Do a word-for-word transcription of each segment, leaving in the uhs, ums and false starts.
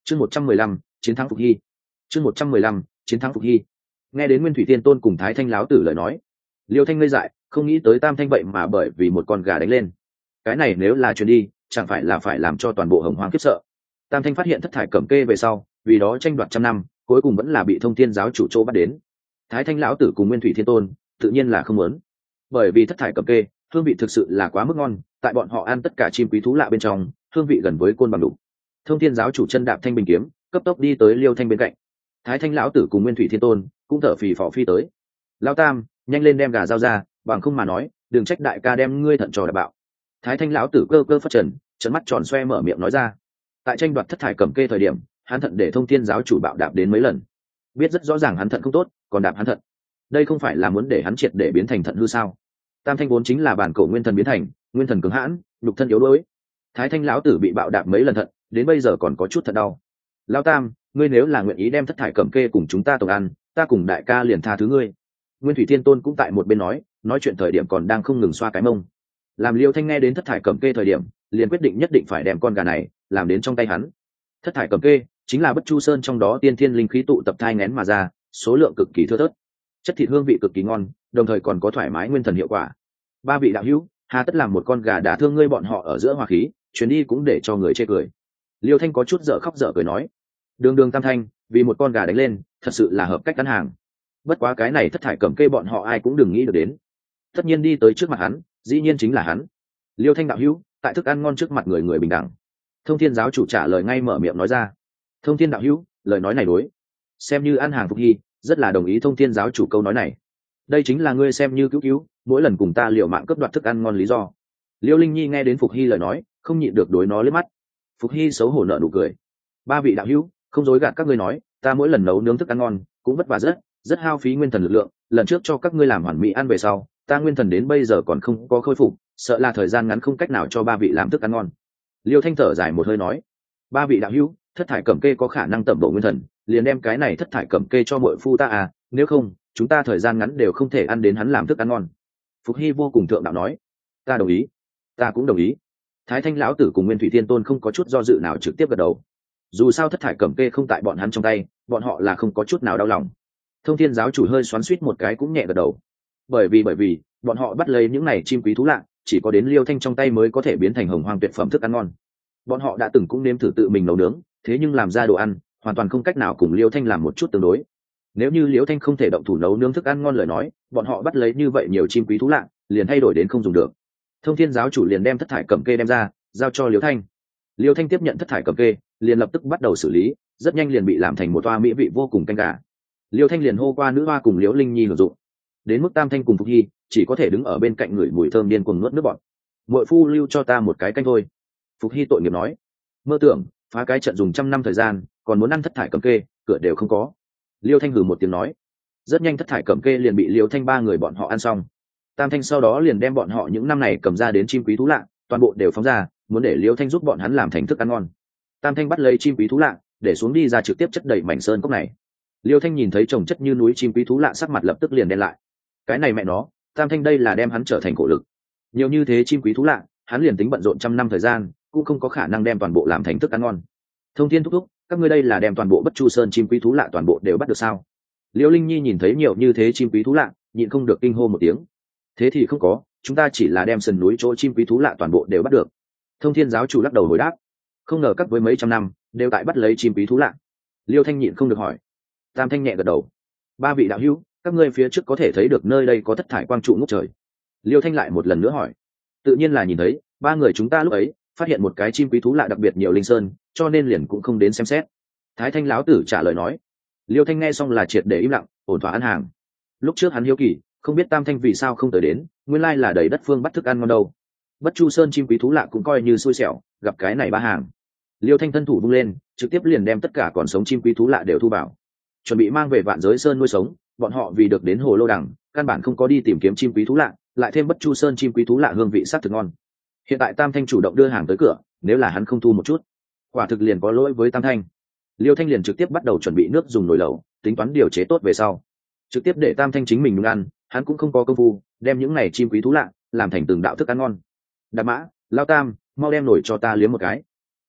chương một trăm mười lăm chiến thắng phục hy. chương một trăm mười lăm chiến thắng phục hy. Nghe đến Nguyên Thủy Tiên Tôn cùng Thái Thanh láo tử lời nói, Liêu Thanh ngây dại, không nghĩ tới Tam Thanh vậy mà bởi vì một con gà đánh lên. Cái này nếu là truyền đi, chẳng phải là phải làm cho toàn bộ Hồng Hoang khiếp sợ. Tam Thanh phát hiện thất thải cẩm kê về sau, vì đó tranh đoạt trăm năm, cuối cùng vẫn là bị Thông Thiên giáo chủ chỗ bắt đến. Thái Thanh lão tử cùng Nguyên Thủy Thiên Tôn tự nhiên là không muốn, bởi vì thất thải cẩm kê hương vị thực sự là quá mức ngon, tại bọn họ ăn tất cả chim quý thú lạ bên trong, hương vị gần với côn bằng đủ. Thông Thiên giáo chủ chân đạp thanh bình kiếm, cấp tốc đi tới Liêu Thanh bên cạnh. Thái Thanh lão tử cùng Nguyên Thủy Thiên Tôn cũng thở phì phò phi tới. Lão Tam, nhanh lên đem gà giao ra, bằng không mà nói, đừng trách đại ca đem ngươi thận trò đạp bạo. Thái Thanh lão tử cơ cơ phát trần, trợn mắt tròn xoe mở miệng nói ra. Tại tranh đoạt thất thải cẩm kê thời điểm, hắn thận để Thông Thiên giáo chủ bạo đạp đến mấy lần, biết rất rõ ràng hắn thận không tốt, còn đạp hắn thận, đây không phải là muốn để hắn triệt để biến thành thận hư sao? Tam Thanh vốn chính là bản cổ nguyên thần biến thành, nguyên thần cứng hãn, nhục thân yếu đuối. Thái Thanh lão tử bị bạo đạp mấy lần thận, đến bây giờ còn có chút thận đau. Lão Tam, ngươi nếu là nguyện ý đem thất thải cẩm kê cùng chúng ta tổng ăn, ta cùng đại ca liền tha thứ ngươi. Nguyên Thủy Thiên Tôn cũng tại một bên nói, nói chuyện thời điểm còn đang không ngừng xoa cái mông. Làm Liêu Thanh nghe đến thất thải cẩm kê thời điểm, liền quyết định nhất định phải đem con gà này làm đến trong tay hắn. Thất thải cẩm kê chính là Bất Chu Sơn trong đó tiên thiên linh khí tụ tập thai nghén mà ra, số lượng cực kỳ thưa thớt, chất thịt hương vị cực kỳ ngon, đồng thời còn có thoải mái nguyên thần hiệu quả. Ba vị đạo hữu, hà tất làm một con gà đả thương ngươi bọn họ ở giữa hòa khí, chuyến đi cũng để cho người chê cười. Liêu Thanh có chút dở khóc dở cười nói, đường đường Tam Thanh vì một con gà đánh lên, thật sự là hợp cách ăn hàng. Bất quá cái này thất thải cẩm kê bọn họ ai cũng đừng nghĩ được đến. Tất nhiên đi tới trước mặt hắn, dĩ nhiên chính là hắn. Liêu Thanh đạo hữu, tại thức ăn ngon trước mặt người người bình đẳng. Thông Thiên giáo chủ trả lời ngay mở miệng nói ra. Thông Thiên đạo hữu, lời nói này đối, xem như ăn hàng phục hy, rất là đồng ý Thông Thiên giáo chủ câu nói này. Đây chính là ngươi xem như cứu cứu, mỗi lần cùng ta liều mạng cướp đoạt thức ăn ngon lý do. Liêu Linh Nhi nghe đến Phục Hy lời nói, không nhịn được đối nó liếc mắt. Phục Hy xấu hổ nở nụ cười. Ba vị đạo hữu, không dối gạt các ngươi nói, ta mỗi lần nấu nướng thức ăn ngon cũng vất vả rất, rất hao phí nguyên thần lực lượng. Lần trước cho các ngươi làm hoàn mỹ ăn về sau, ta nguyên thần đến bây giờ còn không có khôi phục, sợ là thời gian ngắn không cách nào cho ba vị làm thức ăn ngon. Liêu Thanh thở dài một hơi nói, ba vị đạo hữu, thất thải cẩm kê có khả năng tẩm bổ nguyên thần, liền đem cái này thất thải cẩm kê cho muội phu ta à, nếu không chúng ta thời gian ngắn đều không thể ăn đến hắn làm thức ăn ngon. Phục Hy vô cùng thượng đạo nói, ta đồng ý, ta cũng đồng ý. Thái Thanh lão tử cùng Nguyên Thủy Thiên Tôn không có chút do dự nào trực tiếp gật đầu. Dù sao thất thải cẩm kê không tại bọn hắn trong tay, bọn họ là không có chút nào đau lòng. Thông Thiên giáo chủ hơi xoắn xuýt một cái cũng nhẹ gật đầu, bởi vì bởi vì bọn họ bắt lấy những này chim quý thú lạ, chỉ có đến Liêu Thanh trong tay mới có thể biến thành hồng hoang tuyệt phẩm thức ăn ngon. Bọn họ đã từng cũng nếm thử tự mình nấu nướng, thế nhưng làm ra đồ ăn hoàn toàn không cách nào cùng Liêu Thanh làm một chút tương đối. Nếu như Liêu Thanh không thể động thủ nấu nướng thức ăn ngon lời nói, bọn họ bắt lấy như vậy nhiều chim quý thú lạ, liền thay đổi đến không dùng được. Thông Thiên giáo chủ liền đem thất thải cẩm kê đem ra, giao cho Liêu Thanh. Liêu Thanh tiếp nhận thất thải cẩm kê, liền lập tức bắt đầu xử lý, rất nhanh liền bị làm thành một toa mỹ vị vô cùng canh gà. Liêu Thanh liền hô qua nữ hoa cùng Liễu Linh Nhi hưởng dụng. Đến mức Tam Thanh cùng Phục Hy chỉ có thể đứng ở bên cạnh người mùi thơm điên cuồng nuốt nước bọt. Muội phu lưu cho ta một cái canh thôi. Phục Hy tội nghiệp nói, mơ tưởng phá cái trận dùng trăm năm thời gian, còn muốn ăn thất thải cẩm kê, cửa đều không có. Liêu Thanh hừ một tiếng nói. Rất nhanh thất thải cẩm kê liền bị Liêu Thanh ba người bọn họ ăn xong. Tam Thanh sau đó liền đem bọn họ những năm này cầm ra đến chim quý thú lạ, toàn bộ đều phóng ra, muốn để Liêu Thanh giúp bọn hắn làm thành thức ăn ngon. Tam Thanh bắt lấy chim quý thú lạ, để xuống đi ra trực tiếp chất đầy mảnh sơn cốc này. Liêu Thanh nhìn thấy chồng chất như núi chim quý thú lạ, sắc mặt lập tức liền đen lại. Cái này mẹ nó, Tam Thanh đây là đem hắn trở thành cổ lực. Nhiều như thế chim quý thú lạ, hắn liền tính bận rộn trăm năm thời gian, cũng không có khả năng đem toàn bộ làm thành thức ăn ngon. Thông Thiên thúc thúc, các ngươi đây là đem toàn bộ Bất Chu Sơn chim quý thú lạ toàn bộ đều bắt được sao? Liễu Linh Nhi nhìn thấy nhiều như thế chim quý thú lạ, nhịn không được kinh hô một tiếng. Thế thì không có, chúng ta chỉ là đem sườn núi chỗ chim quý thú lạ toàn bộ đều bắt được. Thông Thiên giáo chủ lắc đầu hồi đáp, không ngờ các với mấy trăm năm đều tại bắt lấy chim quý thú lạ. Liêu Thanh nhịn không được hỏi. Tam Thanh nhẹ gật đầu. Ba vị đạo hữu, các ngươi phía trước có thể thấy được nơi đây có thất thải quang trụ ngút trời. Liêu Thanh lại một lần nữa hỏi. Tự nhiên là nhìn thấy, ba người chúng ta lúc ấy phát hiện một cái chim quý thú lạ đặc biệt nhiều linh sơn, cho nên liền cũng không đến xem xét. Thái Thanh lão tử trả lời nói. Liêu Thanh nghe xong là triệt để im lặng, ổn thỏa ăn hàng. Lúc trước hắn hiếu kỳ, không biết Tam Thanh vì sao không tới đến, nguyên lai là đầy đất phương bắt thức ăn ngon đâu. Bất Chu Sơn chim quý thú lạ cũng coi như xui xẻo, gặp cái này ba hàng. Liêu Thanh thân thủ vung lên, trực tiếp liền đem tất cả còn sống chim quý thú lạ đều thu vào, chuẩn bị mang về Vạn Giới Sơn nuôi sống. Bọn họ vì được đến Hồ Lô Đằng, căn bản không có đi tìm kiếm chim quý thú lạ, lại thêm Bất Chu Sơn chim quý thú lạ hương vị sắc thực ngon. Hiện tại Tam Thanh chủ động đưa hàng tới cửa, nếu là hắn không thu một chút, quả thực liền có lỗi với Tam Thanh. Liêu Thanh liền trực tiếp bắt đầu chuẩn bị nước dùng nồi lẩu, tính toán điều chế tốt về sau, trực tiếp để Tam Thanh chính mình ăn. Hắn cũng không có công phu đem những này chim quý thú lạ làm thành từng đạo thức ăn ngon. Đạp Mã, Lao Tam, mau đem nổi cho ta liếm một cái.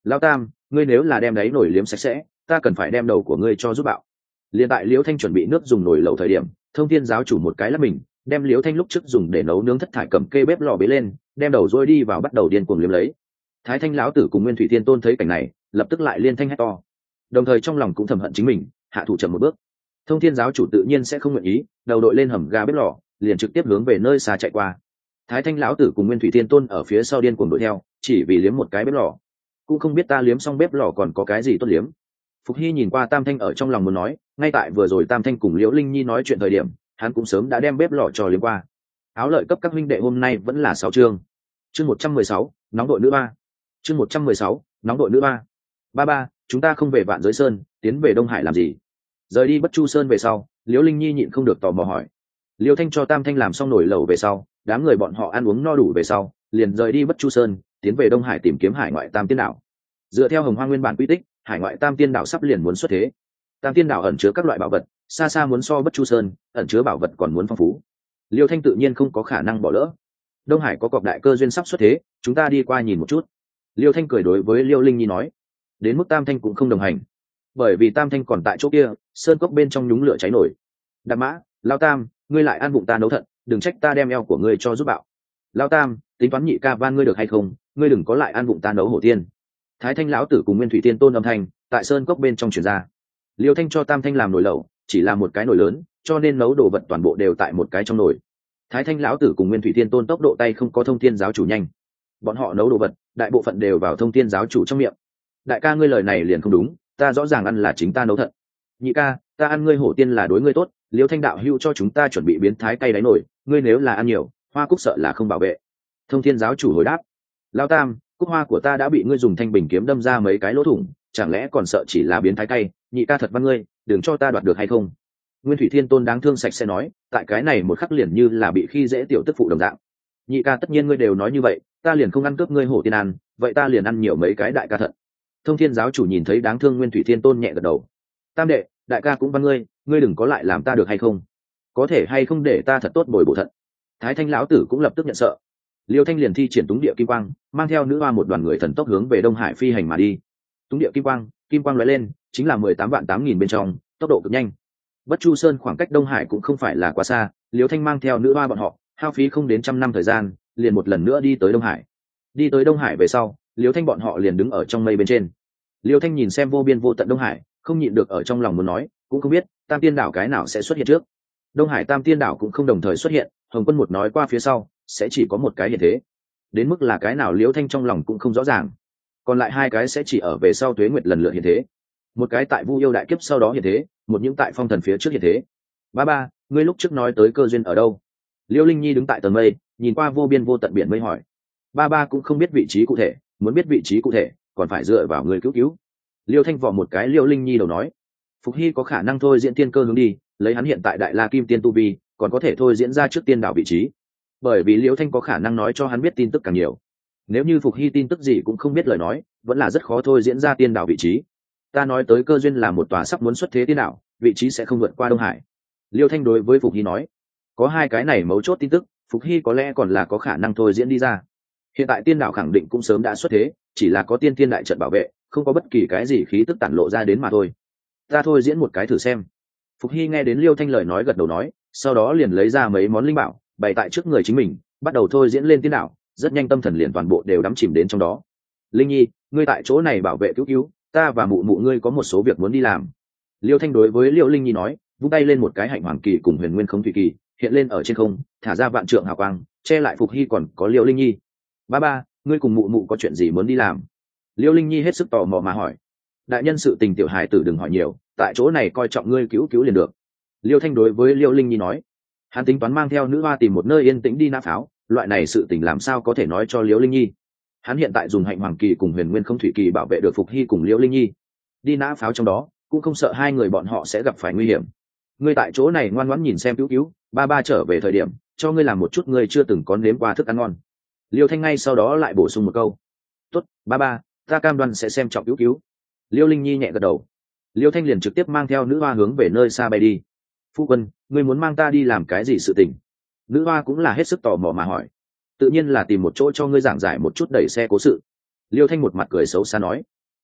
Lão tam, ngươi nếu là đem đáy nồi liếm sạch sẽ, ta cần phải đem đầu của ngươi cho giúp bạo. Liên tại Liễu Thanh chuẩn bị nước dùng nồi lẩu thời điểm, Thông Thiên giáo chủ một cái lắc mình, đem Liễu Thanh lúc trước dùng để nấu nướng thất thải cầm kê bếp lò bế lên, đem đầu rôi đi vào bắt đầu điên cuồng liếm lấy. Thái Thanh lão tử cùng Nguyên Thủy Thiên Tôn thấy cảnh này, lập tức lại liên thanh hét to, đồng thời trong lòng cũng thầm hận chính mình, hạ thủ chậm một bước. Thông Thiên giáo chủ tự nhiên sẽ không nguyện ý, đầu đội lên hầm ga bếp lò, liền trực tiếp hướng về nơi xa chạy qua. Thái Thanh lão tử cùng Nguyên Thủy Thiên Tôn ở phía sau điên cuồng đuổi theo, chỉ vì liếm một cái bếp lò. Cũng không biết ta liếm xong bếp lò còn có cái gì tốt liếm. Phục Hy nhìn qua Tam Thanh ở trong lòng muốn nói, ngay tại vừa rồi Tam Thanh cùng Liễu Linh Nhi nói chuyện thời điểm, hắn cũng sớm đã đem bếp lò cho liếm qua. Áo lợi cấp các huynh đệ hôm nay vẫn là sáu chương. Chương một trăm mười sáu, nóng đội nữ ba. Chương một trăm mười sáu, nóng đội nữ ba. Ba ba, chúng ta không về Vạn Giới Sơn, tiến về Đông Hải làm gì? Rời đi Bất Chu Sơn về sau, Liễu Linh Nhi nhịn không được tò mò hỏi. Liễu Thanh cho Tam Thanh làm xong nồi lẩu về sau, đám người bọn họ ăn uống no đủ về sau, liền rời đi Bất Chu Sơn, tiến về Đông Hải tìm kiếm Hải ngoại Tam Tiên đảo. Dựa theo Hồng Hoang nguyên bản quy tích, Hải ngoại Tam Tiên đảo sắp liền muốn xuất thế. Tam Tiên đảo ẩn chứa các loại bảo vật, xa xa muốn so Bất Chu Sơn ẩn chứa bảo vật còn muốn phong phú. Liêu Thanh tự nhiên không có khả năng bỏ lỡ. Đông Hải có cọc đại cơ duyên sắp xuất thế, chúng ta đi qua nhìn một chút. Liêu Thanh cười đối với Liêu Linh Nhi nói. Đến mức Tam Thanh cũng không đồng hành, bởi vì Tam Thanh còn tại chỗ kia, sơn cốc bên trong nhúng lửa cháy nổi. Đạp mã, Lao Tam, ngươi lại ăn bụng ta nấu thận, đừng trách ta đem eo của ngươi cho giúp bạo. Lao Tam, tính toán nhị ca van ngươi được hay không, ngươi đừng có lại ăn bụng ta nấu hổ tiên. Thái Thanh lão tử cùng Nguyên Thủy Tiên Tôn âm thanh tại sơn cốc bên trong truyền ra. Liêu Thanh cho Tam Thanh làm nồi lẩu, chỉ là một cái nồi lớn, cho nên nấu đồ vật toàn bộ đều tại một cái trong nồi. Thái Thanh lão tử cùng Nguyên Thủy Tiên Tôn tốc độ tay không có Thông Thiên giáo chủ nhanh, bọn họ nấu đồ vật đại bộ phận đều vào Thông Thiên giáo chủ trong miệng. Đại ca ngươi lời này liền không đúng, ta rõ ràng ăn là chính ta nấu thận. Nhị ca, ta ăn ngươi hổ tiên là đối ngươi tốt, Liêu Thanh đạo hữu cho chúng ta chuẩn bị biến thái cay đáy nồi, ngươi nếu là ăn nhiều, Hoa Cúc sợ là không bảo vệ. Thông Thiên giáo chủ hồi đáp. Lao Tam, cúc hoa của ta đã bị ngươi dùng thanh bình kiếm đâm ra mấy cái lỗ thủng, chẳng lẽ còn sợ chỉ là biến thái cay? Nhị ca thật văn ngươi, đừng cho ta đoạt được hay không? Nguyên Thủy Thiên Tôn đáng thương sạch sẽ nói, tại cái này một khắc liền như là bị khi dễ tiểu tức phụ đồng dạng. Nhị ca tất nhiên ngươi đều nói như vậy, ta liền không ăn cướp ngươi hổ tiên ăn, vậy ta liền ăn nhiều mấy cái đại ca thận. Thông Thiên giáo chủ nhìn thấy đáng thương Nguyên Thủy Thiên Tôn nhẹ gật đầu. Tam đệ, đại ca cũng văn ngươi, ngươi đừng có lại làm ta được hay không? Có thể hay không để ta thật tốt bồi bổ thận? Thái Thanh lão tử cũng lập tức nhận sợ. Liêu Thanh liền thi triển túng địa kim quang, mang theo nữ hoa một đoàn người thần tốc hướng về Đông Hải phi hành mà đi. Túng địa kim quang, kim quang lóe lên, chính là mười tám vạn tám nghìn bên trong, tốc độ cực nhanh. Bất Chu Sơn khoảng cách Đông Hải cũng không phải là quá xa, Liêu Thanh mang theo nữ hoa bọn họ, hao phí không đến trăm năm thời gian, liền một lần nữa đi tới Đông Hải. Đi tới Đông Hải về sau, Liêu Thanh bọn họ liền đứng ở trong mây bên trên. Liêu Thanh nhìn xem vô biên vô tận Đông Hải, không nhịn được ở trong lòng muốn nói, cũng không biết Tam Tiên đảo cái nào sẽ xuất hiện trước. Đông Hải Tam Tiên đảo cũng không đồng thời xuất hiện, Hồng Quân một nói qua phía sau, sẽ chỉ có một cái hiện thế. Đến mức là cái nào Liêu Thanh trong lòng cũng không rõ ràng. Còn lại hai cái sẽ chỉ ở về sau Tuế Nguyệt lần lượt hiện thế. Một cái tại Vu Yêu đại kiếp sau đó hiện thế, một những tại Phong Thần phía trước hiện thế. Ba ba, ngươi lúc trước nói tới cơ duyên ở đâu? Liêu Linh Nhi đứng tại tầng mây, nhìn qua vô biên vô tận biển mây hỏi. Ba ba cũng không biết vị trí cụ thể, muốn biết vị trí cụ thể, còn phải dựa vào người cứu cứu. Liêu Thanh vỏ một cái Liêu Linh Nhi đầu nói. Phục Hy có khả năng thôi diễn tiên cơ hướng đi, lấy hắn hiện tại Đại La Kim Tiên tu vi, còn có thể thôi diễn ra trước tiên đảo vị trí. Bởi vì Liêu Thanh có khả năng nói cho hắn biết tin tức càng nhiều. Nếu như Phục Hy tin tức gì cũng không biết lời nói, vẫn là rất khó thôi diễn ra tiên đảo vị trí. Ta nói tới cơ duyên là một tòa sắp muốn xuất thế tiên đảo, vị trí sẽ không vượt qua Đông Hải. Liêu Thanh đối với Phục Hy nói, có hai cái này mấu chốt tin tức, Phục Hy có lẽ còn là có khả năng thôi diễn đi ra. Hiện tại tiên đảo khẳng định cũng sớm đã xuất thế, chỉ là có tiên thiên đại trận bảo vệ, không có bất kỳ cái gì khí tức tản lộ ra đến mà thôi. Ta thôi diễn một cái thử xem. Phục Hy nghe đến Liêu Thanh lời nói gật đầu nói, sau đó liền lấy ra mấy món linh bảo, bày tại trước người chính mình, bắt đầu thôi diễn lên tiên đảo, rất nhanh tâm thần liền toàn bộ đều đắm chìm đến trong đó. Linh Nhi, ngươi tại chỗ này bảo vệ cứu cứu, ta và mụ mụ ngươi có một số việc muốn đi làm. Liêu Thanh đối với Liêu Linh Nhi nói, vung tay lên một cái hạnh hoàng kỳ cùng huyền nguyên không thủy kỳ, hiện lên ở trên không, thả ra vạn trượng hào quang, che lại Phục Hy còn có Liêu Linh Nhi. Ba ba, ngươi cùng mụ mụ có chuyện gì muốn đi làm? Liêu Linh Nhi hết sức tò mò mà hỏi. Đại nhân sự tình tiểu hài tử đừng hỏi nhiều, tại chỗ này coi trọng ngươi cứu cứu liền được. Liêu Thanh đối với Liêu Linh Nhi nói. Hắn tính toán mang theo nữ hoa tìm một nơi yên tĩnh đi nã pháo, loại này sự tình làm sao có thể nói cho Liêu Linh Nhi. Hắn hiện tại dùng hạnh hoàng kỳ cùng huyền nguyên không thủy kỳ bảo vệ được Phục Hy cùng Liêu Linh Nhi. Đi nã pháo trong đó, cũng không sợ hai người bọn họ sẽ gặp phải nguy hiểm. Ngươi tại chỗ này ngoan ngoãn nhìn xem cứu cứu, ba ba trở về thời điểm, cho ngươi làm một chút ngươi chưa từng có nếm qua thức ăn ngon. Liêu Thanh ngay sau đó lại bổ sung một câu. Tốt, ba ba, ta cam đoan sẽ xem trọng cứu cứu. Liêu Linh Nhi nhẹ gật đầu. Liêu Thanh liền trực tiếp mang theo nữ hoa hướng về nơi xa bay đi. Phu quân, ngươi muốn mang ta đi làm cái gì sự tình? Nữ hoa cũng là hết sức tò mò mà hỏi. Tự nhiên là tìm một chỗ cho ngươi giảng giải một chút đẩy xe cố sự. Liêu Thanh một mặt cười xấu xa nói.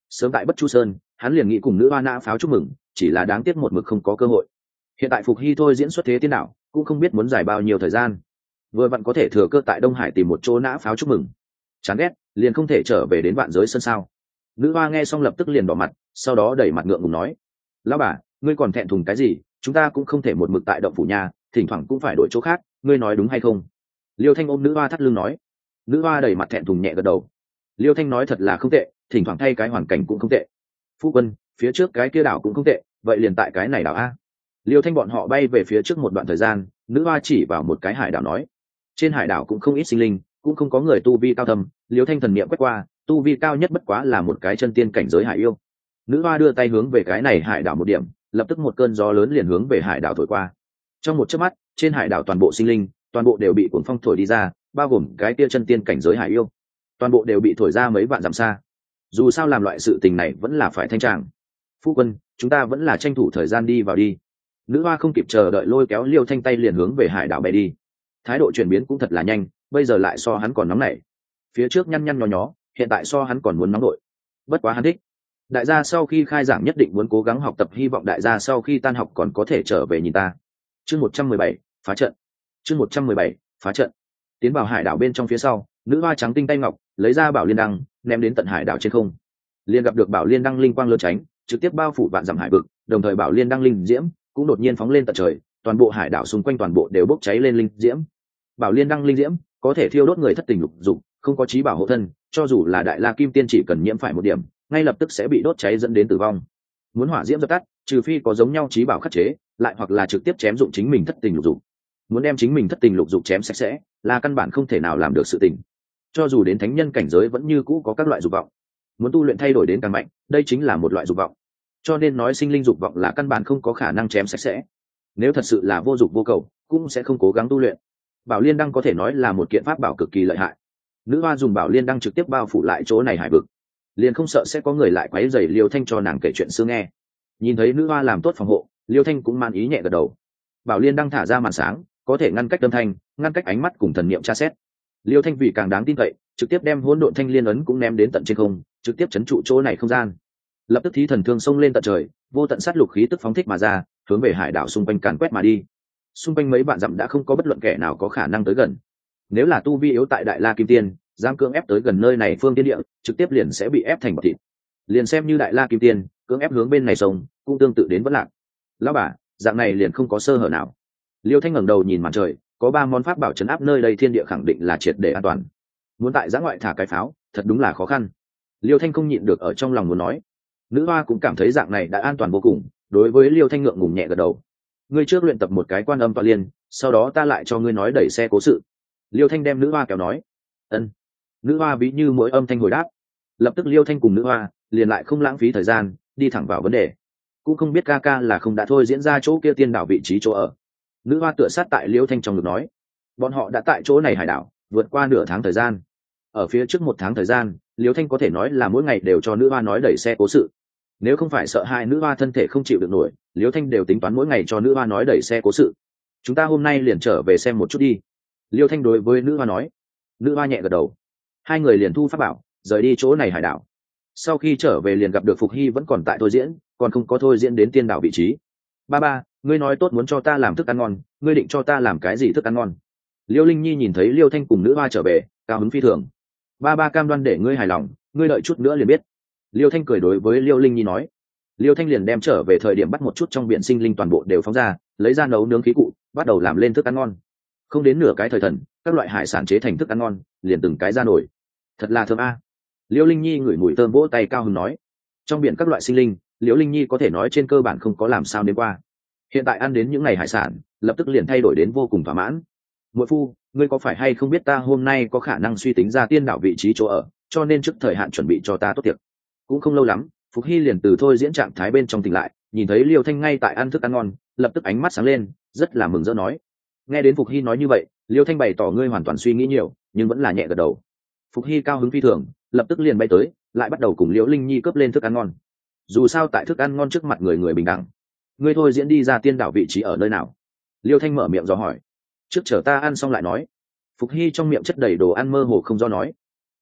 sớm tại Bất Chu Sơn hắn liền nghĩ cùng nữ hoa nã pháo chúc mừng, chỉ là đáng tiếc một mực không có cơ hội. Hiện tại Phục Hy thôi diễn xuất thế tiên đạo cũng không biết muốn dài bao nhiêu thời gian, vừa vặn có thể thừa cơ tại Đông Hải tìm một chỗ nã pháo chúc mừng. Chán ghét liền không thể trở về đến Vạn Giới Sơn sao? Nữ hoa nghe xong lập tức liền đỏ mặt, sau đó đẩy mặt ngượng ngùng nói: lão bà, ngươi còn thẹn thùng cái gì? Chúng ta cũng không thể một mực tại động phủ nhà, thỉnh thoảng cũng phải đổi chỗ khác, ngươi nói đúng hay không? Liêu Thanh ôm nữ hoa thắt lưng nói. Nữ hoa đẩy mặt thẹn thùng nhẹ gật đầu. Liêu Thanh nói thật là không tệ, thỉnh thoảng thay cái hoàn cảnh cũng không tệ. Phu quân, phía trước cái kia đảo cũng không tệ, vậy liền tại cái này đảo a. Liêu Thanh bọn họ bay về phía trước một đoạn thời gian, nữ hoa chỉ vào một cái hải đảo nói: trên hải đảo cũng không ít sinh linh, cũng không có người tu vi cao thâm. Liêu Thanh thần niệm quét qua, tu vi cao nhất bất quá là một cái chân tiên cảnh giới hải yêu. Nữ hoa đưa tay hướng về cái này hải đảo một điểm, lập tức một cơn gió lớn liền hướng về hải đảo thổi qua. Trong một chớp mắt, trên hải đảo toàn bộ sinh linh, toàn bộ đều bị cuồng phong thổi đi ra, bao gồm cái kia chân tiên cảnh giới hải yêu, toàn bộ đều bị thổi ra mấy vạn dặm xa. Dù sao làm loại sự tình này vẫn là phải thanh tràng. Phu quân, chúng ta vẫn là tranh thủ thời gian đi vào đi. Nữ hoa không kịp chờ đợi lôi kéo Liêu Thanh tay liền hướng về hải đảo bay đi. Thái độ chuyển biến cũng thật là nhanh, bây giờ lại so hắn còn nóng nảy. Phía trước nhăn nhăn nhó nhó, hiện tại so hắn còn muốn nóng nổi. Bất quá hắn thích. Đại gia sau khi khai giảng nhất định muốn cố gắng học tập, hy vọng đại gia sau khi tan học còn có thể trở về nhìn ta. Chương một trăm mười bảy, phá trận. Chương một trăm mười bảy, phá trận. Tiến vào hải đảo bên trong phía sau, nữ hoa trắng tinh tay ngọc lấy ra bảo liên đăng, ném đến tận hải đảo trên không. Liền gặp được bảo liên đăng linh quang lơ tránh, trực tiếp bao phủ vạn dặm hải vực, đồng thời bảo liên đăng linh diễm cũng đột nhiên phóng lên tận trời, toàn bộ hải đảo xung quanh toàn bộ đều bốc cháy lên linh diễm. Bảo liên đăng linh diễm có thể thiêu đốt người thất tình lục dục, không có trí bảo hộ thân, cho dù là đại la kim tiên chỉ cần nhiễm phải một điểm, ngay lập tức sẽ bị đốt cháy dẫn đến tử vong. Muốn hỏa diễm dập tắt, trừ phi có giống nhau trí bảo khắc chế, lại hoặc là trực tiếp chém dụng chính mình thất tình lục dục. Muốn đem chính mình thất tình lục dục chém sạch sẽ, là căn bản không thể nào làm được sự tình. Cho dù đến thánh nhân cảnh giới vẫn như cũ có các loại dục vọng. Muốn tu luyện thay đổi đến càng mạnh, đây chính là một loại dục vọng. Cho nên nói sinh linh dục vọng là căn bản không có khả năng chém sạch sẽ. Nếu thật sự là vô dục vô cầu, cũng sẽ không cố gắng tu luyện. Bảo liên đăng có thể nói là một kiện pháp bảo cực kỳ lợi hại. Nữ hoa dùng bảo liên đăng trực tiếp bao phủ lại chỗ này hải vực, liền không sợ sẽ có người lại quấy rầy Liêu Thanh cho nàng kể chuyện xưa nghe. Nhìn thấy nữ hoa làm tốt phòng hộ, Liêu Thanh cũng man ý nhẹ gật đầu. Bảo liên đăng thả ra màn sáng, có thể ngăn cách âm thanh, ngăn cách ánh mắt cùng thần niệm tra xét. Liêu Thanh vì càng đáng tin cậy, trực tiếp đem hỗn độn thanh liên ấn cũng ném đến tận trên không, trực tiếp chấn trụ chỗ này không gian. Lập tức thí thần thương xông lên tận trời, vô tận sát lục khí tức phóng thích mà ra, hướng về hải đảo xung quanh càn quét mà đi. Xung quanh mấy vạn dặm đã không có bất luận kẻ nào có khả năng tới gần. Nếu là tu vi yếu tại đại la kim tiên, dám cưỡng ép tới gần nơi này phương tiên địa, trực tiếp liền sẽ bị ép thành bọt thịt. Liền xem như đại la kim tiên, cưỡng ép hướng bên này sông, cũng tương tự đến vẫn lạc. Lão bà, dạng này liền không có sơ hở nào. Liêu Thanh ngẩng đầu nhìn màn trời, có ba món pháp bảo trấn áp nơi đây, thiên địa khẳng định là triệt để an toàn. Muốn tại giã ngoại thả cái pháo, thật đúng là khó khăn. Liêu Thanh không nhịn được ở trong lòng muốn nói. Nữ hoa cũng cảm thấy dạng này đã an toàn vô cùng, đối với Liêu Thanh ngượng ngùng nhẹ gật đầu. Ngươi trước luyện tập một cái quan âm toa liên, sau đó ta lại cho ngươi nói đẩy xe cố sự. Liêu Thanh đem nữ hoa kéo nói. Ân. Nữ hoa ví như mỗi âm thanh hồi đáp. Lập tức Liêu Thanh cùng nữ hoa liền lại không lãng phí thời gian, đi thẳng vào vấn đề. Cũng không biết ca ca là không đã thôi diễn ra chỗ kia tiên đảo vị trí chỗ ở. Nữ hoa tựa sát tại Liêu Thanh trong ngực nói. Bọn họ đã tại chỗ này hải đảo vượt qua nửa tháng thời gian. Ở phía trước một tháng thời gian, Liêu Thanh có thể nói là mỗi ngày đều cho nữ hoa nói đẩy xe cố sự. Nếu không phải sợ hai nữ hoa thân thể không chịu được nổi, Liêu Thanh đều tính toán mỗi ngày cho nữ hoa nói đẩy xe cố sự. Chúng ta hôm nay liền trở về xem một chút đi. Liêu Thanh đối với nữ hoa nói. Nữ hoa nhẹ gật đầu. Hai người liền thu pháp bảo, rời đi chỗ này hải đảo. Sau khi trở về liền gặp được Phục Hy vẫn còn tại thôi diễn, còn không có thôi diễn đến tiên đảo vị trí. Ba ba, ngươi nói tốt muốn cho ta làm thức ăn ngon, ngươi định cho ta làm cái gì thức ăn ngon? Liêu Linh Nhi nhìn thấy Liêu Thanh cùng nữ hoa trở về, cao hứng phi thường. Ba ba cam đoan để ngươi hài lòng, ngươi đợi chút nữa liền biết. Liêu Thanh cười đối với Liêu Linh Nhi nói. Liêu Thanh liền đem trở về thời điểm bắt một chút trong biển sinh linh toàn bộ đều phóng ra, lấy ra nấu nướng khí cụ, bắt đầu làm lên thức ăn ngon. Không đến nửa cái thời thần, các loại hải sản chế thành thức ăn ngon, liền từng cái ra nổi. Thật là thơm a. À. Liêu Linh Nhi ngửi mùi thơm vỗ tay cao hứng nói. Trong biển các loại sinh linh, Liêu Linh Nhi có thể nói trên cơ bản không có làm sao đến qua. Hiện tại ăn đến những ngày hải sản, lập tức liền thay đổi đến vô cùng thỏa mãn. Muội phu, ngươi có phải hay không biết ta hôm nay có khả năng suy tính ra tiên đảo vị trí chỗ ở, cho nên trước thời hạn chuẩn bị cho ta tốt tiệc. Cũng không lâu lắm, Phục Hy liền từ thôi diễn trạng thái bên trong tỉnh lại, nhìn thấy Liêu Thanh ngay tại ăn thức ăn ngon, lập tức ánh mắt sáng lên, rất là mừng rỡ nói. Nghe đến Phục Hy nói như vậy, Liêu Thanh bày tỏ ngươi hoàn toàn suy nghĩ nhiều, nhưng vẫn là nhẹ gật đầu. Phục Hy cao hứng phi thường, lập tức liền bay tới, lại bắt đầu cùng Liễu Linh Nhi cướp lên thức ăn ngon. Dù sao tại thức ăn ngon trước mặt người người bình đẳng. Ngươi thôi diễn đi ra tiên đảo vị trí ở nơi nào? Liêu Thanh mở miệng dò hỏi. Trước chờ ta ăn xong lại nói. Phục Hy trong miệng chất đầy đồ ăn mơ hồ không do nói.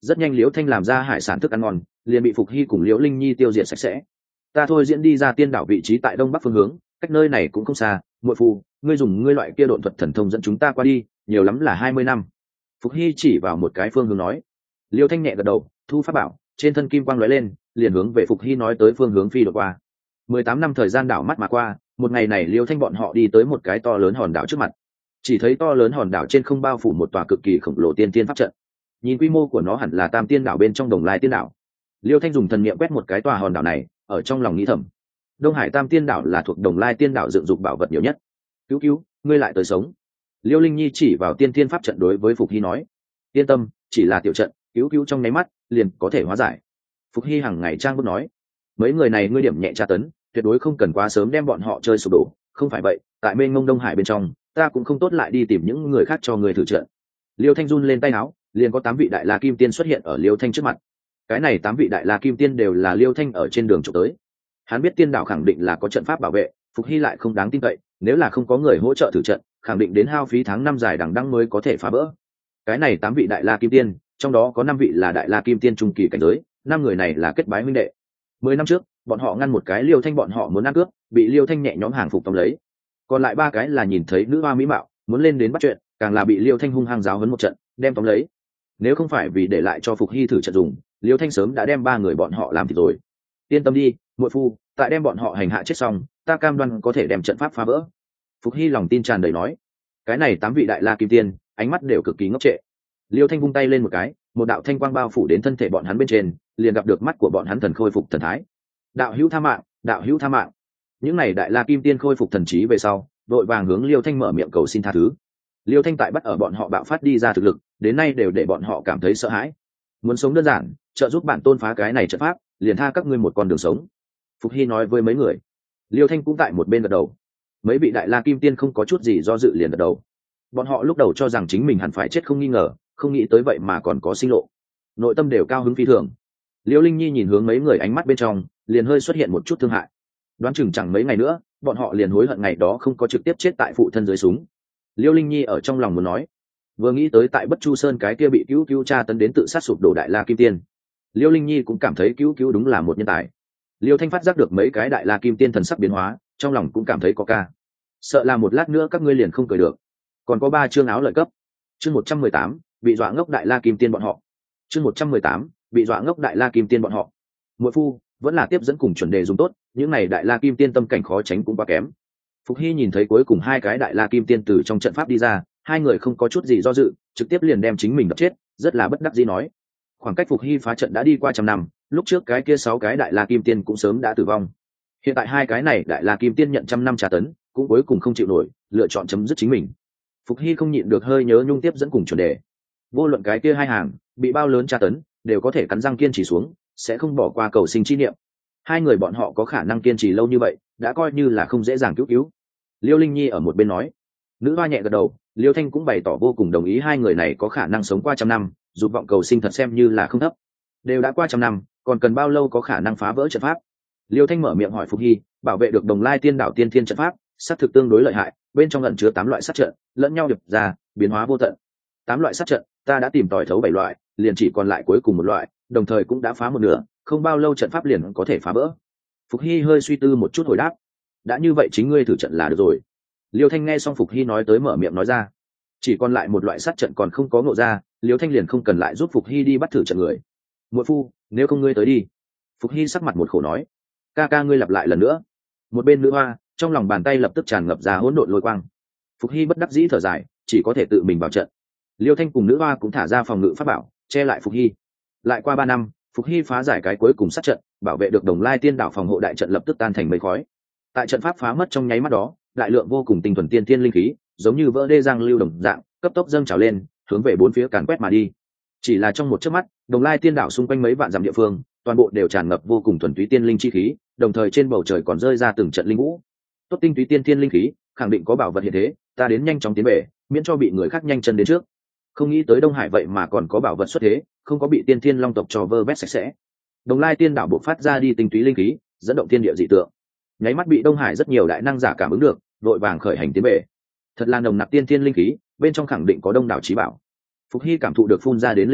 rất nhanh liễu thanh làm ra hải sản thức ăn ngon, liền bị Phục Hy cùng liễu linh nhi tiêu diệt sạch sẽ. Ta thôi diễn đi ra tiên đảo vị trí tại đông bắc phương hướng, cách nơi này cũng không xa. Muội phu, ngươi dùng ngươi loại kia độn thuật thần thông dẫn chúng ta qua đi, nhiều lắm là hai mươi năm. Phục Hy chỉ vào một cái phương hướng nói. Liễu thanh nhẹ gật đầu, thu pháp bảo, trên thân kim quang lóe lên, liền hướng về Phục Hy nói tới phương hướng phi đột qua. Mười tám năm thời gian đảo mắt mà qua, một ngày này liễu thanh bọn họ đi tới một cái to lớn hòn đảo trước mặt. Chỉ thấy to lớn hòn đảo trên không bao phủ một tòa cực kỳ khổng lồ tiên tiên pháp trận. Nhìn quy mô của nó hẳn là tam tiên đảo bên trong Đồng Lai tiên đảo. Liêu thanh dùng thần niệm quét một cái tòa hòn đảo này, ở trong lòng nghĩ thầm, Đông Hải tam tiên đảo là thuộc Đồng Lai tiên đảo dựng dục bảo vật nhiều nhất. Cứu cứu, ngươi lại tới sống. Liêu linh nhi chỉ vào tiên tiên pháp trận đối với Phục Hy nói, yên tâm, chỉ là tiểu trận, cứu cứu trong nháy mắt liền có thể hóa giải. Phục Hy hàng ngày trang bức nói, mấy người này ngươi điểm nhẹ tra tấn, tuyệt đối không cần quá sớm đem bọn họ chơi sụp đổ, không phải vậy tại mênh mông Đông Hải bên trong ta cũng không tốt lại đi tìm những người khác cho người thử trận. Liêu thanh run lên tay áo, liền có tám vị đại la kim tiên xuất hiện ở Liêu thanh trước mặt. Cái này tám vị đại la kim tiên đều là Liêu thanh ở trên đường trộm tới. Hắn biết tiên đảo khẳng định là có trận pháp bảo vệ, Phục Hy lại không đáng tin cậy, nếu là không có người hỗ trợ thử trận, khẳng định đến hao phí tháng năm dài đằng đẵng mới có thể phá vỡ. Cái này tám vị đại la kim tiên, trong đó có năm vị là đại la kim tiên trung kỳ cảnh giới, năm người này là kết bái huynh đệ. Mười năm trước, bọn họ ngăn một cái Liêu thanh bọn họ muốn ăn cướp, bị Liêu thanh nhẹ nhõm hàng phục tóm lấy. Còn lại ba cái là nhìn thấy nữ hoa mỹ mạo, muốn lên đến bắt chuyện, càng là bị Liêu thanh hung hăng giáo huấn một trận, đem tóm lấy. Nếu không phải vì để lại cho Phục Hy thử trận dùng, Liêu thanh sớm đã đem ba người bọn họ làm thịt rồi. Yên tâm đi, muội phu, tại đem bọn họ hành hạ chết xong, ta cam đoan có thể đem trận pháp phá vỡ. Phục Hy lòng tin tràn đầy nói. Cái này tám vị đại la kim tiên, ánh mắt đều cực kỳ ngốc trệ. Liêu thanh vung tay lên một cái, một đạo thanh quang bao phủ đến thân thể bọn hắn bên trên, liền gặp được mắt của bọn hắn thần khôi phục thần thái. Đạo hữu tha mạng, đạo hữu tha mạng. Những này đại la kim tiên khôi phục thần trí về sau, đội vàng hướng Liêu thanh mở miệng cầu xin tha thứ. Liêu thanh tại bắt ở bọn họ bạo phát đi ra thực lực, đến nay đều để bọn họ cảm thấy sợ hãi. Muốn sống đơn giản, trợ giúp bạn tôn phá cái này trận pháp, liền tha các ngươi một con đường sống. Phục Hy nói với mấy người. Liêu thanh cũng tại một bên gật đầu. Mấy vị đại la kim tiên không có chút gì do dự liền gật đầu. Bọn họ lúc đầu cho rằng chính mình hẳn phải chết không nghi ngờ, không nghĩ tới vậy mà còn có sinh lộ, nội tâm đều cao hứng phi thường. Liêu linh nhi nhìn hướng mấy người, ánh mắt bên trong liền hơi xuất hiện một chút thương hại. Đoán chừng chẳng mấy ngày nữa, bọn họ liền hối hận ngày đó không có trực tiếp chết tại phụ thân dưới súng. Liêu linh nhi ở trong lòng muốn nói, vừa nghĩ tới tại Bất Chu Sơn cái kia bị cứu cứu cha tấn đến tự sát sụp đổ đại la kim tiên, Liêu linh nhi cũng cảm thấy cứu cứu đúng là một nhân tài. Liêu thanh phát giác được mấy cái đại la kim tiên thần sắc biến hóa, trong lòng cũng cảm thấy có ca, sợ là một lát nữa các ngươi liền không cười được. Còn có ba chương áo lợi cấp. Chương một trăm mười tám, bị dọa ngốc đại la kim tiên bọn họ. Chương một trăm mười tám, bị dọa ngốc đại la kim tiên bọn họ. Muội phu, vẫn là tiếp dẫn cùng chuẩn đề dùng tốt, những này đại la kim tiên tâm cảnh khó tránh cũng quá kém. Phục Hy nhìn thấy cuối cùng hai cái đại la kim tiên từ trong trận pháp đi ra, hai người không có chút gì do dự, trực tiếp liền đem chính mình đập chết, rất là bất đắc dĩ nói. Khoảng cách Phục Hy phá trận đã đi qua trăm năm, lúc trước cái kia sáu cái đại la kim tiên cũng sớm đã tử vong. Hiện tại hai cái này đại la kim tiên nhận trăm năm tra tấn, cũng cuối cùng không chịu nổi, lựa chọn chấm dứt chính mình. Phục Hy không nhịn được hơi nhớ nhung tiếp dẫn cùng chuẩn đề. Vô luận cái kia hai hàng bị bao lớn tra tấn, đều có thể cắn răng kiên trì xuống, sẽ không bỏ qua cầu sinh chi niệm. Hai người bọn họ có khả năng kiên trì lâu như vậy, đã coi như là không dễ dàng cứu cứu. Liêu linh nhi ở một bên nói. Nữ hoa nhẹ gật đầu, Liêu thanh cũng bày tỏ vô cùng đồng ý hai người này có khả năng sống qua trăm năm, dục vọng cầu sinh thật xem như là không thấp. Đều đã qua trăm năm, còn cần bao lâu có khả năng phá vỡ trận pháp? Liêu thanh mở miệng hỏi Phục Hy, bảo vệ được Đồng Lai tiên đảo tiên thiên trận pháp, sát thực tương đối lợi hại, bên trong ẩn chứa tám loại sát trận, lẫn nhau điệp ra, biến hóa vô tận. Tám loại sát trận, ta đã tìm tòi thấu bảy loại, liền chỉ còn lại cuối cùng một loại, đồng thời cũng đã phá một nửa, không bao lâu trận pháp liền có thể phá vỡ. Phục Hy hơi suy tư một chút hồi đáp, đã như vậy chính ngươi thử trận là được rồi. Liêu thanh nghe xong Phục Hy nói tới mở miệng nói ra, chỉ còn lại một loại sát trận còn không có ngộ ra, Liêu thanh liền không cần lại giúp Phục Hy đi bắt thử trận người. Muội phu, nếu không ngươi tới đi. Phục Hy sắc mặt một khổ nói, ca ca ngươi lặp lại lần nữa. Một bên nữ hoa, trong lòng bàn tay lập tức tràn ngập ra hỗn độn lôi quang. Phục Hy bất đắc dĩ thở dài, chỉ có thể tự mình vào trận. Liêu thanh cùng nữ hoa cũng thả ra phòng ngự pháp bảo, che lại Phục Hy. Lại qua ba năm, Phục Hy phá giải cái cuối cùng sát trận, bảo vệ được Đồng Lai tiên đảo phòng hộ đại trận lập tức tan thành mây khói. Tại trận pháp phá mất trong nháy mắt đó, đại lượng vô cùng tinh thuần tiên thiên linh khí, giống như vỡ đê giang lưu đồng dạng, cấp tốc dâng trào lên, hướng về bốn phía càn quét mà đi. Chỉ là trong một chớp mắt, Đồng Lai tiên đảo xung quanh mấy vạn dặm địa phương, toàn bộ đều tràn ngập vô cùng thuần túy tiên linh chi khí, đồng thời trên bầu trời còn rơi ra từng trận linh vũ. Tốt tinh túy tiên thiên linh khí, khẳng định có bảo vật hiện thế, ta đến nhanh chóng tiến về, miễn cho bị người khác nhanh chân đến trước. Không nghĩ tới Đông Hải vậy mà còn có bảo vật xuất thế, không có bị tiên thiên long tộc trò vơ vét sạch sẽ. Đồng Lai tiên đảo bộc phát ra đi tinh túy linh khí, dẫn động thiên địa dị tượng. Nháy mắt bị Đông Hải rất nhiều đại năng giả cảm ứng được, đội vàng khởi hành tiến về. Thật là nồng nặc tiên thiên linh khí, bên trong khẳng định có đông đảo chí bảo. Phục Hy cảm thụ được phun ra đến linh khí,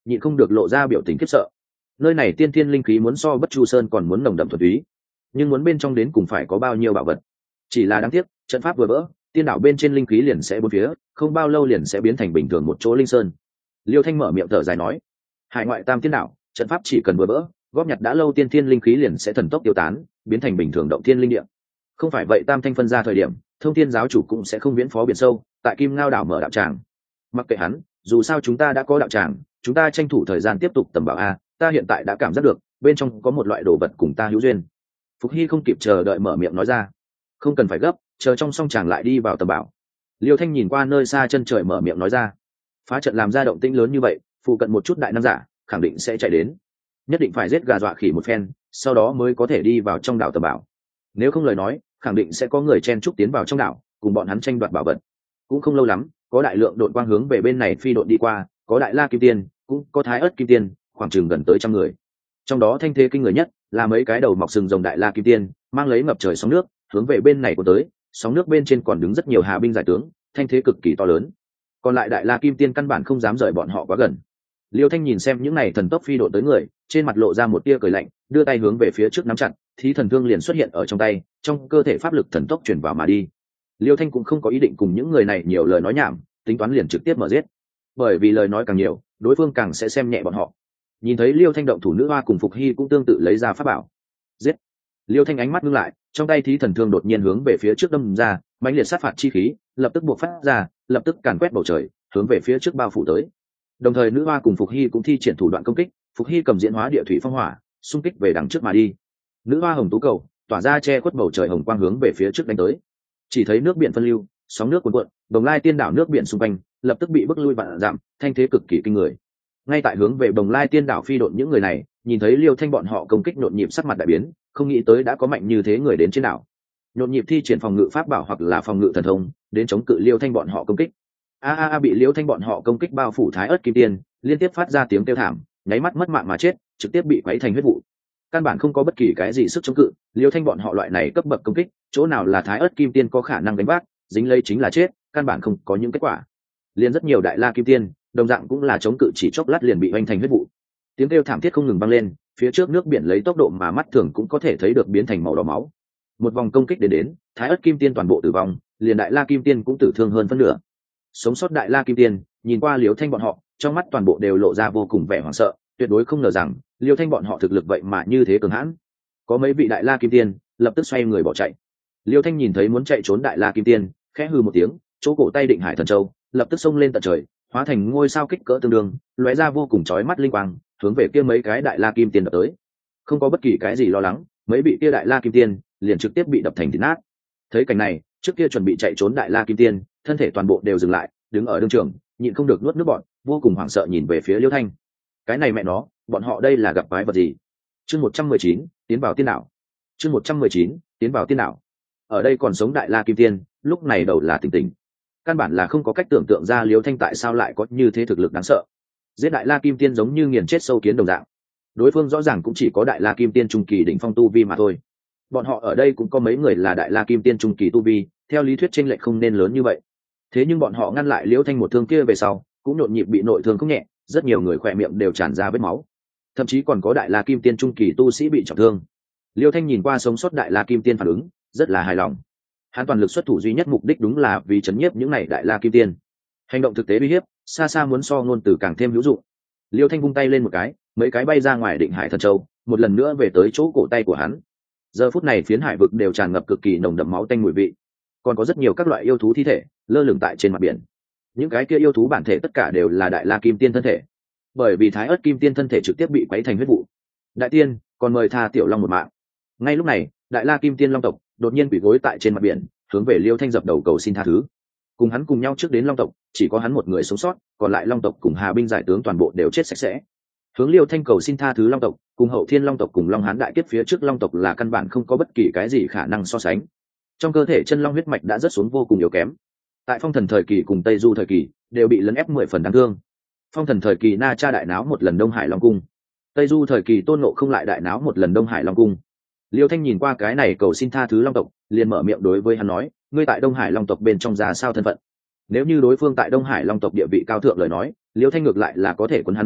nhịn không được lộ ra biểu tình khiếp sợ. Nơi này tiên thiên linh khí muốn so Bất Chu Sơn còn muốn nồng đậm thuần túy, nhưng muốn bên trong đến cùng phải có bao nhiêu bảo vật. Chỉ là đáng tiếc, trận pháp vừa vỡ, tiên đảo bên trên linh khí liền sẽ bốn phía, không bao lâu liền sẽ biến thành bình thường một chỗ linh sơn. Liêu Thanh mở miệng thở dài nói, hải ngoại tam tiên đảo, trận pháp chỉ cần vừa vỡ, góp nhặt đã lâu tiên thiên linh khí liền sẽ thần tốc tiêu tán, biến thành bình thường động thiên linh địa. Không phải vậy tam thanh phân ra thời điểm, Thông Thiên giáo chủ cũng sẽ không viễn phó biển sâu, tại Kim Ngao đảo mở đạo tràng. Mặc kệ hắn, dù sao chúng ta đã có đạo tràng, chúng ta tranh thủ thời gian tiếp tục tầm bảo a, ta hiện tại đã cảm giác được, bên trong có một loại đồ vật cùng ta hữu duyên. Phục Hy không kịp chờ đợi mở miệng nói ra, không cần phải gấp, chờ trong song tràng lại đi vào tầm bảo. Liêu Thanh nhìn qua nơi xa chân trời mở miệng nói ra, phá trận làm ra động tĩnh lớn như vậy, phụ cận một chút đại năng giả khẳng định sẽ chạy đến, nhất định phải giết gà dọa khỉ một phen, sau đó mới có thể đi vào trong đảo tầm bảo. Nếu không lời nói, khẳng định sẽ có người chen chúc tiến vào trong đảo, cùng bọn hắn tranh đoạt bảo vật. Cũng không lâu lắm, có đại lượng đội quang hướng về bên này phi đội đi qua, có đại la kim tiên, cũng có thái ớt kim tiên, khoảng chừng gần tới trăm người. Trong đó thanh thế kinh người nhất là mấy cái đầu mọc sừng rồng đại la kim tiên, mang lấy ngập trời sóng nước, hướng về bên này của tới, sóng nước bên trên còn đứng rất nhiều hà binh giải tướng, thanh thế cực kỳ to lớn. Còn lại đại la kim tiên căn bản không dám rời bọn họ quá gần. Liêu Thanh nhìn xem những này thần tốc phi đội tới người, trên mặt lộ ra một tia cười lạnh, đưa tay hướng về phía trước nắm chặt, thí thần thương liền xuất hiện ở trong tay, trong cơ thể pháp lực thần tốc chuyển vào mà đi. Liêu Thanh cũng không có ý định cùng những người này nhiều lời nói nhảm, tính toán liền trực tiếp mở giết, bởi vì lời nói càng nhiều, đối phương càng sẽ xem nhẹ bọn họ. Nhìn thấy Liêu Thanh động thủ, nữ hoa cùng Phục Hy cũng tương tự lấy ra pháp bảo. Giết! Liêu Thanh ánh mắt ngưng lại, trong tay thí thần thương đột nhiên hướng về phía trước đâm ra, mãnh liệt sát phạt chi khí lập tức buộc phát ra, lập tức càn quét bầu trời, hướng về phía trước bao phủ tới. Đồng thời nữ hoa cùng Phục Hy cũng thi triển thủ đoạn công kích, Phục Hy cầm diễn hóa địa thủy phong hỏa, xung kích về đằng trước mà đi. Nữ hoa hồng tú cầu tỏa ra che khuất bầu trời hồng quang hướng về phía trước đánh tới. Chỉ thấy nước biển phân lưu, sóng nước cuồn cuộn, Bồng Lai tiên đảo nước biển xung quanh lập tức bị bức lui vạn dặm, thanh thế cực kỳ kinh người. Ngay tại hướng về Bồng Lai tiên đảo phi độn những người này, nhìn thấy Liêu Thanh bọn họ công kích nhộn nhịp, sắc mặt đại biến, không nghĩ tới đã có mạnh như thế người đến trên đảo. Nhộn nhịp thi triển phòng ngự pháp bảo hoặc là phòng ngự thần thông đến chống cự Liêu Thanh bọn họ công kích. A a a bị Liêu Thanh bọn họ công kích bao phủ thái ớt kim tiên, liên tiếp phát ra tiếng kêu thảm, nháy mắt mất mạng mà chết, trực tiếp bị quấy thành huyết vụ. Căn bản không có bất kỳ cái gì sức chống cự, Liêu Thanh bọn họ loại này cấp bậc công kích, chỗ nào là thái ớt kim tiên có khả năng đánh vác, dính lấy chính là chết, căn bản không có những kết quả. Liên rất nhiều đại la kim tiên, đồng dạng cũng là chống cự, chỉ chốc lát liền bị hoành thành huyết vụ. Tiếng kêu thảm thiết không ngừng vang lên, phía trước nước biển lấy tốc độ mà mắt thường cũng có thể thấy được biến thành màu đỏ máu. Một vòng công kích đến đến, thái ớt kim tiên toàn bộ tử vong, liền đại la kim tiên cũng tử thương hơn phân nửa. Sống sót đại la kim tiên nhìn qua Liêu Thanh bọn họ, trong mắt toàn bộ đều lộ ra vô cùng vẻ hoảng sợ, tuyệt đối không ngờ rằng Liêu Thanh bọn họ thực lực vậy mà như thế cường hãn. Có mấy vị đại la kim tiên lập tức xoay người bỏ chạy. Liêu Thanh nhìn thấy muốn chạy trốn đại la kim tiên, khẽ hừ một tiếng, chỗ cổ tay định hải thần châu lập tức xông lên tận trời, hóa thành ngôi sao kích cỡ tương đương, lóe ra vô cùng chói mắt linh quang, hướng về kia mấy cái đại la kim tiên đập tới. Không có bất kỳ cái gì lo lắng, mấy vị kia đại la kim tiên liền trực tiếp bị đập thành thịt nát. Thấy cảnh này, trước kia chuẩn bị chạy trốn đại la kim tiên thân thể toàn bộ đều dừng lại, đứng ở đương trường, nhịn không được nuốt nước bọt, vô cùng hoảng sợ nhìn về phía Liêu Thanh. Cái này mẹ nó, bọn họ đây là gặp quái vật gì? Chương một trăm mười chín, tiến vào tiên đảo. Chương một trăm mười chín, tiến vào tiên đảo. Ở đây còn sống đại la kim tiên, lúc này đầu là tỉnh tỉnh. Căn bản là không có cách tưởng tượng ra Liêu Thanh tại sao lại có như thế thực lực đáng sợ. Giết đại la kim tiên giống như nghiền chết sâu kiến đồng dạng. Đối phương rõ ràng cũng chỉ có đại la kim tiên trung kỳ đỉnh phong tu vi mà thôi. Bọn họ ở đây cũng có mấy người là đại la kim tiên trung kỳ tu vi, theo lý thuyết chênh lệch không nên lớn như vậy. Thế nhưng bọn họ ngăn lại Liêu Thanh một thương kia về sau, cũng nhộn nhịp bị nội thương không nhẹ, rất nhiều người khỏe miệng đều tràn ra vết máu, thậm chí còn có đại la kim tiên trung kỳ tu sĩ bị trọng thương. Liêu Thanh nhìn qua sống sót đại la kim tiên phản ứng, rất là hài lòng. Hắn toàn lực xuất thủ duy nhất mục đích đúng là vì chấn nhiếp những này đại la kim tiên. Hành động thực tế uy hiếp, xa xa muốn so ngôn từ càng thêm hữu dụng. Liêu Thanh vung tay lên một cái, mấy cái bay ra ngoài định hải thần châu, một lần nữa về tới chỗ cổ tay của hắn. Giờ phút này phiến hải vực đều tràn ngập cực kỳ nồng đậm máu tanh mùi vị, còn có rất nhiều các loại yêu thú thi thể lơ lửng tại trên mặt biển. Những cái kia yêu thú bản thể tất cả đều là đại la kim tiên thân thể, bởi vì thái ớt kim tiên thân thể trực tiếp bị quấy thành huyết vụ. Đại tiên, còn mời tha tiểu long một mạng. Ngay lúc này, đại la kim tiên long tộc đột nhiên quỳ gối tại trên mặt biển, hướng về Liêu Thanh dập đầu cầu xin tha thứ. Cùng hắn cùng nhau trước đến long tộc chỉ có hắn một người sống sót, còn lại long tộc cùng hà binh giải tướng toàn bộ đều chết sạch sẽ. Hướng Liêu Thanh cầu xin tha thứ long tộc cùng hậu thiên long tộc cùng long hán đại kiếp phía trước long tộc là căn bản không có bất kỳ cái gì khả năng so sánh. Trong cơ thể chân long huyết mạch đã rất xuống vô cùng yếu kém, tại phong thần thời kỳ cùng tây du thời kỳ đều bị lấn ép mười phần đáng thương. Phong thần thời kỳ Na Cha đại náo một lần Đông Hải Long cung, tây du thời kỳ Tôn Ngộ không lại đại náo một lần Đông Hải Long cung. Liêu Thanh nhìn qua cái này cầu xin tha thứ long tộc, liền mở miệng đối với hắn nói, ngươi tại Đông Hải Long tộc bên trong ra sao thân phận? Nếu như đối phương tại Đông Hải Long tộc địa vị cao thượng lời nói, Liêu Thanh ngược lại là có thể quấn hắn một mạng,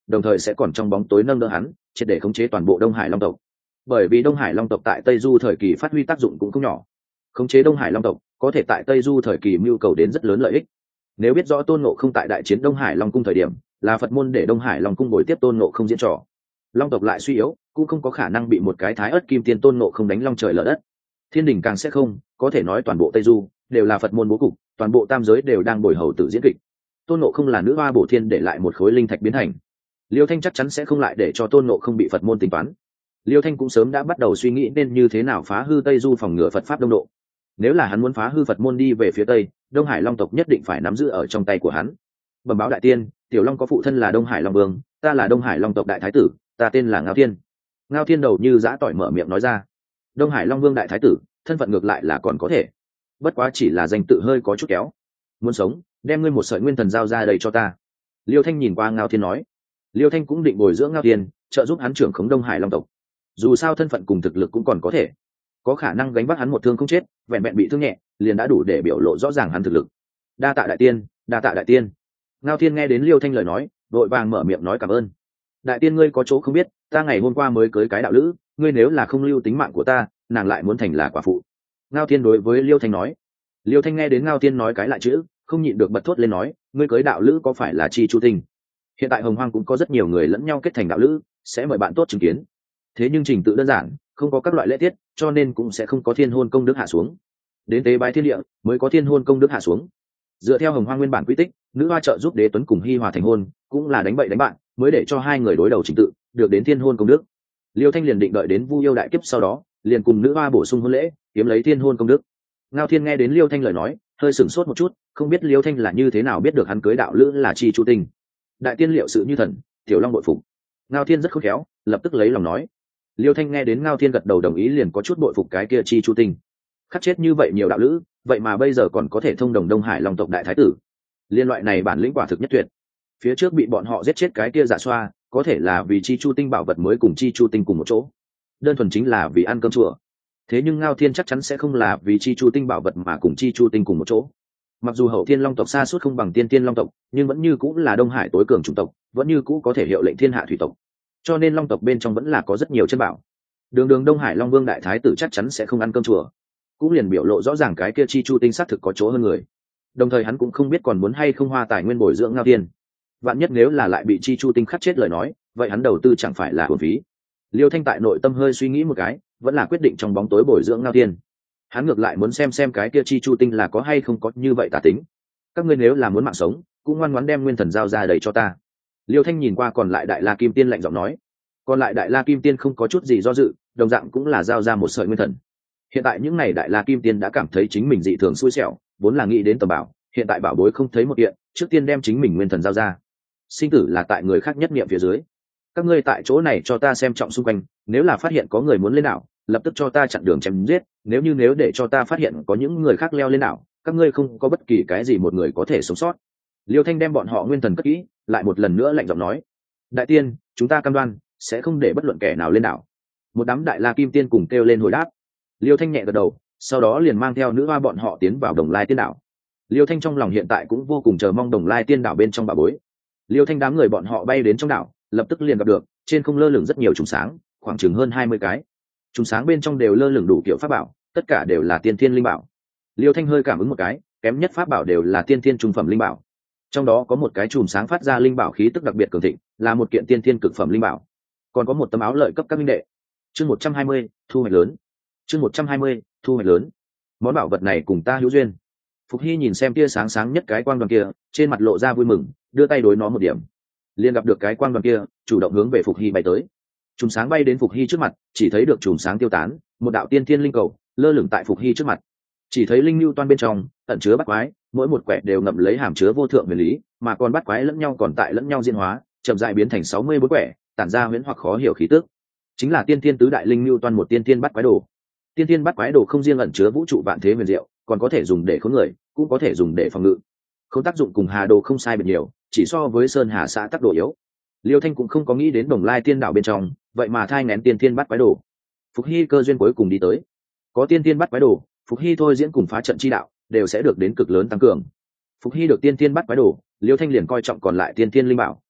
đồng thời sẽ còn trong bóng tối nâng đỡ hắn triệt để khống chế toàn bộ Đông Hải Long tộc. Bởi vì Đông Hải Long tộc tại Tây Du thời kỳ phát huy tác dụng cũng không nhỏ, khống chế Đông Hải Long tộc có thể tại Tây Du thời kỳ mưu cầu đến rất lớn lợi ích. Nếu biết rõ Tôn Ngộ Không tại đại chiến Đông Hải Long cung thời điểm là Phật môn để Đông Hải Long cung bồi tiếp Tôn Ngộ Không diễn trò, Long tộc lại suy yếu, cũng không có khả năng bị một cái Thái Ức Kim Tiên Tôn Ngộ Không đánh long trời lở đất. Thiên đình càng sẽ không, có thể nói toàn bộ Tây Du đều là Phật môn bố cục, toàn bộ tam giới đều đang bồi hầu tự diễn kịch. Tôn Ngộ Không là nữ hoa bổ thiên để lại một khối linh thạch biến thành, Liêu Thanh chắc chắn sẽ không lại để cho Tôn Ngộ Không bị Phật môn tính toán. Liêu Thanh cũng sớm đã bắt đầu suy nghĩ nên như thế nào phá hư Tây Du phòng ngừa Phật pháp đông độ. Nếu là hắn muốn phá hư Phật môn đi về phía Tây, Đông Hải Long tộc nhất định phải nắm giữ ở trong tay của hắn. Bẩm báo đại tiên, Tiểu Long có phụ thân là Đông Hải Long Vương, ta là Đông Hải Long tộc đại thái tử, ta tên là Ngao Thiên. Ngao Thiên đầu như giã tỏi mở miệng nói ra. Đông Hải Long Vương đại thái tử, thân phận ngược lại là còn có thể, bất quá chỉ là danh tự hơi có chút kéo. Muốn sống, đem ngươi một sợi nguyên thần giao ra đây cho ta. Liêu Thanh nhìn qua Ngao Thiên nói. Liêu Thanh cũng định bồi dưỡng Ngao Thiên, trợ giúp hắn trưởng khống Đông Hải Long tộc. Dù sao thân phận cùng thực lực cũng còn có thể, có khả năng gánh vác hắn một thương không chết, vẹn vẹn bị thương nhẹ liền đã đủ để biểu lộ rõ ràng hắn thực lực. Đa tạ đại tiên, đa tạ đại tiên. Ngao Thiên nghe đến Liêu Thanh lời nói, vội vàng mở miệng nói cảm ơn. Đại tiên ngươi có chỗ không biết, ta ngày hôm qua mới cưới cái đạo lữ, ngươi nếu là không lưu tính mạng của ta, nàng lại muốn thành là quả phụ. Ngao Thiên đối với Liêu Thanh nói. Liêu Thanh nghe đến Ngao Thiên nói cái lại chữ, không nhịn được bật thốt lên nói, ngươi cưới đạo lữ có phải là Chi Chu Tinh? Hiện tại Hồng Hoang cũng có rất nhiều người lẫn nhau kết thành đạo lữ, sẽ mời bạn tốt chứng kiến. Thế nhưng trình tự đơn giản, không có các loại lễ tiết, cho nên cũng sẽ không có thiên hôn công đức hạ xuống. Đến tế bái thiên địa mới có thiên hôn công đức hạ xuống. Dựa theo Hồng Hoang nguyên bản quy tích, nữ hoa trợ giúp Đế Tuấn cùng Hi Hòa thành hôn, cũng là đánh bậy đánh bạn, mới để cho hai người đối đầu trình tự, được đến thiên hôn công đức. Liêu Thanh liền định đợi đến Vu Yêu đại kiếp sau đó, liền cùng nữ hoa bổ sung hôn lễ, kiếm lấy thiên hôn công đức. Ngao Thiên nghe đến Liêu Thanh lời nói, hơi sửng sốt một chút, không biết Liêu Thanh là như thế nào biết được hắn cưới đạo lữ là Chi Chu Tinh. Đại tiên liệu sự như thần, Tiểu Long bội phục. Ngao Thiên rất khôn khéo, lập tức lấy lòng nói. Liêu Thanh nghe đến Ngao Thiên gật đầu đồng ý liền có chút bội phục cái kia Chi Chu Tinh. Khắc chết như vậy nhiều đạo lữ, vậy mà bây giờ còn có thể thông đồng Đông Hải Long tộc đại thái tử. Liên loại này bản lĩnh quả thực nhất tuyệt. Phía trước bị bọn họ giết chết cái kia Dạ Xoa, có thể là vì Chi Chu Tinh bảo vật mới cùng Chi Chu Tinh cùng một chỗ, đơn thuần chính là vì ăn cơm chùa. Thế nhưng Ngao Thiên chắc chắn sẽ không là vì Chi Chu Tinh bảo vật mà cùng Chi Chu Tinh cùng một chỗ. Mặc dù Hậu Thiên Long tộc xa suốt không bằng Tiên Tiên Long tộc, nhưng vẫn như cũng là Đông Hải tối cường chủng tộc, vẫn như cũ có thể hiệu lệnh thiên hạ thủy tộc. Cho nên Long tộc bên trong vẫn là có rất nhiều chân bảo. Đường Đường Đông Hải Long Vương đại thái tử chắc chắn sẽ không ăn cơm chùa, cũng liền biểu lộ rõ ràng cái kia Chi Chu Tinh xác thực có chỗ hơn người. Đồng thời hắn cũng không biết còn muốn hay không hoa tài nguyên bồi dưỡng Ngao Thiên. Vạn nhất nếu là lại bị Chi Chu Tinh khắc chết lời nói, vậy hắn đầu tư chẳng phải là uổng phí. Liêu Thanh tại nội tâm hơi suy nghĩ một cái, vẫn là quyết định trong bóng tối bồi dưỡng Ngao Thiên. Hắn ngược lại muốn xem xem cái kia Chi Chu Tinh là có hay không có như vậy tà tính. Các ngươi nếu là muốn mạng sống, cũng ngoan ngoãn đem nguyên thần giao ra đầy cho ta. Liêu Thanh nhìn qua còn lại Đại La Kim Tiên lạnh giọng nói. Còn lại Đại La Kim Tiên không có chút gì do dự, đồng dạng cũng là giao ra một sợi nguyên thần. Hiện tại những này Đại La Kim Tiên đã cảm thấy chính mình dị thường xui xẻo, vốn là nghĩ đến tầm bảo, hiện tại bảo bối không thấy một kiện, trước tiên đem chính mình nguyên thần giao ra. Sinh tử là tại người khác nhất niệm phía dưới. Các ngươi tại chỗ này cho ta xem trọng xung quanh, nếu là phát hiện có người muốn lên đảo, lập tức cho ta chặn đường chém giết, nếu như nếu để cho ta phát hiện có những người khác leo lên đảo, các ngươi không có bất kỳ cái gì một người có thể sống sót. Liêu Thanh đem bọn họ nguyên thần cất kỹ, lại một lần nữa lạnh giọng nói: đại tiên, chúng ta cam đoan sẽ không để bất luận kẻ nào lên đảo. Một đám Đại La Kim Tiên cùng kêu lên hồi đáp. Liêu Thanh nhẹ gật đầu, sau đó liền mang theo nữ hoa bọn họ tiến vào Đồng Lai Tiên đảo. Liêu Thanh trong lòng hiện tại cũng vô cùng chờ mong Đồng Lai Tiên đảo bên trong bà bối. Liêu Thanh đám người bọn họ bay đến trong đảo, lập tức liền gặp được trên không lơ lửng rất nhiều trùng sáng, khoảng chừng hơn hai mươi cái. Trùng sáng bên trong đều lơ lửng đủ kiểu pháp bảo, tất cả đều là tiên thiên linh bảo. Liêu Thanh hơi cảm ứng một cái, kém nhất pháp bảo đều là tiên thiên trung phẩm linh bảo. Trong đó có một cái chùm sáng phát ra linh bảo khí tức đặc biệt cường thịnh, là một kiện tiên thiên cực phẩm linh bảo. Còn có một tấm áo lợi cấp các minh đệ. Chương một trăm hai mươi, thu hoạch lớn. Chương một trăm hai mươi, thu hoạch lớn. Món bảo vật này cùng ta hữu duyên. Phục Hy nhìn xem tia sáng sáng nhất cái quang đoàn kia, trên mặt lộ ra vui mừng, đưa tay đối nó một điểm. Liền gặp được cái quang đoàn kia, chủ động hướng về Phục Hy bay tới. Chùm sáng bay đến Phục Hy trước mặt, chỉ thấy được chùm sáng tiêu tán, một đạo tiên thiên linh cầu lơ lửng tại Phục Hy trước mặt. Chỉ thấy linh lưu toan bên trong ẩn chứa bát quái, mỗi một quẻ đều ngậm lấy hàm chứa vô thượng huyền lý, mà còn bát quái lẫn nhau còn tại lẫn nhau diễn hóa, chậm rãi biến thành sáu mươi bốn quẻ, tản ra huyễn hoặc khó hiểu khí tức. Chính là tiên thiên tứ đại linh lưu toan một tiên thiên bát quái đồ. Tiên thiên bát quái đồ không riêng ẩn chứa vũ trụ vạn thế huyền diệu, còn có thể dùng để khống người, cũng có thể dùng để phòng ngự. Không tác dụng cùng Hà đồ không sai biệt nhiều, chỉ so với Sơn Hà xã tác độ yếu. Liêu Thanh cũng không có nghĩ đến Đồng Lai Tiên đảo bên trong, vậy mà thai nghén tiên thiên bát quái đồ. Phục Hy cơ duyên cuối cùng đi tới. Có tiên thiên bát quái đồ, Phục Hy thôi diễn cùng phá trận chi đạo đều sẽ được đến cực lớn tăng cường. Phục Hy được tiên thiên bát quái đồ, Liêu Thanh liền coi trọng còn lại tiên thiên linh bảo.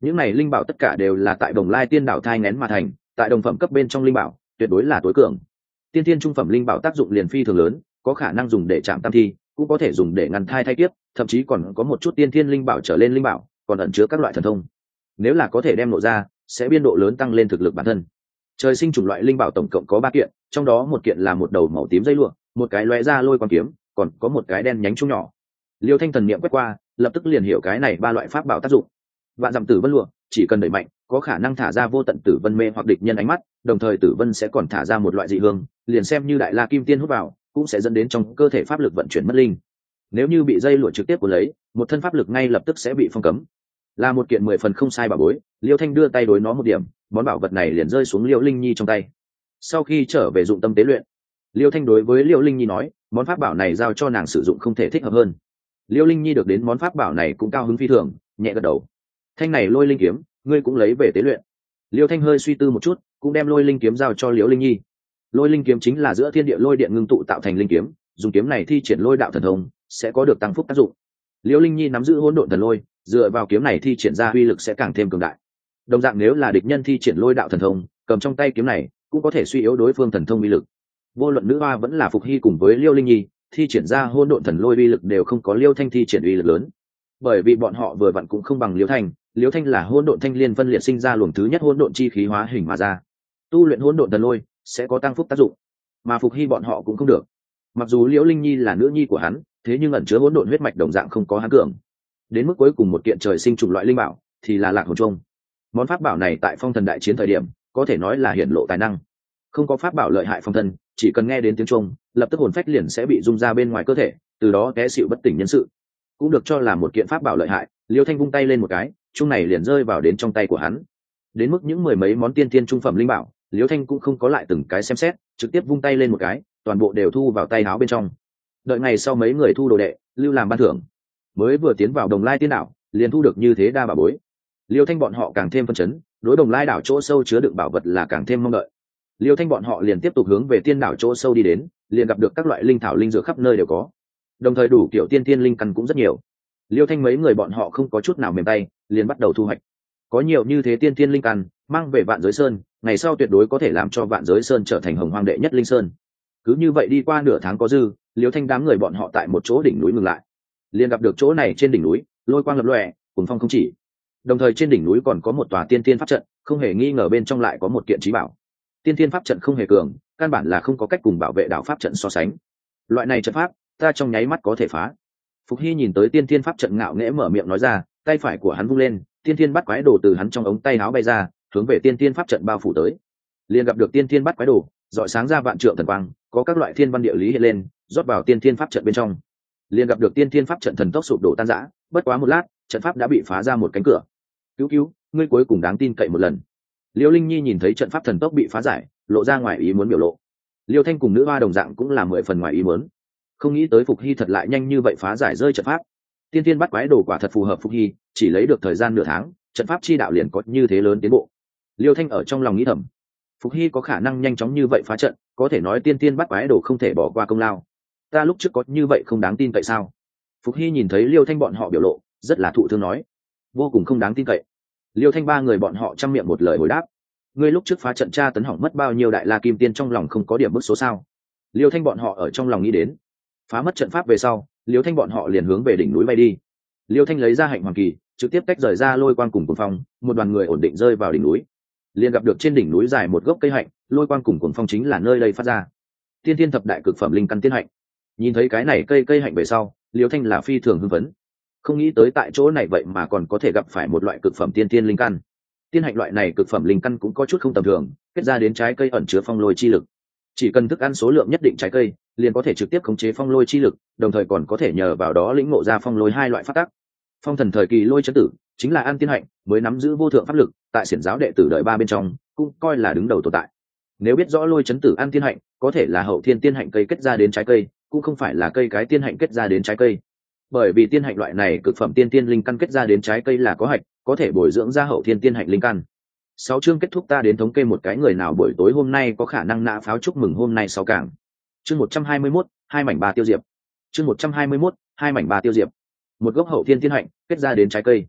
những này linh bảo tất cả đều là tại Đồng Lai Tiên Đảo thai nghén mà thành, tại đồng phẩm cấp bên trong linh bảo tuyệt đối là tối cường. Tiên tiên trung phẩm linh bảo tác dụng liền phi thường lớn, có khả năng dùng để chạm tam thi, cũng có thể dùng để ngăn thai thai kiếp, thậm chí còn có một chút tiên thiên linh bảo trở lên linh bảo còn ẩn chứa các loại thần thông. Nếu là có thể đem lộ ra, sẽ biên độ lớn tăng lên thực lực bản thân. Trời sinh chủng loại linh bảo tổng cộng có ba kiện, trong đó một kiện là một đầu màu tím dây lụa, một cái lóe ra lôi quang kiếm, còn có một cái đen nhánh trung nhỏ. Liêu Thanh thần niệm quét qua, lập tức liền hiểu cái này ba loại pháp bảo tác dụng. Vạn dặm tử vân lụa, chỉ cần đẩy mạnh, có khả năng thả ra vô tận tử vân mê hoặc địch nhân ánh mắt, đồng thời tử vân sẽ còn thả ra một loại dị hương, liền xem như đại la kim tiên hút vào, cũng sẽ dẫn đến trong cơ thể pháp lực vận chuyển mất linh. Nếu như bị dây lụa trực tiếp cuốn lấy, một thân pháp lực ngay lập tức sẽ bị phong cấm. Là một kiện mười phần không sai bảo bối, Liêu Thanh đưa tay đối nó một điểm, món bảo vật này liền rơi xuống Liêu Linh Nhi trong tay. Sau khi trở về dụng tâm tế luyện, Liêu Thanh đối với Liêu Linh Nhi nói, món pháp bảo này giao cho nàng sử dụng không thể thích hợp hơn. Liêu Linh Nhi được đến món pháp bảo này cũng cao hứng phi thường, nhẹ gật đầu. Thanh này lôi linh kiếm, ngươi cũng lấy về tế luyện. Liêu Thanh hơi suy tư một chút, cũng đem lôi linh kiếm giao cho Liêu Linh Nhi. Lôi linh kiếm chính là giữa thiên địa lôi điện ngưng tụ tạo thành linh kiếm, dùng kiếm này thi triển lôi đạo thần thông, sẽ có được tăng phúc tác dụng. Liêu Linh Nhi nắm giữ hỗn độn thần lôi, dựa vào kiếm này thi triển ra uy lực sẽ càng thêm cường đại. Đồng dạng nếu là địch nhân thi triển lôi đạo thần thông, cầm trong tay kiếm này cũng có thể suy yếu đối phương thần thông uy lực. Vô luận nữ hoa vẫn là Phục Hy cùng với Liêu Linh Nhi, thi triển ra hỗn độn thần lôi uy lực đều không có Liêu Thanh thi triển uy lực lớn, bởi vì bọn họ vừa vặn cũng không bằng Liêu Thanh. Liêu Thanh là hỗn độn thanh liên phân liệt sinh ra luồng thứ nhất hỗn độn chi khí hóa hình mà ra, tu luyện hỗn độn thần lôi sẽ có tăng phúc tác dụng, mà Phục Hy bọn họ cũng không được. Mặc dù Liễu Linh Nhi là nữ nhi của hắn, thế nhưng ẩn chứa hỗn độn huyết mạch đồng dạng không có hắn cường. Đến mức cuối cùng một kiện trời sinh chủng loại linh bảo thì là Lạc Hồn Trung. Món pháp bảo này tại phong thần đại chiến thời điểm có thể nói là hiển lộ tài năng. Không có pháp bảo lợi hại phong thần, chỉ cần nghe đến tiếng chuông, lập tức hồn phách liền sẽ bị rung ra bên ngoài cơ thể, từ đó té xỉu bất tỉnh nhân sự. Cũng được cho là một kiện pháp bảo lợi hại. Liêu Thanh vung tay lên một cái, chung này liền rơi vào đến trong tay của hắn. Đến mức những mười mấy món tiên tiên trung phẩm linh bảo, Liêu Thanh cũng không có lại từng cái xem xét, trực tiếp vung tay lên một cái, toàn bộ đều thu vào tay áo bên trong. Đợi ngày sau mấy người thu đồ đệ, lưu làm ban thưởng. Mới vừa tiến vào Đồng Lai Tiên Đảo, liền thu được như thế đa bảo bối. Liêu Thanh bọn họ càng thêm phấn chấn, đối Đồng Lai đảo chỗ sâu chứa đựng bảo vật là càng thêm mong đợi. Liêu Thanh bọn họ liền tiếp tục hướng về Tiên đảo chỗ sâu đi đến, liền gặp được các loại linh thảo linh dược khắp nơi đều có. Đồng thời đủ kiểu tiên tiên linh căn cũng rất nhiều. Liêu Thanh mấy người bọn họ không có chút nào mềm tay, liền bắt đầu thu hoạch. Có nhiều như thế tiên tiên linh căn, mang về Vạn Giới Sơn, ngày sau tuyệt đối có thể làm cho Vạn Giới Sơn trở thành hồng hoang đệ nhất linh sơn. Cứ như vậy đi qua nửa tháng có dư, Liêu Thanh đám người bọn họ tại một chỗ đỉnh núi ngừng lại. Liền gặp được chỗ này trên đỉnh núi, lôi quang lập lòe, cuồng phong không chỉ. Đồng thời trên đỉnh núi còn có một tòa tiên tiên pháp trận, không hề nghi ngờ bên trong lại có một kiện trí bảo. Tiên tiên pháp trận không hề cường, căn bản là không có cách cùng bảo vệ đảo pháp trận so sánh. Loại này trận pháp, ta trong nháy mắt có thể phá. Phục Hy nhìn tới tiên tiên pháp trận ngạo nghễ mở miệng nói ra, tay phải của hắn vung lên, tiên tiên bắt quái đồ từ hắn trong ống tay áo bay ra, hướng về tiên tiên pháp trận bao phủ tới. Liền gặp được tiên tiên bắt quái đồ, rọi sáng ra vạn trượng thần quang, có các loại thiên văn địa lý hiện lên, rót vào tiên tiên pháp trận bên trong. Liền gặp được tiên tiên pháp trận thần tốc sụp đổ tan rã, bất quá một lát, trận pháp đã bị phá ra một cánh cửa. Cứu cứu, ngươi cuối cùng đáng tin cậy một lần. Liêu Linh Nhi nhìn thấy trận pháp thần tốc bị phá giải, lộ ra ngoài ý muốn biểu lộ. Liêu Thanh cùng nữ hoa đồng dạng cũng là mười phần ngoài ý muốn. Không nghĩ tới Phục Hy thật lại nhanh như vậy phá giải rơi trận pháp. Tiên tiên bắt quái đồ quả thật phù hợp Phục Hy, chỉ lấy được thời gian nửa tháng, trận pháp chi đạo liền có như thế lớn tiến bộ. Liêu Thanh ở trong lòng nghĩ thầm, Phục Hy có khả năng nhanh chóng như vậy phá trận, có thể nói tiên tiên bắt quái đồ không thể bỏ qua công lao. Ta lúc trước có như vậy không đáng tin cậy sao? Phục Hy nhìn thấy Liêu Thanh bọn họ biểu lộ, rất là thụ thương nói, vô cùng không đáng tin cậy. Liêu Thanh ba người bọn họ chăm miệng một lời hồi đáp, ngươi lúc trước phá trận tra tấn hỏng mất bao nhiêu đại la kim tiên, trong lòng không có điểm bức số sao? Liêu Thanh bọn họ ở trong lòng nghĩ đến, phá mất trận pháp về sau, Liêu Thanh bọn họ liền hướng về đỉnh núi bay đi. Liêu Thanh lấy ra hạnh hoàng kỳ, trực tiếp tách rời ra lôi quang cùng cuồng phong, một đoàn người ổn định rơi vào đỉnh núi. Liền gặp được trên đỉnh núi dài một gốc cây hạnh, lôi quang cùng cuồng phong chính là nơi đây phát ra. Tiên tiên thập đại cực phẩm linh căn tiên hạnh. Nhìn thấy cái này cây cây hạnh về sau, Liêu Thanh là phi thường hưng phấn. Không nghĩ tới tại chỗ này vậy mà còn có thể gặp phải một loại cực phẩm tiên tiên linh căn. Tiên hạnh loại này cực phẩm linh căn cũng có chút không tầm thường, kết ra đến trái cây ẩn chứa phong lôi chi lực. Chỉ cần thức ăn số lượng nhất định trái cây, liền có thể trực tiếp khống chế phong lôi chi lực, đồng thời còn có thể nhờ vào đó lĩnh ngộ ra phong lôi hai loại pháp tắc. Phong thần thời kỳ lôi chấn tử chính là ăn tiên hạnh mới nắm giữ vô thượng pháp lực, tại xiển giáo đệ tử đợi ba bên trong cũng coi là đứng đầu tồn tại. Nếu biết rõ lôi chấn tử ăn tiên hạnh có thể là hậu thiên tiên hạnh cây kết ra đến trái cây, cũng không phải là cây cái tiên hạnh kết ra đến trái cây. Bởi vì tiên hạnh loại này cực phẩm tiên tiên linh căn kết ra đến trái cây là có hạch, có thể bồi dưỡng ra hậu thiên tiên hạnh linh căn. Sáu chương kết thúc, ta đến thống kê một cái người nào buổi tối hôm nay có khả năng nã pháo chúc mừng hôm nay sáu càng. Chương một trăm hai mươi mốt, hai mảnh ba tiêu diệp. Chương một trăm hai mươi mốt, hai mảnh ba tiêu diệp. Một gốc hậu thiên tiên hạnh kết ra đến trái cây.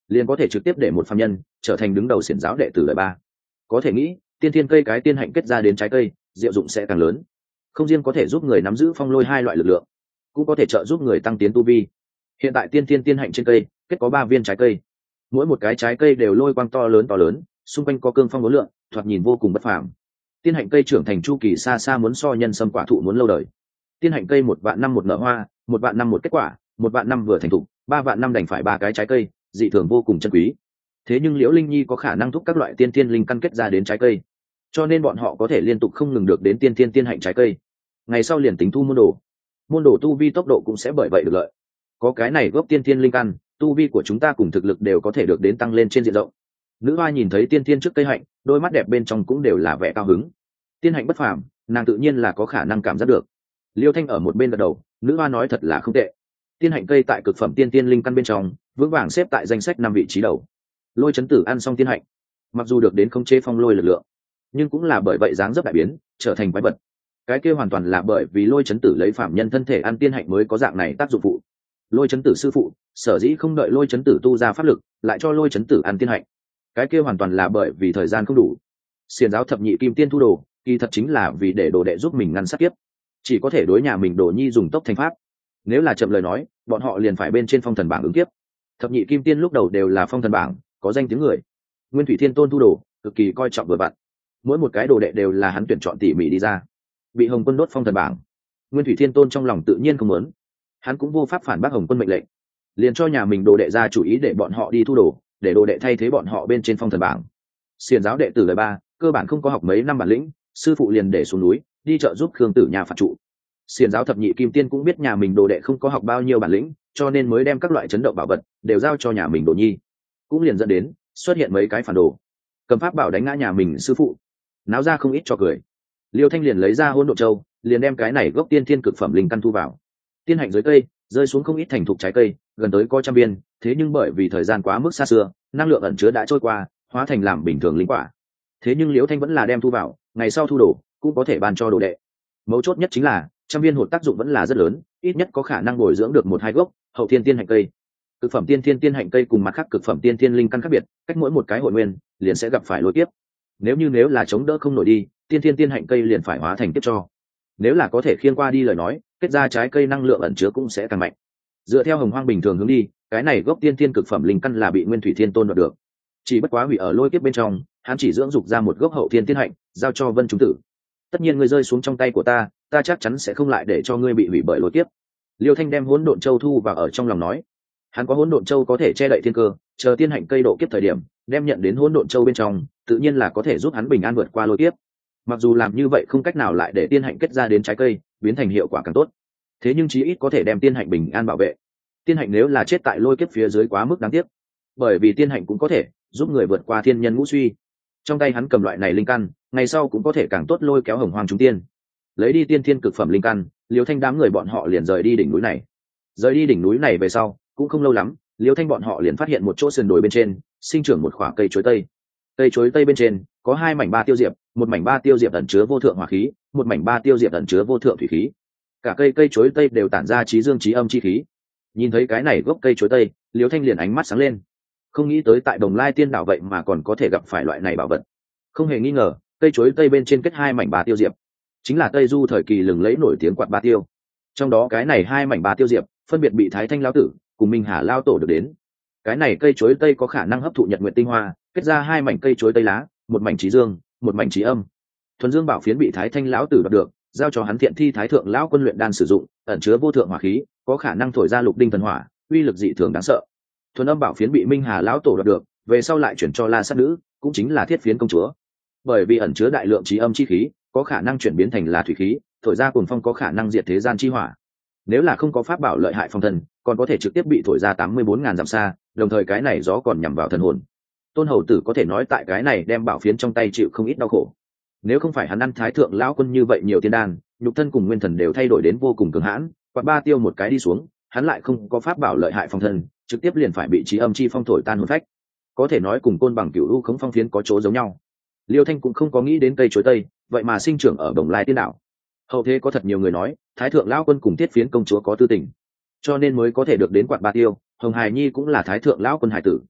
liền có thể trực tiếp để một phàm nhân trở thành đứng đầu xiển giáo đệ tử đời ba. Có thể nghĩ tiên thiên cây cái tiên hạnh kết ra đến trái cây diệu dụng sẽ càng lớn, không riêng có thể giúp người nắm giữ phong lôi hai loại lực lượng, cũng có thể trợ giúp người tăng tiến tu vi. Hiện tại tiên thiên tiên hạnh trên cây kết có ba viên trái cây, mỗi một cái trái cây đều lôi quang to lớn to lớn, xung quanh có cương phong bốn lượng, thoạt nhìn vô cùng bất phàm. Tiên hạnh cây trưởng thành chu kỳ xa xa muốn so nhân sâm quả thụ muốn lâu đời. Tiên hạnh cây một vạn năm một nở hoa, một vạn năm một kết quả, một vạn năm vừa thành thục, ba vạn năm đành phải ba cái trái cây, dị thường vô cùng chân quý. Thế nhưng Liễu Linh Nhi có khả năng thúc các loại tiên tiên linh căn kết ra đến trái cây, cho nên bọn họ có thể liên tục không ngừng được đến tiên tiên tiên hạnh trái cây. Ngày sau liền tính thu môn đồ, môn đồ tu vi tốc độ cũng sẽ bởi vậy được lợi. Có cái này gốc tiên tiên linh căn, tu vi của chúng ta cùng thực lực đều có thể được đến tăng lên trên diện rộng. Nữ hoa nhìn thấy tiên tiên trước cây hạnh, đôi mắt đẹp bên trong cũng đều là vẻ cao hứng. Tiên hạnh bất phàm, nàng tự nhiên là có khả năng cảm giác được. Liêu Thanh ở một bên gật đầu, nữ hoa nói thật là không tệ. Tiên hạnh cây tại cực phẩm tiên tiên linh căn bên trong vững vàng xếp tại danh sách năm vị trí đầu. Lôi chấn tử ăn xong tiên hạnh, mặc dù được đến khống chế phong lôi lực lượng, nhưng cũng là bởi vậy dáng dấp đại biến, trở thành quái vật. Cái kia hoàn toàn là bởi vì lôi chấn tử lấy phạm nhân thân thể ăn tiên hạnh mới có dạng này tác dụng phụ. Lôi chấn tử sư phụ sở dĩ không đợi lôi chấn tử tu ra pháp lực, lại cho lôi chấn tử ăn tiên hạnh, cái kia hoàn toàn là bởi vì thời gian không đủ. Xiển giáo thập nhị kim tiên thu đồ, kỳ thật chính là vì để đồ đệ giúp mình ngăn sát kiếp, chỉ có thể đối nhà mình đồ nhi dùng tốc thành pháp. Nếu là chậm lời nói, bọn họ liền phải bên trên phong thần bảng ứng kiếp. Thập nhị kim tiên lúc đầu đều là phong thần bảng có danh tiếng người. Nguyên Thủy Thiên Tôn thu đồ cực kỳ coi trọng vừa vặn, mỗi một cái đồ đệ đều là hắn tuyển chọn tỉ mỉ đi ra. Bị Hồng Quân đốt phong thần bảng, Nguyên Thủy Thiên Tôn trong lòng tự nhiên không muốn, hắn cũng vô pháp phản bác Hồng Quân mệnh lệnh, liền cho nhà mình đồ đệ ra chủ ý để bọn họ đi thu đồ, để đồ đệ thay thế bọn họ bên trên phong thần bảng. Xiển giáo đệ tử đời ba cơ bản không có học mấy năm bản lĩnh, sư phụ liền để xuống núi đi trợ giúp Khương Tử Nha phạt trụ. Xiển giáo thập nhị kim tiên cũng biết nhà mình đồ đệ không có học bao nhiêu bản lĩnh, cho nên mới đem các loại chấn động bảo vật đều giao cho nhà mình đồ nhi, cũng liền dẫn đến xuất hiện mấy cái phản đồ cầm pháp bảo đánh ngã nhà mình sư phụ, náo ra không ít cho cười. Liêu Thanh liền lấy ra hỗn độn châu, liền đem cái này gốc tiên thiên cực phẩm linh căn thu vào. Tiên hạnh dưới cây rơi xuống không ít thành thục trái cây, gần tới có trăm viên, thế nhưng bởi vì thời gian quá mức xa xưa, năng lượng ẩn chứa đã trôi qua, hóa thành làm bình thường linh quả. Thế nhưng Liễu Thanh vẫn là đem thu vào, ngày sau thu đồ cũng có thể ban cho đồ đệ. Mấu chốt nhất chính là trăm viên hột tác dụng vẫn là rất lớn, ít nhất có khả năng bồi dưỡng được một hai gốc hậu thiên tiên hạnh cây. Cực phẩm tiên thiên tiên hạnh cây cùng mặt khác cực phẩm tiên thiên linh căn khác biệt, cách mỗi một cái hội nguyên liền sẽ gặp phải lôi kiếp. Nếu như nếu là chống đỡ không nổi đi, tiên thiên tiên hạnh cây liền phải hóa thành kiếp cho. Nếu là có thể khiêng qua đi lời nói, kết ra trái cây năng lượng ẩn chứa cũng sẽ càng mạnh. Dựa theo hồng hoang bình thường hướng đi, cái này gốc tiên thiên cực phẩm linh căn là bị Nguyên Thủy Thiên Tôn đoạt được. Chỉ bất quá hủy ở lôi kiếp bên trong, hắn chỉ dưỡng dục ra một gốc hậu thiên tiên hạnh, giao cho Vân Trung Tử. Tất nhiên ngươi rơi xuống trong tay của ta, ta chắc chắn sẽ không lại để cho ngươi bị hủy bởi lôi kiếp. Liêu Thanh đem hỗn độn châu thu vào ở trong lòng nói, hắn có hỗn độn châu có thể che đậy thiên cơ, chờ tiên hạnh cây độ kiếp thời điểm, đem nhận đến hỗn độn châu bên trong, tự nhiên là có thể giúp hắn bình an vượt qua lôi kiếp. Mặc dù làm như vậy không cách nào lại để tiên hạnh kết ra đến trái cây, biến thành hiệu quả càng tốt, thế nhưng chí ít có thể đem tiên hạnh bình an bảo vệ. Tiên hạnh nếu là chết tại lôi kiếp phía dưới quá mức đáng tiếc, bởi vì tiên hạnh cũng có thể giúp người vượt qua thiên nhân ngũ suy. Trong tay hắn cầm loại này linh căn, ngày sau cũng có thể càng tốt lôi kéo hồng hoang chúng tiên. Lấy đi tiên thiên cực phẩm linh căn, Liêu Thanh đám người bọn họ liền rời đi đỉnh núi này. Rời đi đỉnh núi này về sau, cũng không lâu lắm, Liêu Thanh bọn họ liền phát hiện một chỗ sườn đồi bên trên sinh trưởng một khoả cây chuối tây. Cây chuối tây bên trên có hai mảnh ba tiêu diệp, một mảnh ba tiêu diệp ẩn chứa vô thượng hỏa khí, một mảnh ba tiêu diệp ẩn chứa vô thượng thủy khí. Cả cây cây chuối tây đều tản ra trí dương trí âm chi khí. Nhìn thấy cái này gốc cây chuối tây, Liêu Thanh liền ánh mắt sáng lên. Không nghĩ tới tại Đồng Lai Tiên Đảo vậy mà còn có thể gặp phải loại này bảo vật. Không hề nghi ngờ, cây chuối tây bên trên kết hai mảnh ba tiêu diệp, chính là Tây Du thời kỳ lừng lẫy nổi tiếng quạt ba tiêu. Trong đó cái này hai mảnh ba tiêu diệp, phân biệt bị Thái Thanh lão tử cùng Minh Hà lao tổ được đến. Cái này cây chuối tây có khả năng hấp thụ nhật nguyện tinh hoa, kết ra hai mảnh cây chuối tây lá, một mảnh trí dương, một mảnh trí âm. Thuần dương bảo phiến bị Thái Thanh lão tử đoạt được, giao cho hắn Thiện Thi Thái thượng lão quân luyện đan sử dụng, ẩn chứa vô thượng hỏa khí, có khả năng thổi ra lục đinh thần hỏa, uy lực dị thường đáng sợ. Thuần âm bảo phiến bị Minh Hà lão tổ đoạt được, về sau lại chuyển cho La Sát nữ, cũng chính là Thiết Phiến công chúa. Bởi vì ẩn chứa đại lượng trí âm chi khí, có khả năng chuyển biến thành là thủy khí, thổi ra cuồng phong có khả năng diệt thế gian chi hỏa. Nếu là không có pháp bảo lợi hại phong thần, còn có thể trực tiếp bị thổi ra tám mươi bốn ngàn dặm xa, đồng thời cái này gió còn nhằm vào thần hồn. Tôn Hầu Tử có thể nói tại cái này đem bảo phiến trong tay chịu không ít đau khổ. Nếu không phải hắn ăn Thái thượng lão quân như vậy nhiều tiên đan, nhục thân cùng nguyên thần đều thay đổi đến vô cùng cường hãn, quạt ba tiêu một cái đi xuống, hắn lại không có pháp bảo lợi hại phong thần, trực tiếp liền phải bị trí âm chi phong thổi tan hồn phách. Có thể nói cùng côn bằng cửu u khống phong phiến có chỗ giống nhau. Liêu Thanh cũng không có nghĩ đến cây chuối tây, vậy mà sinh trưởng ở Đồng Lai Tiên Đảo. Hậu thế có thật nhiều người nói, Thái thượng lão quân cùng Thiết Phiến công chúa có tư tình, cho nên mới có thể được đến quạt ba tiêu. Hồng Hải Nhi cũng là Thái thượng lão quân hải tử.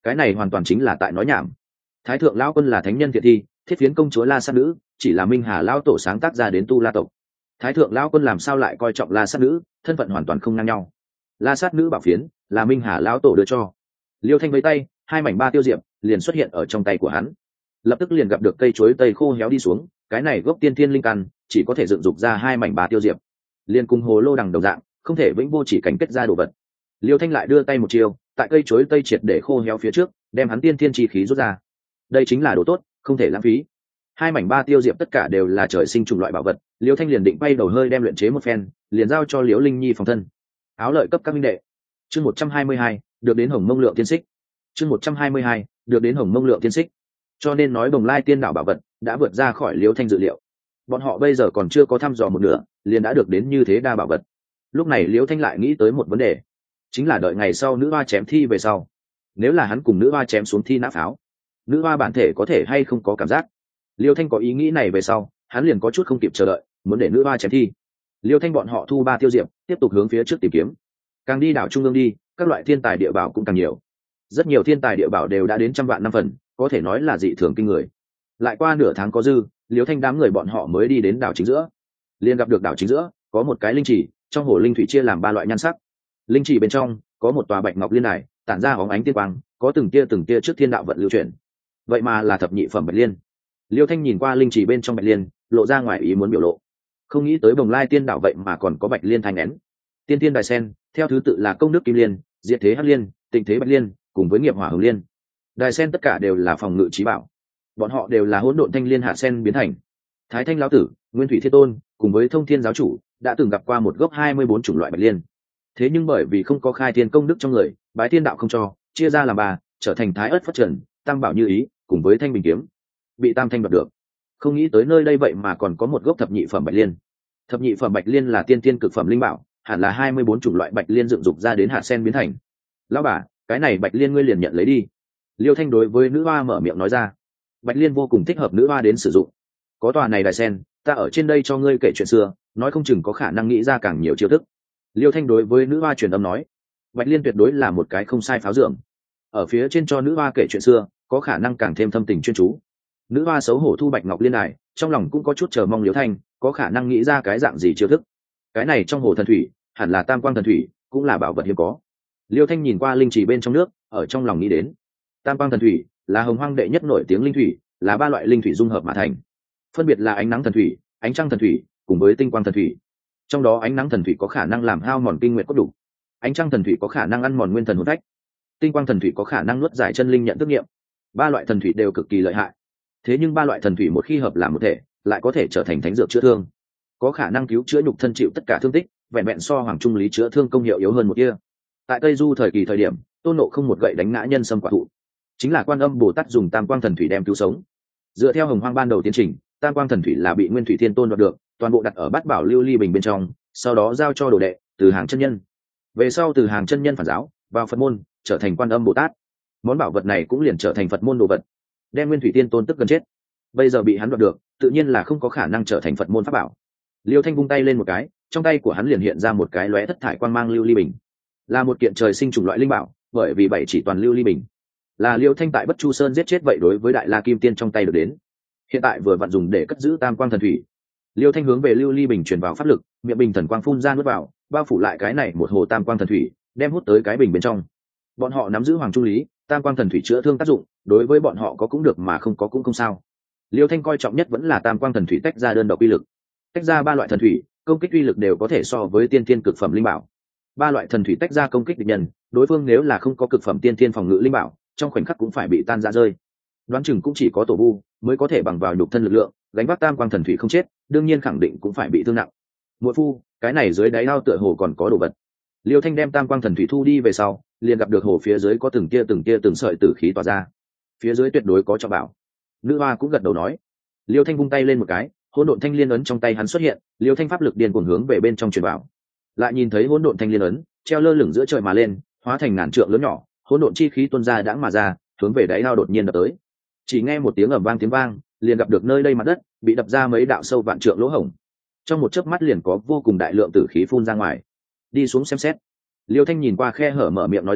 cái này hoàn toàn chính là tại nói nhảm. Thái thượng lão quân là thánh nhân thiện thi, thiết phiến công chúa La Sát nữ chỉ là Minh Hà lão tổ sáng tác ra đến tu La tộc. Thái thượng lão quân làm sao lại coi trọng La Sát nữ, thân phận hoàn toàn không ngang nhau. La Sát nữ bảo phiến là Minh Hà lão tổ đưa cho. Liêu Thanh với tay, hai mảnh ba tiêu diệp liền xuất hiện ở trong tay của hắn. Lập tức liền gặp được cây chuối tây khô héo đi xuống, cái này gốc tiên thiên linh căn chỉ có thể dựng dục ra hai mảnh ba tiêu diệp, liền cùng hồ lô đằng đồng dạng, không thể vĩnh vô chỉ cảnh kết ra đồ vật. Liêu Thanh lại đưa tay một chiều, tại cây chuối tây triệt để khô héo phía trước, đem hắn tiên thiên chi khí rút ra. Đây chính là đồ tốt, không thể lãng phí. Hai mảnh ba tiêu diệp tất cả đều là trời sinh trùng loại bảo vật, Liêu Thanh liền định bay đầu hơi đem luyện chế một phen, liền giao cho Liễu Linh Nhi phòng thân. Áo lợi cấp các minh đệ. Chương một trăm hai mươi hai, được đến Hồng Mông Lượng tiên xích. Chương một trăm hai mươi hai, được đến Hồng Mông Lượng tiên xích. Cho nên nói Bồng Lai Tiên Đảo bảo vật đã vượt ra khỏi Liêu Thanh dự liệu. Bọn họ bây giờ còn chưa có thăm dò một nửa, liền đã được đến như thế đa bảo vật. Lúc này Liêu Thanh lại nghĩ tới một vấn đề, chính là đợi ngày sau nữ hoa chém thi về sau, nếu là hắn cùng nữ hoa chém xuống thi nã pháo, nữ hoa bản thể có thể hay không có cảm giác. Liêu Thanh có ý nghĩ này về sau, hắn liền có chút không kịp chờ đợi, muốn để nữ hoa chém thi. Liêu Thanh bọn họ thu ba tiêu diệp, tiếp tục hướng phía trước tìm kiếm. Càng đi đảo trung ương đi, các loại thiên tài địa bảo cũng càng nhiều. Rất nhiều thiên tài địa bảo đều đã đến trăm vạn năm phần, có thể nói là dị thường kinh người. Lại qua nửa tháng có dư, Liêu Thanh đám người bọn họ mới đi đến đảo chính giữa. Liên gặp được đảo chính giữa, có một cái linh chỉ, trong hồ linh thủy chia làm ba loại nhan sắc. Linh chỉ bên trong có một tòa bạch ngọc liên đài, tản ra óng ánh tiên quang, có từng tia từng tia trước thiên đạo vận lưu chuyển. Vậy mà là thập nhị phẩm bạch liên. Liêu Thanh nhìn qua linh chỉ bên trong bạch liên, lộ ra ngoài ý muốn biểu lộ. Không nghĩ tới Bồng Lai Tiên Đảo vậy mà còn có bạch liên thanh nén. Tiên tiên đài sen, theo thứ tự là công đức kim liên, diệt thế hắc liên, tịnh thế bạch liên, cùng với nghiệp hỏa hồng liên. Đài sen tất cả đều là phòng ngự trí bảo. Bọn họ đều là hỗn độn thanh liên hạ sen biến thành. Thái Thanh lão tử, Nguyên Thủy Thiên Tôn, cùng với Thông Thiên giáo chủ đã từng gặp qua một gốc hai mươi bốn chủng loại bạch liên. Thế nhưng bởi vì không có khai thiên công đức trong người, bái tiên đạo không cho, chia ra làm ba, trở thành thái ớt phát trần, tam bảo như ý, cùng với thanh bình kiếm, bị tam thanh đoạt được. Không nghĩ tới nơi đây vậy mà còn có một gốc thập nhị phẩm bạch liên. Thập nhị phẩm bạch liên là tiên tiên cực phẩm linh bảo, hẳn là hai mươi bốn chủng loại bạch liên dựng dục ra đến hạt sen biến thành. Lão bà, cái này bạch liên ngươi liền nhận lấy đi. Liêu Thanh đối với nữ hoa mở miệng nói ra. Bạch liên vô cùng thích hợp nữ hoa đến sử dụng. Có tòa này đài sen, ta ở trên đây cho ngươi kể chuyện xưa, nói không chừng có khả năng nghĩ ra càng nhiều chiêu thức. Liêu Thanh đối với nữ hoa truyền âm nói. Bạch liên tuyệt đối là một cái không sai pháo dường. Ở phía trên cho nữ hoa kể chuyện xưa, có khả năng càng thêm thâm tình chuyên chú. Nữ hoa xấu hổ thu bạch ngọc liên đài, trong lòng cũng có chút chờ mong Liêu Thanh có khả năng nghĩ ra cái dạng gì chiêu thức. Cái này trong hồ thần thủy hẳn là tam quang thần thủy, cũng là bảo vật hiếm có. Liêu Thanh nhìn qua linh trì bên trong nước, ở trong lòng nghĩ đến, tam quang thần thủy là hồng hoang đệ nhất nổi tiếng linh thủy, là ba loại linh thủy dung hợp mà thành, phân biệt là ánh nắng thần thủy, ánh trăng thần thủy, cùng với tinh quang thần thủy. Trong đó ánh nắng thần thủy có khả năng làm hao mòn kinh nguyệt cốt đủ, ánh trăng thần thủy có khả năng ăn mòn nguyên thần hồn phách, tinh quang thần thủy có khả năng nuốt giải chân linh nhận thức nghiệm. Ba loại thần thủy đều cực kỳ lợi hại. Thế nhưng ba loại thần thủy một khi hợp làm một thể, lại có thể trở thành thánh dược chữa thương, có khả năng cứu chữa nhục thân chịu tất cả thương tích, vẹn vẹn so hoàng trung lý chữa thương công hiệu yếu hơn một kia. Tại Tây Du thời kỳ thời điểm, Tôn Nộ không một gậy đánh ngã nhân sâm quả thụ, chính là Quan Âm Bồ Tát dùng tam quang thần thủy đem cứu sống. Dựa theo hồng hoang ban đầu tiến trình, tam quang thần thủy là bị Nguyên Thủy Thiên Tôn đoạt được, toàn bộ đặt ở bát bảo lưu ly bình bên trong, sau đó giao cho đồ đệ Từ Hàng chân nhân. Về sau Từ Hàng chân nhân phản giáo vào Phật môn, trở thành Quan Âm Bồ Tát. Món bảo vật này cũng liền trở thành Phật môn đồ vật, đem Nguyên Thủy Thiên Tôn tức gần chết. Bây giờ bị hắn đoạt được, tự nhiên là không có khả năng trở thành Phật môn pháp bảo. Liêu Thanh vung tay lên một cái, trong tay của hắn liền hiện ra một cái lóe thất thải quang mang lưu ly bình, là một kiện trời sinh chủng loại linh bảo, bởi vì bảy chỉ toàn lưu ly bình là Liêu Thanh tại Bất Chu Sơn giết chết vậy đối với Đại La Kim Tiên trong tay được đến, hiện tại vừa vặn dùng để cất giữ tam quang thần thủy. Liêu Thanh hướng về lưu ly bình truyền vào pháp lực, miệng bình thần quang phun ra nuốt vào, bao phủ lại cái này một hồ tam quang thần thủy, đem hút tới cái bình bên trong. Bọn họ nắm giữ hoàng trung lý, tam quang thần thủy chữa thương tác dụng, đối với bọn họ có cũng được mà không có cũng không sao. Liêu Thanh coi trọng nhất vẫn là tam quang thần thủy tách ra đơn độc uy lực, tách ra ba loại thần thủy, công kích uy lực đều có thể so với tiên thiên cực phẩm linh bảo. Ba loại thần thủy tách ra công kích địch nhân, đối phương nếu là không có cực phẩm tiên thiên phòng ngự linh bảo, trong khoảnh khắc cũng phải bị tan rã rơi. Đoán chừng cũng chỉ có tổ vu mới có thể bằng vào nhục thân lực lượng gánh vác tam quang thần thủy không chết, đương nhiên khẳng định cũng phải bị thương nặng. Muội phu, cái này dưới đáy ao tựa hồ còn có đồ vật. Liêu Thanh đem tam quang thần thủy thu đi về sau, liền gặp được hồ phía dưới có từng tia từng tia từng sợi tử khí tỏa ra, phía dưới tuyệt đối có trọng bảo. Nữ hoa cũng gật đầu nói. Liêu Thanh vung tay lên một cái, hỗn độn thanh liên ấn trong tay hắn xuất hiện, Liêu Thanh pháp lực điên cuồng hướng về bên trong truyền vào. Lại nhìn thấy hỗn độn thanh liên ấn treo lơ lửng giữa trời mà lên, hóa thành ngàn trượng lớn nhỏ, hỗn độn chi khí tuôn ra đãng mà ra, hướng về đáy ao đột nhiên đập tới. Chỉ nghe một tiếng ầm vang tiếng vang, liền gặp được nơi đây mặt đất bị đập ra mấy đạo sâu vạn trượng lỗ hổng. Trong một chớp mắt liền có vô cùng đại lượng tử khí phun ra ngoài. Đi xuống xem xét. Liêu Thanh nhìn qua khe hở mở miệng nói ra,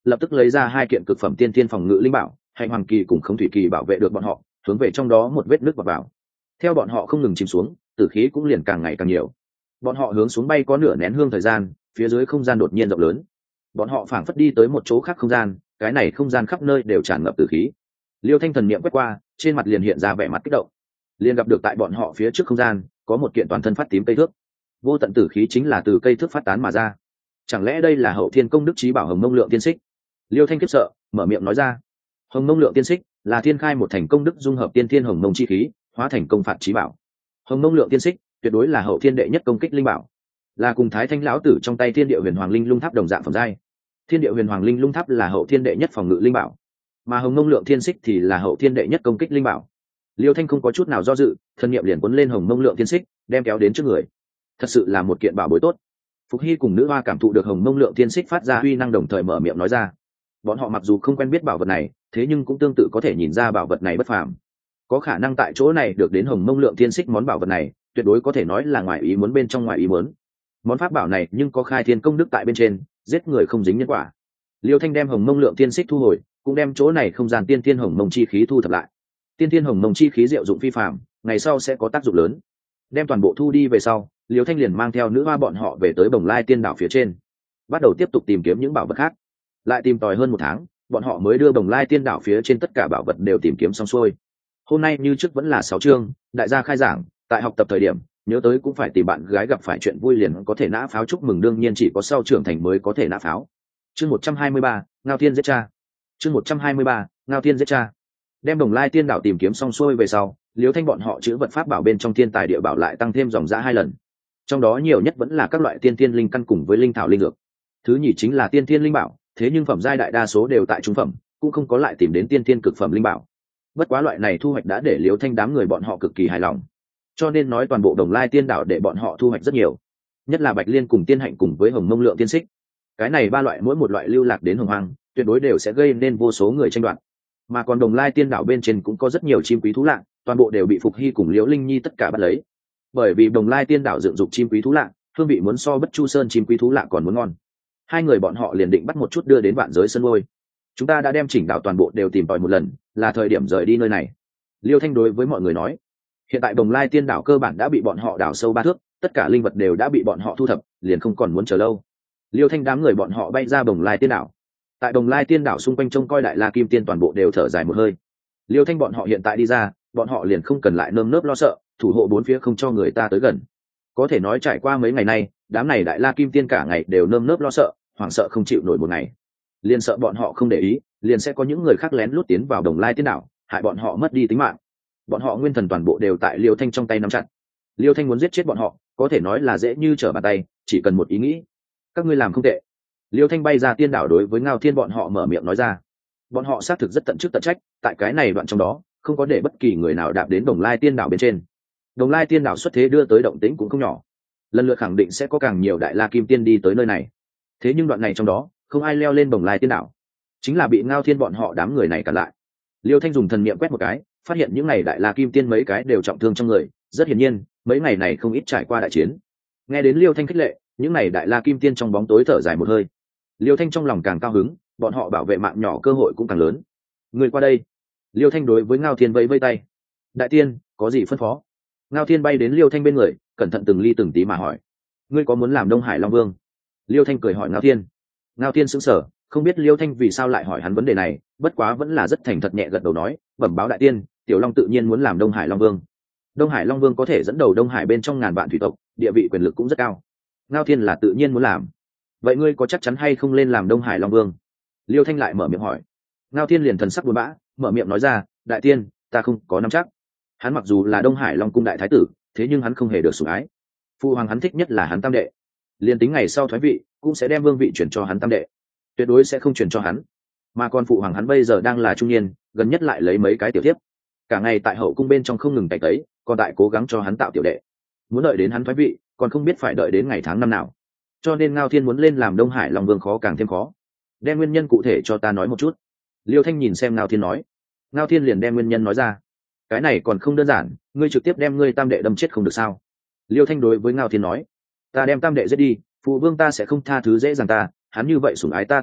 lập tức lấy ra hai kiện cực phẩm tiên thiên phòng ngự linh bảo, hạnh hoàng kỳ cùng khống thủy kỳ bảo vệ được bọn họ, hướng về trong đó một vết nước vào vào. Theo bọn họ không ngừng chìm xuống, tử khí cũng liền càng ngày càng nhiều. Bọn họ hướng xuống bay có nửa nén hương thời gian, phía dưới không gian đột nhiên rộng lớn. Bọn họ phảng phất đi tới một chỗ khác không gian, cái này không gian khắp nơi đều tràn ngập tử khí. Liêu Thanh thần niệm quét qua, trên mặt liền hiện ra vẻ mặt kích động. Liền gặp được tại bọn họ phía trước không gian, có một kiện toàn thân phát tím cây thước. Vô tận tử khí chính là từ cây thước phát tán mà ra. Chẳng lẽ đây là hậu thiên công đức chí bảo Hồng Mông Lượng Tiên Xích? Liêu Thanh kiếp sợ, mở miệng nói ra. Hồng Mông Lượng Tiên Xích là thiên khai một thành công đức dung hợp tiên thiên hồng mông chi khí, hóa thành công phạt chí bảo. Hồng Mông Lượng Tiên Xích tuyệt đối là hậu thiên đệ nhất công kích linh bảo, là cùng Thái Thanh lão tử trong tay Thiên Địa Huyền Hoàng Linh Lung Tháp đồng dạng phẩm giai. Thiên Địa Huyền Hoàng Linh Lung Tháp là hậu thiên đệ nhất phòng ngự linh bảo, mà Hồng Mông Lượng Tiên Xích thì là hậu thiên đệ nhất công kích linh bảo. Liêu Thanh không có chút nào do dự, thân niệm liền cuốn lên Hồng Mông Lượng Tiên Xích, đem kéo đến trước người. Thật sự là một kiện bảo bối tốt. Phục Hy cùng nữ hoa cảm thụ được Hồng Mông Lượng Tiên Xích phát ra uy năng, đồng thời mở miệng nói ra. Bọn họ mặc dù không quen biết bảo vật này, thế nhưng cũng tương tự có thể nhìn ra bảo vật này bất phàm. Có khả năng tại chỗ này được đến Hồng Mông Lượng Tiên Xích món bảo vật này, tuyệt đối có thể nói là ngoài ý muốn bên trong ngoài ý muốn. Món pháp bảo này nhưng có khai thiên công đức tại bên trên, giết người không dính nhân quả. Liêu Thanh đem Hồng Mông Lượng Tiên Xích thu hồi, cũng đem chỗ này không gian tiên thiên hồng mông chi khí thu thập lại. Tiên thiên hồng mông chi khí diệu dụng phi phàm, ngày sau sẽ có tác dụng lớn. Đem toàn bộ thu đi về sau, Liêu Thanh liền mang theo nữ hoa bọn họ về tới Bồng Lai Tiên Đảo phía trên, bắt đầu tiếp tục tìm kiếm những bảo vật khác. Lại tìm tòi hơn một tháng, bọn họ mới đưa Bồng Lai Tiên Đảo phía trên tất cả bảo vật đều tìm kiếm xong xuôi. Hôm nay như trước vẫn là sáu chương, đại gia khai giảng, tại học tập thời điểm, nhớ tới cũng phải tìm bạn gái gặp phải chuyện vui liền có thể nã pháo chúc mừng, đương nhiên chỉ có sau trưởng thành mới có thể nã pháo. Chương một trăm hai mươi ba, Ngao Thiên giết cha. Chương một trăm hai mươi ba, Ngao Thiên giết cha. Đem Bồng Lai Tiên Đảo tìm kiếm xong xuôi về sau, Liêu Thanh bọn họ chữ vật pháp bảo bên trong thiên tài địa bảo lại tăng thêm dòng giá hai lần. Trong đó nhiều nhất vẫn là các loại tiên thiên linh căn cùng với linh thảo linh dược. Thứ nhì chính là tiên thiên linh bảo, thế nhưng phẩm giai đại đa số đều tại trung phẩm, cũng không có lại tìm đến tiên thiên cực phẩm linh bảo. Bất quá loại này thu hoạch đã để Liêu Thanh đám người bọn họ cực kỳ hài lòng. Cho nên nói toàn bộ Bồng Lai Tiên Đảo để bọn họ thu hoạch rất nhiều, nhất là Bạch Liên cùng Tiên Hạnh cùng với Hồng Mông Lượng Tiên Xích. Cái này ba loại mỗi một loại lưu lạc đến hồng hoang, tuyệt đối đều sẽ gây nên vô số người tranh đoạt. Mà còn Bồng Lai Tiên Đảo bên trên cũng có rất nhiều chim quý thú lạ, toàn bộ đều bị Phục Hy cùng Liễu Linh Nhi tất cả bắt lấy. Bởi vì Bồng Lai Tiên Đảo dựng dục chim quý thú lạ, hương vị muốn so Bất Chu Sơn chim quý thú lạ còn muốn ngon. Hai người bọn họ liền định bắt một chút đưa đến Vạn Giới Sơn nuôi. Chúng ta đã đem chỉnh đảo toàn bộ đều tìm tòi một lần, là thời điểm rời đi nơi này. Liêu Thanh đối với mọi người nói. Hiện tại Bồng Lai Tiên Đảo cơ bản đã bị bọn họ đào sâu ba thước, tất cả linh vật đều đã bị bọn họ thu thập, liền không còn muốn chờ lâu. Liêu Thanh đám người bọn họ bay ra Bồng Lai Tiên Đảo. Tại Bồng Lai Tiên Đảo xung quanh trông coi Đại La Kim Tiên toàn bộ đều thở dài một hơi. Liêu Thanh bọn họ hiện tại đi ra, bọn họ liền không cần lại nơm nớp lo sợ, thủ hộ bốn phía không cho người ta tới gần. Có thể nói trải qua mấy ngày nay, đám này Đại La Kim Tiên cả ngày đều nơm nớp lo sợ, hoảng sợ không chịu nổi một ngày. Liền sợ bọn họ không để ý, liền sẽ có những người khác lén lút tiến vào Bồng Lai Tiên Đảo, hại bọn họ mất đi tính mạng. Bọn họ nguyên thần toàn bộ đều tại Liêu Thanh trong tay nắm chặt. Liêu Thanh muốn giết chết bọn họ, có thể nói là dễ như trở bàn tay, chỉ cần một ý nghĩ. Các ngươi làm không tệ. Liêu Thanh bay ra tiên đảo đối với Ngao Thiên bọn họ mở miệng nói ra. Bọn họ xác thực rất tận chức tận trách, tại cái này đoạn trong đó, không có để bất kỳ người nào đạp đến Đồng Lai Tiên Đảo bên trên. Đồng Lai Tiên Đảo xuất thế đưa tới động tĩnh cũng không nhỏ, lần lượt khẳng định sẽ có càng nhiều Đại La Kim Tiên đi tới nơi này. Thế nhưng đoạn này trong đó, không ai leo lên Đồng Lai Tiên Đảo, chính là bị Ngao Thiên bọn họ đám người này cản lại. Liêu Thanh dùng thần niệm quét một cái, phát hiện những ngày Đại La Kim Tiên mấy cái đều trọng thương trong người, rất hiển nhiên, mấy ngày này không ít trải qua đại chiến. Nghe đến Liêu Thanh khích lệ, những ngày Đại La Kim Tiên trong bóng tối thở dài một hơi. Liêu Thanh trong lòng càng cao hứng, bọn họ bảo vệ mạng nhỏ cơ hội cũng càng lớn. Người qua đây. Liêu Thanh đối với Ngao Thiên vẫy vẫy tay. Đại tiên, có gì phân phó? Ngao Thiên bay đến Liêu Thanh bên người, cẩn thận từng ly từng tí mà hỏi. Ngươi có muốn làm Đông Hải Long Vương? Liêu Thanh cười hỏi Ngao Thiên. Ngao Thiên sững sờ, không biết Liêu Thanh vì sao lại hỏi hắn vấn đề này, bất quá vẫn là rất thành thật nhẹ gật đầu nói, bẩm báo đại tiên, Tiểu Long tự nhiên muốn làm Đông Hải Long Vương. Đông Hải Long Vương có thể dẫn đầu Đông Hải bên trong ngàn vạn thủy tộc, địa vị quyền lực cũng rất cao. Ngao Thiên là tự nhiên muốn làm. Vậy ngươi có chắc chắn hay không lên làm Đông Hải Long Vương? Liêu Thanh lại mở miệng hỏi. Ngao Thiên liền thần sắc buồn bã, mở miệng nói ra, đại tiên, ta không có nắm chắc. Hắn mặc dù là Đông Hải Long cung đại thái tử, thế nhưng hắn không hề được sủng ái. Phụ hoàng hắn thích nhất là hắn tam đệ, liền tính ngày sau thoái vị, cũng sẽ đem vương vị chuyển cho hắn tam đệ, tuyệt đối sẽ không chuyển cho hắn. Mà còn phụ hoàng hắn bây giờ đang là trung niên, gần nhất lại lấy mấy cái tiểu thiếp, cả ngày tại hậu cung bên trong không ngừng cày tấy, còn tại cố gắng cho hắn tạo tiểu đệ. Muốn đợi đến hắn thoái vị, còn không biết phải đợi đến ngày tháng năm nào. Cho nên Ngao Thiên muốn lên làm Đông Hải Long Vương khó càng thêm khó. Đem nguyên nhân cụ thể cho ta nói một chút. Liêu Thanh nhìn xem Ngao Thiên nói. Ngao Thiên liền đem nguyên nhân nói ra. Cái này còn không đơn giản, ngươi trực tiếp đem ngươi tam đệ đâm chết không được sao? Liêu Thanh đối với Ngao Thiên nói. Ta đem tam đệ giết đi, phụ vương ta sẽ không tha thứ dễ dàng ta, hắn như vậy sủng ái ta tam đệ,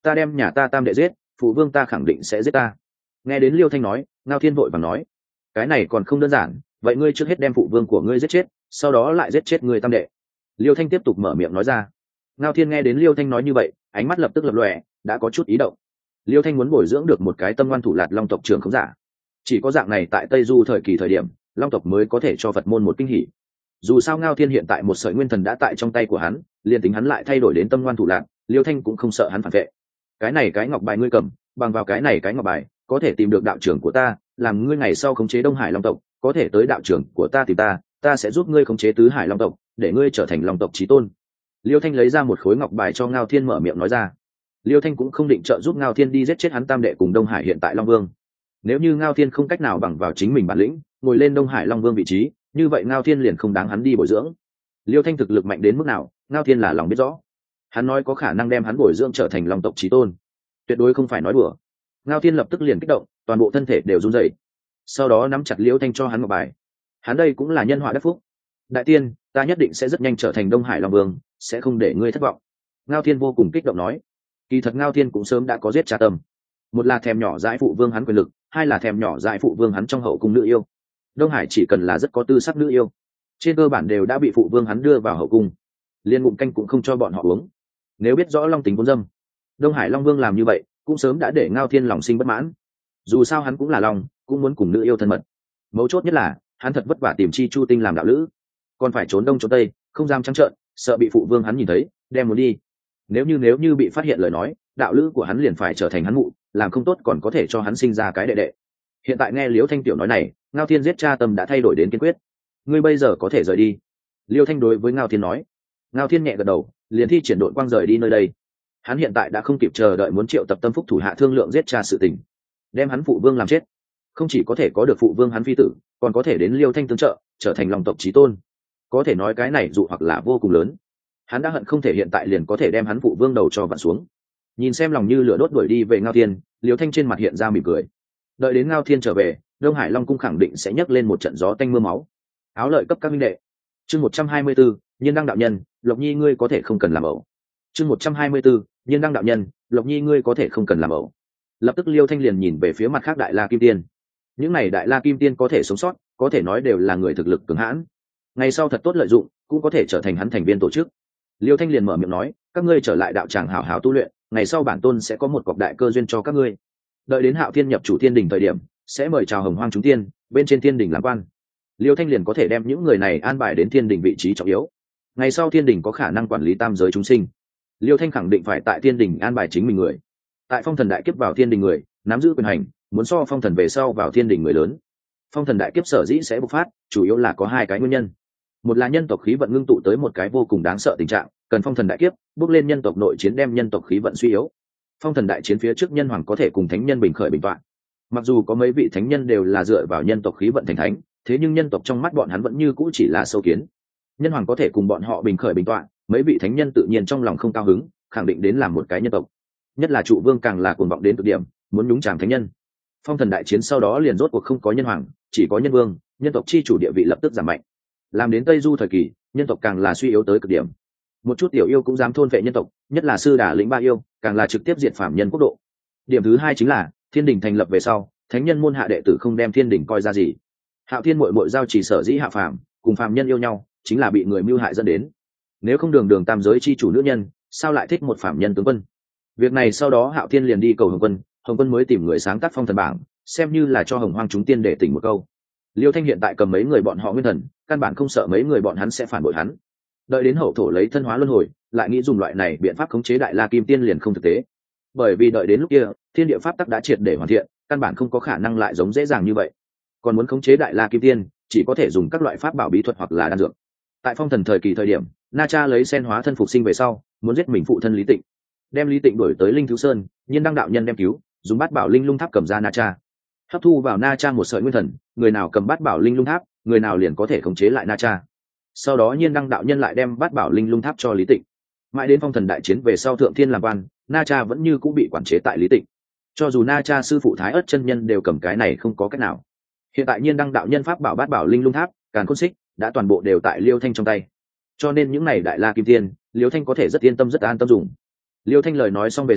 ta đem nhà ta tam đệ giết, phụ vương ta khẳng định sẽ giết ta. Nghe đến Liêu Thanh nói, Ngao Thiên vội vàng nói, cái này còn không đơn giản, vậy ngươi trước hết đem phụ vương của ngươi giết chết, sau đó lại giết chết người tam đệ. Liêu Thanh tiếp tục mở miệng nói ra. Ngao Thiên nghe đến Liêu Thanh nói như vậy, ánh mắt lập tức lập lòe, đã có chút ý động. Liêu Thanh muốn bồi dưỡng được một cái tâm ngoan thủ lạt long tộc trưởng không giả, chỉ có dạng này tại Tây Du thời kỳ thời điểm, long tộc mới có thể cho Phật môn một kinh hỉ. Dù sao Ngao Thiên hiện tại một sợi nguyên thần đã tại trong tay của hắn, liền tính hắn lại thay đổi đến tâm ngoan thủ lạt, Liêu Thanh cũng không sợ hắn phản vệ. Cái này cái ngọc bài ngươi cầm, bằng vào cái này cái ngọc bài, có thể tìm được đạo trưởng của ta, làm ngươi ngày sau khống chế Đông Hải long tộc, có thể tới đạo trưởng của ta tìm ta, ta sẽ giúp ngươi khống chế tứ hải long tộc, để ngươi trở thành long tộc chí tôn. Liêu Thanh lấy ra một khối ngọc bài cho Ngao Thiên mở miệng nói ra. Liêu Thanh cũng không định trợ giúp Ngao Thiên đi giết chết hắn tam đệ cùng Đông Hải hiện tại Long Vương. Nếu như Ngao Thiên không cách nào bằng vào chính mình bản lĩnh, ngồi lên Đông Hải Long Vương vị trí, như vậy Ngao Thiên liền không đáng hắn đi bồi dưỡng. Liêu Thanh thực lực mạnh đến mức nào, Ngao Thiên là lòng biết rõ. Hắn nói có khả năng đem hắn bồi dưỡng trở thành long tộc chí tôn, tuyệt đối không phải nói đùa. Ngao Thiên lập tức liền kích động, toàn bộ thân thể đều run rẩy. Sau đó nắm chặt Liêu Thanh cho hắn một bài. Hắn đây cũng là nhân họa đắc phúc. Đại tiên, ta nhất định sẽ rất nhanh trở thành Đông Hải Long Vương, sẽ không để ngươi thất vọng. Ngao Thiên vô cùng kích động nói. Kỳ thật Ngao Thiên cũng sớm đã có giết cha tâm. Một là thèm nhỏ dãi phụ vương hắn quyền lực, hai là thèm nhỏ dãi phụ vương hắn trong hậu cung nữ yêu. Đông Hải chỉ cần là rất có tư sắc nữ yêu, trên cơ bản đều đã bị phụ vương hắn đưa vào hậu cung, liên ngụm canh cũng không cho bọn họ uống. Nếu biết rõ long tính vốn dâm, Đông Hải Long Vương làm như vậy cũng sớm đã để Ngao Thiên lòng sinh bất mãn. Dù sao hắn cũng là long, cũng muốn cùng nữ yêu thân mật. Mấu chốt nhất là hắn thật vất vả tìm Chi Chu Tinh làm đạo lữ, còn phải trốn đông trốn tây, không dám trắng trợn, sợ bị phụ vương hắn nhìn thấy đem muốn đi. Nếu như nếu như bị phát hiện lời nói, đạo lữ của hắn liền phải trở thành hắn mụ, làm không tốt còn có thể cho hắn sinh ra cái đệ đệ. Hiện tại nghe Liễu Thanh tiểu nói này, Ngao Thiên giết cha tâm đã thay đổi đến kiên quyết. Ngươi bây giờ có thể rời đi. Liêu Thanh đối với Ngao Thiên nói. Ngao Thiên nhẹ gật đầu, liền thi triển đội quang rời đi nơi đây. Hắn hiện tại đã không kịp chờ đợi muốn triệu tập tâm phúc thủ hạ thương lượng giết cha sự tình, đem hắn phụ vương làm chết. Không chỉ có thể có được phụ vương hắn phi tử, còn có thể đến Liêu Thanh tương trợ, trở thành long tộc chí tôn. Có thể nói cái này dụ hoặc là vô cùng lớn. Hắn đã hận không thể hiện tại liền có thể đem hắn phụ vương đầu cho vặn xuống. Nhìn xem lòng như lửa đốt đuổi đi về Ngao Thiên, Liêu Thanh trên mặt hiện ra mỉm cười. Đợi đến Ngao Thiên trở về, Đông Hải Long cung khẳng định sẽ nhấc lên một trận gió tanh mưa máu. Áo lợi cấp các minh đệ. Chương một trăm hai mươi 124, Nhiên Đăng đạo nhân, Lộc Nhi ngươi có thể không cần làm ẩu. Chương một trăm hai mươi 124, Nhiên Đăng đạo nhân, Lộc Nhi ngươi có thể không cần làm ẩu. Lập tức Liêu Thanh liền nhìn về phía mặt khác Đại La Kim Tiên. Những này Đại La Kim Tiên có thể sống sót, có thể nói đều là người thực lực cường hãn. Ngày sau thật tốt lợi dụng, cũng có thể trở thành hắn thành viên tổ chức. Liêu Thanh liền mở miệng nói, các ngươi trở lại đạo tràng hảo hảo tu luyện, ngày sau bản tôn sẽ có một cọc đại cơ duyên cho các ngươi. Đợi đến Hạo Thiên nhập chủ Thiên Đình thời điểm, sẽ mời chào Hồng Hoang chúng tiên, bên trên Thiên Đình làm quan. Liêu Thanh liền có thể đem những người này an bài đến Thiên Đình vị trí trọng yếu. Ngày sau Thiên Đình có khả năng quản lý tam giới chúng sinh. Liêu Thanh khẳng định phải tại Thiên Đình an bài chính mình người. Tại Phong Thần đại kiếp vào Thiên Đình người, nắm giữ quyền hành, muốn so Phong Thần về sau vào Thiên Đình người lớn. Phong Thần đại kiếp sở dĩ sẽ bộc phát, chủ yếu là có hai cái nguyên nhân. Một là nhân tộc khí vận ngưng tụ tới một cái vô cùng đáng sợ tình trạng, cần Phong Thần đại kiếp bước lên nhân tộc nội chiến đem nhân tộc khí vận suy yếu. Phong Thần đại chiến phía trước nhân hoàng có thể cùng thánh nhân bình khởi bình toạn. Mặc dù có mấy vị thánh nhân đều là dựa vào nhân tộc khí vận thành thánh, thế nhưng nhân tộc trong mắt bọn hắn vẫn như cũ chỉ là sâu kiến. Nhân hoàng có thể cùng bọn họ bình khởi bình toạn, mấy vị thánh nhân tự nhiên trong lòng không cao hứng, khẳng định đến làm một cái nhân tộc. Nhất là trụ vương càng là cuồng vọng đến cực điểm, muốn nhúng chàm thánh nhân. Phong Thần đại chiến sau đó liền rốt cuộc không có nhân hoàng, chỉ có nhân vương, nhân tộc chi chủ địa vị lập tức giảm mạnh. Làm đến Tây Du thời kỳ, nhân tộc càng là suy yếu tới cực điểm. Một chút tiểu yêu cũng dám thôn vệ nhân tộc, nhất là sư đà lĩnh ba yêu, càng là trực tiếp diệt phạm nhân quốc độ. Điểm thứ hai chính là Thiên Đình thành lập về sau, thánh nhân môn hạ đệ tử không đem Thiên Đình coi ra gì. Hạo Thiên muội muội giao chỉ sở dĩ hạ phàm, cùng phàm nhân yêu nhau, chính là bị người mưu hại dẫn đến. Nếu không đường đường tam giới chi chủ nữ nhân, sao lại thích một phàm nhân tướng quân? Việc này sau đó Hạo Thiên liền đi cầu Hồng Quân, Hồng Quân mới tìm người sáng tác Phong Thần bảng, xem như là cho Hồng Hoang chúng tiên để tỉnh một câu. Liêu Thanh hiện tại cầm mấy người bọn họ nguyên thần, căn bản không sợ mấy người bọn hắn sẽ phản bội hắn. Đợi đến hậu thổ lấy thân hóa luân hồi, lại nghĩ dùng loại này biện pháp khống chế Đại La Kim Tiên liền không thực tế. Bởi vì đợi đến lúc kia, thiên địa pháp tắc đã triệt để hoàn thiện, căn bản không có khả năng lại giống dễ dàng như vậy. Còn muốn khống chế Đại La Kim Tiên, chỉ có thể dùng các loại pháp bảo bí thuật hoặc là đan dược. Tại Phong Thần thời kỳ thời điểm, Na Cha lấy sen hóa thân phục sinh về sau, muốn giết mình phụ thân Lý Tịnh, đem Lý Tịnh đuổi tới Linh Thiếu Sơn, Nhiên Đăng đạo nhân đem cứu, dùng bát bảo linh lung tháp cầm ra Na Cha, hấp thu vào Na Cha một sợi nguyên thần, người nào cầm bát bảo linh lung tháp, người nào liền có thể khống chế lại Na Cha. Sau đó Nhiên Đăng đạo nhân lại đem bát bảo linh lung tháp cho Lý Tịnh. Mãi đến Phong Thần đại chiến về sau thượng thiên làm quan, Na Cha vẫn như cũng bị quản chế tại Lý Tịnh. Cho dù Na Cha sư phụ Thái Ức chân nhân đều cầm cái này không có cách nào. Hiện tại Nhiên Đăng đạo nhân pháp bảo bát bảo linh lung tháp, Càn Khôn Xích đã toàn bộ đều tại Liêu Thanh trong tay. Cho nên những này Đại La Kim Tiên, Liêu Thanh có thể rất yên tâm rất an tâm dùng. Liêu Thanh lời nói xong về sau,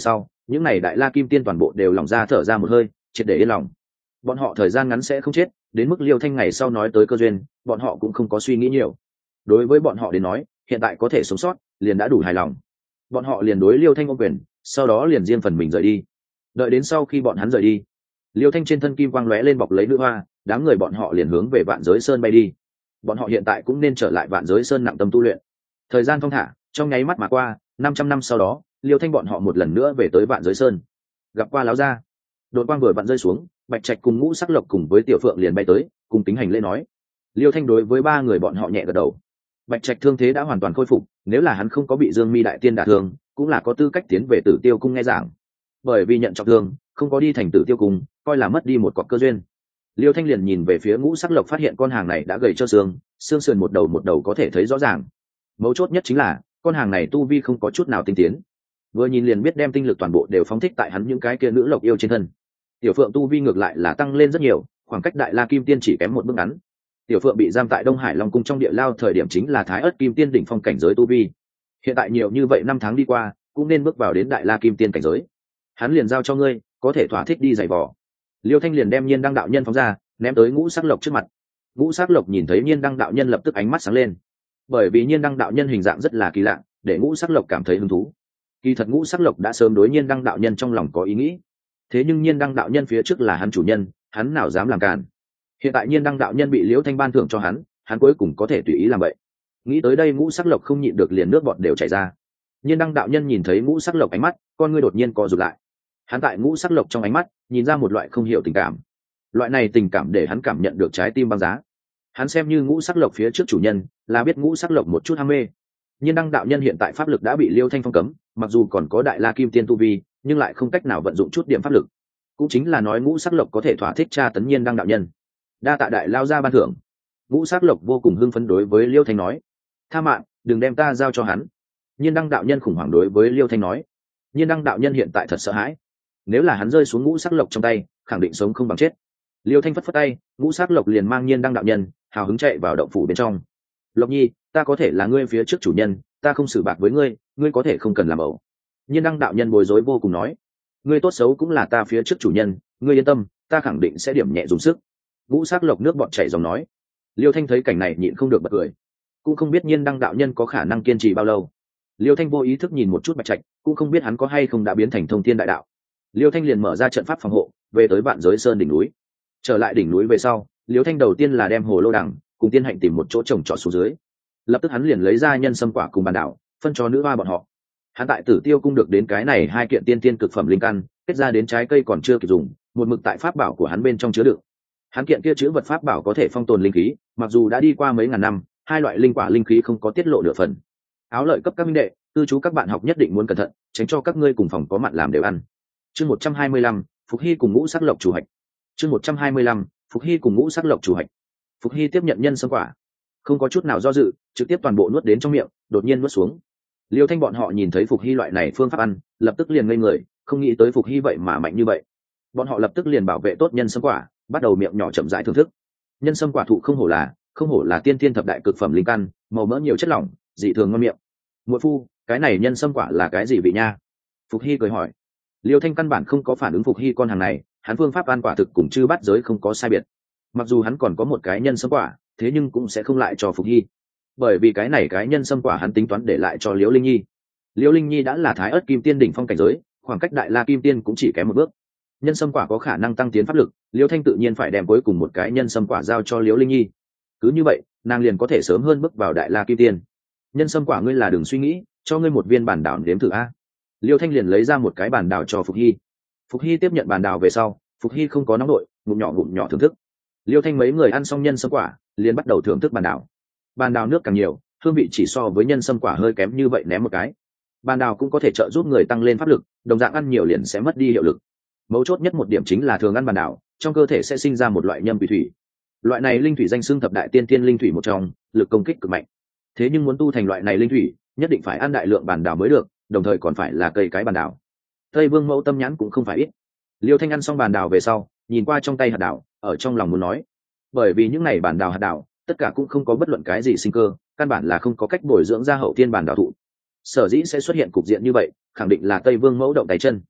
những n à y đại la kim tiên toàn bộ đều lòng ra thở ra một hơi, triệt để yên lòng. Bọn họ thời gian ngắn sẽ không chết, đến mức Liêu Thanh ngày sau nói tới cơ duyên, bọn họ cũng không có suy nghĩ nhiều. Đối với bọn họ đến nói, hiện tại có thể sống sót liền đã đủ hài lòng. Bọn họ liền đối Liêu Thanh ôm quyền, sau đó liền riêng phần mình rời đi. Đợi đến sau khi bọn hắn rời đi, Liêu Thanh trên thân kim quang lóe lên bọc lấy nữ hoa, đám người bọn họ liền hướng về Vạn Giới Sơn bay đi. Bọn họ hiện tại cũng nên trở lại Vạn Giới Sơn nặng tâm tu luyện. Thời gian thong thả trong nháy mắt mà qua, năm trăm năm sau đó, Liêu Thanh bọn họ một lần nữa về tới Vạn Giới Sơn. Gặp qua láo gia. Đột quang vừa vặn rơi xuống, Bạch Trạch cùng Ngũ Sắc Lộc cùng với Tiểu Phượng liền bay tới, cùng kính hành lễ nói. Liêu Thanh đối với ba người bọn họ nhẹ gật đầu. Bạch Trạch thương thế đã hoàn toàn khôi phục, nếu là hắn không có bị Dương Mi đại tiên đả thương, cũng là có tư cách tiến về Tử Tiêu cung nghe giảng. Bởi vì nhận trọng thương, không có đi thành Tử Tiêu cung, coi là mất đi một cọc cơ duyên. Liêu Thanh liền nhìn về phía Ngũ Sắc Lộc, phát hiện con hàng này đã gầy trơ xương, xương sườn một đầu một đầu có thể thấy rõ ràng. Mấu chốt nhất chính là con hàng này tu vi không có chút nào tinh tiến, vừa nhìn liền biết đem tinh lực toàn bộ đều phóng thích tại hắn những cái kia nữ lộc yêu trên thân. Tiểu Phượng tu vi ngược lại là tăng lên rất nhiều, khoảng cách đại la kim tiên chỉ kém một bước ngắn. Tiểu Phượng bị giam tại Đông Hải Long cung trong địa lao thời điểm chính là thái ớt kim tiên đỉnh phong cảnh giới tu vi, hiện tại nhiều như vậy năm tháng đi qua, cũng nên bước vào đến đại la kim tiên cảnh giới. Hắn liền giao cho ngươi, có thể thỏa thích đi giày vò. Liêu Thanh liền đem Nhiên Đăng đạo nhân phóng ra, ném tới Ngũ Sắc Lộc trước mặt. Ngũ Sắc Lộc nhìn thấy Nhiên Đăng đạo nhân lập tức ánh mắt sáng lên, bởi vì Nhiên Đăng đạo nhân hình dạng rất là kỳ lạ, để Ngũ Sắc Lộc cảm thấy hứng thú. Kỳ thật Ngũ Sắc Lộc đã sớm đối Nhiên Đăng đạo nhân trong lòng có ý nghĩ, thế nhưng Nhiên Đăng đạo nhân phía trước là hắn chủ nhân, hắn nào dám làm cản. Hiện tại Nhiên Đăng đạo nhân bị Liễu Thanh ban thưởng cho hắn, hắn cuối cùng có thể tùy ý làm vậy. Nghĩ tới đây Ngũ Sắc Lộc không nhịn được liền nước bọt đều chảy ra. Nhiên Đăng đạo nhân nhìn thấy Ngũ Sắc Lộc ánh mắt, con ngươi đột nhiên co rụt lại. Hắn tại Ngũ Sắc Lộc trong ánh mắt nhìn ra một loại không hiểu tình cảm, loại này tình cảm để hắn cảm nhận được trái tim băng giá. Hắn xem như Ngũ Sắc Lộc phía trước chủ nhân, là biết Ngũ Sắc Lộc một chút ham mê. Nhiên Đăng đạo nhân hiện tại pháp lực đã bị Liêu Thanh phong cấm, mặc dù còn có đại la kim tiên tu vi, nhưng lại không cách nào vận dụng chút điểm pháp lực. Cũng chính là nói Ngũ Sắc Lộc có thể thỏa thích tra tấn Nhiên Đăng đạo nhân. Đa tạ đại lao ra ban thưởng. Ngũ Sắc Lộc vô cùng hưng phấn đối với Liêu Thanh nói. Tha mạng, đừng đem ta giao cho hắn. Nhiên Đăng đạo nhân khủng hoảng đối với Liêu Thanh nói. Nhiên Đăng đạo nhân hiện tại thật sợ hãi, nếu là hắn rơi xuống Ngũ Sắc Lộc trong tay, khẳng định sống không bằng chết. Liêu Thanh phất phất tay, Ngũ Sắc Lộc liền mang Nhiên Đăng đạo nhân hào hứng chạy vào động phủ bên trong. Lộc nhi, ta có thể là ngươi phía trước chủ nhân, ta không xử bạc với ngươi, ngươi có thể không cần làm ẩu. Nhiên Đăng đạo nhân bối rối vô cùng nói. Ngươi tốt xấu cũng là ta phía trước chủ nhân, ngươi yên tâm, ta khẳng định sẽ điểm nhẹ dùng sức. Ngũ Sắc Lộc nước bọt chảy dòng nói. Liêu Thanh thấy cảnh này nhịn không được bật cười, cũng không biết Nhiên Đăng đạo nhân có khả năng kiên trì bao lâu. Liêu Thanh vô ý thức nhìn một chút Bạch Trạch, cũng không biết hắn có hay không đã biến thành thông thiên đại đạo. Liêu Thanh liền mở ra trận pháp phòng hộ, về tới Vạn Giới Sơn đỉnh núi. Trở lại đỉnh núi về sau, Liêu Thanh đầu tiên là đem hồ lô đằng cùng tiên hạnh tìm một chỗ trồng trọt xuống dưới. Lập tức hắn liền lấy ra nhân sâm quả cùng bàn đảo, phân cho nữ hoa bọn họ. Hắn tại Tử Tiêu cung được đến cái này hai kiện tiên tiên cực phẩm linh căn, kết ra đến trái cây còn chưa kịp dùng, một mực tại pháp bảo của hắn bên trong chứa đựng. Hắn kiện kia chứa vật pháp bảo có thể phong tồn linh khí, mặc dù đã đi qua mấy ngàn năm, hai loại linh quả linh khí không có tiết lộ nửa phần. Áo lợi cấp các minh đệ, cư trú các bạn học nhất định muốn cẩn thận, tránh cho các ngươi cùng phòng có mặn làm đều ăn. Chương một trăm hai mươi lăm, Phục Hy cùng Ngũ Sắc Lộc chủ hạch. Chương một trăm hai mươi lăm, Phục Hy cùng Ngũ Sắc Lộc chủ hạch. Phục Hy tiếp nhận nhân sâm quả, không có chút nào do dự, trực tiếp toàn bộ nuốt đến trong miệng, đột nhiên nuốt xuống. Liêu Thanh bọn họ nhìn thấy Phục Hy loại này phương pháp ăn, lập tức liền ngây người, không nghĩ tới Phục Hy vậy mà mạnh như vậy. Bọn họ lập tức liền bảo vệ tốt nhân sâm quả, bắt đầu miệng nhỏ chậm rãi thưởng thức. Nhân sâm quả thụ không hổ là, không hổ là tiên tiên thập đại cực phẩm linh căn, màu mỡ nhiều chất lỏng, dị thường ngon miệng. Muội phu, cái này nhân sâm quả là cái gì vị nha? Phục Hy cười hỏi. Liêu Thanh căn bản không có phản ứng Phục Hy con hàng này, hắn phương pháp ăn quả thực cùng chư bát giới không có sai biệt. Mặc dù hắn còn có một cái nhân sâm quả, thế nhưng cũng sẽ không lại cho Phục Hy, bởi vì cái này cái nhân sâm quả hắn tính toán để lại cho Liễu Linh Nhi. Liễu Linh Nhi đã là thái ớt kim tiên đỉnh phong cảnh giới, khoảng cách đại la kim tiên cũng chỉ kém một bước. Nhân sâm quả có khả năng tăng tiến pháp lực, Liễu Thanh tự nhiên phải đem cuối cùng một cái nhân sâm quả giao cho Liễu Linh Nhi. Cứ như vậy, nàng liền có thể sớm hơn bước vào đại la kim tiên. Nhân sâm quả ngươi là đừng suy nghĩ, cho ngươi một viên bản đảo nếm thử a. Liêu Thanh liền lấy ra một cái bản đảo cho Phục Hy. Phục Hy tiếp nhận bản đảo về sau, Phục Hy không có nóng nổi, ngụm nhỏ ngụm nhỏ thưởng thức. Liêu Thanh mấy người ăn xong nhân sâm quả, liền bắt đầu thưởng thức bản đảo. Bản đảo nước càng nhiều, hương vị chỉ so với nhân sâm quả hơi kém như vậy ném một cái. Bản đảo cũng có thể trợ giúp người tăng lên pháp lực, đồng dạng ăn nhiều liền sẽ mất đi hiệu lực. Mấu chốt nhất một điểm chính là thường ăn bản đảo, trong cơ thể sẽ sinh ra một loại nhâm vị thủy. Loại này linh thủy danh xưng thập đại tiên tiên linh thủy một trong, lực công kích cực mạnh. Thế nhưng muốn tu thành loại này linh thủy, nhất định phải ăn đại lượng bản đảo mới được, đồng thời còn phải là cây cái bản đảo. Tây Vương Mẫu tâm nhãn cũng không phải ít. Liêu Thanh ăn xong bản đảo về sau, nhìn qua trong tay hạt đảo, ở trong lòng muốn nói, bởi vì những này bản đảo hạt đảo, tất cả cũng không có bất luận cái gì sinh cơ, căn bản là không có cách bồi dưỡng ra hậu thiên bản đảo thụ. Sở dĩ sẽ xuất hiện cục diện như vậy, khẳng định là Tây Vương Mẫu động tay chân.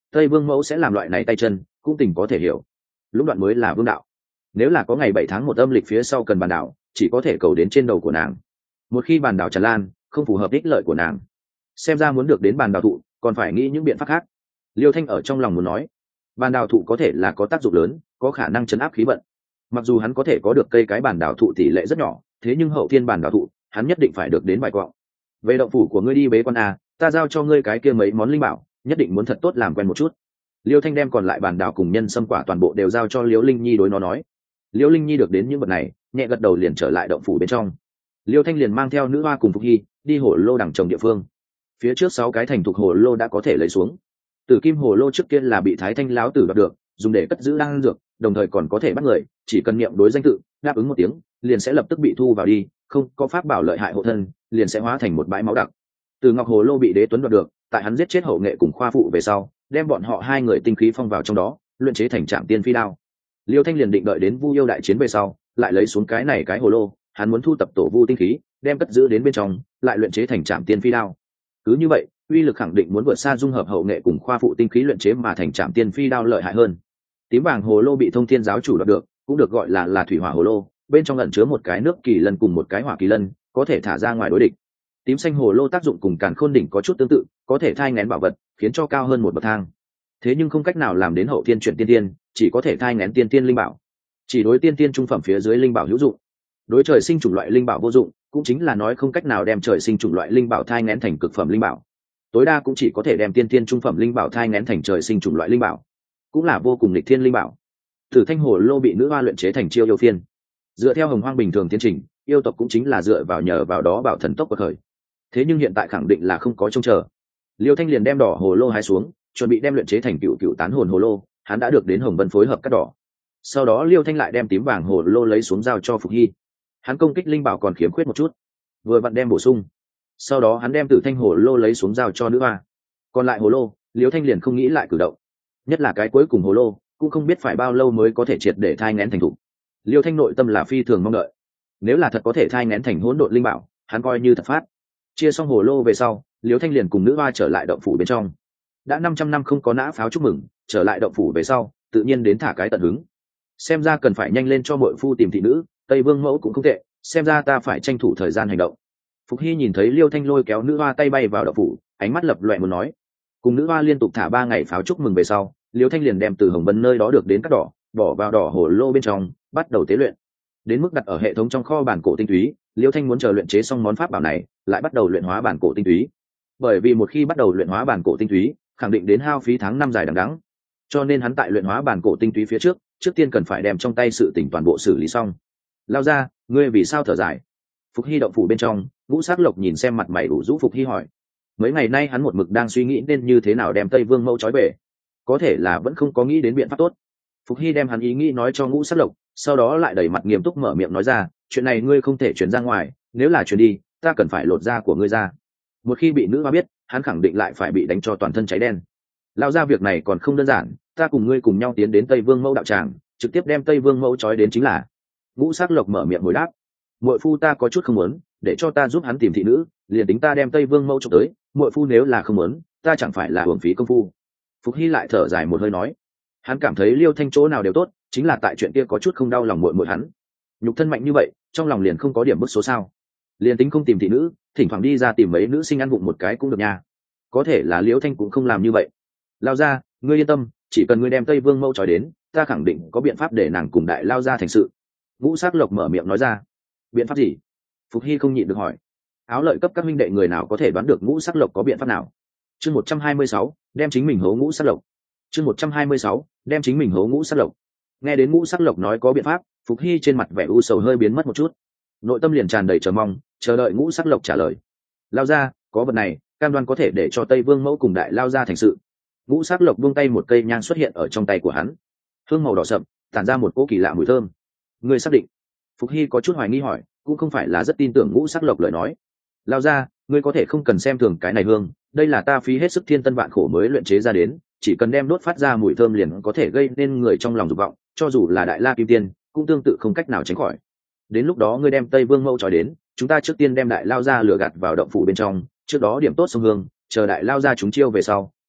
tây vương mẫu sẽ làm loại này tay chân cũng tình có thể hiểu. Lúc đoạn mới là vương đạo. Nếu là có ngày bảy tháng một âm lịch phía sau cần bàn đảo, chỉ có thể cầu đến trên đầu của nàng. Một khi bàn đảo tràn lan, không phù hợp ích lợi của nàng, xem ra muốn được đến bàn đảo thụ còn phải nghĩ những biện pháp khác. Liêu Thanh ở trong lòng muốn nói, bàn đảo thụ có thể là có tác dụng lớn, có khả năng chấn áp khí vận. Mặc dù hắn có thể có được cây cái bàn đảo thụ tỷ lệ rất nhỏ, thế nhưng hậu thiên bàn đảo thụ hắn nhất định phải được đến vài quặng. Về động phủ của ngươi đi bế quan a, ta giao cho ngươi cái kia mấy món linh bảo, nhất định muốn thật tốt làm quen một chút. Liêu Thanh đem còn lại bàn đảo cùng nhân sâm quả toàn bộ đều giao cho Liễu Linh Nhi đối nó nói. Liễu Linh Nhi được đến những vật này, nhẹ gật đầu liền trở lại động phủ bên trong. Liêu Thanh liền mang theo nữ hoa cùng Phục Hy đi hồ lô đằng trồng địa phương. Phía trước sáu cái thành thục hồ lô đã có thể lấy xuống. Tử kim hồ lô trước kia là bị Thái Thanh lão tử đoạt được, dùng để cất giữ đan dược, đồng thời còn có thể bắt người, chỉ cần niệm đối danh tự, đáp ứng một tiếng, liền sẽ lập tức bị thu vào đi, không có pháp bảo lợi hại hộ thân, liền sẽ hóa thành một bãi máu đặc. Từ ngọc hồ lô bị Đế Tuấn đoạt được, tại hắn giết chết hậu nghệ cùng khoa phụ về sau, đem bọn họ hai người tinh khí phong vào trong đó, luyện chế thành Trảm Tiên Phi đao. Liêu Thanh liền định đợi đến Vu Yêu đại chiến về sau, lại lấy xuống cái này cái hồ lô, hắn muốn thu tập tổ vu tinh khí, đem cất giữ đến bên trong, lại luyện chế thành Trảm Tiên Phi đao. Cứ như vậy, uy lực khẳng định muốn vượt xa dung hợp hậu nghệ cùng khoa phụ tinh khí luyện chế mà thành Trảm Tiên Phi đao lợi hại hơn. Tím vàng hồ lô bị Thông Thiên giáo chủ đoạt được, cũng được gọi là là thủy hỏa hồ lô, bên trong ẩn chứa một cái nước kỳ lân cùng một cái hỏa kỳ lân, có thể thả ra ngoài đối địch. Tím xanh hồ lô tác dụng cùng Càn Khôn đỉnh có chút tương tự, có thể thai nghén bảo vật, khiến cho cao hơn một bậc thang. Thế nhưng không cách nào làm đến hậu thiên chuyển tiên tiên, chỉ có thể thai nghén tiên tiên linh bảo. Chỉ đối tiên tiên trung phẩm phía dưới linh bảo hữu dụng. Đối trời sinh chủng loại linh bảo vô dụng, cũng chính là nói không cách nào đem trời sinh chủng loại linh bảo thai nghén thành cực phẩm linh bảo. Tối đa cũng chỉ có thể đem tiên tiên trung phẩm linh bảo thai nghén thành trời sinh chủng loại linh bảo, cũng là vô cùng nghịch thiên linh bảo. Thử thanh hồ lô bị nữ hoa luyện chế thành chiêu yêu phiên. Dựa theo hồng hoang bình thường tiến trình, yêu tộc cũng chính là dựa vào nhờ vào đó bảo thần tốc của khởi. Thế nhưng hiện tại khẳng định là không có trông chờ. Liêu Thanh liền đem đỏ hồ lô hái xuống, chuẩn bị đem luyện chế thành cựu cựu tán hồn hồ lô, hắn đã được đến Hồng Vân phối hợp cắt đỏ. Sau đó Liêu Thanh lại đem tím vàng hồ lô lấy xuống giao cho Phục Hy. Hắn công kích linh bảo còn khiếm khuyết một chút, vừa vặn đem bổ sung. Sau đó hắn đem Tử Thanh hồ lô lấy xuống giao cho nữ hoa. Còn lại hồ lô, Liêu Thanh liền không nghĩ lại cử động. Nhất là cái cuối cùng hồ lô, cũng không biết phải bao lâu mới có thể triệt để thai nghén thành thục. Liêu Thanh nội tâm là phi thường mong đợi. Nếu là thật có thể thai nghén thành hỗn độn linh bảo, hắn coi như thật phát. Chia xong hồ lô về sau, Liêu Thanh liền cùng nữ hoa trở lại động phủ bên trong. Đã năm trăm năm không có nã pháo chúc mừng, trở lại động phủ về sau, tự nhiên đến thả cái tận hứng. Xem ra cần phải nhanh lên cho muội phu tìm thị nữ, Tây Vương mẫu cũng không tệ, xem ra ta phải tranh thủ thời gian hành động. Phục Hy nhìn thấy Liêu Thanh lôi kéo nữ hoa tay bay vào động phủ, ánh mắt lập loè muốn nói. Cùng nữ hoa liên tục thả ba ngày pháo chúc mừng về sau, Liêu Thanh liền đem từ Hồng Vân nơi đó được đến cắt đỏ, bỏ vào đỏ hồ lô bên trong, bắt đầu tế luyện. Đến mức đặt ở hệ thống trong kho bản cổ tinh túy, Liêu Thanh muốn chờ luyện chế xong món pháp bảo này, lại bắt đầu luyện hóa bản cổ tinh túy. Bởi vì một khi bắt đầu luyện hóa bản cổ tinh túy, khẳng định đến hao phí tháng năm dài đằng đẵng, cho nên hắn tại luyện hóa bản cổ tinh túy phía trước, trước tiên cần phải đem trong tay sự tỉnh toàn bộ xử lý xong. Lao ra, ngươi vì sao thở dài? Phục Hy động phủ bên trong, Ngũ Sắc Lộc nhìn xem mặt mày ủ rũ Phục Hy hỏi. Mấy ngày nay hắn một mực đang suy nghĩ nên như thế nào đem Tây Vương mẫu trói về, có thể là vẫn không có nghĩ đến biện pháp tốt. Phục Hy đem hắn ý nghĩ nói cho Ngũ Sắc Lộc, sau đó lại đẩy mặt nghiêm túc mở miệng nói ra, chuyện này ngươi không thể chuyển ra ngoài, nếu là chuyển đi, ta cần phải lột da của ngươi ra. Một khi bị nữ hoa biết, hắn khẳng định lại phải bị đánh cho toàn thân cháy đen. Lao ra việc này còn không đơn giản, ta cùng ngươi cùng nhau tiến đến Tây Vương mẫu đạo tràng, trực tiếp đem Tây Vương mẫu trói đến chính là. Ngũ Sắc Lộc mở miệng hồi đáp, muội phu ta có chút không muốn, để cho ta giúp hắn tìm thị nữ, liền tính ta đem Tây Vương mẫu trộm tới, muội phu nếu là không muốn, ta chẳng phải là hưởng phí công phu. Phục Hy lại thở dài một hơi nói, hắn cảm thấy Liêu Thanh chỗ nào đều tốt, chính là tại chuyện kia có chút không đau lòng muội muội hắn. Nhục thân mạnh như vậy, trong lòng liền không có điểm bức số sao? Liền tính không tìm thị nữ, thỉnh thoảng đi ra tìm mấy nữ sinh ăn vụng một cái cũng được nha. Có thể là Liêu Thanh cũng không làm như vậy. Lao ra, ngươi yên tâm, chỉ cần ngươi đem Tây Vương mẫu trói đến, ta khẳng định có biện pháp để nàng cùng đại lao ra thành sự. Ngũ Sắc Lộc mở miệng nói ra. Biện pháp gì? Phục Hy không nhịn được hỏi. Áo Lợi cấp các minh đệ người nào có thể đoán được Ngũ Sắc Lộc có biện pháp nào? Chương một trăm hai mươi sáu, đem chính mình hố Ngũ Sắc Lộc. Chương một trăm hai mươi sáu, đem chính mình hố Ngũ Sắc Lộc. Nghe đến Ngũ Sắc Lộc nói có biện pháp, Phục Hy trên mặt vẻ u sầu hơi biến mất một chút, nội tâm liền tràn đầy chờ mong, chờ đợi Ngũ Sắc Lộc trả lời. Lao ra, có vật này, cam đoan có thể để cho Tây Vương mẫu cùng đại lao ra thành sự. Ngũ Sắc Lộc buông tay, một cây nhang xuất hiện ở trong tay của hắn, hương màu đỏ sậm, tản ra một cỗ kỳ lạ mùi thơm. Ngươi xác định? Phục Hy có chút hoài nghi hỏi, cũng không phải là rất tin tưởng Ngũ Sắc Lộc lời nói. Lao ra, ngươi có thể không cần xem thường cái này hương, đây là ta phí hết sức thiên tân vạn khổ mới luyện chế ra đến, chỉ cần đem đốt phát ra mùi thơm liền có thể gây nên người trong lòng dục vọng, cho dù là đại la kim tiên cũng tương tự không cách nào tránh khỏi. Đến lúc đó ngươi đem Tây Vương mẫu trói đến, chúng ta trước tiên đem đại lao ra lừa gạt vào động phủ bên trong, trước đó điểm tốt sông hương, chờ đại lao ra chúng chiêu về sau,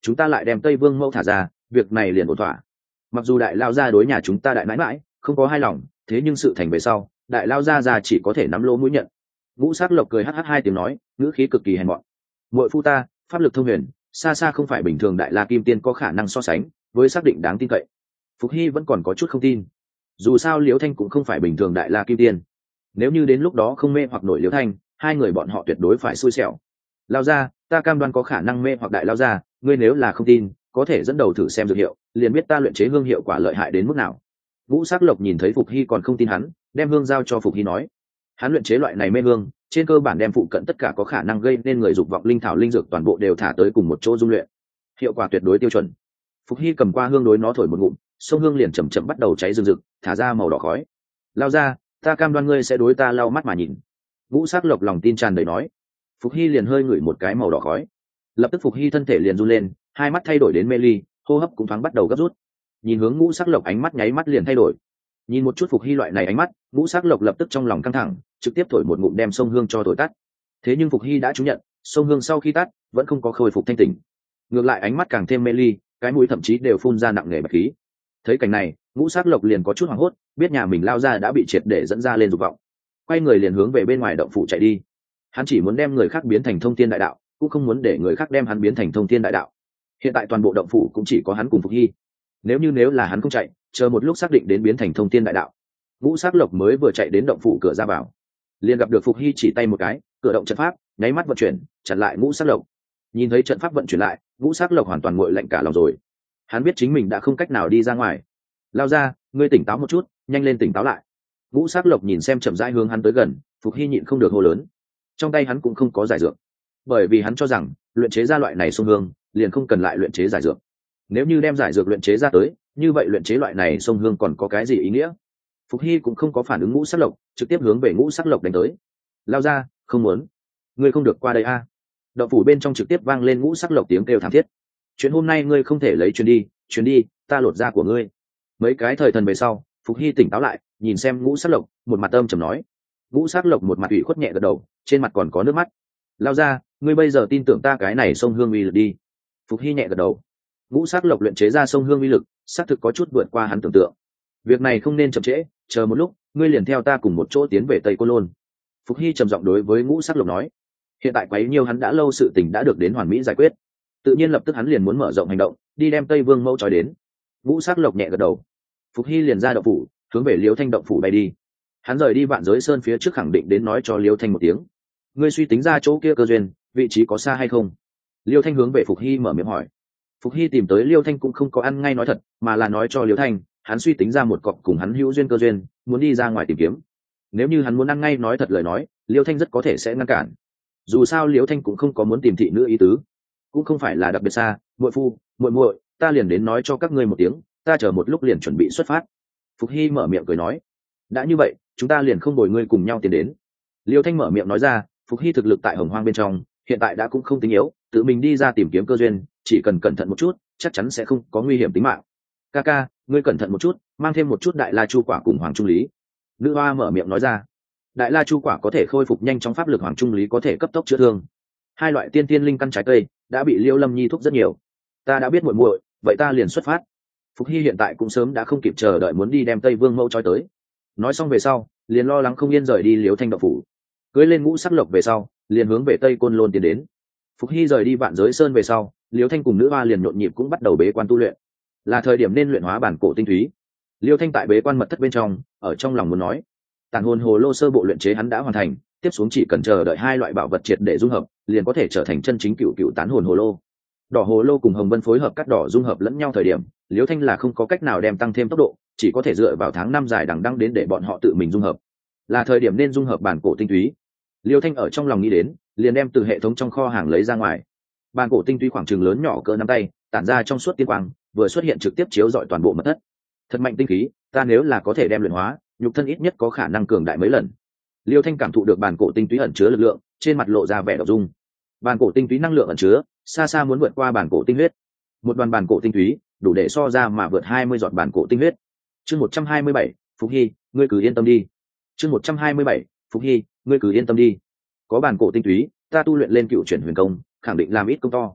chúng ta lại đem tây vương mẫu thả ra, việc này liền ổn thỏa. Mặc dù đại lao gia đối nhà chúng ta đại mãi mãi không có hai lòng, thế nhưng sự thành về sau đại lao gia già chỉ có thể nắm lỗ mũi nhận. Ngũ Sắc Lộc cười hh hai tiếng nói, ngữ khí cực kỳ hèn mọn. Muội phu ta pháp lực thông huyền, xa xa không phải bình thường đại la kim tiên có khả năng so sánh với, xác định đáng tin cậy. Phục Hy vẫn còn có chút không tin, dù sao Liễu Thanh cũng không phải bình thường đại la kim tiên, nếu như đến lúc đó không mê hoặc nổi Liễu Thanh, hai người bọn họ tuyệt đối phải xui xẻo. Lao ra, ta cam đoan có khả năng mê hoặc đại lao ra, ngươi nếu là không tin có thể dẫn đầu thử xem dược hiệu, liền biết ta luyện chế hương hiệu quả lợi hại đến mức nào. Ngũ Sắc Lộc nhìn thấy Phục Hy còn không tin hắn, đem hương giao cho Phục Hy nói, hắn luyện chế loại này mê hương trên cơ bản đem phụ cận tất cả có khả năng gây nên người dục vọng linh thảo linh dược toàn bộ đều thả tới cùng một chỗ dung luyện, hiệu quả tuyệt đối tiêu chuẩn. Phục Hy cầm qua hương đối nó thổi một ngụm, sông hương liền chậm chậm bắt đầu cháy rừng rực, thả ra màu đỏ khói. Lao ra, ta cam đoan ngươi sẽ đối ta lau mắt mà nhìn. Ngũ Sắc Lộc lòng tin tràn đầy nói. Phục Hy liền hơi ngửi một cái màu đỏ khói, lập tức Phục Hy thân thể liền run lên, hai mắt thay đổi đến mê ly, hô hấp cũng thoáng bắt đầu gấp rút. Nhìn hướng Ngũ Sắc Lộc ánh mắt nháy mắt liền thay đổi. Nhìn một chút Phục Hy loại này ánh mắt, Ngũ Sắc Lộc lập tức trong lòng căng thẳng, trực tiếp thổi một ngụm đem sông hương cho thổi tắt. Thế nhưng Phục Hy đã trúng nhận, sông hương sau khi tắt vẫn không có khôi phục thanh tỉnh, ngược lại ánh mắt càng thêm mê ly, cái mũi thậm chí đều phun ra nặng nề bạch khí. Thấy cảnh này, Ngũ Sắc Lộc liền có chút hoảng hốt, biết nhà mình lao ra đã bị triệt để dẫn ra lên dục vọng, quay người liền hướng về bên ngoài động phủ chạy đi. Hắn chỉ muốn đem người khác biến thành thông thiên đại đạo, cũng không muốn để người khác đem hắn biến thành thông thiên đại đạo. Hiện tại toàn bộ động phủ cũng chỉ có hắn cùng Phục Hy, nếu như nếu là hắn không chạy, chờ một lúc xác định đến biến thành thông thiên đại đạo. Ngũ Sắc Lộc mới vừa chạy đến động phủ cửa ra vào, liền gặp được Phục Hy chỉ tay một cái, cửa động trận pháp nháy mắt vận chuyển, chặn lại Ngũ Sắc Lộc. Nhìn thấy trận pháp vận chuyển lại, Ngũ Sắc Lộc hoàn toàn nguội lạnh cả lòng rồi. Hắn biết chính mình đã không cách nào đi ra ngoài. Lao ra, ngươi tỉnh táo một chút, nhanh lên tỉnh táo lại. Ngũ Sắc Lộc nhìn xem chậm rãi hướng hắn tới gần, Phục Hy nhịn không được hô lớn. Trong tay hắn cũng không có giải dược, bởi vì hắn cho rằng luyện chế ra loại này sông hương liền không cần lại luyện chế giải dược. Nếu như đem giải dược luyện chế ra tới, như vậy luyện chế loại này sông hương còn có cái gì ý nghĩa? Phục Hy cũng không có phản ứng Ngũ Sắc Lộc, trực tiếp hướng về Ngũ Sắc Lộc đánh tới. Lao ra, không muốn, ngươi không được qua đây a. Động phủ bên trong trực tiếp vang lên Ngũ Sắc Lộc tiếng kêu thảm thiết. Chuyện hôm nay ngươi không thể lấy chuyến đi, chuyến đi, ta lột da của ngươi. Mấy cái thời thần về sau, Phục Hy tỉnh táo lại, nhìn xem Ngũ Sắc Lộc, một mặt âm trầm nói. Ngũ Sắc Lộc một mặt ủy khuất nhẹ gật đầu, trên mặt còn có nước mắt. Lao ra, ngươi bây giờ tin tưởng ta cái này sông hương uy lực đi. Phục Hy nhẹ gật đầu. Ngũ Sắc Lộc luyện chế ra sông hương uy lực xác thực có chút vượt qua hắn tưởng tượng, việc này không nên chậm trễ, chờ một lúc ngươi liền theo ta cùng một chỗ tiến về Tây Côn Lôn. Phục Hy trầm giọng đối với Ngũ Sắc Lộc nói. Hiện tại quấy nhiêu hắn đã lâu sự tình đã được đến hoàn mỹ giải quyết, tự nhiên lập tức hắn liền muốn mở rộng hành động, đi đem Tây Vương Mẫu trói đến. Ngũ Sắc Lộc nhẹ gật đầu. Phục Hy liền ra động phủ, hướng về Liễu Thanh động phủ bay đi. Hắn rời đi Vạn Giới Sơn phía trước khẳng định đến nói cho Liễu Thanh một tiếng. Ngươi suy tính ra chỗ kia cơ duyên, vị trí có xa hay không? Liễu Thanh hướng về Phục Hy mở miệng hỏi. Phục Hy tìm tới Liễu Thanh cũng không có ăn ngay nói thật, mà là nói cho Liễu Thanh, hắn suy tính ra một cọc cùng hắn hữu duyên cơ duyên, muốn đi ra ngoài tìm kiếm. Nếu như hắn muốn ăn ngay nói thật lời nói, Liễu Thanh rất có thể sẽ ngăn cản. Dù sao Liễu Thanh cũng không có muốn tìm thị nữ ý tứ, cũng không phải là đặc biệt xa. Muội phu, muội muội, ta liền đến nói cho các ngươi một tiếng, ta chờ một lúc liền chuẩn bị xuất phát. Phục Hy mở miệng cười nói. Đã như vậy, chúng ta liền không bồi ngươi cùng nhau tiến đến. Liễu Thanh mở miệng nói ra, Phục Hy thực lực tại Hồng Hoang bên trong hiện tại đã cũng không tính yếu, tự mình đi ra tìm kiếm cơ duyên, chỉ cần cẩn thận một chút chắc chắn sẽ không có nguy hiểm tính mạng. Ca ca, ngươi cẩn thận một chút, mang thêm một chút đại la chu quả cùng Hoàng Trung Lý. Nữ hoa mở miệng nói ra. Đại la chu quả có thể khôi phục nhanh trong pháp lực, Hoàng Trung Lý có thể cấp tốc chữa thương. Hai loại tiên tiên linh căn trái cây đã bị Liễu Lâm Nhi thúc rất nhiều. Ta đã biết muội muội, vậy ta liền xuất phát. Phục Hy hiện tại cũng sớm đã không kịp chờ đợi muốn đi đem Tây Vương Mẫu trói tới. Nói xong về sau, liền lo lắng không yên rời đi Liễu Thanh động phủ, cưới lên Ngũ Sắc Lộc về sau, liền hướng về Tây Côn Lôn tiến đến. Phục Hy rời đi Vạn Giới Sơn về sau, Liễu Thanh cùng nữ hoa liền nhộn nhịp cũng bắt đầu bế quan tu luyện, là thời điểm nên luyện hóa bản cổ tinh túy. Liễu Thanh tại bế quan mật thất bên trong, ở trong lòng muốn nói, tàn hồn hồ lô sơ bộ luyện chế hắn đã hoàn thành, tiếp xuống chỉ cần chờ đợi hai loại bảo vật triệt để dung hợp, liền có thể trở thành chân chính cựu cựu tán hồn hồ lô. Đỏ hồ lô cùng hồng vân phối hợp cắt đỏ dung hợp lẫn nhau thời điểm, Liễu Thanh là không có cách nào đem tăng thêm tốc độ, chỉ có thể dựa vào tháng năm dài đằng đẵng đến để bọn họ tự mình dung hợp. Là thời điểm nên dung hợp bản cổ tinh túy. Liễu Thanh ở trong lòng nghĩ đến, liền đem từ hệ thống trong kho hàng lấy ra ngoài. Bản cổ tinh túy khoảng chừng lớn nhỏ cỡ nắm tay, tản ra trong suốt tiên quang, vừa xuất hiện trực tiếp chiếu rọi toàn bộ mật thất. Thật mạnh tinh khí, ta nếu là có thể đem luyện hóa, nhục thân ít nhất có khả năng cường đại mấy lần. Liễu Thanh cảm thụ được bản cổ tinh túy ẩn chứa lực lượng, trên mặt lộ ra vẻ đậu dung. Bản cổ tinh túy năng lượng ẩn chứa, xa xa muốn vượt qua bản cổ tinh huyết. Một đoàn bản cổ tinh túy, đủ để so ra mà vượt hai mươi giọt bản cổ tinh huyết. Chương một trăm hai mươi bảy, Phục Hy, ngươi cứ yên tâm đi. Chương một trăm hai mươi bảy, Phục Hy, ngươi cứ yên tâm đi. Có bản cổ tinh túy, ta tu luyện lên cựu chuyển huyền công, khẳng định làm ít công to.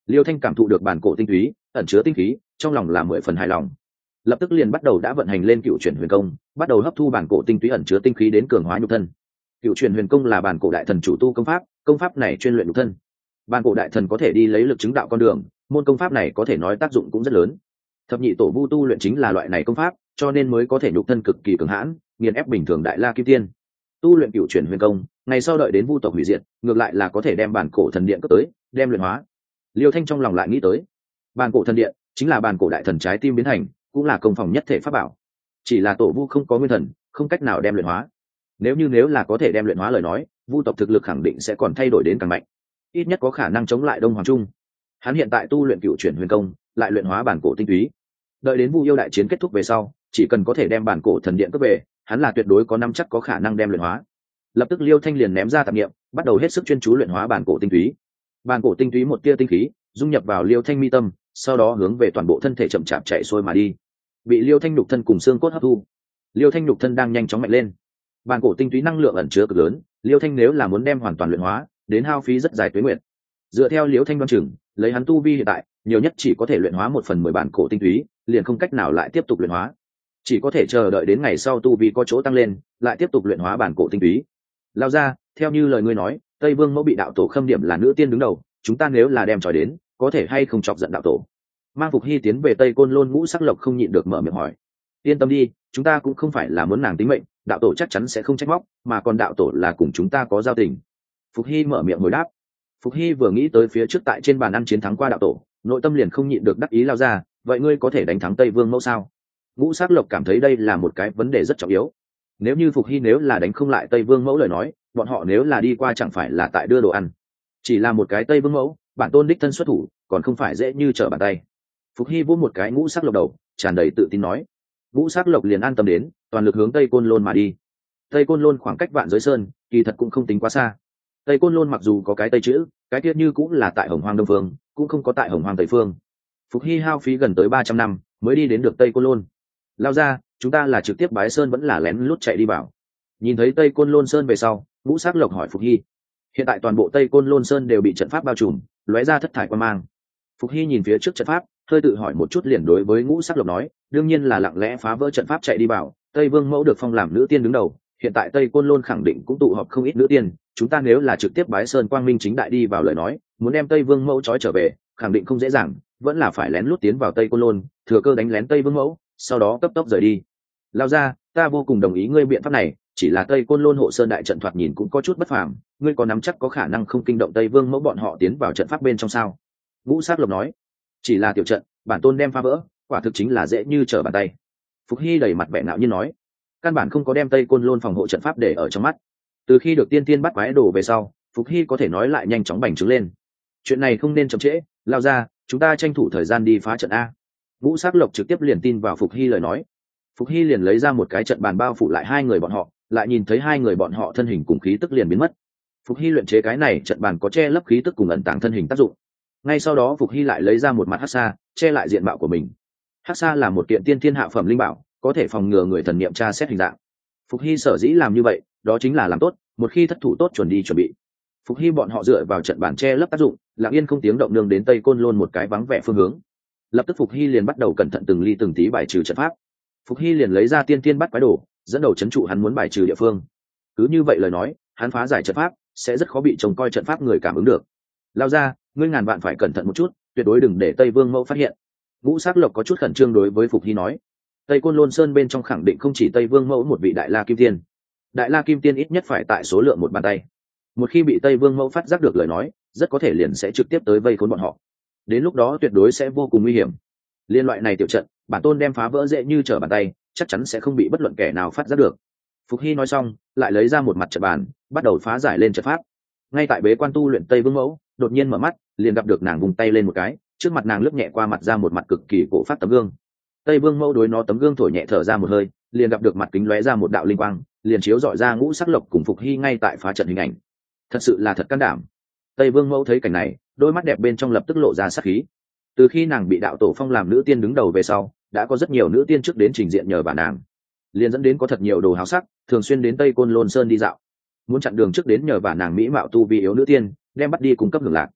Liêu Thanh cảm thụ được bản cổ tinh túy ẩn chứa tinh khí, trong lòng là mười phần hài lòng, lập tức liền bắt đầu đã vận hành lên cựu chuyển huyền công, bắt đầu hấp thu bản cổ tinh túy ẩn chứa tinh khí đến cường hóa nhục thân. Cựu chuyển huyền công là bản cổ đại thần chủ tu công pháp, công pháp này chuyên luyện nhục thân. Bản cổ đại thần có thể đi lấy lực chứng đạo con đường, môn công pháp này có thể nói tác dụng cũng rất lớn. Thập nhị tổ vu tu luyện chính là loại này công pháp, cho nên mới có thể nhục thân cực kỳ cường hãn, nghiền ép bình thường đại la kim tiên. Tu luyện cựu chuyển huyền công, ngày sau đợi đến vu tộc hủy diệt, ngược lại là có thể đem bản cổ thần điện cấp tới, đem luyện hóa. Liêu Thanh trong lòng lại nghĩ tới, bản cổ thần điện chính là bản cổ đại thần trái tim biến thành, cũng là công phòng nhất thể pháp bảo. Chỉ là tổ vu không có nguyên thần, không cách nào đem luyện hóa. Nếu như nếu là có thể đem luyện hóa lời nói, vu tộc thực lực khẳng định sẽ còn thay đổi đến càng mạnh, ít nhất có khả năng chống lại Đông Hoàng Trung. Hắn hiện tại tu luyện cựu chuyển huyền công, lại luyện hóa bản cổ tinh túy. Đợi đến vu yêu đại chiến kết thúc về sau, chỉ cần có thể đem bản cổ thần điện cướp về, hắn là tuyệt đối có nắm chắc có khả năng đem luyện hóa. Lập tức Liêu Thanh liền ném ra tạp niệm, bắt đầu hết sức chuyên chú luyện hóa bản cổ tinh túy. Bản cổ tinh túy một tia tinh khí dung nhập vào Liêu Thanh mi tâm, sau đó hướng về toàn bộ thân thể chậm chạp chạy xuôi mà đi, bị Liêu Thanh nhục thân cùng xương cốt hấp thu. Liêu Thanh nhục thân đang nhanh chóng mạnh lên, bản cổ tinh túy năng lượng ẩn chứa cực lớn, Liêu Thanh nếu là muốn đem hoàn toàn luyện hóa, đến hao phí rất dài tuế nguyệt. Dựa theo Liêu Thanh đoán chừng, lấy hắn tu vi hiện tại, nhiều nhất chỉ có thể luyện hóa một phần mười bản cổ tinh túy, liền không cách nào lại tiếp tục luyện hóa, chỉ có thể chờ đợi đến ngày sau tu vi có chỗ tăng lên, lại tiếp tục luyện hóa bản cổ tinh túy. Lao ra, theo như lời ngươi nói, Tây Vương Mẫu bị đạo tổ khâm điểm là nữ tiên đứng đầu, chúng ta nếu là đem tròi đến, có thể hay không chọc giận đạo tổ? Mang Phục Hy tiến về Tây Côn Lôn Ngũ Sắc Lộc không nhịn được mở miệng hỏi. Yên tâm đi, chúng ta cũng không phải là muốn nàng tính mệnh, đạo tổ chắc chắn sẽ không trách móc, mà còn đạo tổ là cùng chúng ta có giao tình. Phục Hy mở miệng hồi đáp. Phục Hy vừa nghĩ tới phía trước tại trên bàn ăn chiến thắng qua đạo tổ, nội tâm liền không nhịn được đắc ý. Lao ra, vậy ngươi có thể đánh thắng Tây Vương Mẫu sao? Ngũ Sắc Lộc cảm thấy đây là một cái vấn đề rất trọng yếu. Nếu như Phục Hy nếu là đánh không lại Tây Vương Mẫu lời nói, bọn họ nếu là đi qua chẳng phải là tại đưa đồ ăn. Chỉ là một cái Tây Vương Mẫu, bản tôn đích thân xuất thủ, còn không phải dễ như trở bàn tay. Phục Hy vỗ một cái Ngũ Sắc Lộc đầu, tràn đầy tự tin nói. Ngũ Sắc Lộc liền an tâm đến, toàn lực hướng Tây Côn Lôn mà đi. Tây Côn Lôn khoảng cách Vạn Giới Sơn, kỳ thật cũng không tính quá xa. Tây Côn Lôn mặc dù có cái Tây chữ, cái tiết như cũng là tại Hồng Hoang Đông Phương, cũng không có tại Hồng Hoang Tây Phương. Phục Hy hao phí gần tới ba trăm năm mới đi đến được Tây Côn Lôn. Lao ra, chúng ta là trực tiếp bái sơn vẫn là lén lút chạy đi vào? Nhìn thấy Tây Côn Lôn Sơn về sau, Ngũ Sắc Lộc hỏi Phục Hy. Hiện tại toàn bộ Tây Côn Lôn Sơn đều bị trận pháp bao trùm, lóe ra thất thải quan mang. Phục Hy nhìn phía trước trận pháp, hơi tự hỏi một chút liền đối với Ngũ Sắc Lộc nói, đương nhiên là lặng lẽ phá vỡ trận pháp chạy đi vào. Tây Vương Mẫu được phong làm nữ tiên đứng đầu, hiện tại Tây Côn Lôn khẳng định cũng tụ họp không ít nữ tiên, chúng ta nếu là trực tiếp bái sơn quang minh chính đại đi vào lời nói, muốn đem Tây Vương Mẫu trói trở về, khẳng định không dễ dàng, vẫn là phải lén lút tiến vào Tây Côn Lôn, thừa cơ đánh lén Tây Vương Mẫu, sau đó cấp tốc rời đi. Lao ra, ta vô cùng đồng ý ngươi biện pháp này, chỉ là Tây Côn Lôn hộ sơn đại trận thoạt nhìn cũng có chút bất phàm, ngươi có nắm chắc có khả năng không kinh động Tây Vương Mẫu bọn họ tiến vào trận pháp bên trong sao? Ngũ Sắc Lộc nói. Chỉ là tiểu trận, bản tôn đem phá vỡ, quả thực chính là dễ như trở bàn tay. Phục Hy đầy mặt vẻ ngạo nhiên nói, căn bản không có đem Tây Côn Lôn phòng hộ trận pháp để ở trong mắt. Từ khi được tiên tiên bắt quái đồ về sau, Phục Hy có thể nói lại nhanh chóng bành trướng lên. Chuyện này không nên chậm trễ, Lao ra, chúng ta tranh thủ thời gian đi phá trận a. Ngũ Sắc Lộc trực tiếp liền tin vào Phục Hy lời nói. Phục Hy liền lấy ra một cái trận bàn bao phủ lại hai người bọn họ, lại nhìn thấy hai người bọn họ thân hình cùng khí tức liền biến mất. Phục Hy luyện chế cái này trận bàn có che lấp khí tức cùng ẩn tàng thân hình tác dụng. Ngay sau đó Phục Hy lại lấy ra một mặt hắc sa, che lại diện mạo của mình. Hắc sa là một kiện tiên thiên hạ phẩm linh bảo, có thể phòng ngừa người thần niệm tra xét hình dạng. Phục Hy sở dĩ làm như vậy, đó chính là làm tốt, một khi thất thủ tốt chuẩn đi chuẩn bị. Phục Hy bọn họ dựa vào trận bàn che lấp tác dụng, lặng yên không tiếng động nương đến Tây Côn Lôn một cái vắng vẻ phương hướng. Lập tức Phục Hy liền bắt đầu cẩn thận từng ly từng tí bài trừ trận pháp. Phục Hy liền lấy ra tiên tiên bắt quái đồ, dẫn đầu chấn trụ hắn muốn bài trừ địa phương. Cứ như vậy lời nói, hắn phá giải trận pháp sẽ rất khó bị trông coi trận pháp người cảm ứng được. Lao ra, ngươi ngàn vạn phải cẩn thận một chút, tuyệt đối đừng để Tây Vương Mẫu phát hiện. Ngũ Sắc Lộc có chút khẩn trương đối với Phục Hy nói. Tây Côn Lôn Sơn bên trong khẳng định không chỉ Tây Vương Mẫu một vị Đại La Kim Tiên. Đại La Kim Tiên ít nhất phải tại số lượng một bàn tay. Một khi bị Tây Vương Mẫu phát giác được lời nói, rất có thể liền sẽ trực tiếp tới vây khốn bọn họ. Đến lúc đó tuyệt đối sẽ vô cùng nguy hiểm. Liên loại này tiểu trận, bản tôn đem phá vỡ dễ như trở bàn tay, chắc chắn sẽ không bị bất luận kẻ nào phát giác được. Phục Hy nói xong, lại lấy ra một mặt trận bàn, bắt đầu phá giải lên trận pháp. Ngay tại bế quan tu luyện Tây Vương Mẫu, đột nhiên mở mắt, liền gặp được nàng vùng tay lên một cái, trước mặt nàng lướt nhẹ qua mặt ra một mặt cực kỳ cổ phát tấm gương. Tây Vương Mẫu đối nó tấm gương thổi nhẹ thở ra một hơi, liền gặp được mặt kính lóe ra một đạo linh quang, liền chiếu dọi ra Ngũ Sắc Lộc cùng Phục Hy ngay tại phá trận hình ảnh. Thật sự là thật can đảm. Tây Vương Mẫu thấy cảnh này, đôi mắt đẹp bên trong lập tức lộ ra sát khí. Từ khi nàng bị đạo tổ phong làm nữ tiên đứng đầu về sau, đã có rất nhiều nữ tiên trước đến trình diện nhờ bà nàng, liền dẫn đến có thật nhiều đồ háo sắc thường xuyên đến Tây Côn Lôn Sơn đi dạo, muốn chặn đường trước đến nhờ bà nàng mỹ mạo tu vi yếu nữ tiên đem bắt đi cung cấp hưởng lạc.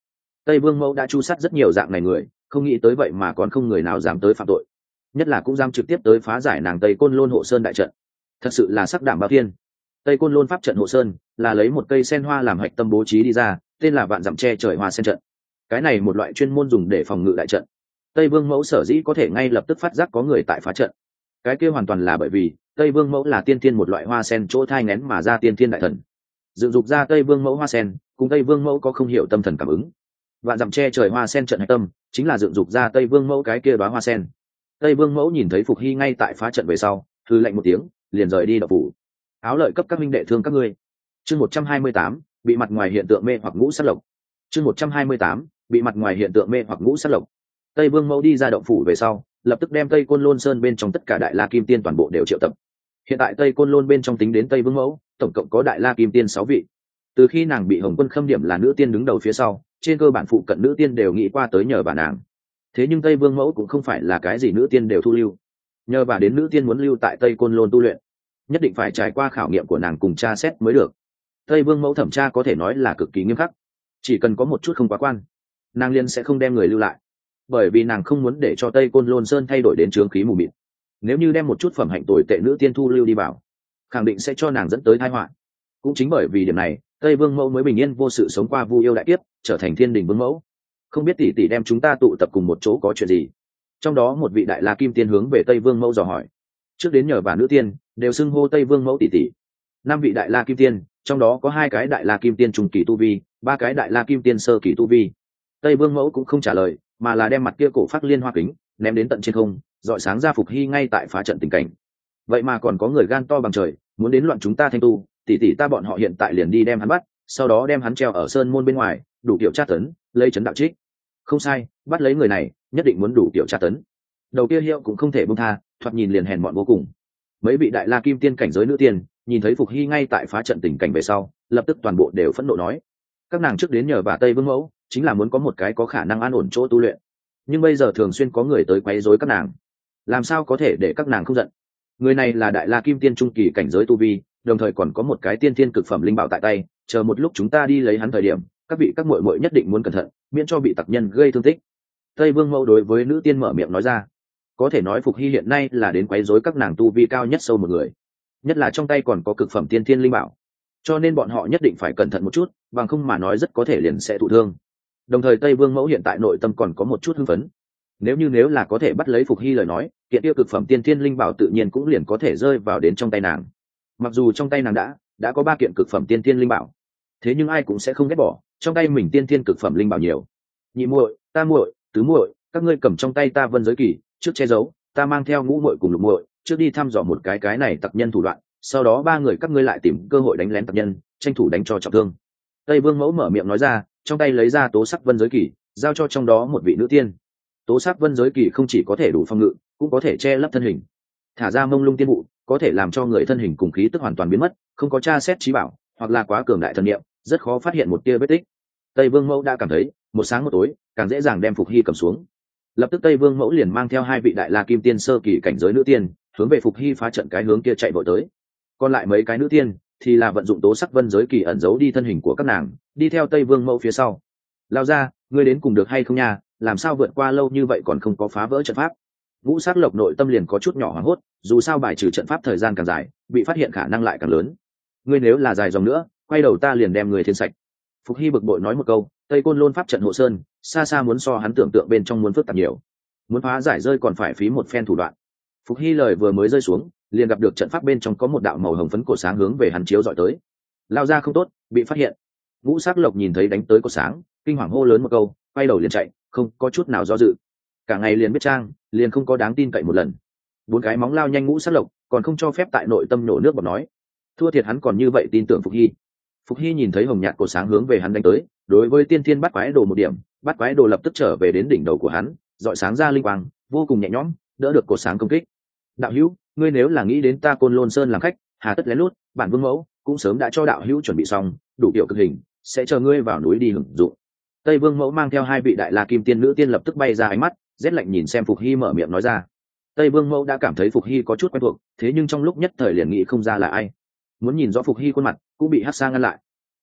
Tây Vương Mẫu đã chu sát rất nhiều dạng này người, không nghĩ tới vậy mà còn không người nào dám tới phạm tội, nhất là cũng dám trực tiếp tới phá giải nàng Tây Côn Lôn hộ sơn đại trận. Thật sự là sắc đảm bao thiên. Tây Côn Lôn pháp trận hộ sơn là lấy một cây sen hoa làm hạch tâm bố trí đi ra, tên là vạn dặm che trời hoa sen trận. Cái này một loại chuyên môn dùng để phòng ngự đại trận. Tây Vương Mẫu sở dĩ có thể ngay lập tức phát giác có người tại phá trận, cái kia hoàn toàn là bởi vì Tây Vương Mẫu là tiên thiên một loại hoa sen chỗ thai nghén mà ra tiên thiên đại thần, dựng dục ra Tây Vương Mẫu hoa sen, cùng Tây Vương Mẫu có không hiểu tâm thần cảm ứng. Vạn dặm che trời hoa sen trận hạch tâm chính là dựng dục ra Tây Vương Mẫu cái kia đóa hoa sen. Tây Vương Mẫu nhìn thấy Phục Hy ngay tại phá trận về sau, hừ lạnh một tiếng, liền rời đi đậu phủ. Áo lợi cấp các minh đệ thương các ngươi. Chương một trăm hai mươi tám, bị mặt ngoài hiện tượng mê hoặc ngũ sát lộc. Chương một trăm hai mươi tám, bị mặt ngoài hiện tượng mê hoặc ngũ sát lộc. Tây Vương Mẫu đi ra động phủ về sau, lập tức đem Tây Côn Lôn Sơn bên trong tất cả Đại La Kim Tiên toàn bộ đều triệu tập. Hiện tại Tây Côn Lôn bên trong tính đến Tây Vương Mẫu, tổng cộng có Đại La Kim Tiên sáu vị. Từ khi nàng bị Hồng Quân khâm điểm là nữ tiên đứng đầu phía sau, trên cơ bản phụ cận nữ tiên đều nghĩ qua tới nhờ bà nàng. Thế nhưng Tây Vương Mẫu cũng không phải là cái gì nữ tiên đều thu lưu. Nhờ bà đến nữ tiên muốn lưu tại Tây Côn Lôn tu luyện, nhất định phải trải qua khảo nghiệm của nàng cùng tra xét mới được. Tây Vương Mẫu thẩm tra có thể nói là cực kỳ nghiêm khắc, chỉ cần có một chút không quá quan, nàng liên sẽ không đem người lưu lại, bởi vì nàng không muốn để cho Tây Côn Lôn Sơn thay đổi đến chướng khí mù mịt. Nếu như đem một chút phẩm hạnh tồi tệ nữ tiên thu lưu đi vào, khẳng định sẽ cho nàng dẫn tới tai họa. Cũng chính bởi vì điểm này, Tây Vương Mẫu mới bình yên vô sự sống qua Vu yêu đại kiếp, trở thành Thiên Đình Vương Mẫu. Không biết tỷ tỷ đem chúng ta tụ tập cùng một chỗ có chuyện gì? Trong đó một vị Đại La Kim Tiên hướng về Tây Vương Mẫu dò hỏi. Trước đến nhờ bà nữ tiên đều xưng hô Tây Vương Mẫu tỷ tỷ. Năm vị Đại La Kim Tiên, trong đó có hai cái Đại La Kim Tiên trung kỳ tu vi, ba cái Đại La Kim Tiên sơ kỳ tu vi. Tây Vương Mẫu cũng không trả lời, mà là đem mặt kia cổ phát liên hoa kính ném đến tận trên không, rọi sáng ra Phục Hy ngay tại phá trận tình cảnh. Vậy mà còn có người gan to bằng trời, muốn đến loạn chúng ta thanh tu, tỷ tỷ ta bọn họ hiện tại liền đi đem hắn bắt, sau đó đem hắn treo ở sơn môn bên ngoài, đủ kiểu tra tấn, lấy chấn đạo trích. Không sai, bắt lấy người này, nhất định muốn đủ kiểu tra tấn. Đầu kia hiệu cũng không thể buông tha, thoạt nhìn liền hèn mọn vô cùng. Mấy vị Đại La Kim Tiên cảnh giới nữ tiên, nhìn thấy Phục Hy ngay tại phá trận tình cảnh về sau, lập tức toàn bộ đều phẫn nộ nói: các nàng trước đến nhờ bà Tây Vương Mẫu, chính là muốn có một cái có khả năng an ổn chỗ tu luyện, nhưng bây giờ thường xuyên có người tới quấy rối các nàng, làm sao có thể để các nàng không giận? Người này là Đại La Kim Tiên trung kỳ cảnh giới tu vi, đồng thời còn có một cái tiên thiên cực phẩm linh bảo tại tay, chờ một lúc chúng ta đi lấy hắn thời điểm, các vị các muội muội nhất định muốn cẩn thận, miễn cho bị tặc nhân gây thương tích. Tây Vương Mẫu đối với nữ tiên mở miệng nói ra. Có thể nói Phục Hy hiện nay là đến quấy rối các nàng tu vi cao nhất sâu một người, nhất là trong tay còn có cực phẩm tiên thiên linh bảo, cho nên bọn họ nhất định phải cẩn thận một chút, bằng không mà nói rất có thể liền sẽ thụ thương. Đồng thời Tây Vương Mẫu hiện tại nội tâm còn có một chút hưng phấn, nếu như nếu là có thể bắt lấy Phục Hy lời nói, kiện tiêu cực phẩm tiên thiên linh bảo tự nhiên cũng liền có thể rơi vào đến trong tay nàng. Mặc dù trong tay nàng đã đã có ba kiện cực phẩm tiên thiên linh bảo, thế nhưng ai cũng sẽ không ghét bỏ trong tay mình tiên thiên cực phẩm linh bảo nhiều. Nhị muội, ta muội, tứ muội, các ngươi cầm trong tay ta vân giới kỳ, trước che giấu, ta mang theo ngũ muội cùng lục muội trước đi thăm dò một cái cái này tặc nhân thủ đoạn, sau đó ba người các ngươi lại tìm cơ hội đánh lén tặc nhân, tranh thủ đánh cho trọng thương. Tây Vương Mẫu mở miệng nói ra, trong tay lấy ra tố sắc vân giới kỳ, giao cho trong đó một vị nữ tiên. Tố sắc vân giới kỳ không chỉ có thể đủ phòng ngự, cũng có thể che lấp thân hình, thả ra mông lung tiên vụ, có thể làm cho người thân hình cùng khí tức hoàn toàn biến mất, không có tra xét trí bảo hoặc là quá cường đại thần niệm, rất khó phát hiện một tia vết tích. Tây Vương Mẫu đã cảm thấy một sáng một tối càng dễ dàng đem Phục Hy cầm xuống. Lập tức Tây Vương Mẫu liền mang theo hai vị Đại La Kim Tiên sơ kỳ cảnh giới nữ tiên, hướng về Phục Hy phá trận cái hướng kia chạy vội tới. Còn lại mấy cái nữ tiên thì là vận dụng tố sắc vân giới kỳ ẩn giấu đi thân hình của các nàng, đi theo Tây Vương Mẫu phía sau. Lao ra, ngươi đến cùng được hay không nha? Làm sao vượt qua lâu như vậy còn không có phá vỡ trận pháp? Ngũ Sát Lộc nội tâm liền có chút nhỏ hoảng hốt, dù sao bài trừ trận pháp thời gian càng dài, bị phát hiện khả năng lại càng lớn. Ngươi nếu là dài dòng nữa, quay đầu ta liền đem người thiên sạch. Phục Hy bực bội nói một câu, Tây Côn Lôn pháp trận hộ sơn, xa xa muốn so hắn tưởng tượng bên trong muốn phức tạp nhiều, muốn phá giải rơi còn phải phí một phen thủ đoạn. Phục Hy lời vừa mới rơi xuống, liền gặp được trận pháp bên trong có một đạo màu hồng phấn cột sáng hướng về hắn chiếu dọi tới. Lao ra không tốt, bị phát hiện. Ngũ Sắc Lộc nhìn thấy đánh tới cột sáng, kinh hoàng hô lớn một câu, quay đầu liền chạy, không có chút nào do dự. Cả ngày liền biết trang, liền không có đáng tin cậy một lần. Bốn cái móng lao nhanh Ngũ Sắc Lộc, còn không cho phép tại nội tâm nổ nước bọt nói, thua thiệt hắn còn như vậy tin tưởng Phục Hy. Phục Hy nhìn thấy hồng nhạt cột sáng hướng về hắn đánh tới, đối với tiên thiên bắt quái đồ một điểm, bắt quái đồ lập tức trở về đến đỉnh đầu của hắn, dọi sáng ra linh quang, vô cùng nhẹ nhõm, đỡ được cột sáng công kích. Đạo hữu, ngươi nếu là nghĩ đến ta Côn Lôn Sơn làm khách, hà tất lén lút, bản Vương Mẫu cũng sớm đã cho đạo hữu chuẩn bị xong, đủ kiểu cực hình, sẽ chờ ngươi vào núi đi hưởng dụng. Tây Vương Mẫu mang theo hai vị Đại La Kim Tiên nữ tiên lập tức bay ra ánh mắt, rét lạnh nhìn xem Phục Hy mở miệng nói ra. Tây Vương Mẫu đã cảm thấy Phục Hy có chút quen thuộc, thế nhưng trong lúc nhất thời liền nghĩ không ra là ai. Muốn nhìn rõ Phục Hy khuôn mặt, cũng bị hắc sa ngăn lại.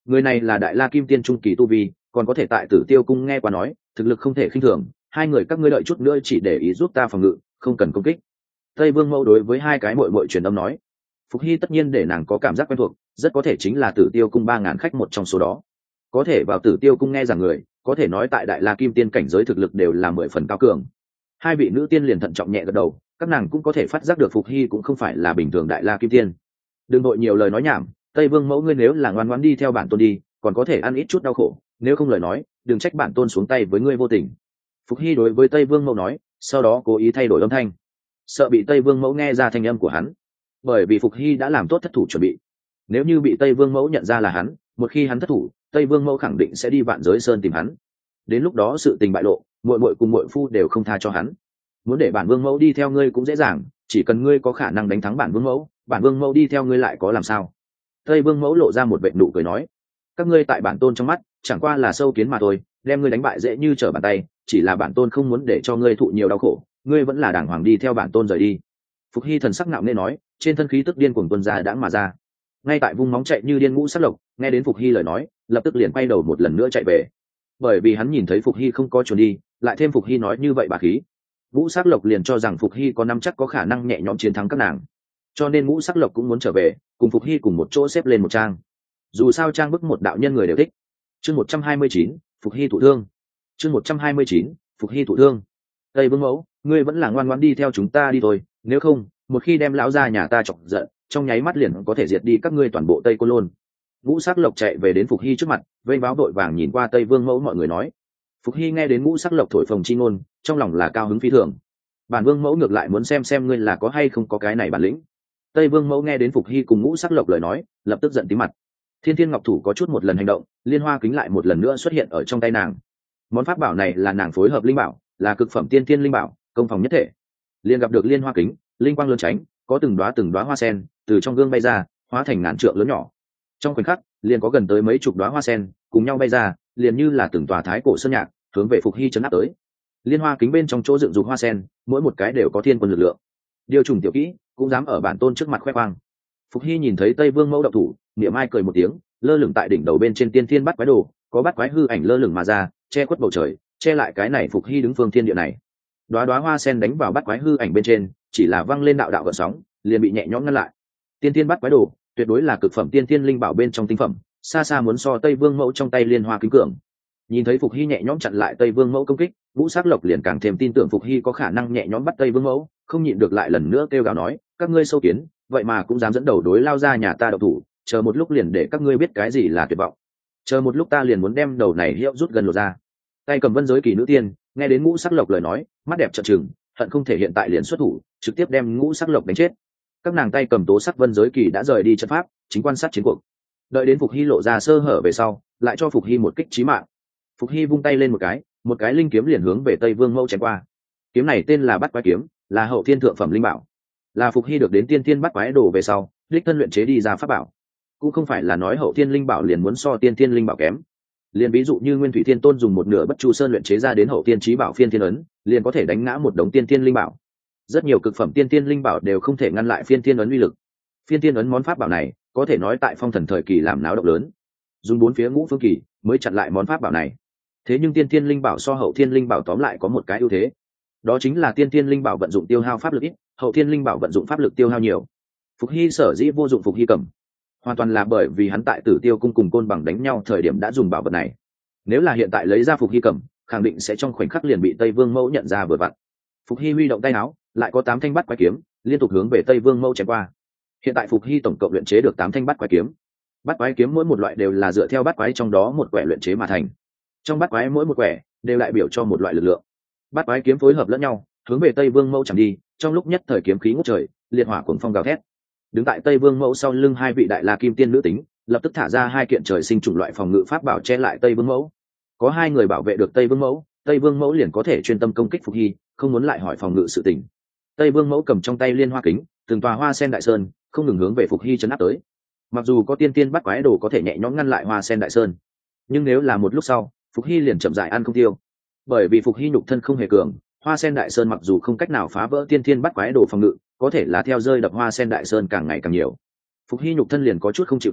Người này là đại la kim tiên trung kỳ tu vi, còn có thể tại Tử Tiêu cung nghe qua nói, thực lực không thể khinh thường. Hai người các ngươi đợi chút nữa chỉ để ý giúp ta phòng ngự, không cần công kích. Tây Vương Mẫu đối với hai cái muội muội truyền âm nói. Phục Hy tất nhiên để nàng có cảm giác quen thuộc, rất có thể chính là Tử Tiêu cung ba ngàn khách một trong số đó. Có thể vào Tử Tiêu cung nghe rằng người, có thể nói tại đại la kim tiên cảnh giới thực lực đều là mười phần cao cường. Hai vị nữ tiên liền thận trọng nhẹ gật đầu, các nàng cũng có thể phát giác được Phục Hy cũng không phải là bình thường đại la kim tiên. Đừng nội nhiều lời nói nhảm, Tây Vương Mẫu ngươi nếu là ngoan ngoãn đi theo bản tôn đi, còn có thể ăn ít chút đau khổ, nếu không lời nói, đừng trách bản tôn xuống tay với ngươi vô tình. Phục Hy đối với Tây Vương Mẫu nói, sau đó cố ý thay đổi âm thanh, sợ bị Tây Vương Mẫu nghe ra thanh âm của hắn, bởi vì Phục Hy đã làm tốt thất thủ chuẩn bị. Nếu như bị Tây Vương Mẫu nhận ra là hắn, một khi hắn thất thủ, Tây Vương Mẫu khẳng định sẽ đi Vạn Giới Sơn tìm hắn. Đến lúc đó sự tình bại lộ, muội muội cùng muội phu đều không tha cho hắn. Muốn để bản Vương Mẫu đi theo ngươi cũng dễ dàng, chỉ cần ngươi có khả năng đánh thắng bản Vương Mẫu, bản Vương Mẫu đi theo ngươi lại có làm sao? Tây Vương Mẫu lộ ra một vệt nụ cười nói, các ngươi tại bản tôn trong mắt chẳng qua là sâu kiến mà thôi, đem ngươi đánh bại dễ như trở bàn tay, chỉ là bản tôn không muốn để cho ngươi thụ nhiều đau khổ, ngươi vẫn là đàng hoàng đi theo bản tôn rời đi. Phục Hy thần sắc ngạo nghễ nói, trên thân khí tức điên cuồng tuôn ra đãng mà ra. Ngay tại vung móng chạy như điên Ngũ Sắc Lộc, nghe đến Phục Hy lời nói, lập tức liền quay đầu một lần nữa chạy về. Bởi vì hắn nhìn thấy Phục Hy không có chuẩn đi, lại thêm Phục Hy nói như vậy bà khí, Ngũ Sắc Lộc liền cho rằng Phục Hy có nắm chắc có khả năng nhẹ nhõm chiến thắng các nàng. Cho nên Ngũ Sắc Lộc cũng muốn trở về, cùng Phục Hy cùng một chỗ xếp lên một trang. Dù sao trang bức một đạo nhân người đều thích. Chương một trăm hai mươi chín, Phục Hy thụ thương. Chương một trăm hai mươi chín, Phục Hy thụ thương. Tây Vương Mẫu, ngươi vẫn là ngoan ngoãn đi theo chúng ta đi thôi, nếu không, một khi đem lão gia nhà ta chọc giận, trong nháy mắt liền có thể diệt đi các ngươi toàn bộ Tây Côn Lôn. Ngũ Sắc Lộc chạy về đến Phục Hy trước mặt, vênh váo đội vàng nhìn qua Tây Vương Mẫu mọi người nói. Phục Hy nghe đến Ngũ Sắc Lộc thổi phồng chi ngôn, trong lòng là cao hứng phi thường. Bản Vương Mẫu ngược lại muốn xem xem ngươi là có hay không có cái này bản lĩnh. Tây Vương Mẫu nghe đến Phục Hy cùng Ngũ Sắc Lộc lời nói, lập tức giận tím mặt. Thiên Thiên Ngọc Thủ có chút một lần hành động, liên hoa kính lại một lần nữa xuất hiện ở trong tay nàng. Món pháp bảo này là nàng phối hợp linh bảo, là cực phẩm tiên thiên linh bảo, công phòng nhất thể. Liền gặp được liên hoa kính, linh quang lớn tránh, có từng đóa từng đóa hoa sen từ trong gương bay ra, hóa thành ngàn trượng lớn nhỏ. Trong khoảnh khắc, liền có gần tới mấy chục đóa hoa sen cùng nhau bay ra, liền như là từng tòa thái cổ sơn nhạc, hướng về Phục Hy trấn áp tới. Liên hoa kính bên trong chỗ dựng dục hoa sen, mỗi một cái đều có thiên quân lực lượng. Điều trùng tiểu kỹ, cũng dám ở bản tôn trước mặt khoe khoang. Phục Hy nhìn thấy Tây Vương Mẫu động thủ, niệm ai cười một tiếng, lơ lửng tại đỉnh đầu bên trên tiên thiên bắt quái đồ, có bắt quái hư ảnh lơ lửng mà ra, che khuất bầu trời, che lại cái này Phục Hy đứng phương thiên địa này. Đóa đóa hoa sen đánh vào bắt quái hư ảnh bên trên, chỉ là văng lên đạo đạo gợn sóng, liền bị nhẹ nhõm ngăn lại. Tiên thiên bắt quái đồ, tuyệt đối là cực phẩm tiên thiên linh bảo bên trong tinh phẩm, xa xa muốn so Tây Vương Mẫu trong tay liên hoa kính cường. Nhìn thấy Phục Hy nhẹ nhõm chặn lại Tây Vương Mẫu công kích, Ngũ Sắc Lộc liền càng thêm tin tưởng Phục Hy có khả năng nhẹ nhõm bắt Tây Vương Mẫu, không nhịn được lại lần nữa kêu gào nói, các ngươi sâu kiến, vậy mà cũng dám dẫn đầu đối lao ra nhà ta độc thủ, chờ một lúc liền để các ngươi biết cái gì là tuyệt vọng. Chờ một lúc ta liền muốn đem đầu này hiệu rút gần lột ra. Tay cầm Vân Giới Kỳ nữ tiên, nghe đến Ngũ Sắc Lộc lời nói, mắt đẹp trợn trừng, hận không thể hiện tại liền xuất thủ, trực tiếp đem Ngũ Sắc Lộc đánh chết. Các nàng tay cầm Tố Sắc Vân Giới Kỳ đã rời đi trận pháp, chính quan sát chiến cuộc. Đợi đến Phục Hy lộ ra sơ hở về sau, lại cho Phục Hy một kích chí mạng. Phục Hy vung tay lên một cái, một cái linh kiếm liền hướng về Tây Vương Mẫu chém qua. Kiếm này tên là Bắt Quái kiếm, là hậu thiên thượng phẩm linh bảo, là Phục Hy được đến tiên thiên bắt quái đồ về sau, đích thân luyện chế đi ra pháp bảo. Cũng không phải là nói hậu thiên linh bảo liền muốn so tiên thiên linh bảo kém. Liền ví dụ như Nguyên Thủy Thiên Tôn dùng một nửa Bất Chu Sơn luyện chế ra đến hậu thiên chí bảo Phiên Thiên ấn, liền có thể đánh ngã một đống tiên thiên linh bảo. Rất nhiều cực phẩm tiên thiên linh bảo đều không thể ngăn lại Phiên Thiên ấn uy lực. Phiên Thiên ấn món pháp bảo này, có thể nói tại phong thần thời kỳ làm náo động lớn, dùng bốn phía ngũ phương kỳ mới chặn lại món pháp bảo này. Thế nhưng tiên thiên linh bảo so hậu thiên linh bảo tóm lại có một cái ưu thế, đó chính là tiên thiên linh bảo vận dụng tiêu hao pháp lực ít, hậu thiên linh bảo vận dụng pháp lực tiêu hao nhiều. Phục Hy sở dĩ vô dụng Phục Hy cầm, hoàn toàn là bởi vì hắn tại Tử Tiêu cung cùng Côn Bằng đánh nhau thời điểm đã dùng bảo vật này. Nếu là hiện tại lấy ra Phục Hy cầm, khẳng định sẽ trong khoảnh khắc liền bị Tây Vương Mẫu nhận ra vừa vặn. Phục Hy huy động tay áo, lại có tám thanh bắt quái kiếm liên tục hướng về Tây Vương Mẫu chém qua. Hiện tại Phục Hy tổng cộng luyện chế được tám thanh bắt quái kiếm. Bắt quái kiếm mỗi một loại đều là dựa theo bắt quái trong đó một quẻ luyện chế mà thành. Trong bắt quái mỗi một quẻ đều đại biểu cho một loại lực lượng. Bắt quái kiếm phối hợp lẫn nhau, hướng về Tây Vương Mẫu chẳng đi, trong lúc nhất thời kiếm khí ngút trời, liệt hỏa cuồng phong gào thét. Đứng tại Tây Vương Mẫu sau lưng hai vị đại la kim tiên nữ tính, lập tức thả ra hai kiện trời sinh chủng loại phòng ngự pháp bảo che lại Tây Vương Mẫu. Có hai người bảo vệ được Tây Vương Mẫu, Tây Vương Mẫu liền có thể chuyên tâm công kích Phục Hy, không muốn lại hỏi phòng ngự sự tình. Tây Vương Mẫu cầm trong tay liên hoa kính, từng tòa hoa sen đại sơn, không ngừng hướng về Phục Hy chấn áp tới. Mặc dù có tiên tiên bắt quái đồ có thể nhẹ nhõm ngăn lại hoa sen đại sơn, nhưng nếu là một lúc sau, Phục Hy liền chậm rãi ăn không tiêu. Bởi vì Phục Hy nhục thân không hề cường, hoa sen đại sơn mặc dù không cách nào phá vỡ tiên thiên bắt quái đồ phòng ngự, có thể là theo rơi đập hoa sen đại sơn càng ngày càng nhiều. Phục Hy nhục thân liền có chút không chịu nổi,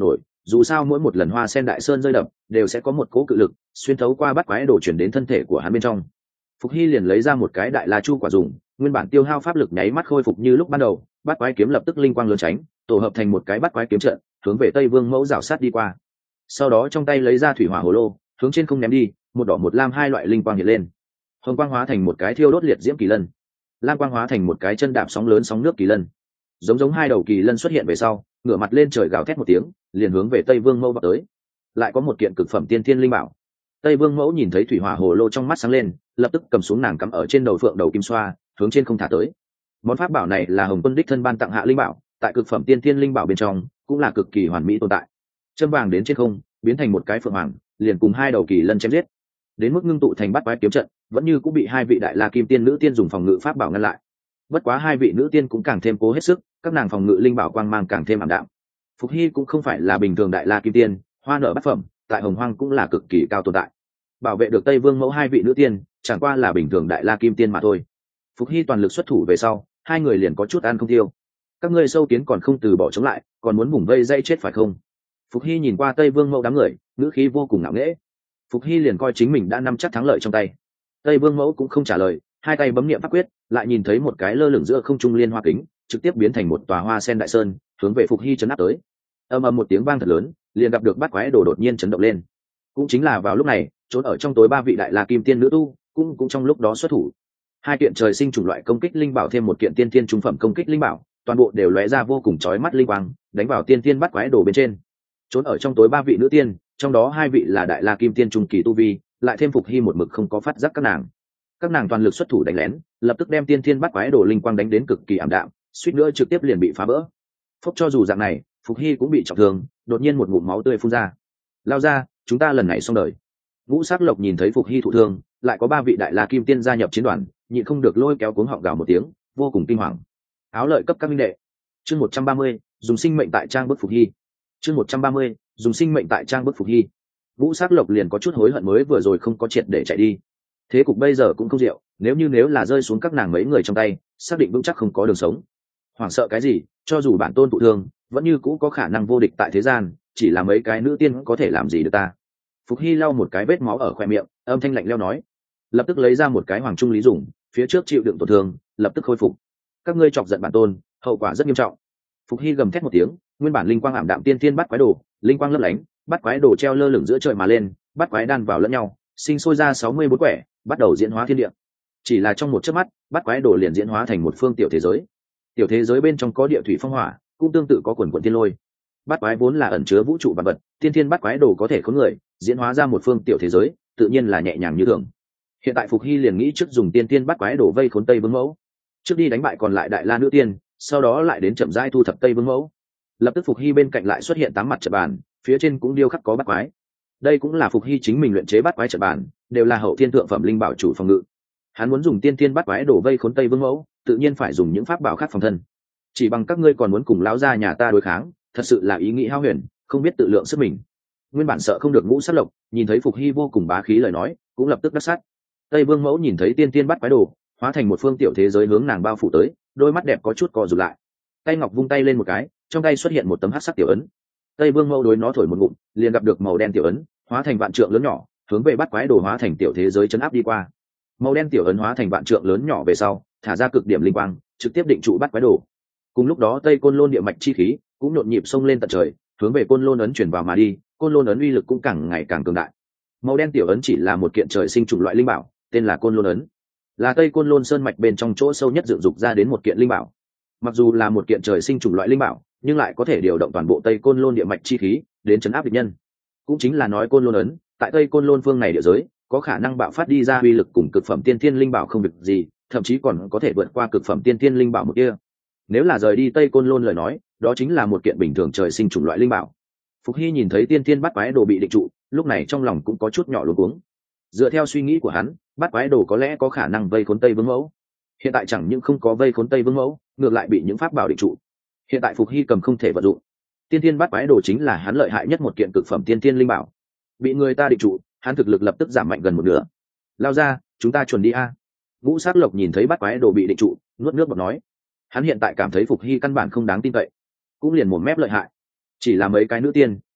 dù sao mỗi một lần hoa sen đại sơn rơi đập đều sẽ có một cỗ cự lực xuyên thấu qua bắt quái đồ chuyển đến thân thể của hắn bên trong. Phục Hy liền lấy ra một cái đại la chu quả dùng, nguyên bản tiêu hao pháp lực nháy mắt khôi phục như lúc ban đầu, bắt quái kiếm lập tức linh quang lớn tránh, tổ hợp thành một cái bắt quái kiếm trận, hướng về Tây Vương Mẫu rảo sát đi qua. Sau đó trong tay lấy ra thủy hỏa hồ lô, hướng trên không ném đi, một đỏ một lam hai loại linh quang hiện lên. Hồng quang hóa thành một cái thiêu đốt liệt diễm kỳ lân, lam quang hóa thành một cái chân đạp sóng lớn sóng nước kỳ lân. Giống giống hai đầu kỳ lân xuất hiện về sau, ngửa mặt lên trời gào thét một tiếng, liền hướng về Tây Vương Mẫu vào tới. Lại có một kiện cực phẩm tiên thiên linh bảo. Tây Vương Mẫu nhìn thấy thủy hỏa hồ lô trong mắt sáng lên, lập tức cầm xuống nàng cắm ở trên đầu phượng đầu kim xoa, hướng trên không thả tới. Món pháp bảo này là Hồng Quân đích thân ban tặng hạ linh bảo, tại cực phẩm tiên thiên linh bảo bên trong cũng là cực kỳ hoàn mỹ tồn tại. Châm vàng đến trên không, biến thành một cái phượng hoàng, liền cùng hai đầu kỳ lân chém giết. Đến mức ngưng tụ thành bát quái kiếm trận, vẫn như cũng bị hai vị đại la kim tiên nữ tiên dùng phòng ngự pháp bảo ngăn lại. Bất quá hai vị nữ tiên cũng càng thêm cố hết sức, các nàng phòng ngự linh bảo quang mang càng thêm ảm đạm. Phục Hy cũng không phải là bình thường đại la kim tiên, hoa nở bát phẩm, tại Hồng Hoang cũng là cực kỳ cao tồn tại. Bảo vệ được Tây Vương Mẫu hai vị nữ tiên, chẳng qua là bình thường đại la kim tiên mà thôi. Phục Hy toàn lực xuất thủ về sau, hai người liền có chút ăn không tiêu. Các ngươi sâu kiến còn không từ bỏ chống lại, còn muốn vùng vây dây chết phải không? Phục Hy nhìn qua Tây Vương Mẫu đám người, ngữ khí vô cùng ngạo nghễ. Phục Hy liền coi chính mình đã nắm chắc thắng lợi trong tay. Tây Vương Mẫu cũng không trả lời, hai tay bấm niệm pháp quyết, lại nhìn thấy một cái lơ lửng giữa không trung liên hoa kính, trực tiếp biến thành một tòa hoa sen đại sơn, hướng về Phục Hy chấn áp tới. Ầm ầm một tiếng vang thật lớn, liền gặp được bát quái đồ đột nhiên chấn động lên. Cũng chính là vào lúc này, trốn ở trong tối ba vị đại la kim tiên nữ tu, cũng cũng trong lúc đó xuất thủ. Hai kiện trời sinh chủng loại công kích linh bảo thêm một kiện tiên tiên trung phẩm công kích linh bảo, toàn bộ đều lóe ra vô cùng chói mắt linh quang, đánh vào tiên tiên bát quái đồ bên trên. Trốn ở trong tối ba vị nữ tiên, trong đó hai vị là đại la kim tiên trung kỳ tu vi, lại thêm Phục Hy một mực không có phát giác các nàng. Các nàng toàn lực xuất thủ đánh lén, lập tức đem tiên tiên bát quái đồ linh quang đánh đến cực kỳ ảm đạm, suýt nữa trực tiếp liền bị phá vỡ. Phốc, cho dù dạng này, Phục Hy cũng bị trọng thương, đột nhiên một ngụm máu tươi phun ra. Lao ra, chúng ta lần này xong đời. Ngũ Sắc Lộc nhìn thấy Phục Hy thụ thương, lại có ba vị đại la kim tiên gia nhập chiến đoàn, nhịn không được lôi kéo cuống họng gào một tiếng, vô cùng kinh hoàng. Áo lợi cấp các minh đệ. Chương một trăm ba mươi, dùng sinh mệnh tại trang bức Phục Hy. Chương một trăm ba mươi, dùng sinh mệnh tại trang bức Phục Hy. Ngũ Sắc Lộc liền có chút hối hận mới vừa rồi không có triệt để chạy đi. Thế cục bây giờ cũng không diệu, nếu như nếu là rơi xuống các nàng mấy người trong tay, xác định vững chắc không có đường sống. Hoảng sợ cái gì, cho dù bản tôn thụ thương, vẫn như cũ có khả năng vô địch tại thế gian, chỉ là mấy cái nữ tiên có thể làm gì được ta. Phục Hy lau một cái vết máu ở khoe miệng, âm thanh lạnh lẽo nói, lập tức lấy ra một cái hoàng trung lý dùng, phía trước chịu đựng tổn thương, lập tức khôi phục. Các ngươi chọc giận bản tôn, hậu quả rất nghiêm trọng. Phục Hy gầm thét một tiếng, nguyên bản linh quang ảm đạm tiên tiên bắt quái đồ, linh quang lấp lánh, bắt quái đồ treo lơ lửng giữa trời mà lên, bắt quái đan vào lẫn nhau, sinh sôi ra sáu mươi bốn quẻ, bắt đầu diễn hóa thiên địa. Chỉ là trong một chớp mắt, bắt quái đồ liền diễn hóa thành một phương tiểu thế giới. Tiểu thế giới bên trong có địa thủy phong hỏa, cũng tương tự có quần quần thiên lôi. Bắt quái vốn là ẩn chứa vũ trụ vạn vật, tiên thiên bắt quái đồ có thể khốn người, diễn hóa ra một phương tiểu thế giới, tự nhiên là nhẹ nhàng như thường. Hiện tại Phục Hy liền nghĩ trước dùng tiên thiên bắt quái đồ vây khốn Tây Vương Mẫu, trước đi đánh bại còn lại đại la nữ tiên, sau đó lại đến chậm rãi thu thập Tây Vương Mẫu. Lập tức Phục Hy bên cạnh lại xuất hiện tám mặt trận bàn, phía trên cũng điêu khắc có bắt quái. Đây cũng là Phục Hy chính mình luyện chế bắt quái trận bàn, đều là hậu thiên thượng phẩm linh bảo chủ phòng ngự. Hắn muốn dùng tiên thiên bắt quái đồ vây khốn Tây Vương Mẫu, tự nhiên phải dùng những pháp bảo khác phòng thân. Chỉ bằng các ngươi còn muốn cùng lão gia nhà ta đối kháng, thật sự là ý nghĩ hao huyền, không biết tự lượng sức mình. Nguyên bản sợ không được Ngũ Sắc Lộc, nhìn thấy Phục Hy vô cùng bá khí lời nói, cũng lập tức đắc sát. Tây Vương Mẫu nhìn thấy tiên tiên bắt quái đồ, hóa thành một phương tiểu thế giới hướng nàng bao phủ tới, đôi mắt đẹp có chút co rụt lại. Tay ngọc vung tay lên một cái, trong tay xuất hiện một tấm hắc sắc tiểu ấn. Tây Vương Mẫu đối nó thổi một ngụm, liền gặp được màu đen tiểu ấn, hóa thành vạn trượng lớn nhỏ, hướng về bắt quái đồ hóa thành tiểu thế giới chấn áp đi qua. Màu đen tiểu ấn hóa thành vạn trượng lớn nhỏ về sau, thả ra cực điểm linh quang, trực tiếp định trụ bắt quái đồ. Cùng lúc đó Tây Côn Lôn địa mạch chi khí cũng nhộn nhịp xông lên tận trời, hướng về Côn Lôn ấn chuyển vào mà đi, Côn Lôn ấn uy lực cũng càng ngày càng cường đại. Màu đen tiểu ấn chỉ là một kiện trời sinh chủng loại linh bảo, tên là Côn Lôn ấn, là Tây Côn Lôn sơn mạch bên trong chỗ sâu nhất dựng dục ra đến một kiện linh bảo. Mặc dù là một kiện trời sinh chủng loại linh bảo, nhưng lại có thể điều động toàn bộ Tây Côn Lôn địa mạch chi khí đến chấn áp địch nhân. Cũng chính là nói Côn Lôn ấn tại Tây Côn Lôn phương này địa giới có khả năng bạo phát đi ra uy lực cùng cực phẩm tiên thiên linh bảo không việc gì, thậm chí còn có thể vượt qua cực phẩm tiên thiên linh bảo một kia. Nếu là rời đi Tây Côn Lôn lời nói, đó chính là một kiện bình thường trời sinh chủng loại linh bảo. Phục Hy nhìn thấy tiên thiên bắt quái đồ bị định trụ, lúc này trong lòng cũng có chút nhỏ luống cuống. Dựa theo suy nghĩ của hắn, bắt quái đồ có lẽ có khả năng vây khốn Tây Vương Mẫu. Hiện tại chẳng những không có vây khốn Tây Vương Mẫu, ngược lại bị những pháp bảo định trụ. Hiện tại Phục Hy cầm không thể vận dụng. Tiên thiên bắt quái đồ chính là hắn lợi hại nhất một kiện cực phẩm tiên thiên linh bảo. Bị người ta định trụ, hắn thực lực lập tức giảm mạnh gần một nửa. Lao ra, chúng ta chuẩn đi a. Ngũ Sát Lộc nhìn thấy bắt quái đồ bị định trụ, nuốt nước bọt nói. Hắn hiện tại cảm thấy Phục Hy căn bản không đáng tin cậy, cũng liền một mép lợi hại. Chỉ là mấy cái nữ tiên,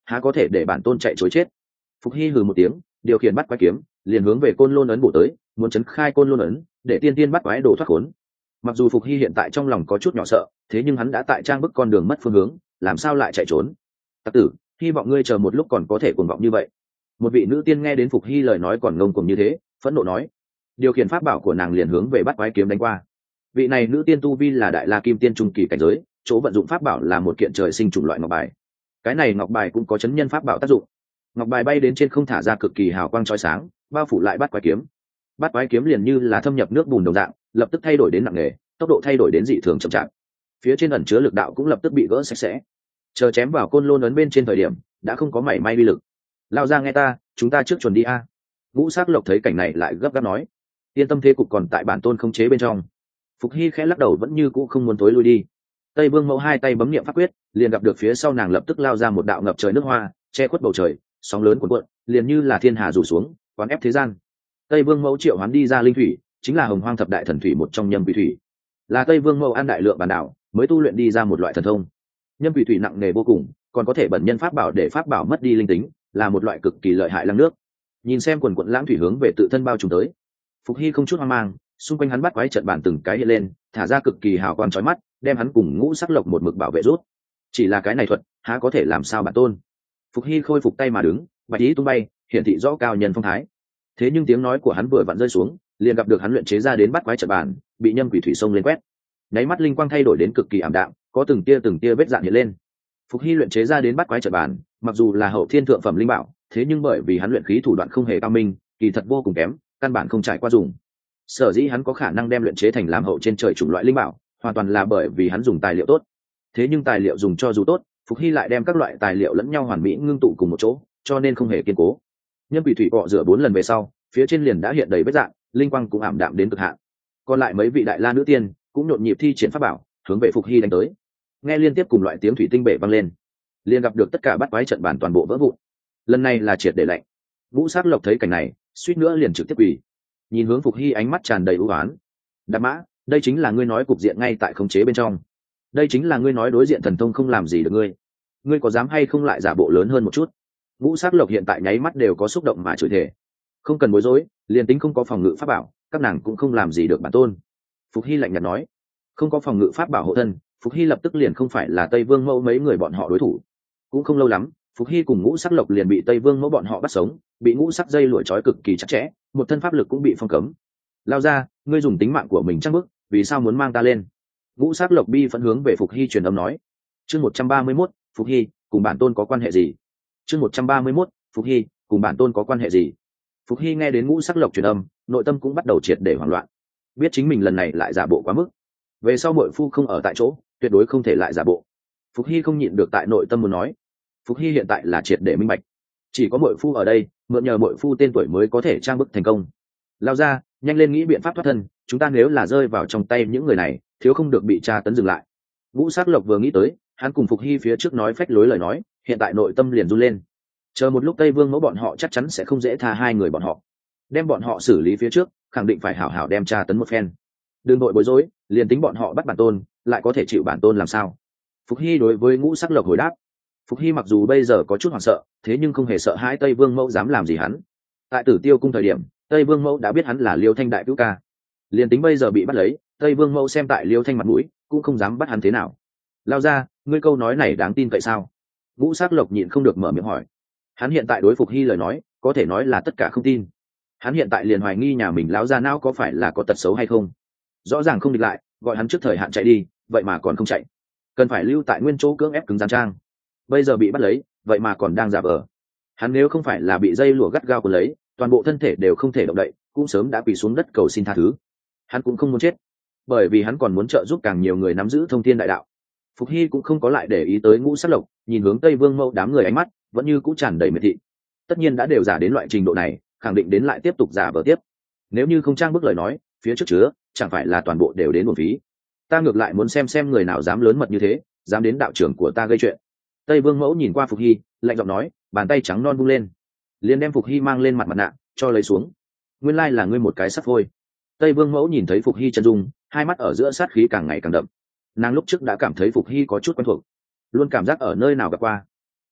há có thể để bản tôn chạy chối chết. Phục Hy hừ một tiếng, điều khiển bắt quái kiếm liền hướng về côn lôn ấn bổ tới, muốn chấn khai côn lôn ấn để tiên tiên bắt quái đồ thoát khốn. Mặc dù Phục Hy hiện tại trong lòng có chút nhỏ sợ, thế nhưng hắn đã tại trang bức con đường mất phương hướng, làm sao lại chạy trốn. Tặc tử, hy vọng ngươi chờ một lúc còn có thể cuồng vọng như vậy. Một vị nữ tiên nghe đến Phục Hy lời nói còn ngông cuồng như thế, phẫn nộ nói. Điều khiển pháp bảo của nàng liền hướng về bắt quái kiếm đánh qua. Vị này nữ tiên tu vi là đại la kim tiên trung kỳ cảnh giới, chỗ vận dụng pháp bảo là một kiện trời sinh chủng loại ngọc bài. Cái này ngọc bài cũng có chấn nhân pháp bảo tác dụng. Ngọc bài bay đến trên không thả ra cực kỳ hào quang chói sáng, bao phủ lại bắt quái kiếm. Bắt quái kiếm liền như là thâm nhập nước bùn đồng dạng, lập tức thay đổi đến nặng nề, tốc độ thay đổi đến dị thường chậm chạp. Phía trên ẩn chứa lực đạo cũng lập tức bị gỡ sạch sẽ. Chờ chém vào côn lôn ấn bên trên thời điểm, đã không có mảy may uy lực. Lao ra nghe ta, chúng ta trước chuẩn đi a. Ngũ Sắc Lộc thấy cảnh này lại gấp gáp nói, yên tâm, thế cục còn tại bản tôn khống chế bên trong. Phục Hy khẽ lắc đầu vẫn như cũ không muốn tối lui đi. Tây Vương Mẫu hai tay bấm niệm pháp quyết, liền gặp được phía sau nàng lập tức lao ra một đạo ngập trời nước hoa, che khuất bầu trời, sóng lớn cuộn cuộn, liền như là thiên hà rủ xuống, quán ép thế gian. Tây Vương Mẫu triệu hoán đi ra linh thủy, chính là Hồng Hoang thập đại thần thủy một trong Nhâm Quỷ thủy, là Tây Vương Mẫu ăn đại lượng bản đạo mới tu luyện đi ra một loại thần thông. Nhâm Quỷ thủy nặng nề vô cùng, còn có thể bẩn nhân pháp bảo để pháp bảo mất đi linh tính, là một loại cực kỳ lợi hại lăng nước. Nhìn xem quần quần lãng thủy hướng về tự thân bao trùm tới, Phục Hy không chút hoang mang, xung quanh hắn bắt quái trận bản từng cái hiện lên, thả ra cực kỳ hào quang chói mắt, đem hắn cùng Ngũ Sắc Lộc một mực bảo vệ rút. Chỉ là cái này thuật, há có thể làm sao bản tôn. Phục Hy khôi phục tay mà đứng, bạch ý tung bay, hiển thị rõ cao nhân phong thái. Thế nhưng tiếng nói của hắn vừa vặn rơi xuống, liền gặp được hắn luyện chế ra đến bắt quái trận bản, bị Nhâm Quỷ thủy sông lên quét. Nháy mắt linh quang thay đổi đến cực kỳ ảm đạm, có từng tia từng tia vết dạn hiện lên. Phục Hy luyện chế ra đến bắt quái trận bản, mặc dù là hậu thiên thượng phẩm linh bảo, thế nhưng bởi vì hắn luyện khí thủ đoạn không hề cao minh, kỳ thật vô cùng kém, căn bản không trải qua dùng. Sở dĩ hắn có khả năng đem luyện chế thành làm hậu trên trời chủng loại linh bảo, hoàn toàn là bởi vì hắn dùng tài liệu tốt. Thế nhưng tài liệu dùng cho dù tốt, Phục Hy lại đem các loại tài liệu lẫn nhau hoàn mỹ ngưng tụ cùng một chỗ, cho nên không hề kiên cố. Nhâm Quỷ thủy cọ rửa bốn lần về sau, phía trên liền đã hiện đầy vết rạn, linh quang cũng ảm đạm đến cực hạn. Còn lại mấy vị đại la nữ tiên cũng nhộn nhịp thi triển pháp bảo, hướng về Phục Hy đánh tới. Nghe liên tiếp cùng loại tiếng thủy tinh bể vang lên, liền gặp được tất cả bắt quái trận bản toàn bộ vỡ vụn. Lần này là triệt để lạnh. Ngũ Sắc Lộc thấy cảnh này, suýt nữa liền trực tiếp quỳ. Nhìn hướng Phục Hy ánh mắt tràn đầy ưu ái. Đạp mã, đây chính là ngươi nói cục diện ngay tại khống chế bên trong. Đây chính là ngươi nói đối diện thần thông không làm gì được ngươi. Ngươi có dám hay không lại giả bộ lớn hơn một chút? Ngũ Sắc Lộc hiện tại nháy mắt đều có xúc động mà chửi thề. Không cần bối rối, liền tính không có phòng ngự pháp bảo, các nàng cũng không làm gì được bản tôn. Phục Hy lạnh nhạt nói. Không có phòng ngự pháp bảo hộ thân, Phục Hy lập tức liền không phải là Tây Vương Mẫu mấy người bọn họ đối thủ. Cũng không lâu lắm, Phục Hy cùng Ngũ Sắc Lộc liền bị Tây Vương Mẫu bọn họ bắt sống, bị ngũ sắc dây lụa trói cực kỳ chặt chẽ, một thân pháp lực cũng bị phong cấm. Lao ra, ngươi dùng tính mạng của mình chắc bức, vì sao muốn mang ta lên? Ngũ Sắc Lộc bi phẫn hướng về Phục Hy truyền âm nói. Chương một trăm ba mươi mốt, Phục Hy cùng bản tôn có quan hệ gì? Chương một trăm ba mươi mốt, Phục Hy cùng bản tôn có quan hệ gì? Phục Hy nghe đến Ngũ Sắc Lộc truyền âm, nội tâm cũng bắt đầu triệt để hoảng loạn, biết chính mình lần này lại giả bộ quá mức. Về sau muội phu không ở tại chỗ, tuyệt đối không thể lại giả bộ. Phục Hy không nhịn được tại nội tâm muốn nói. Phục Hy hiện tại là triệt để minh bạch, chỉ có muội phu ở đây, mượn nhờ muội phu tên tuổi mới có thể trang bức thành công. Lao ra, nhanh lên nghĩ biện pháp thoát thân, chúng ta nếu là rơi vào trong tay những người này, thiếu không được bị tra tấn dừng lại. Ngũ Sắc Lộc vừa nghĩ tới, hắn cùng Phục Hy phía trước nói phách lối lời nói, hiện tại nội tâm liền run lên. Chờ một lúc Tây Vương Mẫu bọn họ chắc chắn sẽ không dễ tha hai người bọn họ, đem bọn họ xử lý phía trước, khẳng định phải hảo hảo đem tra tấn một phen. Đừng nội bối rối, liền tính bọn họ bắt bản tôn, lại có thể chịu bản tôn làm sao? Phục Hy đối với Ngũ Sắc Lộc hồi đáp. Phục Hy mặc dù bây giờ có chút hoảng sợ, thế nhưng không hề sợ hãi Tây Vương Mẫu dám làm gì hắn. Tại Tử Tiêu cung thời điểm, Tây Vương Mẫu đã biết hắn là Liêu Thanh đại cứu ca, liền tính bây giờ bị bắt lấy, Tây Vương Mẫu xem tại Liêu Thanh mặt mũi, cũng không dám bắt hắn thế nào. Lao ra, ngươi câu nói này đáng tin vậy sao? Ngũ Sắc Lộc nhịn không được mở miệng hỏi. Hắn hiện tại đối Phục Hy lời nói, có thể nói là tất cả không tin. Hắn hiện tại liền hoài nghi nhà mình lão gia não có phải là có tật xấu hay không. Rõ ràng không địch lại, gọi hắn trước thời hạn chạy đi, vậy mà còn không chạy, cần phải lưu tại nguyên chỗ cưỡng ép cứng rắn trang. Bây giờ bị bắt lấy, vậy mà còn đang giả vờ. Hắn nếu không phải là bị dây lụa gắt gao cuốn lấy, toàn bộ thân thể đều không thể động đậy, cũng sớm đã quỳ xuống đất cầu xin tha thứ. Hắn cũng không muốn chết, bởi vì hắn còn muốn trợ giúp càng nhiều người nắm giữ thông thiên đại đạo. Phục Hy cũng không có lại để ý tới Ngũ Sắc Lộc, nhìn hướng Tây Vương Mẫu đám người ánh mắt vẫn như cũ tràn đầy miệt thị. Tất nhiên đã đều giả đến loại trình độ này, khẳng định đến lại tiếp tục giả vờ tiếp. Nếu như không trang bức lời nói, phía trước chứa chẳng phải là toàn bộ đều đến uổng phí. Ta ngược lại muốn xem xem người nào dám lớn mật như thế, dám đến đạo trưởng của ta gây chuyện. Tây Vương Mẫu nhìn qua Phục Hy, lạnh giọng nói, bàn tay trắng non vung lên, liền đem Phục Hy mang lên mặt mặt nạ cho lấy xuống. Nguyên lai là ngươi một cái sắt phôi. Tây Vương Mẫu nhìn thấy Phục Hy chân dung, hai mắt ở giữa sát khí càng ngày càng đậm. Nàng lúc trước đã cảm thấy Phục Hy có chút quen thuộc, luôn cảm giác ở nơi nào gặp qua.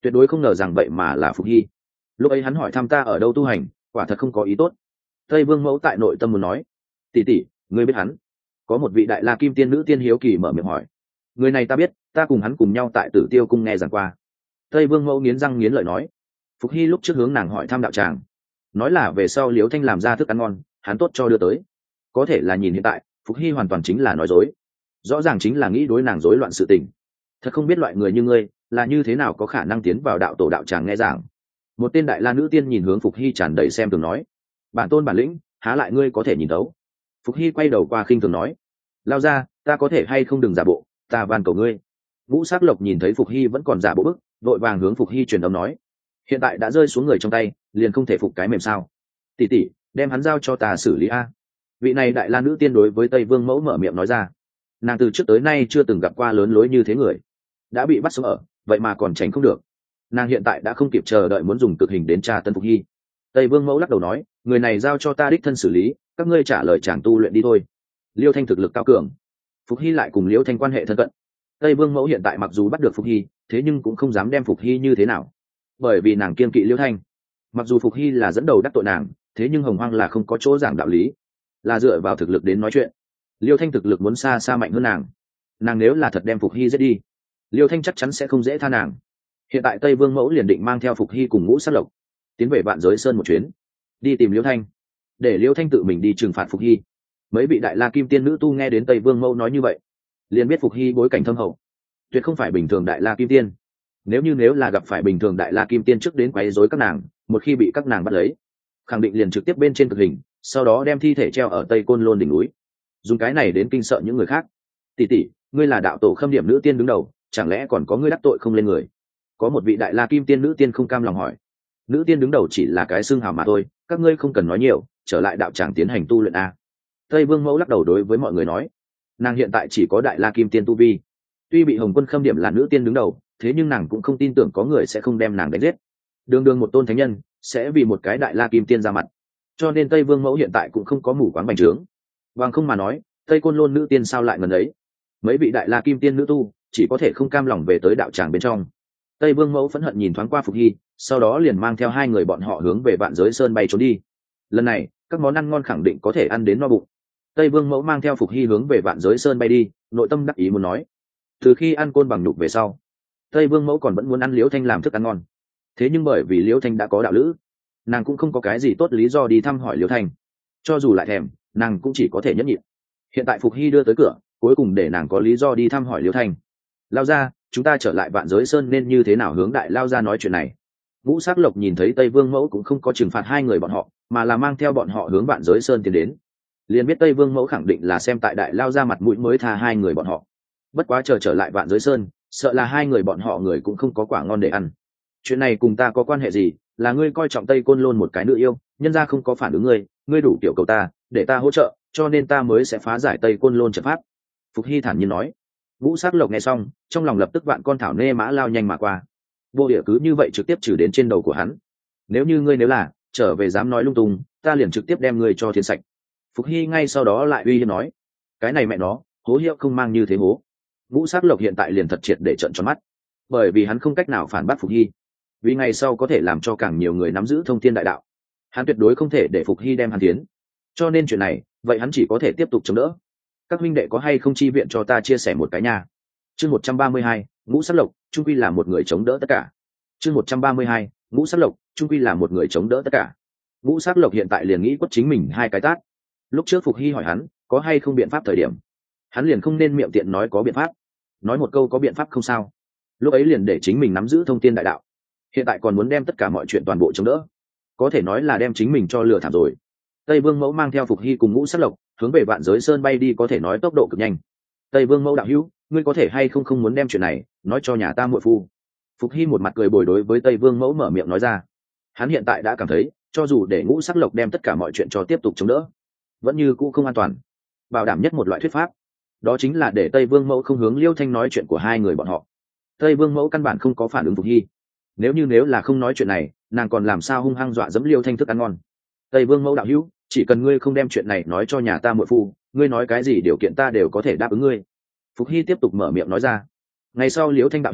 tuyệt đối không ngờ rằng vậy mà là Phục Hy. Lúc ấy hắn hỏi thăm ta ở đâu tu hành, quả thật không có ý tốt. Tây Vương Mẫu tại nội tâm muốn nói, tỷ tỷ, ngươi biết hắn? Có một vị đại la kim tiên nữ tiên hiếu kỳ mở miệng hỏi. Người này ta biết, ta cùng hắn cùng nhau tại Tử Tiêu cung nghe giảng qua. Tây Vương Mẫu nghiến răng nghiến lợi nói. Phục Hy lúc trước hướng nàng hỏi thăm đạo tràng, nói là về sau Liễu Thanh làm ra thức ăn ngon, hắn tốt cho đưa tới. Có thể là nhìn hiện tại, Phục Hy hoàn toàn chính là nói dối, rõ ràng chính là nghĩ đối nàng rối loạn sự tình. Thật không biết loại người như ngươi là như thế nào có khả năng tiến vào đạo tổ đạo tràng nghe giảng. Một tên đại la nữ tiên nhìn hướng Phục Hy tràn đầy xem thường nói, bản tôn bản lĩnh há lại ngươi có thể nhìn thấu. Phục Hy quay đầu qua khinh thường nói, lao ra, ta có thể hay không đừng giả bộ, ta van cầu ngươi. Ngũ Sắc Lộc nhìn thấy Phục Hy vẫn còn giả bộ bức, vội vàng hướng Phục Hy truyền âm nói, hiện tại đã rơi xuống người trong tay, liền không thể phục cái mềm sao? Tỷ tỷ, đem hắn giao cho ta xử lý a. Vị này đại la nữ tiên đối với Tây Vương Mẫu mở miệng nói ra. Nàng từ trước tới nay chưa từng gặp qua lớn lối như thế người, đã bị bắt sống ở, vậy mà còn tránh không được. Nàng hiện tại đã không kịp chờ đợi muốn dùng cực hình đến tra tấn Phục Hy. Tây Vương Mẫu lắc đầu nói, người này giao cho ta đích thân xử lý, các ngươi trả lời chàng tu luyện đi thôi. Liêu Thanh thực lực cao cường, Phục Hy lại cùng Liêu Thanh quan hệ thân cận. Tây Vương Mẫu hiện tại mặc dù bắt được Phục Hy, thế nhưng cũng không dám đem Phục Hy như thế nào, bởi vì nàng kiên kỵ Liêu Thanh. Mặc dù Phục Hy là dẫn đầu đắc tội nàng, thế nhưng Hồng Hoang là không có chỗ giảng đạo lý, là dựa vào thực lực đến nói chuyện. Liêu Thanh thực lực muốn xa xa mạnh hơn nàng, nàng nếu là thật đem Phục Hy giết đi, Liêu Thanh chắc chắn sẽ không dễ tha nàng. Hiện tại Tây Vương Mẫu liền định mang theo Phục Hy cùng Ngũ Sắc Lộc tiến về Vạn Giới Sơn một chuyến, đi tìm Liêu Thanh, để Liêu Thanh tự mình đi trừng phạt Phục Hy. Mấy vị đại la kim tiên nữ tu nghe đến Tây Vương Mẫu nói như vậy, liền biết Phục Hy bối cảnh thâm hậu, tuyệt không phải bình thường đại la kim tiên. Nếu như nếu là gặp phải bình thường đại la kim tiên trước đến quấy rối các nàng, một khi bị các nàng bắt lấy, khẳng định liền trực tiếp bên trên cực hình, sau đó đem thi thể treo ở Tây Côn Lôn đỉnh núi, dùng cái này đến kinh sợ những người khác. Tỷ tỷ, ngươi là đạo tổ Khâm Điểm nữ tiên đứng đầu, chẳng lẽ còn có ngươi đắc tội không lên người? Có một vị đại la kim tiên nữ tiên không cam lòng hỏi. Nữ tiên đứng đầu chỉ là cái xương hào mà thôi, các ngươi không cần nói nhiều, trở lại đạo tràng tiến hành tu luyện a. Tây Vương Mẫu lắc đầu đối với mọi người nói, nàng hiện tại chỉ có đại la kim tiên tu vi, tuy bị Hồng Quân Khâm Điểm là nữ tiên đứng đầu, thế nhưng nàng cũng không tin tưởng có người sẽ không đem nàng đánh giết. Đường đường một tôn thánh nhân sẽ vì một cái đại la kim tiên ra mặt, cho nên Tây Vương Mẫu hiện tại cũng không có mù quáng bành trướng. Bằng không mà nói, Tây Côn Lôn nữ tiên sao lại ngần ấy? Mấy vị đại la kim tiên nữ tu chỉ có thể không cam lòng về tới đạo tràng bên trong. Tây Vương Mẫu phẫn hận nhìn thoáng qua Phục Hy, sau đó liền mang theo hai người bọn họ hướng về Vạn Giới Sơn bay trốn đi. Lần này các món ăn ngon khẳng định có thể ăn đến no bụng. Tây Vương Mẫu mang theo Phục Hy hướng về Vạn Giới Sơn bay đi, nội tâm đắc ý muốn nói, từ khi ăn côn bằng nhục về sau, Tây Vương Mẫu còn vẫn muốn ăn Liễu Thanh làm thức ăn ngon. Thế nhưng bởi vì Liễu Thanh đã có đạo lữ, nàng cũng không có cái gì tốt lý do đi thăm hỏi Liễu Thanh. Cho dù lại thèm, nàng cũng chỉ có thể nhẫn nhịn. Hiện tại Phục Hy đưa tới cửa, cuối cùng để nàng có lý do đi thăm hỏi Liễu Thanh. Lao ra, chúng ta trở lại Vạn Giới Sơn nên như thế nào hướng đại lao ra nói chuyện này? Ngũ Sắc Lộc nhìn thấy Tây Vương Mẫu cũng không có trừng phạt hai người bọn họ, mà là mang theo bọn họ hướng Vạn Giới Sơn tiến đến. Liền biết Tây Vương Mẫu khẳng định là xem tại đại lao ra mặt mũi mới tha hai người bọn họ. Bất quá chờ trở lại Vạn Giới Sơn, sợ là hai người bọn họ người cũng không có quả ngon để ăn. Chuyện này cùng ta có quan hệ gì? Là ngươi coi trọng Tây Côn Lôn một cái nữ yêu, nhân ra không có phản ứng ngươi, ngươi đủ tiểu cầu ta, để ta hỗ trợ, cho nên ta mới sẽ phá giải Tây Côn Lôn trận pháp. Phục Hy thản nhiên nói. Ngũ Sắc Lộc nghe xong, trong lòng lập tức vạn con thảo nê mã lao nhanh mà qua. Vô địa cứ như vậy trực tiếp trừ đến trên đầu của hắn. Nếu như ngươi nếu là trở về dám nói lung tung, ta liền trực tiếp đem ngươi cho thiên sạch. Phục Hy ngay sau đó lại uy hiếp nói, cái này mẹ nó, hố hiệu không mang như thế hố. Ngũ Sắc Lộc hiện tại liền thật triệt để trợn tròn mắt, bởi vì hắn không cách nào phản bác Phục Hy, vì ngày sau có thể làm cho càng nhiều người nắm giữ thông thiên đại đạo, hắn tuyệt đối không thể để Phục Hy đem hắn tiến. Cho nên chuyện này, vậy hắn chỉ có thể tiếp tục chống đỡ. Các huynh đệ có hay không chi viện cho ta chia sẻ một cái nhà. Chương một trăm ba mươi hai, Ngũ Sắc Lộc trung quy là một người chống đỡ tất cả. Chương một trăm ba mươi hai, Ngũ Sắc Lộc trung quy là một người chống đỡ tất cả. Ngũ Sắc Lộc hiện tại liền nghĩ quất chính mình hai cái tát. Lúc trước Phục Hy hỏi hắn có hay không biện pháp thời điểm, hắn liền không nên miệng tiện nói có biện pháp, nói một câu có biện pháp không sao, lúc ấy liền để chính mình nắm giữ thông thiên đại đạo. Hiện tại còn muốn đem tất cả mọi chuyện toàn bộ chống đỡ, có thể nói là đem chính mình cho lừa thảm rồi. Tây Vương Mẫu mang theo Phục Hy cùng Ngũ Sắc Lộc hướng về Vạn Giới Sơn bay đi, có thể nói tốc độ cực nhanh. Tây Vương Mẫu đạo hữu, ngươi có thể hay không không muốn đem chuyện này nói cho nhà ta muội phu? Phục Hy một mặt cười bồi đối với Tây Vương Mẫu mở miệng nói ra. Hắn hiện tại đã cảm thấy, cho dù để Ngũ Sắc Lộc đem tất cả mọi chuyện cho tiếp tục chống đỡ, vẫn như cũ không an toàn. Bảo đảm nhất một loại thuyết pháp, đó chính là để Tây Vương Mẫu không hướng Liêu Thanh nói chuyện của hai người bọn họ. Tây Vương Mẫu căn bản không có phản ứng Phục Hy. Nếu như nếu là không nói chuyện này, nàng còn làm sao hung hăng dọa dẫm Liêu Thanh thức ăn ngon? Tây Vương Mẫu đạo hữu, chỉ cần ngươi không đem chuyện này nói cho nhà ta muội phu, ngươi nói cái gì điều kiện ta đều có thể đáp ứng ngươi. Phục Hy tiếp tục mở miệng nói ra. Ngày sau Liêu Thanh đạo hữu,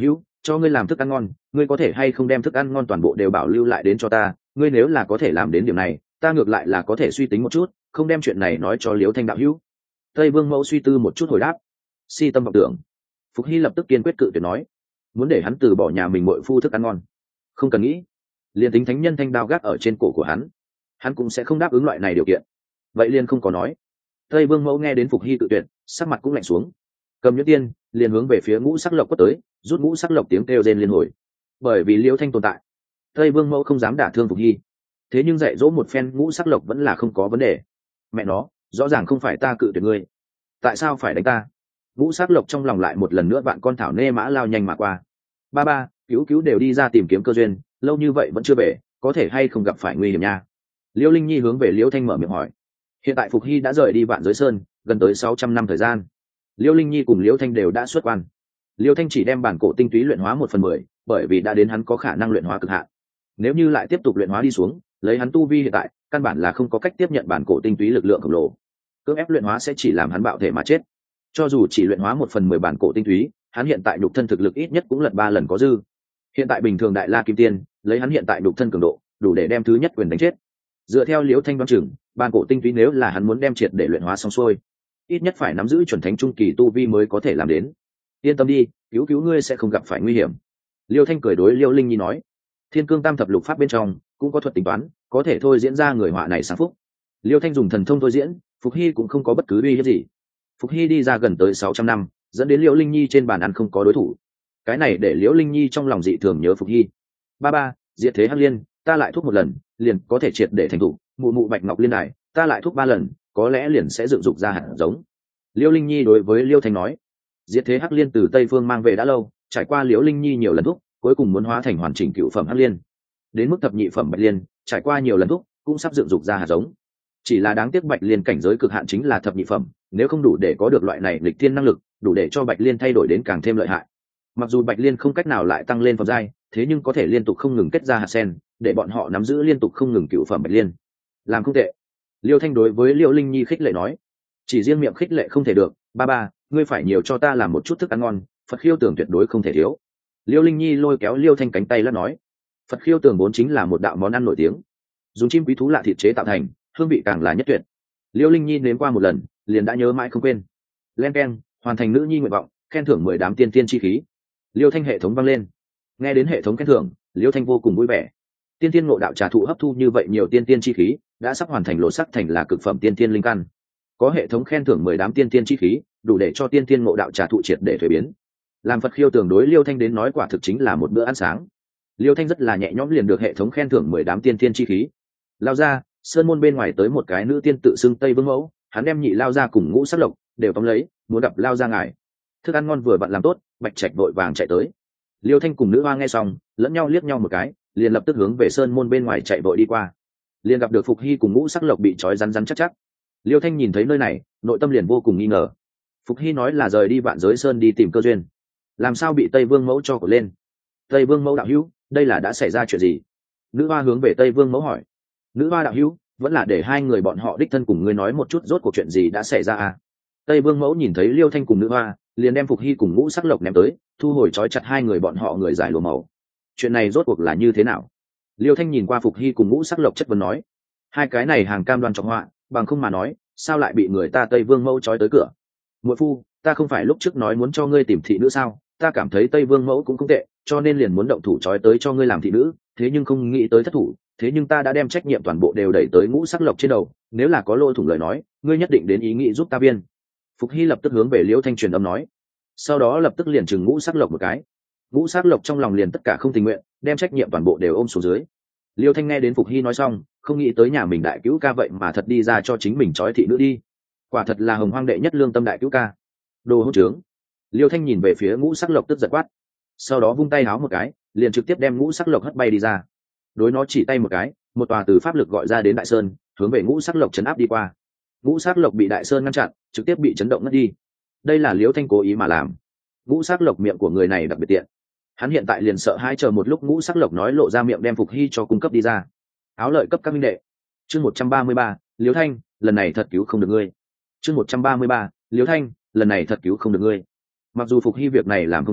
cho ngươi làm thức ăn ngon, ngươi có thể hay không đem thức ăn ngon toàn bộ đều bảo lưu lại đến cho ta, ngươi nếu là có thể làm đến điểm này, ta ngược lại là có thể suy tính một chút, không đem chuyện này nói cho Liễu Thanh đạo hữu. Tây Vương Mẫu suy tư một chút hồi đáp. Si tâm vọng tưởng. Phục Hy lập tức kiên quyết cự tuyệt nói, muốn để hắn từ bỏ nhà mình muội phu thức ăn ngon, không cần nghĩ, liền tính thánh nhân thanh đao gác ở trên cổ của hắn, hắn cũng sẽ không đáp ứng loại này điều kiện. Vậy liền không có nói. Tây Vương Mẫu nghe đến Phục Hy cự tuyệt, sắc mặt cũng lạnh xuống, cầm nhuyễn tiên liền hướng về phía ngũ sắc lộc quất tới, rút ngũ sắc lộc tiếng kêu rên liên hồi. Bởi vì Liễu Thanh tồn tại, Tây Vương Mẫu không dám đả thương Phục Hy, thế nhưng dạy dỗ một phen ngũ sắc lộc vẫn là không có vấn đề. Mẹ nó, rõ ràng không phải ta cự tuyệt ngươi, tại sao phải đánh ta? Ngũ sắc lộc trong lòng lại một lần nữa vạn con thảo nê mã lao nhanh mà qua. Ba ba, cứu cứu đều đi ra tìm kiếm cơ duyên, lâu như vậy vẫn chưa về, có thể hay không gặp phải nguy hiểm nha? Liễu Linh Nhi hướng về Liễu Thanh mở miệng hỏi. Hiện tại Phục Hy đã rời đi Vạn Giới Sơn gần tới sáu trăm năm thời gian, Liễu Linh Nhi cùng Liễu Thanh đều đã xuất quan. Liễu Thanh chỉ đem bản cổ tinh túy luyện hóa một phần mười, bởi vì đã đến hắn có khả năng luyện hóa cực hạn. Nếu như lại tiếp tục luyện hóa đi xuống, lấy hắn tu vi hiện tại, căn bản là không có cách tiếp nhận bản cổ tinh túy lực lượng khổng lồ. Cưỡng ép luyện hóa sẽ chỉ làm hắn bạo thể mà chết. Cho dù chỉ luyện hóa một phần mười bản cổ tinh túy, hắn hiện tại nhục thân thực lực ít nhất cũng lật ba lần có dư. Hiện tại bình thường đại la kim tiên, lấy hắn hiện tại nhục thân cường độ, đủ để đem thứ nhất quyền đánh chết. Dựa theo Liễu Thanh đoán chừng, bản cổ tinh túy nếu là hắn muốn đem triệt để luyện hóa xong xuôi, ít nhất phải nắm giữ chuẩn thánh trung kỳ tu vi mới có thể làm đến. Yên tâm đi, cứu cứu ngươi sẽ không gặp phải nguy hiểm. Liêu Thanh cười đối Liêu Linh Nhi nói. Thiên Cương Tam Thập Lục Pháp bên trong cũng có thuật tính toán, có thể thôi diễn ra người họa này sáng phúc. Liêu Thanh dùng thần thông thôi diễn, Phục Hy cũng không có bất cứ uy hiếp gì. Phục Hy đi ra gần tới sáu trăm năm, dẫn đến Liễu Linh Nhi trên bàn ăn không có đối thủ. Cái này để Liễu Linh Nhi trong lòng dị thường nhớ Phục Hy. Ba ba, diệt thế hắc liên, ta lại thúc một lần, liền có thể triệt để thành thủ. Mụ mụ bạch ngọc liên đài, ta lại thúc ba lần, có lẽ liền sẽ dựng dục ra hạt giống. Liễu Linh Nhi đối với Liêu Thanh nói. Diệt thế hắc liên từ Tây Phương mang về đã lâu, trải qua Liễu Linh Nhi nhiều lần thúc, cuối cùng muốn hóa thành hoàn chỉnh cựu phẩm hắc liên. Đến mức thập nhị phẩm bạch liên, trải qua nhiều lần thúc, cũng sắp dựng dục ra hạt giống. Chỉ là đáng tiếc bạch liên cảnh giới cực hạn chính là thập nhị phẩm, nếu không đủ để có được loại này lịch thiên năng lực, đủ để cho bạch liên thay đổi đến càng thêm lợi hại. Mặc dù bạch liên không cách nào lại tăng lên phẩm giai, thế nhưng có thể liên tục không ngừng kết ra hạt sen, để bọn họ nắm giữ liên tục không ngừng cựu phẩm bạch liên. Làm không tệ. Liêu Thanh đối với Liễu Linh Nhi khích lệ nói. Chỉ riêng miệng khích lệ không thể được, ba ba, ngươi phải nhiều cho ta làm một chút thức ăn ngon, Phật khiêu tưởng tuyệt đối không thể thiếu. Liêu Linh Nhi lôi kéo Liêu Thanh cánh tay lắc nói. Phật khiêu tưởng vốn chính là một đạo món ăn nổi tiếng, dùng chim quý thú lạ thịt chế tạo thành, hương vị càng là nhất tuyệt. Liêu Linh Nhi nếm qua một lần, liền đã nhớ mãi không quên. Len keng, hoàn thành nữ nhi nguyện vọng, khen thưởng mười đám tiên tiên chi khí. Liêu Thanh hệ thống vang lên. Nghe đến hệ thống khen thưởng, Liêu Thanh vô cùng vui vẻ. Tiên tiên ngộ đạo trà thụ hấp thu như vậy nhiều tiên tiên chi khí, đã sắp hoàn thành lộ sắc thành là cực phẩm tiên tiên linh căn. Có hệ thống khen thưởng mười đám tiên tiên chi khí, đủ để cho tiên tiên ngộ đạo trà thụ triệt để thuế biến. Làm Phật khiêu tưởng đối Liêu Thanh đến nói quả thực chính là một bữa ăn sáng. Liêu Thanh rất là nhẹ nhõm liền được hệ thống khen thưởng mười đám tiên tiên chi khí. Lao ra, sơn môn bên ngoài tới một cái nữ tiên tự xưng Tây Vương Mẫu, hắn đem nhị lao ra cùng ngũ sắc lộc đều tóm lấy, muốn gặp lao ra ngài. Thức ăn ngon vừa vặn làm tốt, Bạch Trạch vội vàng chạy tới. Liêu Thanh cùng nữ hoa nghe xong, lẫn nhau liếc nhau một cái, liền lập tức hướng về sơn môn bên ngoài chạy vội đi qua. Liền gặp được Phục Hy cùng ngũ sắc lộc bị trói rắn rắn chắc chắc. Liêu Thanh nhìn thấy nơi này, nội tâm liền vô cùng nghi ngờ. Phục Hy nói là rời đi Vạn Giới Sơn đi tìm cơ duyên, làm sao bị Tây Vương Mẫu cho cột lên? Tây Vương Mẫu đạo hữu, đây là đã xảy ra chuyện gì? Nữ hoa hướng về Tây Vương Mẫu hỏi. Nữ hoa đạo hữu, vẫn là để hai người bọn họ đích thân cùng ngươi nói một chút rốt cuộc chuyện gì đã xảy ra à? Tây Vương Mẫu nhìn thấy Liêu Thanh cùng nữ hoa, liền đem Phục Hy cùng ngũ sắc lộc ném tới, thu hồi trói chặt hai người bọn họ người giải lùa màu. Chuyện này rốt cuộc là như thế nào? Liêu Thanh nhìn qua Phục Hy cùng ngũ sắc lộc chất vấn nói. Hai cái này hàng cam đoan trọng họa, bằng không mà nói, sao lại bị người ta Tây Vương Mẫu trói tới cửa? Muội phu, ta không phải lúc trước nói muốn cho ngươi tìm thị nữ sao? Ta cảm thấy Tây Vương Mẫu cũng không tệ, cho nên liền muốn động thủ trói tới cho ngươi làm thị nữ, thế nhưng không nghĩ tới thất thủ, thế nhưng ta đã đem trách nhiệm toàn bộ đều đẩy tới ngũ sắc lộc trên đầu, nếu là có lỗ thủng lời nói, ngươi nhất định đến ý nghĩ giúp ta biên. Phục Hy lập tức hướng về Liễu Thanh truyền âm nói, sau đó lập tức liền chừng ngũ sắc lộc một cái. Ngũ sắc lộc trong lòng liền tất cả không tình nguyện, đem trách nhiệm toàn bộ đều ôm xuống dưới. Liêu Thanh nghe đến Phục Hy nói xong, không nghĩ tới nhà mình đại cứu ca vậy mà thật đi ra cho chính mình trói thị nữ đi, quả thật là hồng hoang đệ nhất lương tâm đại cứu ca. Đồ hỗn trướng. Liêu Thanh nhìn về phía ngũ sắc lộc tức giận quát, sau đó vung tay háo một cái, liền trực tiếp đem ngũ sắc lộc hất bay đi ra. Đối nó chỉ tay một cái, một tòa từ pháp lực gọi ra đến đại sơn, hướng về ngũ sắc lộc chấn áp đi qua. Ngũ sắc lộc bị đại sơn ngăn chặn, trực tiếp bị chấn động ngất đi. Đây là Liêu Thanh cố ý mà làm. Ngũ sắc lộc miệng của người này đặc biệt tiện, hắn hiện tại liền sợ hãi chờ một lúc ngũ sắc lộc nói lộ ra miệng đem Phục Hy cho cung cấp đi ra. Áo lợi cấp các minh đệ. Chương một trăm ba mươi ba, Liêu Thanh, lần này thật cứu không được ngươi. Chương một trăm ba mươi ba, Liêu Thanh, lần này thật cứu không được ngươi. Mặc dù Phục Hy việc này làm không đối,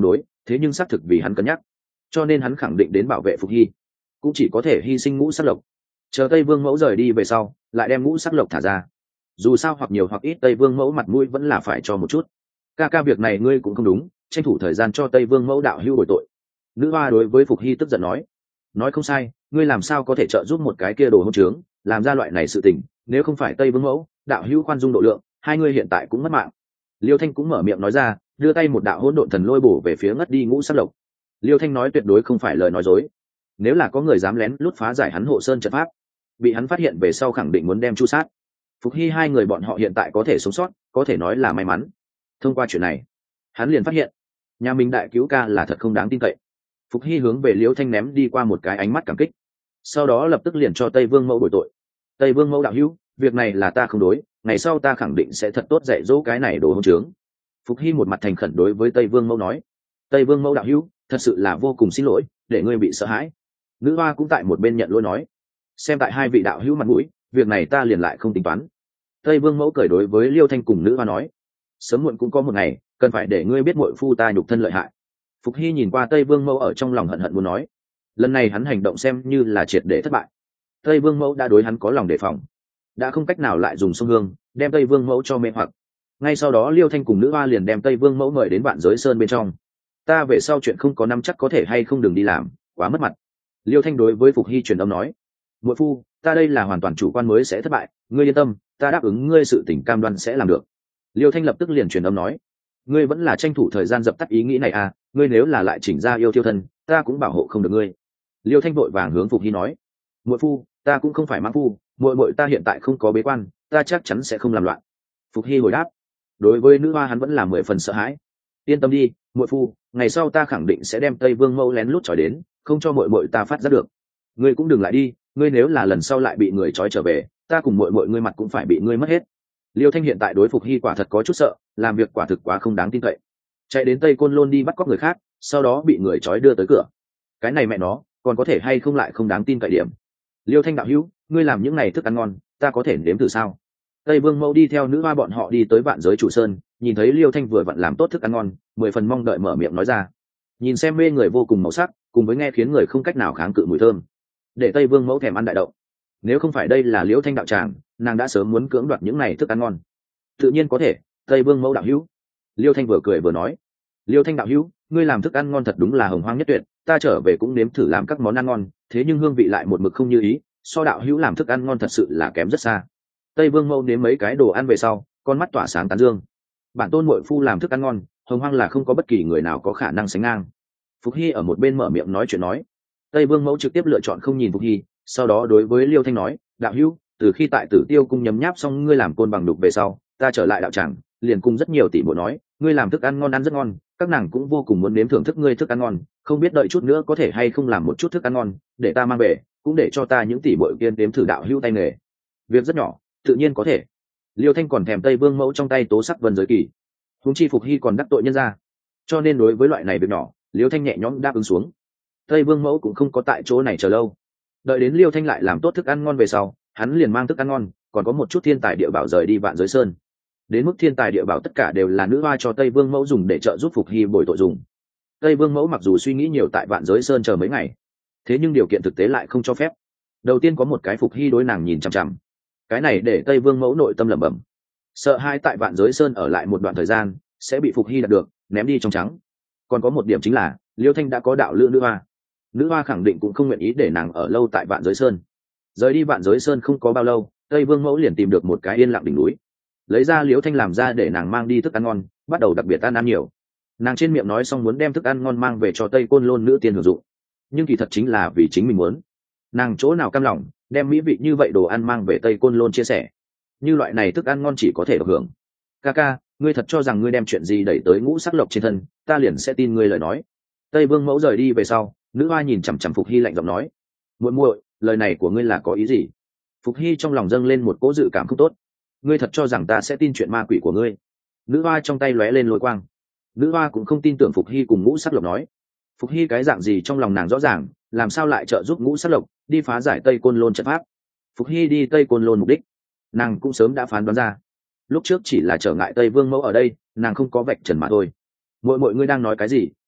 thế nhưng xác thực vì hắn cân nhắc, cho nên hắn khẳng định đến bảo vệ Phục Hy, cũng chỉ có thể hy sinh ngũ sắc lộc. Chờ Tây Vương mẫu rời đi về sau, lại đem ngũ sắc lộc thả ra. Dù sao hoặc nhiều hoặc ít Tây Vương mẫu mặt mũi vẫn là phải cho một chút. Ca ca việc này ngươi cũng không đúng, tranh thủ thời gian cho Tây Vương mẫu đạo hữu bồi tội. Nữ hoa đối với Phục Hy tức giận nói. Nói không sai, ngươi làm sao có thể trợ giúp một cái kia đồ hỗn trướng làm ra loại này sự tình, nếu không phải Tây Vương mẫu đạo hữu khoan dung độ lượng, hai ngươi hiện tại cũng mất mạng. Liêu Thanh cũng mở miệng nói ra, đưa tay một đạo hỗn độn thần lôi bổ về phía ngất đi ngũ sắc lộc. Liêu Thanh nói tuyệt đối không phải lời nói dối, nếu là có người dám lén lút phá giải hắn hộ sơn trận pháp, bị hắn phát hiện về sau khẳng định muốn đem chu sát. Phục Hy hai người bọn họ hiện tại có thể sống sót, có thể nói là may mắn. Thông qua chuyện này, hắn liền phát hiện nhà mình đại cứu ca là thật không đáng tin cậy. Phục Hy hướng về Liêu Thanh ném đi qua một cái ánh mắt cảm kích, sau đó lập tức liền cho Tây Vương mẫu bồi tội. Tây Vương mẫu đạo hữu, việc này là ta không đối, ngày sau ta khẳng định sẽ thật tốt dạy dỗ cái này đồ hỗn trướng. Phục Hy một mặt thành khẩn đối với Tây Vương mẫu nói. Tây Vương mẫu đạo hữu, thật sự là vô cùng xin lỗi để ngươi bị sợ hãi. Nữ hoa cũng tại một bên nhận lỗi nói, xem tại hai vị đạo hữu mặt mũi, việc này ta liền lại không tính toán. Tây Vương mẫu cười đối với Liêu Thanh cùng nữ hoa nói, sớm muộn cũng có một ngày cần phải để ngươi biết muội phu ta nhục thân lợi hại. Phục Hy nhìn qua Tây Vương mẫu ở trong lòng hận hận muốn nói, lần này hắn hành động xem như là triệt để thất bại. Tây Vương mẫu đã đối hắn có lòng đề phòng, đã không cách nào lại dùng sông hương đem Tây Vương mẫu cho mê hoặc. Ngay sau đó Liêu Thanh cùng nữ hoa liền đem Tây Vương mẫu mời đến Vạn Giới Sơn bên trong. Ta về sau chuyện không có nắm chắc có thể hay không đừng đi làm, quá mất mặt. Liêu Thanh đối với Phục Hy truyền âm nói, muội phu, ta đây là hoàn toàn chủ quan mới sẽ thất bại, ngươi yên tâm, ta đáp ứng ngươi sự tình cam đoan sẽ làm được. Liêu Thanh lập tức liền truyền âm nói, ngươi vẫn là tranh thủ thời gian dập tắt ý nghĩ này à, ngươi nếu là lại chỉnh ra yêu tiêu thân, ta cũng bảo hộ không được ngươi. Liêu Thanh vội vàng hướng Phục Hy nói, muội phu, ta cũng không phải mãng phu, muội muội ta hiện tại không có bế quan, ta chắc chắn sẽ không làm loạn. Phục Hy hồi đáp. Đối với nữ hoa hắn vẫn là mười phần sợ hãi. Yên tâm đi, muội phu, ngày sau ta khẳng định sẽ đem Tây Vương mẫu lén lút trói đến, không cho muội muội ta phát giác được. Ngươi cũng đừng lại đi, ngươi nếu là lần sau lại bị người trói trở về, ta cùng muội muội ngươi mặt cũng phải bị ngươi mất hết. Liêu Thanh hiện tại đối Phục Hy quả thật có chút sợ, làm việc quả thực quá không đáng tin cậy. Chạy đến Tây Côn Lôn đi bắt cóc người khác, sau đó bị người trói đưa tới cửa. Cái này mẹ nó, còn có thể hay không lại không đáng tin cậy điểm. Liêu Thanh đạo hữu, ngươi làm những này thức ăn ngon, ta có thể nếm thử sao? Tây Vương mẫu đi theo nữ hoa bọn họ đi tới Vạn Giới Chủ Sơn, nhìn thấy Liêu Thanh vừa vặn làm tốt thức ăn ngon, mười phần mong đợi mở miệng nói ra. Nhìn xem mê người vô cùng màu sắc, cùng với nghe khiến người không cách nào kháng cự mùi thơm, để Tây Vương mẫu thèm ăn đại đậu. Nếu không phải đây là Liêu Thanh đạo tràng, nàng đã sớm muốn cưỡng đoạt những này thức ăn ngon. Tự nhiên có thể, Tây Vương mẫu đạo hữu. Liêu Thanh vừa cười vừa nói, Liêu Thanh đạo hữu, ngươi làm thức ăn ngon thật đúng là hồng hoang nhất tuyệt, ta trở về cũng nếm thử làm các món ăn ngon, thế nhưng hương vị lại một mực không như ý, so đạo hữu làm thức ăn ngon thật sự là kém rất xa. Tây Vương mẫu nếm mấy cái đồ ăn về sau, con mắt tỏa sáng tán dương. Bản tôn muội phu làm thức ăn ngon, hồng hoang là không có bất kỳ người nào có khả năng sánh ngang. Phục Hy ở một bên mở miệng nói chuyện nói. Tây Vương mẫu trực tiếp lựa chọn không nhìn Phục Hy, sau đó đối với Liêu Thanh nói, đạo hữu, từ khi tại Tử Tiêu cung nhấm nháp xong ngươi làm côn bằng đục về sau, ta trở lại đạo tràng, liền cùng rất nhiều tỷ muội nói, ngươi làm thức ăn ngon ăn rất ngon, các nàng cũng vô cùng muốn nếm thưởng thức ngươi thức ăn ngon, không biết đợi chút nữa có thể hay không làm một chút thức ăn ngon, để ta mang về, cũng để cho ta những tỷ muội kia nếm thử đạo hữu tay nghề. Việc rất nhỏ, tự nhiên có thể. Liêu Thanh còn thèm Tây Vương mẫu trong tay tố sắc vân giới kỳ, huống chi Phục Hy còn đắc tội nhân ra, cho nên đối với loại này việc nhỏ, Liêu Thanh nhẹ nhõm đáp ứng xuống. Tây Vương mẫu cũng không có tại chỗ này chờ lâu, đợi đến Liêu Thanh lại làm tốt thức ăn ngon về sau, hắn liền mang thức ăn ngon, còn có một chút thiên tài địa bảo rời đi Vạn Giới Sơn. Đến mức thiên tài địa bảo tất cả đều là nữ hoa cho Tây Vương mẫu dùng để trợ giúp Phục Hy bồi tội dùng. Tây Vương mẫu mặc dù suy nghĩ nhiều tại Vạn Giới Sơn chờ mấy ngày, thế nhưng điều kiện thực tế lại không cho phép. Đầu tiên có một cái Phục Hy đối nàng nhìn chằm chằm, cái này để Tây Vương mẫu nội tâm lẩm bẩm, sợ hai tại Vạn Giới Sơn ở lại một đoạn thời gian sẽ bị Phục Hy đạt được ném đi trong trắng. Còn có một điểm chính là Liêu Thanh đã có đạo lữ nữ hoa, nữ hoa khẳng định cũng không nguyện ý để nàng ở lâu tại Vạn Giới Sơn. Rời đi Vạn Giới Sơn không có bao lâu, Tây Vương mẫu liền tìm được một cái yên lặng đỉnh núi, lấy ra Liêu Thanh làm ra để nàng mang đi thức ăn ngon, bắt đầu đặc biệt ăn ăn nhiều. Nàng trên miệng nói xong muốn đem thức ăn ngon mang về cho Tây Côn Lôn nữ tiên hưởng dụng, nhưng kỳ thật chính là vì chính mình muốn. Nàng chỗ nào cam lòng đem mỹ vị như vậy đồ ăn mang về Tây Côn Lôn chia sẻ, như loại này thức ăn ngon chỉ có thể được hưởng. Ca ca, ngươi thật cho rằng ngươi đem chuyện gì đẩy tới ngũ sắc lộc trên thân, ta liền sẽ tin ngươi lời nói. Tây Vương mẫu rời đi về sau, nữ hoa nhìn chằm chằm Phục Hy lạnh giọng nói, muội muội, lời này của ngươi là có ý gì? Phục Hy trong lòng dâng lên một cỗ dự cảm không tốt. Ngươi thật cho rằng ta sẽ tin chuyện ma quỷ của ngươi? Nữ hoa trong tay lóe lên lôi quang. Nữ hoa cũng không tin tưởng Phục Hy cùng ngũ sắc lộc nói. Phục Hy cái dạng gì trong lòng nàng rõ ràng, làm sao lại trợ giúp ngũ sắc lộc đi phá giải Tây Côn Lôn trận pháp? Phục Hy đi Tây Côn Lôn mục đích, nàng cũng sớm đã phán đoán ra. Lúc trước chỉ là trở ngại Tây Vương mẫu ở đây, nàng không có vạch trần mà thôi. Muội muội ngươi đang nói cái gì?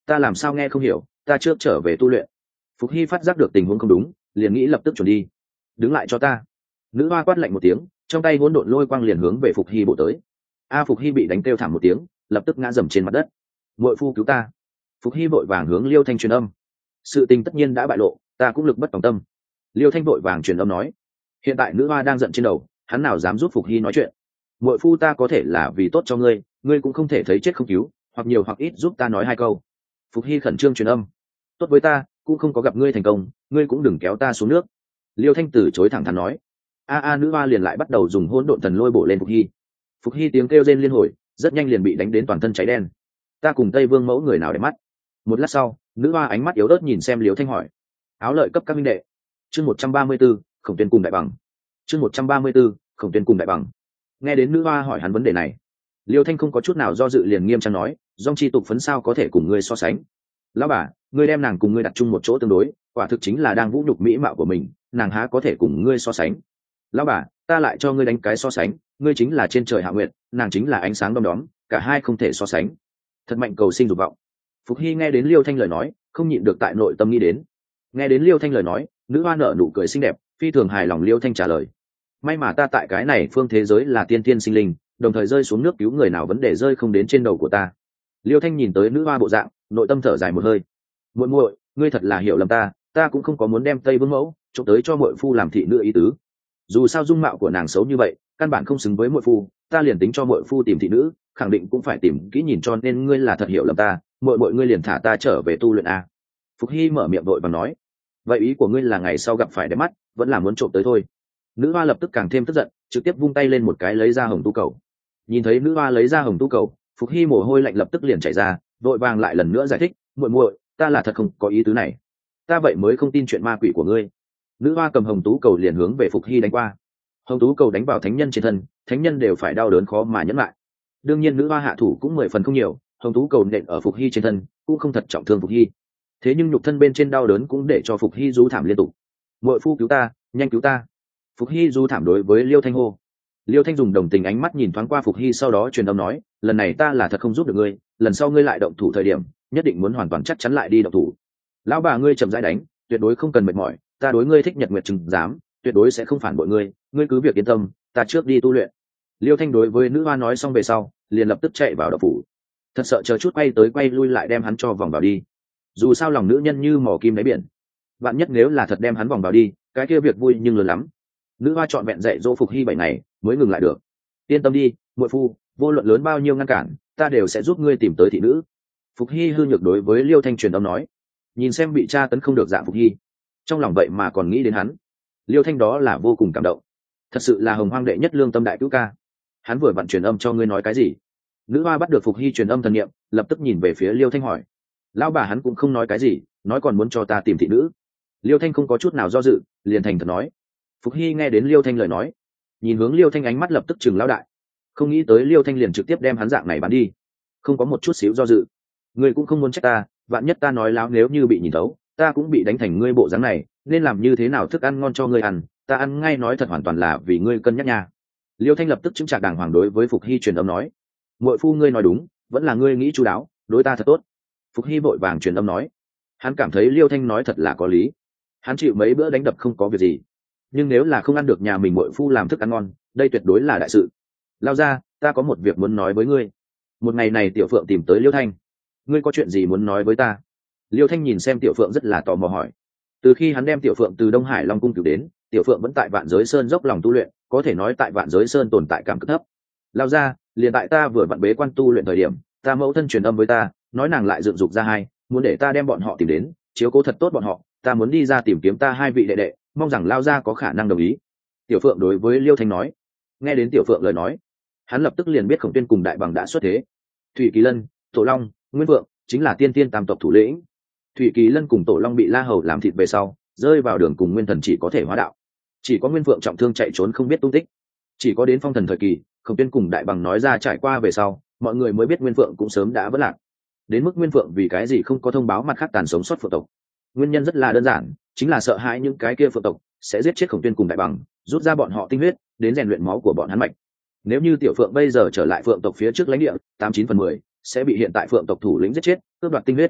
ta làm sao nghe không hiểu, ta trước trở về tu luyện. Phục hy phát giác được tình huống không đúng, liền nghĩ lập tức chuẩn đi. Đứng lại cho ta. Nữ hoa quát lạnh một tiếng, trong tay hỗn độn lôi quang liền hướng về Phục hy bộ tới. A Phục hy bị đánh kêu thảm một tiếng, lập tức ngã dầm trên mặt đất. Muội phu cứu ta. Phục hy vội vàng hướng Liêu Thanh truyền âm. Sự tình tất nhiên đã bại lộ, ta cũng lực bất tòng tâm. Liêu Thanh vội vàng truyền âm nói. Hiện tại nữ hoa đang giận trên đầu, hắn nào dám giúp Phục hy nói chuyện. Muội phu ta có thể là vì tốt cho ngươi, ngươi cũng không thể thấy chết không cứu, hoặc nhiều hoặc ít giúp ta nói hai câu. Phục hy khẩn trương truyền âm. Tốt với ta, cũng không có gặp ngươi thành công, ngươi cũng đừng kéo ta xuống nước. Liêu Thanh từ chối thẳng thắn nói. A a nữ hoa liền lại bắt đầu dùng hỗn độn thần lôi bổ lên Phục hy. Phục hy tiếng kêu rên liên hồi, rất nhanh liền bị đánh đến toàn thân cháy đen. Ta cùng Tây Vương mẫu người nào để mắt. Một lát sau, nữ hoa ánh mắt yếu ớt nhìn xem Liêu Thanh hỏi. Áo lợi cấp các minh đệ. Chương một trăm ba mươi 134, Khổng Tuyên cùng đại bằng. Chương một trăm ba mươi 134, Khổng Tuyên cùng đại bằng. Nghe đến nữ hoa hỏi hắn vấn đề này, Liêu Thanh không có chút nào do dự liền nghiêm trang nói, dòng chi tục phấn sao có thể cùng ngươi so sánh. Lão bà, ngươi đem nàng cùng ngươi đặt chung một chỗ tương đối, quả thực chính là đang vũ nhục mỹ mạo của mình, nàng há có thể cùng ngươi so sánh. Lão bà, ta lại cho ngươi đánh cái so sánh, ngươi chính là trên trời hạ nguyệt, nàng chính là ánh sáng đom đóm, cả hai không thể so sánh. Thật mạnh cầu sinh dục vọng. Phục hy nghe đến Liêu Thanh lời nói, không nhịn được tại nội tâm nghĩ đến. Nghe đến Liêu Thanh lời nói, nữ hoa nở nụ cười xinh đẹp, phi thường hài lòng. Liêu Thanh trả lời. May mà ta tại cái này phương thế giới là tiên tiên sinh linh, đồng thời rơi xuống nước cứu người nào vấn đề rơi không đến trên đầu của ta. Liêu Thanh nhìn tới nữ hoa bộ dạng, nội tâm thở dài một hơi. Muội muội, ngươi thật là hiểu lầm ta, ta cũng không có muốn đem Tây Vương mẫu trộm tới cho muội phu làm thị nữ ý tứ. Dù sao dung mạo của nàng xấu như vậy, căn bản không xứng với muội phu, ta liền tính cho muội phu tìm thị nữ, khẳng định cũng phải tìm kỹ nhìn, cho nên ngươi là thật hiểu lầm ta, muội muội ngươi liền thả ta trở về tu luyện a. Phục hy mở miệng vội và nói. Vậy ý của ngươi là ngày sau gặp phải đẹp mắt, vẫn là muốn trộm tới thôi. Nữ hoa lập tức càng thêm tức giận, trực tiếp vung tay lên một cái lấy ra hồng tu cầu. Nhìn thấy nữ hoa lấy ra hồng tu cầu, Phục hy mồ hôi lạnh lập tức liền chảy ra, vội vàng lại lần nữa giải thích, muội muội, ta là thật không có ý tứ này, ta vậy mới không tin chuyện ma quỷ của ngươi. Nữ hoa cầm hồng tú cầu liền hướng về Phục hy đánh qua. Hồng tú cầu đánh vào thánh nhân trên thân, thánh nhân đều phải đau đớn khó mà nhẫn lại. Đương nhiên nữ hoa hạ thủ cũng mười phần không nhiều, hồng tú cầu nện ở Phục hy trên thân cũng không thật trọng thương Phục hy, thế nhưng nhục thân bên trên đau đớn cũng để cho Phục hy rú thảm liên tục. Muội phu cứu ta, nhanh cứu ta. Phục hy rú thảm đối với Liêu Thanh hô. Liêu Thanh dùng đồng tình ánh mắt nhìn thoáng qua Phục hy, sau đó truyền âm nói, lần này ta là thật không giúp được ngươi, lần sau ngươi lại động thủ thời điểm nhất định muốn hoàn toàn chắc chắn lại đi động thủ. Lão bà ngươi chậm rãi đánh, tuyệt đối không cần mệt mỏi, ta đối ngươi thích nhật nguyệt chừng dám, tuyệt đối sẽ không phản bội ngươi, ngươi cứ việc yên tâm, ta trước đi tu luyện. Liêu Thanh đối với nữ hoa nói xong về sau, liền lập tức chạy vào động phủ. Thật sợ chờ chút quay tới quay lui lại đem hắn cho vòng vào đi. Dù sao lòng nữ nhân như mỏ kim đáy biển, bạn nhất nếu là thật đem hắn vòng vào đi, cái kia việc vui nhưng lớn lắm. Nữ hoa trọn vẹn dạy dỗ Phục hy bảy ngày mới ngừng lại được. Yên tâm đi, muội phu, vô luận lớn bao nhiêu ngăn cản, ta đều sẽ giúp ngươi tìm tới thị nữ. Phục hy hư nhược đối với Liêu Thanh truyền âm nói. Nhìn xem bị tra tấn không được dạng Phục hy, trong lòng vậy mà còn nghĩ đến hắn, Liêu Thanh đó là vô cùng cảm động. Thật sự là hồng hoang đệ nhất lương tâm đại cứu ca. Hắn vừa vặn truyền âm cho ngươi nói cái gì? Nữ hoa bắt được Phục hy truyền âm thần niệm, lập tức nhìn về phía Liêu Thanh hỏi. Lão bà hắn cũng không nói cái gì, nói còn muốn cho ta tìm thị nữ. Liêu Thanh không có chút nào do dự, liền thành thật nói. Phục hy nghe đến Liêu Thanh lời nói, nhìn hướng Liêu Thanh ánh mắt lập tức chừng lão đại. Không nghĩ tới Liêu Thanh liền trực tiếp đem hắn dạng này bán đi, không có một chút xíu do dự. Ngươi cũng không muốn trách ta, vạn nhất ta nói láo nếu như bị nhìn thấu, ta cũng bị đánh thành ngươi bộ dáng này, nên làm như thế nào thức ăn ngon cho ngươi ăn, ta ăn ngay nói thật hoàn toàn là vì ngươi cân nhắc nha. Liêu Thanh lập tức chứng trạc đàng hoàng đối với Phục hy truyền âm nói. Muội phu ngươi nói đúng, vẫn là ngươi nghĩ chu đáo, đối ta thật tốt. Phục hy vội vàng truyền âm nói. Hắn cảm thấy Liêu Thanh nói thật là có lý, hắn chịu mấy bữa đánh đập không có việc gì, nhưng nếu là không ăn được nhà mình muội phu làm thức ăn ngon, đây tuyệt đối là đại sự. Lao ra, ta có một việc muốn nói với ngươi. Một ngày này Tiểu Phượng tìm tới Liêu Thanh, ngươi có chuyện gì muốn nói với ta? Liêu Thanh nhìn xem Tiểu Phượng rất là tò mò hỏi. Từ khi hắn đem Tiểu Phượng từ Đông Hải Long cung cứu đến, Tiểu Phượng vẫn tại Vạn Giới Sơn dốc lòng tu luyện, có thể nói tại Vạn Giới Sơn tồn tại cảm cực thấp. Lao ra, liền tại ta vừa vặn bế quan tu luyện thời điểm, ta mẫu thân truyền âm với ta, nói nàng lại dựng dục ra hai, muốn để ta đem bọn họ tìm đến, chiếu cố thật tốt bọn họ, ta muốn đi ra tìm kiếm ta hai vị đệ đệ, mong rằng Lao ra có khả năng đồng ý. Tiểu Phượng đối với Liêu Thanh nói. Nghe đến Tiểu Phượng lời nói, hắn lập tức liền biết Khổng Tuyên cùng đại bằng đã xuất thế. Thủy Kỳ Lân, Tổ Long, Nguyên Vượng chính là tiên tiên tam tộc thủ lĩnh. Thủy Kỳ Lân cùng Tổ Long bị La Hầu làm thịt về sau, rơi vào đường cùng Nguyên Thần chỉ có thể hóa đạo, chỉ có Nguyên Vượng trọng thương chạy trốn không biết tung tích. Chỉ có đến Phong Thần thời kỳ, Khổng Tuyên cùng đại bằng nói ra trải qua về sau, mọi người mới biết Nguyên Vượng cũng sớm đã vỡ lạc. Đến mức Nguyên Vượng vì cái gì không có thông báo mặt khác tàn sống sót phượng tộc, nguyên nhân rất là đơn giản, chính là sợ hãi những cái kia phượng tộc sẽ giết chết Khổng Tuyên cùng đại bằng, rút ra bọn họ tinh huyết đến rèn luyện máu của bọn hắn mạch. Nếu như Tiểu Phượng bây giờ trở lại phượng tộc phía trước lãnh địa, tám chín phần mười sẽ bị hiện tại phượng tộc thủ lĩnh giết chết, cướp đoạt tinh huyết.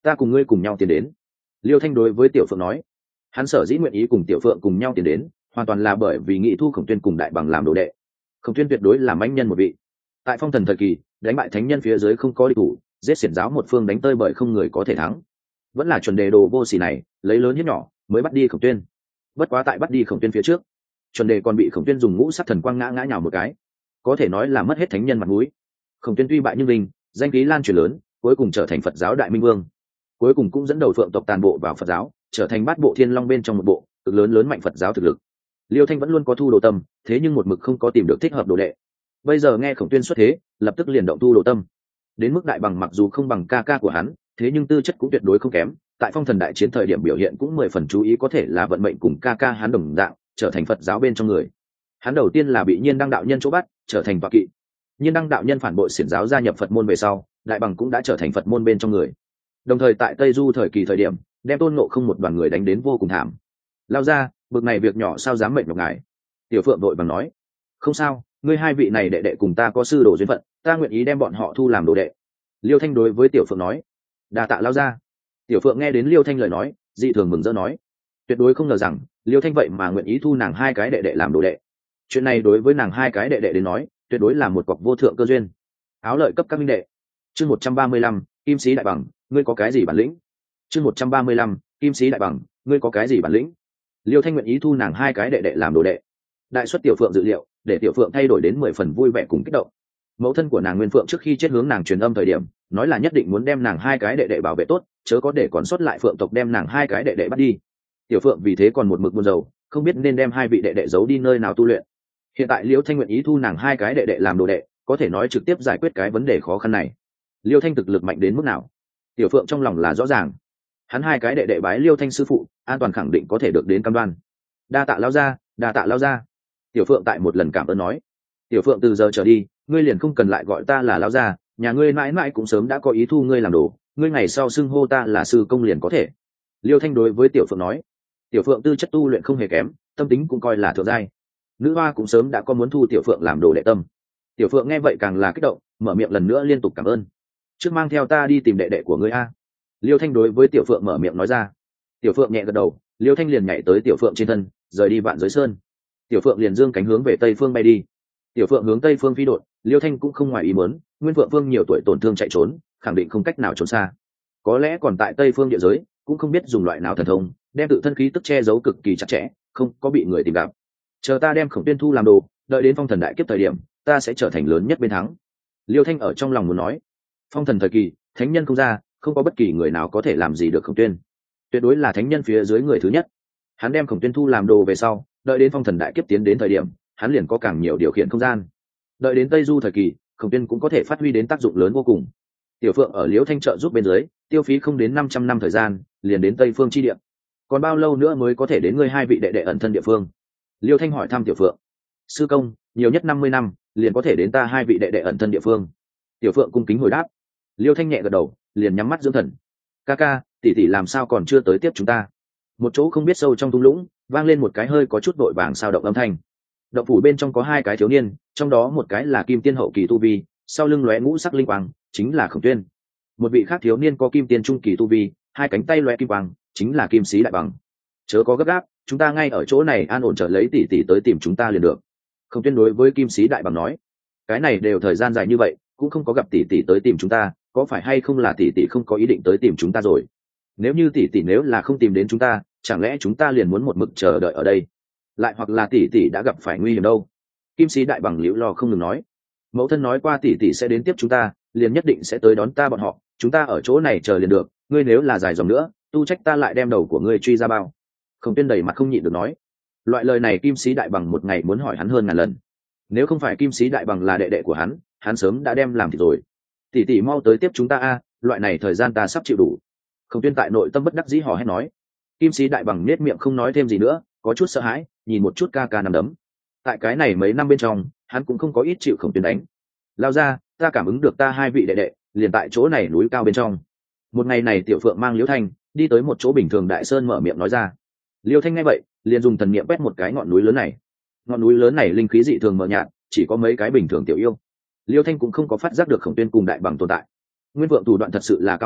ta cùng ngươi cùng nhau tiến đến. Liêu Thanh đối với Tiểu Phượng nói. Hắn sở dĩ nguyện ý cùng Tiểu Phượng cùng nhau tiến đến, hoàn toàn là bởi vì nghị thu Khổng Tuyên cùng Đại Bằng làm đồ đệ. Khổng Tuyên tuyệt đối là mãnh nhân một vị. Tại phong thần thời kỳ, đánh bại thánh nhân phía dưới không có địch thủ, giết xiển giáo một phương đánh tơi bởi không người có thể thắng. Vẫn là chuẩn đề đồ vô sỉ này, lấy lớn hiếp nhỏ, mới bắt đi Khổng Tuyên. Bất quá tại bắt đi Khổng Tuyên phía trước, chuẩn đề còn bị Khổng Tuyên dùng ngũ sắc thần quang ngã ngã nhào một cái, có thể nói là mất hết thánh nhân mặt mũi. Khổng Tuyên tuy bại nhưng vinh, danh khí lan truyền lớn, cuối cùng trở thành Phật giáo đại minh vương. Cuối cùng cũng dẫn đầu Phượng tộc tàn bộ vào Phật giáo, trở thành bát bộ thiên long bên trong một bộ, cực lớn lớn mạnh Phật giáo thực lực. Liêu Thanh vẫn luôn có thu đồ tâm, thế nhưng một mực không có tìm được thích hợp đồ đệ. Bây giờ nghe Khổng Tuyên xuất thế, lập tức liền động thu đồ tâm. Đến mức Đại Bằng mặc dù không bằng ca ca của hắn, thế nhưng tư chất cũng tuyệt đối không kém, tại phong thần đại chiến thời điểm biểu hiện cũng mười phần chú ý, có thể là vận mệnh cùng ca ca hắn đồng dạng, trở thành Phật giáo bên trong người. Hắn đầu tiên là bị Nhiên Đăng đạo nhân chỗ bắt, trở thành tọa kỵ. Nhiên Đăng đạo nhân phản bội xiển giáo gia nhập Phật môn về sau, Đại Bằng cũng đã trở thành Phật môn bên trong người. Đồng thời tại Tây Du thời kỳ thời điểm, đem Tôn Ngộ Không một đoàn người đánh đến vô cùng thảm. Lao ra, bực này việc nhỏ sao dám mệnh nhọc ngài. Tiểu Phượng đội bằng nói, không sao, ngươi hai vị này đệ đệ cùng ta có sư đồ duyên phận, ta nguyện ý đem bọn họ thu làm đồ đệ. Liêu Thanh đối với Tiểu Phượng nói, đa tạ Lao ra. Tiểu Phượng nghe đến Liêu Thanh lời nói, dị thường mừng rỡ nói, tuyệt đối không ngờ rằng Liêu Thanh vậy mà nguyện ý thu nàng hai cái đệ đệ làm đồ đệ. Chuyện này đối với nàng hai cái đệ đệ đến nói, tuyệt đối là một cọc vô thượng cơ duyên. Áo lợi cấp các minh đệ. Chương một trăm ba mươi lăm, Kim Sĩ Đại Bằng, ngươi có cái gì bản lĩnh? Chương một trăm ba mươi lăm, Kim Sĩ Đại Bằng, ngươi có cái gì bản lĩnh? Liêu Thanh nguyện ý thu nàng hai cái đệ đệ làm đồ đệ. Đại xuất Tiểu Phượng dự liệu, để Tiểu Phượng thay đổi đến mười phần vui vẻ cùng kích động. Mẫu thân của nàng Nguyên Phượng trước khi chết hướng nàng truyền âm thời điểm, nói là nhất định muốn đem nàng hai cái đệ đệ bảo vệ tốt, chớ có để còn sót lại Phượng tộc đem nàng hai cái đệ đệ bắt đi. Tiểu Phượng vì thế còn một mực buồn rầu, không biết nên đem hai vị đệ đệ giấu đi nơi nào tu luyện. Hiện tại Liêu Thanh nguyện ý thu nàng hai cái đệ đệ làm đồ đệ, có thể nói trực tiếp giải quyết cái vấn đề khó khăn này. Liêu Thanh thực lực mạnh đến mức nào, Tiểu Phượng trong lòng là rõ ràng. Hắn hai cái đệ đệ bái Liêu Thanh sư phụ, an toàn khẳng định có thể được đến cam đoan. Đa tạ Lao ra, đa tạ Lao ra. Tiểu Phượng tại một lần cảm ơn nói, Tiểu Phượng từ giờ trở đi, ngươi liền không cần lại gọi ta là Lao ra, nhà ngươi mãi mãi cũng sớm đã có ý thu ngươi làm đồ, ngươi ngày sau xưng hô ta là sư công liền có thể. Liêu Thanh đối với Tiểu Phượng nói. Tiểu Phượng tư chất tu luyện không hề kém, tâm tính cũng coi là thượng giai. Nữ hoa cũng sớm đã có muốn thu Tiểu Phượng làm đồ đệ tâm. Tiểu Phượng nghe vậy càng là kích động, mở miệng lần nữa liên tục cảm ơn. Trước mang theo ta đi tìm đệ đệ của ngươi a. Liêu Thanh đối với Tiểu Phượng mở miệng nói ra. Tiểu Phượng nhẹ gật đầu, Liêu Thanh liền nhảy tới Tiểu Phượng trên thân, rời đi Vạn Giới Sơn. Tiểu Phượng liền dương cánh hướng về tây phương bay đi. Tiểu Phượng hướng tây phương phi đột, Liêu Thanh cũng không ngoài ý muốn, Nguyên Phượng Vương nhiều tuổi tổn thương chạy trốn, khẳng định không cách nào trốn xa. Có lẽ còn tại tây phương địa giới, cũng không biết dùng loại nào thần thông, đem tự thân khí tức che giấu cực kỳ chặt chẽ, không có bị người tìm gặp. Chờ ta đem Khổng Tuyên thu làm đồ, đợi đến phong thần đại kiếp thời điểm, ta sẽ trở thành lớn nhất bên thắng. Liêu Thanh ở trong lòng muốn nói, phong thần thời kỳ, thánh nhân không ra, không có bất kỳ người nào có thể làm gì được Khổng Tuyên. Tuyệt đối là thánh nhân phía dưới người thứ nhất. Hắn đem Khổng Tuyên thu làm đồ về sau, đợi đến phong thần đại kiếp tiến đến thời điểm, hắn liền có càng nhiều điều khiển không gian. Đợi đến Tây Du thời kỳ, Khổng Tuyên cũng có thể phát huy đến tác dụng lớn vô cùng. Tiểu Phượng ở Liễu Thanh trợ giúp bên dưới, tiêu phí không đến năm trăm năm thời gian, liền đến Tây Phương chi địa. Còn bao lâu nữa mới có thể đến ngươi hai vị đệ đệ ẩn thân địa phương? Liêu Thanh hỏi thăm Tiểu Phượng. Sư công, nhiều nhất năm mươi năm, liền có thể đến ta hai vị đệ đệ ẩn thân địa phương. Tiểu Phượng cung kính hồi đáp. Liêu Thanh nhẹ gật đầu, liền nhắm mắt dưỡng thần. Ca ca, tỷ tỷ làm sao còn chưa tới tiếp chúng ta? Một chỗ không biết sâu trong thung lũng, vang lên một cái hơi có chút vội vàng sao động âm thanh. Động phủ bên trong có hai cái thiếu niên, trong đó một cái là kim tiên hậu kỳ tu vi, sau lưng lóe ngũ sắc linh quang, chính là Khổng Tuyên. Một vị khác thiếu niên có kim tiên trung kỳ tu vi, hai cánh tay lóe kim quang, chính là Kim Sĩ Đại Bằng. Chớ có gấp gáp, chúng ta ngay ở chỗ này an ổn chờ lấy tỷ tỷ tới tìm chúng ta liền được. Khổng Tuyên đối với Kim Sĩ Đại Bằng nói, cái này đều thời gian dài như vậy, cũng không có gặp tỷ tỷ tới tìm chúng ta, có phải hay không là tỷ tỷ không có ý định tới tìm chúng ta rồi? Nếu như tỷ tỷ nếu là không tìm đến chúng ta, chẳng lẽ chúng ta liền muốn một mực chờ đợi ở đây? Lại hoặc là tỷ tỷ đã gặp phải nguy hiểm đâu? Kim Sĩ Đại Bằng liễu lo không ngừng nói, mẫu thân nói qua tỷ tỷ sẽ đến tiếp chúng ta, liền nhất định sẽ tới đón ta bọn họ, chúng ta ở chỗ này chờ liền được, ngươi nếu là dài dòng nữa, tu trách ta lại đem đầu của ngươi truy ra bao. Khổng Tuyên đầy mặt không nhịn được nói, loại lời này Kim Sĩ Đại Bằng một ngày muốn hỏi hắn hơn ngàn lần. Nếu không phải Kim Sĩ Đại Bằng là đệ đệ của hắn, hắn sớm đã đem làm thịt rồi. Tỷ tỷ mau tới tiếp chúng ta a, loại này thời gian ta sắp chịu đủ. Khổng Tuyên tại nội tâm bất đắc dĩ hò hét nói. Kim Sĩ Đại Bằng nết miệng không nói thêm gì nữa, có chút sợ hãi, nhìn một chút ca ca nằm đấm. Tại cái này mấy năm bên trong, hắn cũng không có ít chịu Khổng Tuyên đánh. Lao ra, ta cảm ứng được ta hai vị đệ đệ, liền tại chỗ này núi cao bên trong. Một ngày này Tiểu Phượng mang Liễu Thanh đi tới một chỗ bình thường đại sơn, mở miệng nói ra. Liêu Thanh nghe vậy, liền dùng thần niệm quét một cái ngọn núi lớn này. Ngọn núi lớn này linh khí dị thường mờ nhạt, chỉ có mấy cái bình thường tiểu yêu. Liêu Thanh cũng không có phát giác được Khổng Tuyên cùng Đại Bằng tồn tại. Nguyên Vượng thủ đoạn thật sự là cao minh,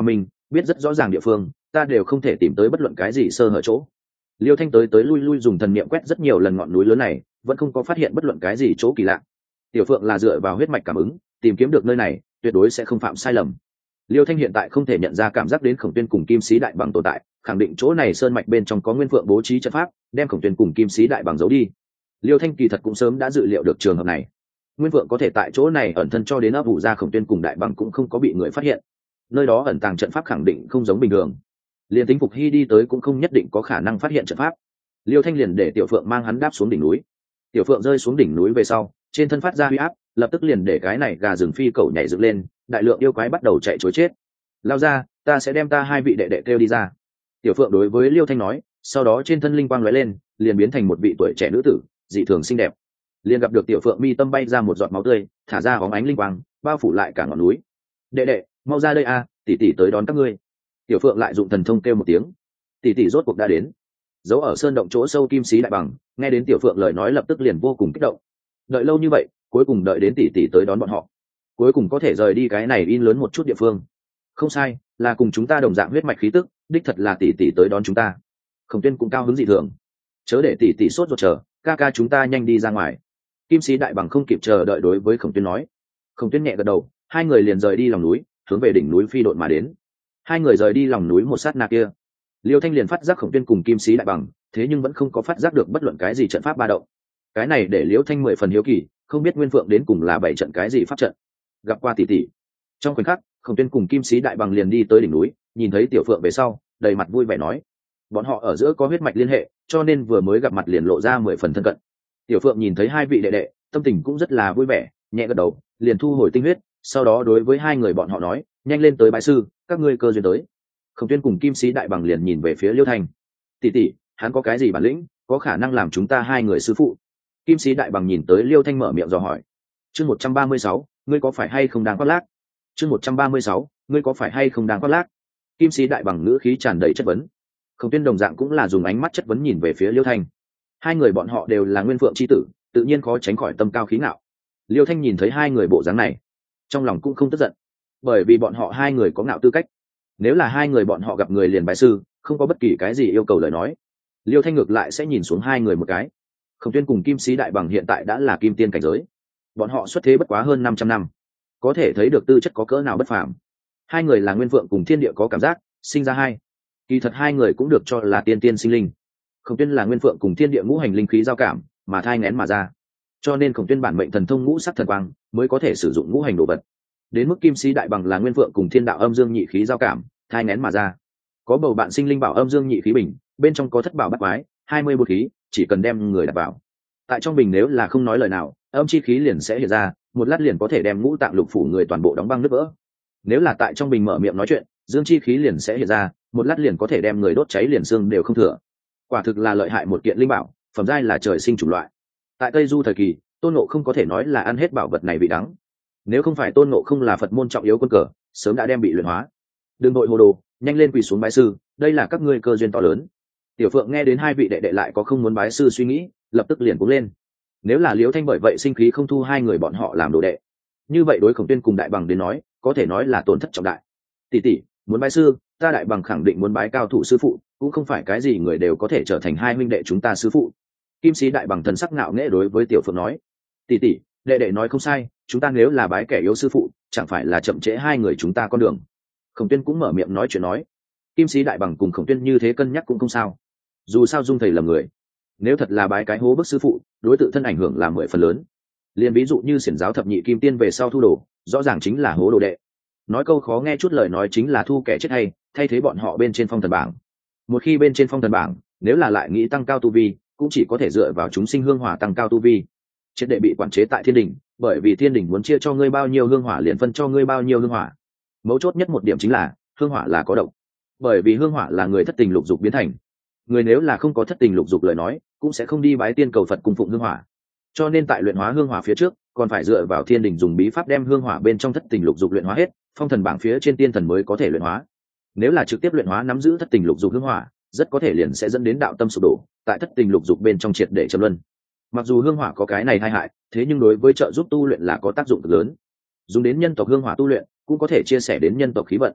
biết rất rõ ràng địa phương ta đều không thể tìm tới bất luận cái gì sơ hở chỗ. Liêu Thanh tới tới lui lui dùng thần niệm quét rất nhiều lần ngọn núi lớn này, vẫn không có phát hiện bất luận cái gì chỗ kỳ lạ. Tiểu Phượng là dựa vào huyết mạch cảm ứng tìm kiếm được nơi này, tuyệt đối sẽ không phạm sai lầm. Liêu Thanh hiện tại không thể nhận ra cảm giác đến Khổng Tuyên cùng Kim Sĩ Đại Bằng tồn tại, khẳng định chỗ này sơn mạch bên trong có Nguyên Phượng bố trí trận pháp, đem Khổng Tuyên cùng Kim Sĩ Đại Bằng giấu đi. Liêu Thanh kỳ thật cũng sớm đã dự liệu được trường hợp này. Nguyên Phượng có thể tại chỗ này ẩn thân cho đến ấp ủ ra Khổng Tuyên cùng Đại Bằng cũng không có bị người phát hiện. Nơi đó ẩn tàng trận pháp khẳng định không giống bình thường. Liên tính Phục Hy đi tới cũng không nhất định có khả năng phát hiện trận pháp. Liêu Thanh liền để Tiểu Phượng mang hắn đáp xuống đỉnh núi. Tiểu Phượng rơi xuống đỉnh núi về sau, trên thân phát ra huy áp, lập tức liền để cái này gà rừng phi cẩu nhảy dựng lên, đại lượng yêu quái bắt đầu chạy trối chết. Lao ra, ta sẽ đem ta hai vị đệ đệ kêu đi ra. Tiểu Phượng đối với Liêu Thanh nói, sau đó trên thân linh quang lóe lên, liền biến thành một vị tuổi trẻ nữ tử, dị thường xinh đẹp. Liền gặp được Tiểu Phượng mi tâm bay ra một giọt máu tươi, thả ra bóng ánh linh quang, bao phủ lại cả ngọn núi. Đệ đệ, mau ra đây a, tỷ tỷ tới đón các ngươi. Tiểu Phượng lại dụng thần thông kêu một tiếng, tỷ tỷ rốt cuộc đã đến. Giấu ở sơn động chỗ sâu Kim Sĩ Đại Bằng nghe đến Tiểu Phượng lời nói lập tức liền vô cùng kích động. Đợi lâu như vậy, cuối cùng đợi đến tỷ tỷ tới đón bọn họ, cuối cùng có thể rời đi cái này in lớn một chút địa phương. Không sai, là cùng chúng ta đồng dạng huyết mạch khí tức, đích thật là tỷ tỷ tới đón chúng ta. Khổng Tuyên cũng cao hứng dị thường, chớ để tỷ tỷ sốt ruột chờ, ca ca chúng ta nhanh đi ra ngoài. Kim Sĩ Đại Bằng không kịp chờ đợi đối với Khổng Tuyên nói. Khổng Tuyên nhẹ gật đầu, hai người liền rời đi lòng núi, hướng về đỉnh núi phi độn mà đến. Hai người rời đi lòng núi một sát na kia, Liêu Thanh liền phát giác Khổng Tuyên cùng Kim Sĩ Đại Bằng, thế nhưng vẫn không có phát giác được bất luận cái gì trận pháp ba động. Cái này để Liêu Thanh mười phần hiếu kỳ, không biết Nguyên Phượng đến cùng là bảy trận cái gì pháp trận. Gặp qua tỷ tỷ. Trong khoảnh khắc, Khổng Tuyên cùng Kim Sĩ Đại Bằng liền đi tới đỉnh núi, nhìn thấy Tiểu Phượng về sau, đầy mặt vui vẻ nói: bọn họ ở giữa có huyết mạch liên hệ, cho nên vừa mới gặp mặt liền lộ ra mười phần thân cận. Tiểu Phượng nhìn thấy hai vị đệ đệ, tâm tình cũng rất là vui vẻ, nhẹ gật đầu, liền thu hồi tinh huyết, sau đó đối với hai người bọn họ nói: nhanh lên tới bái sư, các ngươi cơ duyên tới. Khổng Tuyên cùng Kim Sĩ Đại Bằng liền nhìn về phía Liêu Thanh. Tỷ tỷ, hắn có cái gì bản lĩnh, có khả năng làm chúng ta hai người sư phụ? Kim Sĩ Đại Bằng nhìn tới Liêu Thanh mở miệng dò hỏi. Chương một trăm ba mươi sáu, ngươi có phải hay không đang khoác lác? Chương một trăm ba mươi sáu, ngươi có phải hay không đang khoác lác? Kim Sĩ Đại Bằng ngữ khí tràn đầy chất vấn. Khổng Tuyên đồng dạng cũng là dùng ánh mắt chất vấn nhìn về phía Liêu Thanh. Hai người bọn họ đều là Nguyên Phượng chi tử, tự nhiên khó tránh khỏi tâm cao khí ngạo. Liêu Thanh nhìn thấy hai người bộ dáng này, trong lòng cũng không tức giận, bởi vì bọn họ hai người có ngạo tư cách. Nếu là hai người bọn họ gặp người liền bái sư, không có bất kỳ cái gì yêu cầu lời nói, Liêu Thanh ngược lại sẽ nhìn xuống hai người một cái. Khổng Tuyên cùng Kim Sĩ Đại Bằng hiện tại đã là kim tiên cảnh giới, bọn họ xuất thế bất quá hơn năm trăm năm, có thể thấy được tư chất có cỡ nào bất phàm. Hai người là Nguyên Phượng cùng thiên địa có cảm giác, sinh ra hai. Kỳ thật hai người cũng được cho là tiên tiên sinh linh. Khổng Tuyên là Nguyên Phượng cùng thiên địa ngũ hành linh khí giao cảm mà thai nghén mà ra, cho nên Khổng Tuyên bản mệnh thần thông ngũ sắc thần quang mới có thể sử dụng ngũ hành đồ vật. Đến mức Kim Sĩ Đại Bằng là Nguyên Phượng cùng thiên đạo âm dương nhị khí giao cảm thai nghén mà ra, có bầu bạn sinh linh bảo âm dương nhị khí bình, bên trong có thất bảo bát quái hai mươi bột khí, chỉ cần đem người đặt vào tại trong bình, nếu là không nói lời nào, âm chi khí liền sẽ hiện ra, một lát liền có thể đem ngũ tạng lục phủ người toàn bộ đóng băng nứt vỡ. Nếu là tại trong bình mở miệng nói chuyện, dương chi khí liền sẽ hiện ra, một lát liền có thể đem người đốt cháy liền xương đều không thừa. Quả thực là lợi hại một kiện linh bảo, phẩm giai là trời sinh chủng loại. Tại Tây Du thời kỳ, Tôn Ngộ không có thể nói là ăn hết bảo vật này bị đắng. Nếu không phải Tôn Ngộ không là Phật môn trọng yếu quân cờ, sớm đã đem bị luyện hóa. Đừng nội hồ đồ, nhanh lên quỳ xuống bái sư, đây là các ngươi cơ duyên to lớn. Tiểu Phượng nghe đến hai vị đệ đệ lại có không muốn bái sư suy nghĩ, lập tức liền cuống lên. Nếu là Liễu Thanh bởi vậy sinh khí không thu hai người bọn họ làm đồ đệ, như vậy đối Khổng Tuyên cùng Đại Bằng đến nói, có thể nói là tổn thất trọng đại. Tỷ tỷ, muốn bái sư, ta Đại Bằng khẳng định muốn bái cao thủ sư phụ, cũng không phải cái gì người đều có thể trở thành hai huynh đệ chúng ta sư phụ. Kim Sĩ Đại Bằng thần sắc ngạo nghễ đối với Tiểu Phượng nói. Tỷ tỷ, đệ đệ nói không sai, chúng ta nếu là bái kẻ yếu sư phụ, chẳng phải là chậm trễ hai người chúng ta con đường. Khổng Tuyên cũng mở miệng nói chuyện nói. Kim Sĩ Đại Bằng cùng Khổng Tuyên như thế cân nhắc cũng không sao, dù sao dung thầy lầm người, nếu thật là bái cái hố bức sư phụ, đối tự thân ảnh hưởng là mười phần lớn. Liên ví dụ như xiển giáo thập nhị kim tiên về sau thu đồ, rõ ràng chính là hố đồ đệ. Nói câu khó nghe chút lời nói chính là thu kẻ chết hay, thay thế bọn họ bên trên phong thần bảng. Một khi bên trên phong thần bảng, nếu là lại nghĩ tăng cao tu vi, cũng chỉ có thể dựa vào chúng sinh hương hỏa tăng cao tu vi. Triệt để bị quản chế tại thiên đình, bởi vì thiên đình muốn chia cho ngươi bao nhiêu hương hỏa liền phân cho ngươi bao nhiêu hương hỏa. Mấu chốt nhất một điểm chính là hương hỏa là có độc, bởi vì hương hỏa là người thất tình lục dục biến thành. Người nếu là không có thất tình lục dục lời nói, cũng sẽ không đi bái tiên cầu Phật cung phụng hương hỏa. Cho nên tại luyện hóa hương hỏa phía trước, còn phải dựa vào thiên đình dùng bí pháp đem hương hỏa bên trong thất tình lục dục luyện hóa hết, phong thần bảng phía trên tiên thần mới có thể luyện hóa. Nếu là trực tiếp luyện hóa nắm giữ thất tình lục dục hương hỏa, rất có thể liền sẽ dẫn đến đạo tâm sụp đổ, tại thất tình lục dục bên trong triệt để trầm luân. Mặc dù hương hỏa có cái này tai hại, thế nhưng đối với trợ giúp tu luyện là có tác dụng cực lớn. Dùng đến nhân tộc hương hỏa tu luyện, cũng có thể chia sẻ đến nhân tộc khí vận.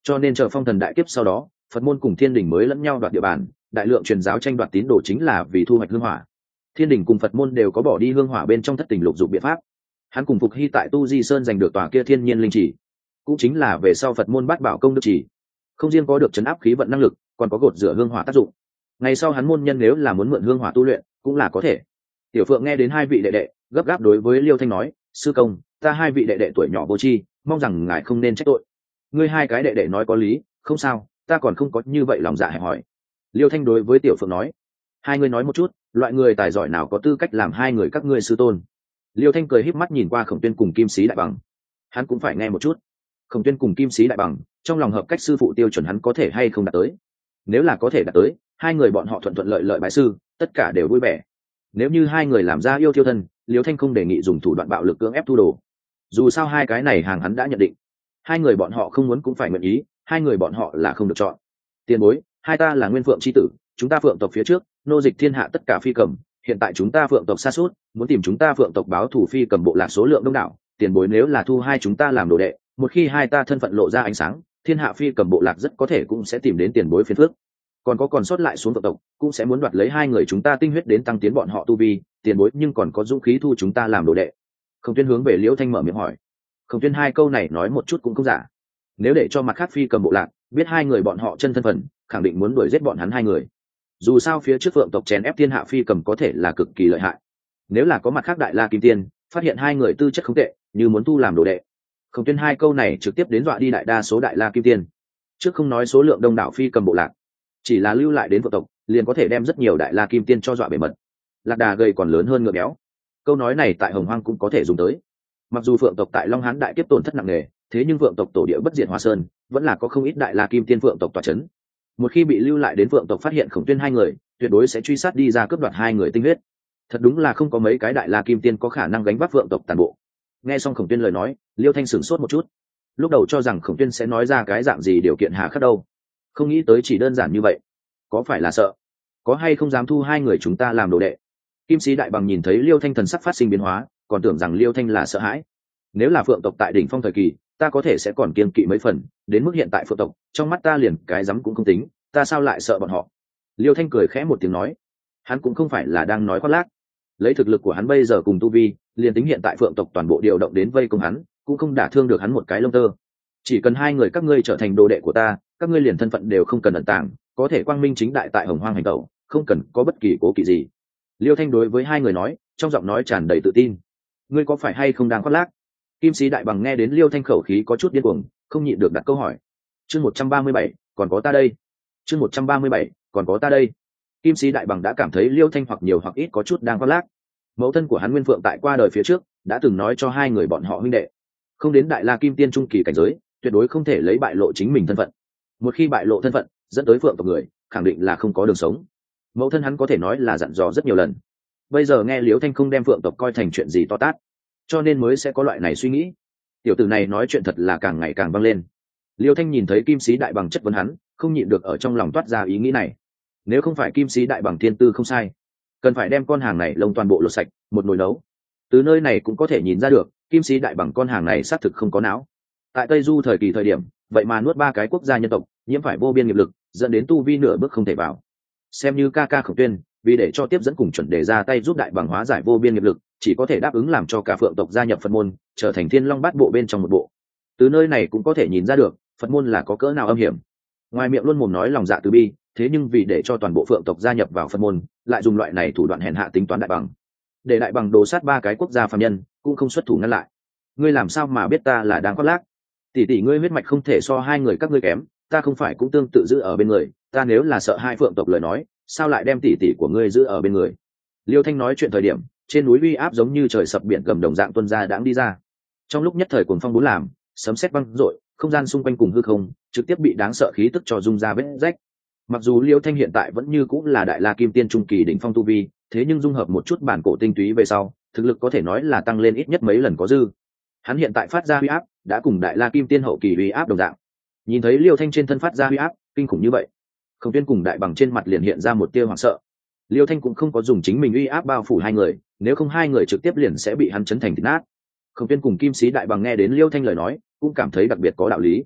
cho nên chờ phong thần đại kiếp sau đó, Phật môn cùng Thiên Đình mới lẫn nhau đoạt địa bàn, đại lượng truyền giáo tranh đoạt tín đồ chính là vì thu hoạch hương hỏa. Thiên Đình cùng Phật môn đều có bỏ đi hương hỏa bên trong thất tình lục dục biện pháp. Hắn cùng Phục Hy tại Tu Di Sơn giành được tòa kia thiên nhiên linh chỉ, cũng chính là về sau Phật môn bát bảo công đức chỉ, không riêng có được trấn áp khí vận năng lực, còn có gột rửa hương hỏa tác dụng. Ngày sau hắn môn nhân nếu là muốn mượn hương hỏa tu luyện, cũng là có thể. Tiểu Phượng nghe đến hai vị đệ đệ gấp gáp đối với Liêu Thanh nói, sư công, ta hai vị đệ đệ tuổi nhỏ vô tri, mong rằng ngài không nên trách tội. Ngươi hai cái đệ đệ nói có lý, không sao, ta còn không có như vậy lòng dạ hẹp hòi. Liêu Thanh đối với Tiểu Phượng nói, hai ngươi nói một chút, loại người tài giỏi nào có tư cách làm hai người các ngươi sư tôn. Liêu Thanh cười híp mắt nhìn qua Khổng Tuyên cùng Kim Sĩ Đại Bằng, hắn cũng phải nghe một chút. Khổng Tuyên cùng Kim Sĩ Đại Bằng trong lòng hợp cách sư phụ tiêu chuẩn hắn có thể hay không đạt tới. Nếu là có thể đạt tới, hai người bọn họ thuận thuận lợi lợi bái sư, tất cả đều vui vẻ. Nếu như hai người làm ra yêu thiêu thân, Liêu Thanh không đề nghị dùng thủ đoạn bạo lực cưỡng ép thu đồ. Dù sao hai cái này hàng hắn đã nhận định, hai người bọn họ không muốn cũng phải nguyện ý, hai người bọn họ là không được chọn. Tiền bối, hai ta là Nguyên Phượng chi tử, chúng ta Phượng tộc phía trước nô dịch thiên hạ tất cả phi cầm, hiện tại chúng ta Phượng tộc sa sút, muốn tìm chúng ta Phượng tộc báo thù phi cầm bộ lạc số lượng đông đảo. Tiền bối nếu là thu hai chúng ta làm đồ đệ, một khi hai ta thân phận lộ ra ánh sáng, thiên hạ phi cầm bộ lạc rất có thể cũng sẽ tìm đến tiền bối phiền phước. Còn có còn sót lại xuống Phượng tộc cũng sẽ muốn đoạt lấy hai người chúng ta tinh huyết đến tăng tiến bọn họ tu vi. Tiền bối nhưng còn có dũng khí thu chúng ta làm đồ đệ. Khổng Tuyên hướng về Liễu Thanh mở miệng hỏi. Khổng Tuyên hai câu này nói một chút cũng không giả. Nếu để cho mặt khác phi cầm bộ lạc biết hai người bọn họ chân thân phận, khẳng định muốn đuổi giết bọn hắn hai người. Dù sao phía trước Phượng tộc chèn ép thiên hạ phi cầm có thể là cực kỳ lợi hại. Nếu là có mặt khác Đại La Kim Tiên phát hiện hai người tư chất không tệ, như muốn thu làm đồ đệ, Khổng Tuyên hai câu này trực tiếp đến dọa đi đại đa số Đại La Kim Tiên. Trước không nói số lượng đông đảo phi cầm bộ lạc, chỉ là lưu lại đến Phượng tộc liền có thể đem rất nhiều Đại La Kim Tiên cho dọa bề mật. Lạc đà gầy còn lớn hơn ngựa béo, câu nói này tại Hồng Hoang cũng có thể dùng tới. Mặc dù Phượng tộc tại Long Hán đại kiếp tổn thất nặng nề, thế nhưng Phượng tộc tổ địa bất diệt Hoa Sơn vẫn là có không ít Đại La Kim Tiên Phượng tộc tọa chấn. Một khi bị lưu lại đến Phượng tộc phát hiện Khổng Tuyên hai người, tuyệt đối sẽ truy sát đi ra cướp đoạt hai người tinh huyết. Thật đúng là không có mấy cái Đại La Kim Tiên có khả năng gánh vác Phượng tộc toàn bộ. Nghe xong Khổng Tuyên lời nói, Liêu Thanh sửng sốt một chút. Lúc đầu cho rằng Khổng Tuyên sẽ nói ra cái dạng gì điều kiện hà khắc đâu, không nghĩ tới chỉ đơn giản như vậy. Có phải là sợ? Có hay không dám thu hai người chúng ta làm đồ đệ? Kim Sĩ Đại Bằng nhìn thấy Liêu Thanh thần sắc phát sinh biến hóa, còn tưởng rằng Liêu Thanh là sợ hãi. Nếu là Phượng tộc tại đỉnh phong thời kỳ, ta có thể sẽ còn kiêng kỵ mấy phần, đến mức hiện tại Phượng tộc trong mắt ta liền cái dám cũng không tính, ta sao lại sợ bọn họ? Liêu Thanh cười khẽ một tiếng nói, hắn cũng không phải là đang nói khoác lác. Lấy thực lực của hắn bây giờ cùng tu vi, liền tính hiện tại Phượng tộc toàn bộ điều động đến vây công hắn, cũng không đả thương được hắn một cái lông tơ. Chỉ cần hai người các ngươi trở thành đồ đệ của ta, các ngươi liền thân phận đều không cần ẩn tàng, có thể quang minh chính đại tại Hồng Hoang hành tẩu, không cần có bất kỳ cố kỵ gì. Liêu Thanh đối với hai người nói, trong giọng nói tràn đầy tự tin. Ngươi có phải hay không đang khoác lác? Kim Sĩ Đại Bằng nghe đến Liêu Thanh khẩu khí có chút điên cuồng, không nhịn được đặt câu hỏi. Chương một trăm ba mươi bảy, còn có ta đây. Chương một trăm ba mươi bảy, còn có ta đây. Kim Sĩ Đại Bằng đã cảm thấy Liêu Thanh hoặc nhiều hoặc ít có chút đang khoác lác. Mẫu thân của hắn Nguyên Phượng tại qua đời phía trước, đã từng nói cho hai người bọn họ huynh đệ, không đến Đại La Kim Tiên trung kỳ cảnh giới, tuyệt đối không thể lấy bại lộ chính mình thân phận. Một khi bại lộ thân phận, dẫn tới Phượng tộc người, khẳng định là không có đường sống. Mẫu thân hắn có thể nói là dặn dò rất nhiều lần. Bây giờ nghe Liêu Thanh không đem Phượng tộc coi thành chuyện gì to tát, cho nên mới sẽ có loại này suy nghĩ. Tiểu tử này nói chuyện thật là càng ngày càng vang lên. Liêu Thanh nhìn thấy Kim Sĩ Đại Bằng chất vấn hắn, không nhịn được ở trong lòng toát ra ý nghĩ này. Nếu không phải Kim Sĩ Đại Bằng thiên tư không sai, cần phải đem con hàng này lông toàn bộ lột sạch, một nồi nấu. Từ nơi này cũng có thể nhìn ra được, Kim Sĩ Đại Bằng con hàng này xác thực không có não. Tại Tây Du thời kỳ thời điểm, vậy mà nuốt ba cái quốc gia nhân tộc, nhiễm phải vô biên nghiệp lực, dẫn đến tu vi nửa bước không thể vào. Xem như ca ca Khổng Tuyên, vì để cho tiếp dẫn cùng chuẩn đề ra tay giúp Đại Bằng hóa giải vô biên nghiệp lực, chỉ có thể đáp ứng làm cho cả Phượng tộc gia nhập Phật môn, trở thành Thiên Long Bát Bộ bên trong một bộ. Từ nơi này cũng có thể nhìn ra được, Phật môn là có cỡ nào âm hiểm. Ngoài miệng luôn mồm nói lòng dạ từ bi, thế nhưng vì để cho toàn bộ Phượng tộc gia nhập vào Phật môn, lại dùng loại này thủ đoạn hèn hạ tính toán Đại Bằng. Để Đại Bằng đồ sát ba cái quốc gia phàm nhân, cũng không xuất thủ ngăn lại. Ngươi làm sao mà biết ta là đang khoác lác? Tỷ tỷ ngươi huyết mạch không thể so hai người các ngươi kém, ta không phải cũng tương tự giữ ở bên người, ta nếu là sợ hai Phượng tộc lời nói, sao lại đem tỷ tỷ của ngươi giữ ở bên người? Liêu Thanh nói chuyện thời điểm, trên núi uy áp giống như trời sập biển gầm đồng dạng tuôn ra đãng đi ra. Trong lúc nhất thời cuồng phong bốn làm, sấm sét vang rội, không gian xung quanh cùng hư không trực tiếp bị đáng sợ khí tức cho rung ra vết rách. Mặc dù Liêu Thanh hiện tại vẫn như cũng là Đại La Kim Tiên trung kỳ đỉnh phong tu vi, thế nhưng dung hợp một chút bản cổ tinh túy về sau, thực lực có thể nói là tăng lên ít nhất mấy lần có dư. Hắn hiện tại phát ra uy áp đã cùng Đại La Kim Tiên hậu kỳ uy áp đồng dạng. Nhìn thấy Liêu Thanh trên thân phát ra uy áp kinh khủng như vậy, Khổng Tuyên cùng Đại Bằng trên mặt liền hiện ra một tia hoảng sợ. Liêu Thanh cũng không có dùng chính mình uy áp bao phủ hai người, nếu không hai người trực tiếp liền sẽ bị hắn chấn thành thịt nát. Khổng Tuyên cùng Kim Sĩ Đại Bằng nghe đến Liêu Thanh lời nói, cũng cảm thấy đặc biệt có đạo lý.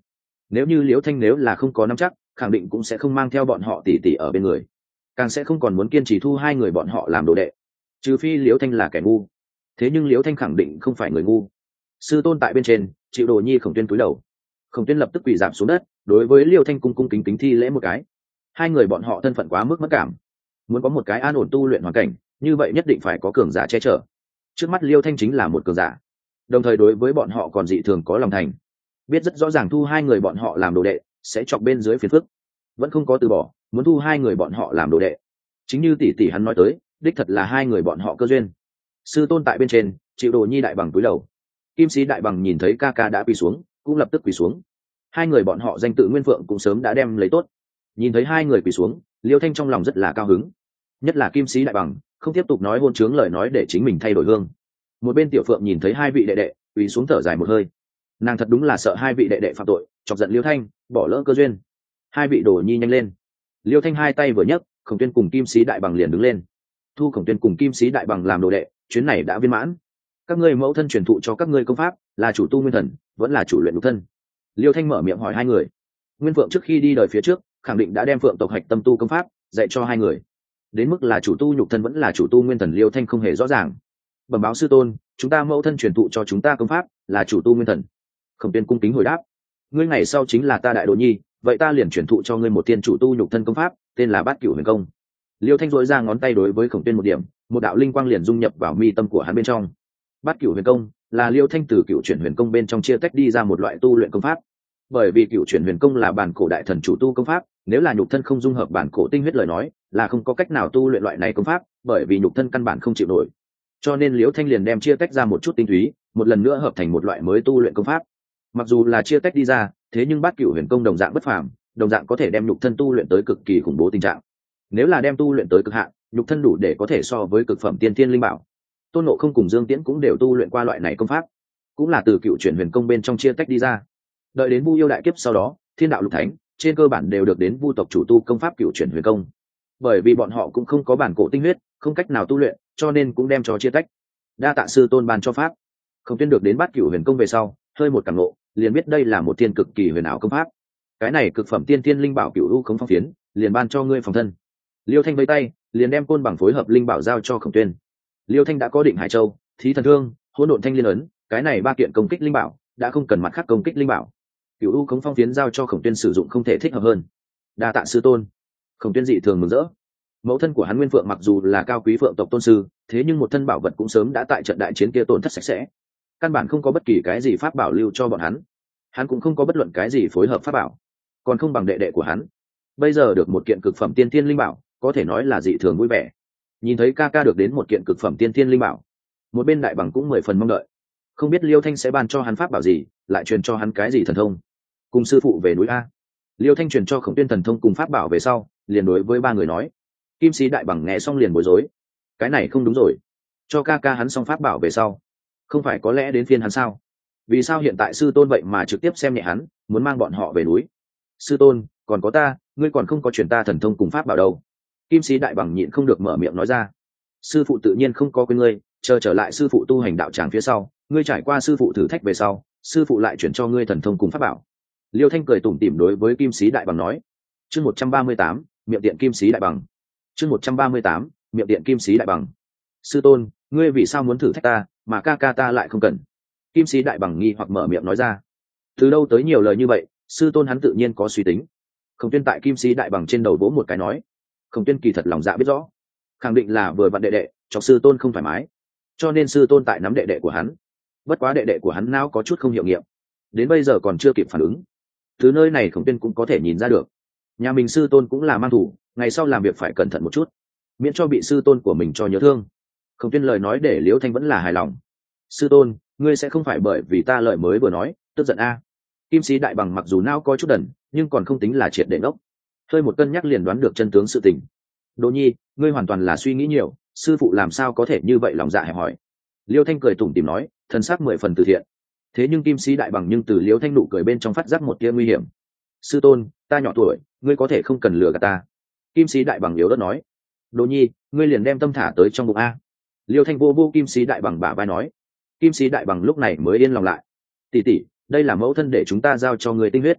nếu như liễu thanh nếu là không có nắm chắc khẳng định cũng sẽ không mang theo bọn họ tỉ tỉ ở bên người, càng sẽ không còn muốn kiên trì thu hai người bọn họ làm đồ đệ, trừ phi liễu thanh là kẻ ngu. Thế nhưng liễu thanh khẳng định không phải người ngu. Sư tôn tại bên trên, chịu đồ nhi Khổng Tuyên cúi đầu. Khổng Tuyên lập tức quỳ rạp xuống đất, đối với liễu thanh cung cung kính kính thi lễ một cái. Hai người bọn họ thân phận quá mức mất cảm, muốn có một cái an ổn tu luyện hoàn cảnh, như vậy nhất định phải có cường giả che chở. Trước mắt liễu thanh chính là một cường giả, đồng thời đối với bọn họ còn dị thường có lòng thành, biết rất rõ ràng thu hai người bọn họ làm đồ đệ sẽ chọc bên dưới phiền phức, vẫn không có từ bỏ, muốn thu hai người bọn họ làm đồ đệ. Chính như tỷ tỷ hắn nói tới, đích thật là hai người bọn họ cơ duyên. Sư tôn tại bên trên, chịu đồ nhi đại bằng cúi đầu. Kim sĩ đại bằng nhìn thấy ca ca đã quỳ xuống, cũng lập tức quỳ xuống. Hai người bọn họ danh tự Nguyên Phượng cũng sớm đã đem lấy tốt. Nhìn thấy hai người quỳ xuống, Liêu Thanh trong lòng rất là cao hứng, nhất là Kim sĩ đại bằng không tiếp tục nói hôn chướng lời nói để chính mình thay đổi hương. Một bên Tiểu Phượng nhìn thấy hai vị đệ đệ quỳ xuống thở dài một hơi, nàng thật đúng là sợ hai vị đệ đệ phạm tội chọc giận Liêu Thanh, bỏ lỡ cơ duyên. Hai vị đồ nhi nhanh lên. Liêu Thanh hai tay vừa nhấc, Khổng Tuyên cùng Kim sĩ đại bằng liền đứng lên. Thu Khổng Tuyên cùng Kim sĩ đại bằng làm đồ đệ, chuyến này đã viên mãn. Các ngươi mẫu thân truyền thụ cho các ngươi công pháp là chủ tu nguyên thần, vẫn là chủ luyện nhục thân? Liêu Thanh mở miệng hỏi hai người. Nguyên Phượng trước khi đi đời phía trước khẳng định đã đem Phượng tộc hạch tâm tu công pháp dạy cho hai người, đến mức là chủ tu nhục thân vẫn là chủ tu nguyên thần Liêu Thanh không hề rõ ràng. Bẩm báo sư tôn, chúng ta mẫu thân truyền thụ cho chúng ta công pháp là chủ tu nguyên thần. Khổng Tuyên cung kính hồi đáp. Ngươi ngày sau chính là ta đại đồ nhi, vậy ta liền truyền thụ cho ngươi một tiên chủ tu nhục thân công pháp, tên là Bát Cửu Huyền Công. Liêu Thanh dội ra ngón tay đối với Khổng Tuyên một điểm, một đạo linh quang liền dung nhập vào mi tâm của hắn bên trong. Bát Cửu Huyền Công là Liêu Thanh từ Cửu Chuyển Huyền Công bên trong chia tách đi ra một loại tu luyện công pháp. Bởi vì Cửu Chuyển Huyền Công là bản cổ đại thần chủ tu công pháp, nếu là nhục thân không dung hợp bản cổ tinh huyết lời nói, là không có cách nào tu luyện loại này công pháp, bởi vì nhục thân căn bản không chịu nổi. Cho nên Liêu Thanh liền đem chia tách ra một chút tinh túy, một lần nữa hợp thành một loại mới tu luyện công pháp. Mặc dù là chia tách đi ra, thế nhưng Bát Cửu Huyền Công đồng dạng bất phàm, đồng dạng có thể đem nhục thân tu luyện tới cực kỳ khủng bố tình trạng. Nếu là đem tu luyện tới cực hạn, nhục thân đủ để có thể so với cực phẩm tiên thiên linh bảo. Tôn Ngộ Không cùng Dương Tiễn cũng đều tu luyện qua loại này công pháp, cũng là từ Cựu Chuyển Huyền Công bên trong chia tách đi ra. Đợi đến Vu Yêu đại kiếp sau đó, Thiên đạo lục thánh trên cơ bản đều được đến Vu tộc chủ tu công pháp Cựu Chuyển Huyền Công. Bởi vì bọn họ cũng không có bản cổ tinh huyết, không cách nào tu luyện, cho nên cũng đem cho chia tách. Đa tạ sư tôn ban cho pháp. Không Tuyên được đến Bát Cửu Huyền Công về sau, hơi một cảm ngộ, liền biết đây là một thiên cực kỳ huyền ảo công pháp. Cái này cực phẩm tiên thiên linh bảo Cựu U Khống Phong Phiến, liền ban cho ngươi phòng thân. Liêu Thanh vây tay, liền đem côn bằng phối hợp linh bảo giao cho Khổng Tuyên. Liêu Thanh đã có Định Hải Châu, Thí Thần Thương, Hỗn Độn Thanh Liên ấn, cái này ba kiện công kích linh bảo, đã không cần mặt khác công kích linh bảo. Cựu U Khống Phong Phiến giao cho Khổng Tuyên sử dụng không thể thích hợp hơn. Đa tạ sư tôn. Khổng Tuyên dị thường mừng rỡ. Mẫu thân của hắn Nguyên Phượng mặc dù là cao quý phượng tộc tôn sư, thế nhưng một thân bảo vật cũng sớm đã tại trận đại chiến kia tổn thất sạch sẽ, căn bản không có bất kỳ cái gì pháp bảo lưu cho bọn hắn. Hắn cũng không có bất luận cái gì phối hợp pháp bảo, còn không bằng đệ đệ của hắn. Bây giờ được một kiện cực phẩm tiên thiên linh bảo, có thể nói là dị thường vui vẻ. Nhìn thấy ca ca được đến một kiện cực phẩm tiên thiên linh bảo, một bên đại bằng cũng mười phần mong đợi, không biết Liêu Thanh sẽ ban cho hắn pháp bảo gì, lại truyền cho hắn cái gì thần thông. Cùng sư phụ về núi a. Liêu Thanh truyền cho Khổng Tuyên thần thông cùng pháp bảo về sau, liền đối với ba người nói. Kim sĩ đại bằng nghe xong liền bối rối, cái này không đúng rồi, cho ca ca hắn xong pháp bảo về sau, không phải có lẽ đến phiên hắn sao? Vì sao hiện tại sư tôn vậy mà trực tiếp xem nhẹ hắn, muốn mang bọn họ về núi? Sư tôn, còn có ta, ngươi còn không có truyền ta thần thông cùng pháp bảo đâu. Kim sĩ đại bằng nhịn không được mở miệng nói ra. Sư phụ tự nhiên không có quên ngươi, chờ trở lại sư phụ tu hành đạo tràng phía sau, ngươi trải qua sư phụ thử thách về sau, sư phụ lại chuyển cho ngươi thần thông cùng pháp bảo. Liêu Thanh cười tủm tỉm đối với Kim sĩ đại bằng nói. Chương một trăm ba mươi tám, miệng tiện Kim sĩ đại bằng. Chương một trăm ba mươi tám, miệng tiện Kim sĩ đại bằng. Sư tôn, ngươi vì sao muốn thử thách ta, mà ca ca ta lại không cần? Kim sĩ đại bằng nghi hoặc mở miệng nói ra. Từ đâu tới nhiều lời như vậy, sư tôn hắn tự nhiên có suy tính. Khổng Tuyên tại Kim sĩ đại bằng trên đầu vỗ một cái nói. Khổng Tuyên kỳ thật lòng dạ biết rõ, khẳng định là vừa vặn đệ đệ cho sư tôn không thoải mái, cho nên sư tôn tại nắm đệ đệ của hắn. Bất quá đệ đệ của hắn não có chút không hiệu nghiệm, đến bây giờ còn chưa kịp phản ứng. Từ nơi này Khổng Tuyên cũng có thể nhìn ra được, nhà mình sư tôn cũng là mang thủ, ngày sau làm việc phải cẩn thận một chút, miễn cho bị sư tôn của mình cho nhớ thương. Khổng Tuyên lời nói để Liễu Thanh vẫn là hài lòng. Sư tôn, ngươi sẽ không phải bởi vì ta lời mới vừa nói tức giận a? Kim sĩ đại bằng mặc dù não có chút đần, nhưng còn không tính là triệt để ngốc, hơi một cân nhắc liền đoán được chân tướng sự tình. Đỗ nhi, ngươi hoàn toàn là suy nghĩ nhiều, sư phụ làm sao có thể như vậy lòng dạ hẹp hòi? Liêu Thanh cười tủm tỉm nói, thân xác mười phần từ thiện. Thế nhưng Kim sĩ đại bằng nhưng từ Liêu Thanh nụ cười bên trong phát giác một tia nguy hiểm. Sư tôn, ta nhỏ tuổi, ngươi có thể không cần lừa gạt ta. Kim sĩ đại bằng yếu đất nói. Đỗ nhi, ngươi liền đem tâm thả tới trong bụng a. Liêu Thanh vô vô Kim sĩ đại bằng bả vai nói. Kim sĩ đại bằng lúc này mới yên lòng lại. Tỷ tỷ, đây là mẫu thân để chúng ta giao cho ngươi tinh huyết.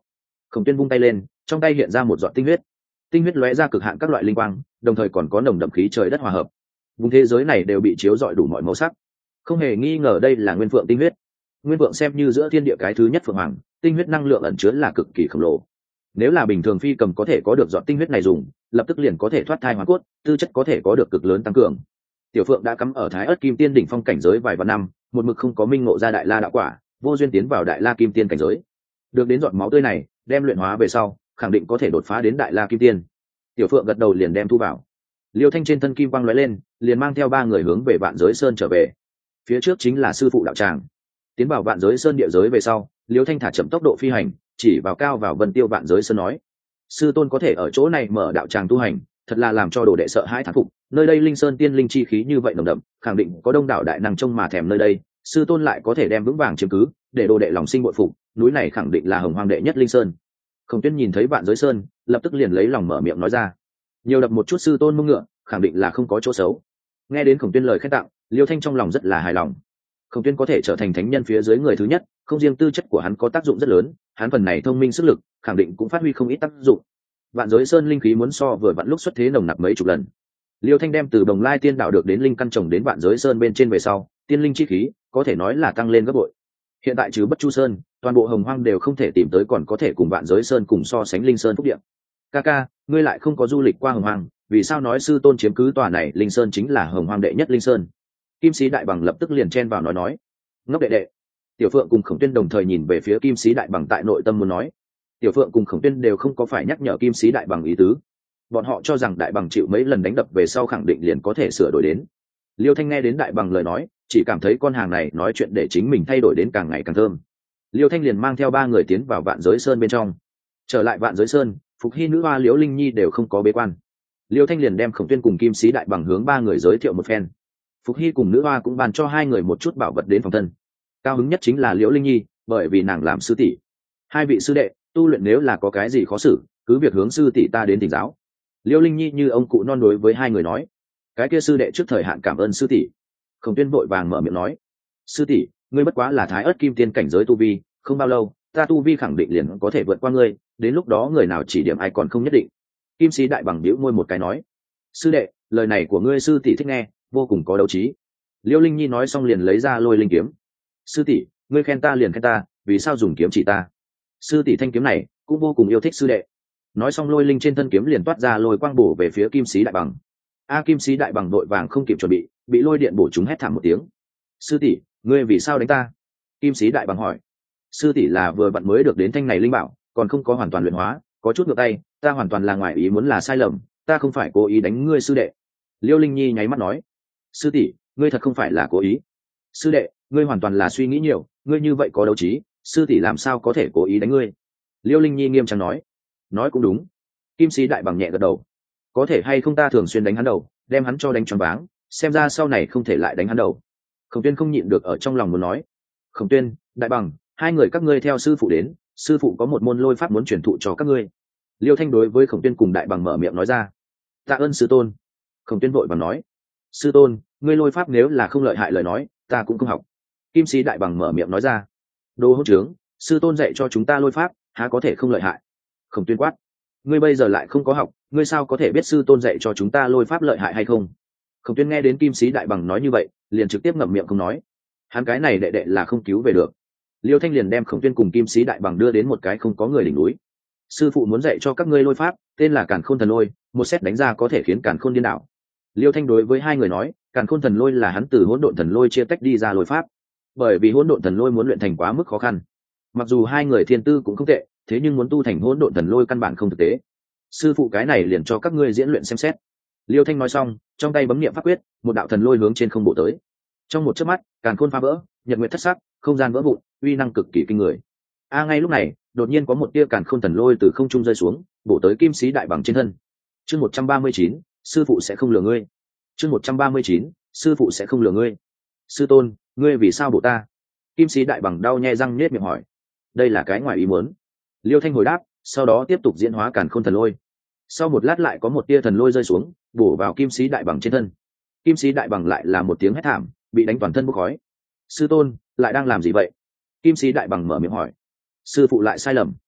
Khổng Tuyên vung tay lên, trong tay hiện ra một giọt tinh huyết. Tinh huyết lóe ra cực hạn các loại linh quang, đồng thời còn có nồng đậm khí trời đất hòa hợp. Vùng thế giới này đều bị chiếu rọi đủ mọi màu sắc. Không hề nghi ngờ đây là nguyên phượng tinh huyết. Nguyên phượng xem như giữa thiên địa cái thứ nhất phượng hoàng, tinh huyết năng lượng ẩn chứa là cực kỳ khổng lồ. Nếu là bình thường phi cầm có thể có được giọt tinh huyết này dùng, lập tức liền có thể thoát thai hóa cốt, tư chất có thể có được cực lớn tăng cường. Tiểu Phượng đã cắm ở Thái Ức Kim Tiên đỉnh phong cảnh giới vài vạn năm, một mực không có minh ngộ ra Đại La đạo quả, vô duyên tiến vào Đại La Kim Tiên cảnh giới. Được đến giọt máu tươi này, đem luyện hóa về sau, khẳng định có thể đột phá đến Đại La Kim Tiên. Tiểu Phượng gật đầu liền đem thu vào. Liêu Thanh trên thân kim quang lóe lên, liền mang theo ba người hướng về Vạn Giới Sơn trở về. Phía trước chính là sư phụ đạo tràng. Tiến vào Vạn Giới Sơn địa giới về sau, Liêu Thanh thả chậm tốc độ phi hành, chỉ vào cao vào Vân Tiêu Vạn Giới Sơn nói: sư tôn có thể ở chỗ này mở đạo tràng tu hành, thật là làm cho đồ đệ sợ hãi thán phục. Nơi đây linh sơn tiên linh chi khí như vậy nồng đậm, khẳng định có đông đảo đại năng trông mà thèm nơi đây. Sư tôn lại có thể đem vững vàng chiếm cứ, để đồ đệ lòng sinh bội phục. Núi này khẳng định là hồng hoang đệ nhất linh sơn. Khổng Tuyên nhìn thấy Vạn Giới Sơn, lập tức liền lấy lòng mở miệng nói ra: nhiều đập một chút sư tôn mông ngựa, khẳng định là không có chỗ xấu. Nghe đến Khổng Tuyên lời khen tặng, Liêu Thanh trong lòng rất là hài lòng. Khổng Tuyên có thể trở thành thánh nhân phía dưới người thứ nhất, không riêng tư chất của hắn có tác dụng rất lớn, hắn phần này thông minh sức lực, khẳng định cũng phát huy không ít tác dụng. Vạn Giới Sơn linh khí muốn so vừa vặn lúc xuất thế nồng nặc mấy chục lần. Liêu Thanh đem từ Đồng Lai Tiên đạo được đến linh căn trồng đến Vạn Giới Sơn bên trên về sau, tiên linh chi khí có thể nói là tăng lên gấp bội. Hiện tại trừ Bất Chu Sơn, toàn bộ Hồng Hoang đều không thể tìm tới còn có thể cùng Vạn Giới Sơn cùng so sánh linh sơn phúc địa. Kaka, ngươi lại không có du lịch qua Hồng Hoang, vì sao nói sư tôn chiếm cứ tòa này linh sơn chính là Hồng Hoang đệ nhất linh sơn? Kim Sĩ Đại Bằng lập tức liền chen vào nói nói. Ngốc đệ đệ. Tiểu Phượng cùng Khổng Tuyên đồng thời nhìn về phía Kim Sĩ Đại Bằng tại nội tâm muốn nói. Tiểu Phượng cùng Khổng Tuyên đều không có phải nhắc nhở Kim Sĩ Đại Bằng ý tứ. Bọn họ cho rằng Đại Bằng chịu mấy lần đánh đập về sau khẳng định liền có thể sửa đổi đến. Liêu Thanh nghe đến Đại Bằng lời nói, chỉ cảm thấy con hàng này nói chuyện để chính mình thay đổi đến càng ngày càng thơm. Liêu Thanh liền mang theo ba người tiến vào Vạn Giới Sơn bên trong. Trở lại Vạn Giới Sơn, Phục Hy nữ hoa Liễu Linh Nhi đều không có bế quan. Liêu Thanh liền đem Khổng Tuyên cùng Kim Sĩ Đại Bằng hướng ba người giới thiệu một phen. Phục Hy cùng nữ hoa cũng bàn cho hai người một chút bảo vật đến phòng thân. Cao hứng nhất chính là Liễu Linh Nhi, bởi vì nàng làm sư tỷ. Hai vị sư đệ, tu luyện nếu là có cái gì khó xử, cứ việc hướng sư tỷ ta đến thỉnh giáo. Liễu Linh Nhi như ông cụ non đối với hai người nói. Cái kia sư đệ trước thời hạn cảm ơn sư tỷ. Khổng Tuyên vội vàng mở miệng nói: sư tỷ, ngươi bất quá là Thái Ức Kim Tiên cảnh giới tu vi, không bao lâu, ta tu vi khẳng định liền có thể vượt qua ngươi, đến lúc đó người nào chỉ điểm ai còn không nhất định. Kim Sĩ Đại Bằng bĩu môi một cái nói: sư đệ, lời này của ngươi sư tỷ thích nghe, vô cùng có đấu trí. Liễu Linh Nhi nói xong liền lấy ra Lôi Linh kiếm. Sư tỷ, ngươi khen ta liền khen ta, vì sao dùng kiếm chỉ ta? Sư tỷ thanh kiếm này cũng vô cùng yêu thích sư đệ. Nói xong Lôi Linh trên thân kiếm liền toát ra lôi quang bổ về phía Kim Sĩ Đại Bằng. A Kim Sĩ Đại Bằng đội vàng không kịp chuẩn bị, bị lôi điện bổ trúng hét thảm một tiếng. Sư tỷ, ngươi vì sao đánh ta? Kim Sĩ Đại Bằng hỏi. Sư tỷ là vừa vặn mới được đến thanh này linh bảo, còn không có hoàn toàn luyện hóa, có chút ngược tay, ta hoàn toàn là ngoài ý muốn là sai lầm, ta không phải cố ý đánh ngươi sư đệ. Liêu Linh Nhi nháy mắt nói. Sư tỷ, ngươi thật không phải là cố ý. Sư đệ, ngươi hoàn toàn là suy nghĩ nhiều, ngươi như vậy có đấu trí, sư tỷ làm sao có thể cố ý đánh ngươi? Liêu Linh Nhi nghiêm trang nói. Nói cũng đúng. Kim Sĩ Đại Bằng nhẹ gật đầu. Có thể hay không ta thường xuyên đánh hắn đầu, đem hắn cho đánh choáng váng, xem ra sau này không thể lại đánh hắn đầu. Khổng Tuyên không nhịn được ở trong lòng muốn nói. Khổng Tuyên, Đại Bằng, hai người các ngươi theo sư phụ đến, sư phụ có một môn lôi pháp muốn truyền thụ cho các ngươi. Liêu Thanh đối với Khổng Tuyên cùng Đại Bằng mở miệng nói ra. Tạ ơn sư tôn. Khổng Tuyên vội vàng nói. Sư tôn, ngươi lôi pháp nếu là không lợi hại lời nói, ta cũng không học. Kim Sĩ Đại Bằng mở miệng nói ra. Đồ hỗn trướng, sư tôn dạy cho chúng ta lôi pháp, há có thể không lợi hại? Khổng Tuyên quát. Ngươi bây giờ lại không có học, ngươi sao có thể biết sư tôn dạy cho chúng ta lôi pháp lợi hại hay không? Khổng Tuyên nghe đến Kim Sĩ Đại Bằng nói như vậy, liền trực tiếp ngậm miệng không nói. Hắn cái này đệ đệ là không cứu về được. Liêu Thanh liền đem Khổng Tuyên cùng Kim Sĩ Đại Bằng đưa đến một cái không có người đỉnh núi. Sư phụ muốn dạy cho các ngươi lôi pháp, tên là Càn Khôn Thần Lôi, một xét đánh ra có thể khiến Càn Khôn điên đảo. Liêu Thanh đối với hai người nói, Càn Khôn Thần Lôi là hắn từ Hỗn Độn Thần Lôi chia tách đi ra lôi pháp. Bởi vì Hỗn Độn Thần Lôi muốn luyện thành quá mức khó khăn. Mặc dù hai người thiên tư cũng không tệ, thế nhưng muốn tu thành Hỗn Độn Thần Lôi căn bản không thực tế. Sư phụ cái này liền cho các ngươi diễn luyện xem xét. Liêu Thanh nói xong, trong tay bấm niệm pháp quyết, một đạo thần lôi hướng trên không bộ tới. Trong một chớp mắt, Càn Khôn phá vỡ, nhật nguyệt thất sắc, không gian vỡ vụn, uy năng cực kỳ kinh người. A ngay lúc này, đột nhiên có một tia Càn Khôn thần lôi từ không trung rơi xuống, bổ tới Kim Sĩ Đại Bằng trên thân. Chương một trăm ba mươi chín, sư phụ sẽ không lừa ngươi. Chương một trăm ba mươi chín, sư phụ sẽ không lừa ngươi. Sư tôn, ngươi vì sao bổ ta? Kim Sĩ Đại Bằng đau nhè răng nhếch miệng hỏi. Đây là cái ngoài ý muốn. Liêu Thanh hồi đáp, sau đó tiếp tục diễn hóa Càn Khôn thần lôi. Sau một lát lại có một tia thần lôi rơi xuống, bổ vào Kim Sĩ Đại Bằng trên thân. Kim Sĩ Đại Bằng lại là một tiếng hét thảm, bị đánh toàn thân bốc khói. Sư tôn, lại đang làm gì vậy? Kim Sĩ Đại Bằng mở miệng hỏi. Sư phụ lại sai lầm.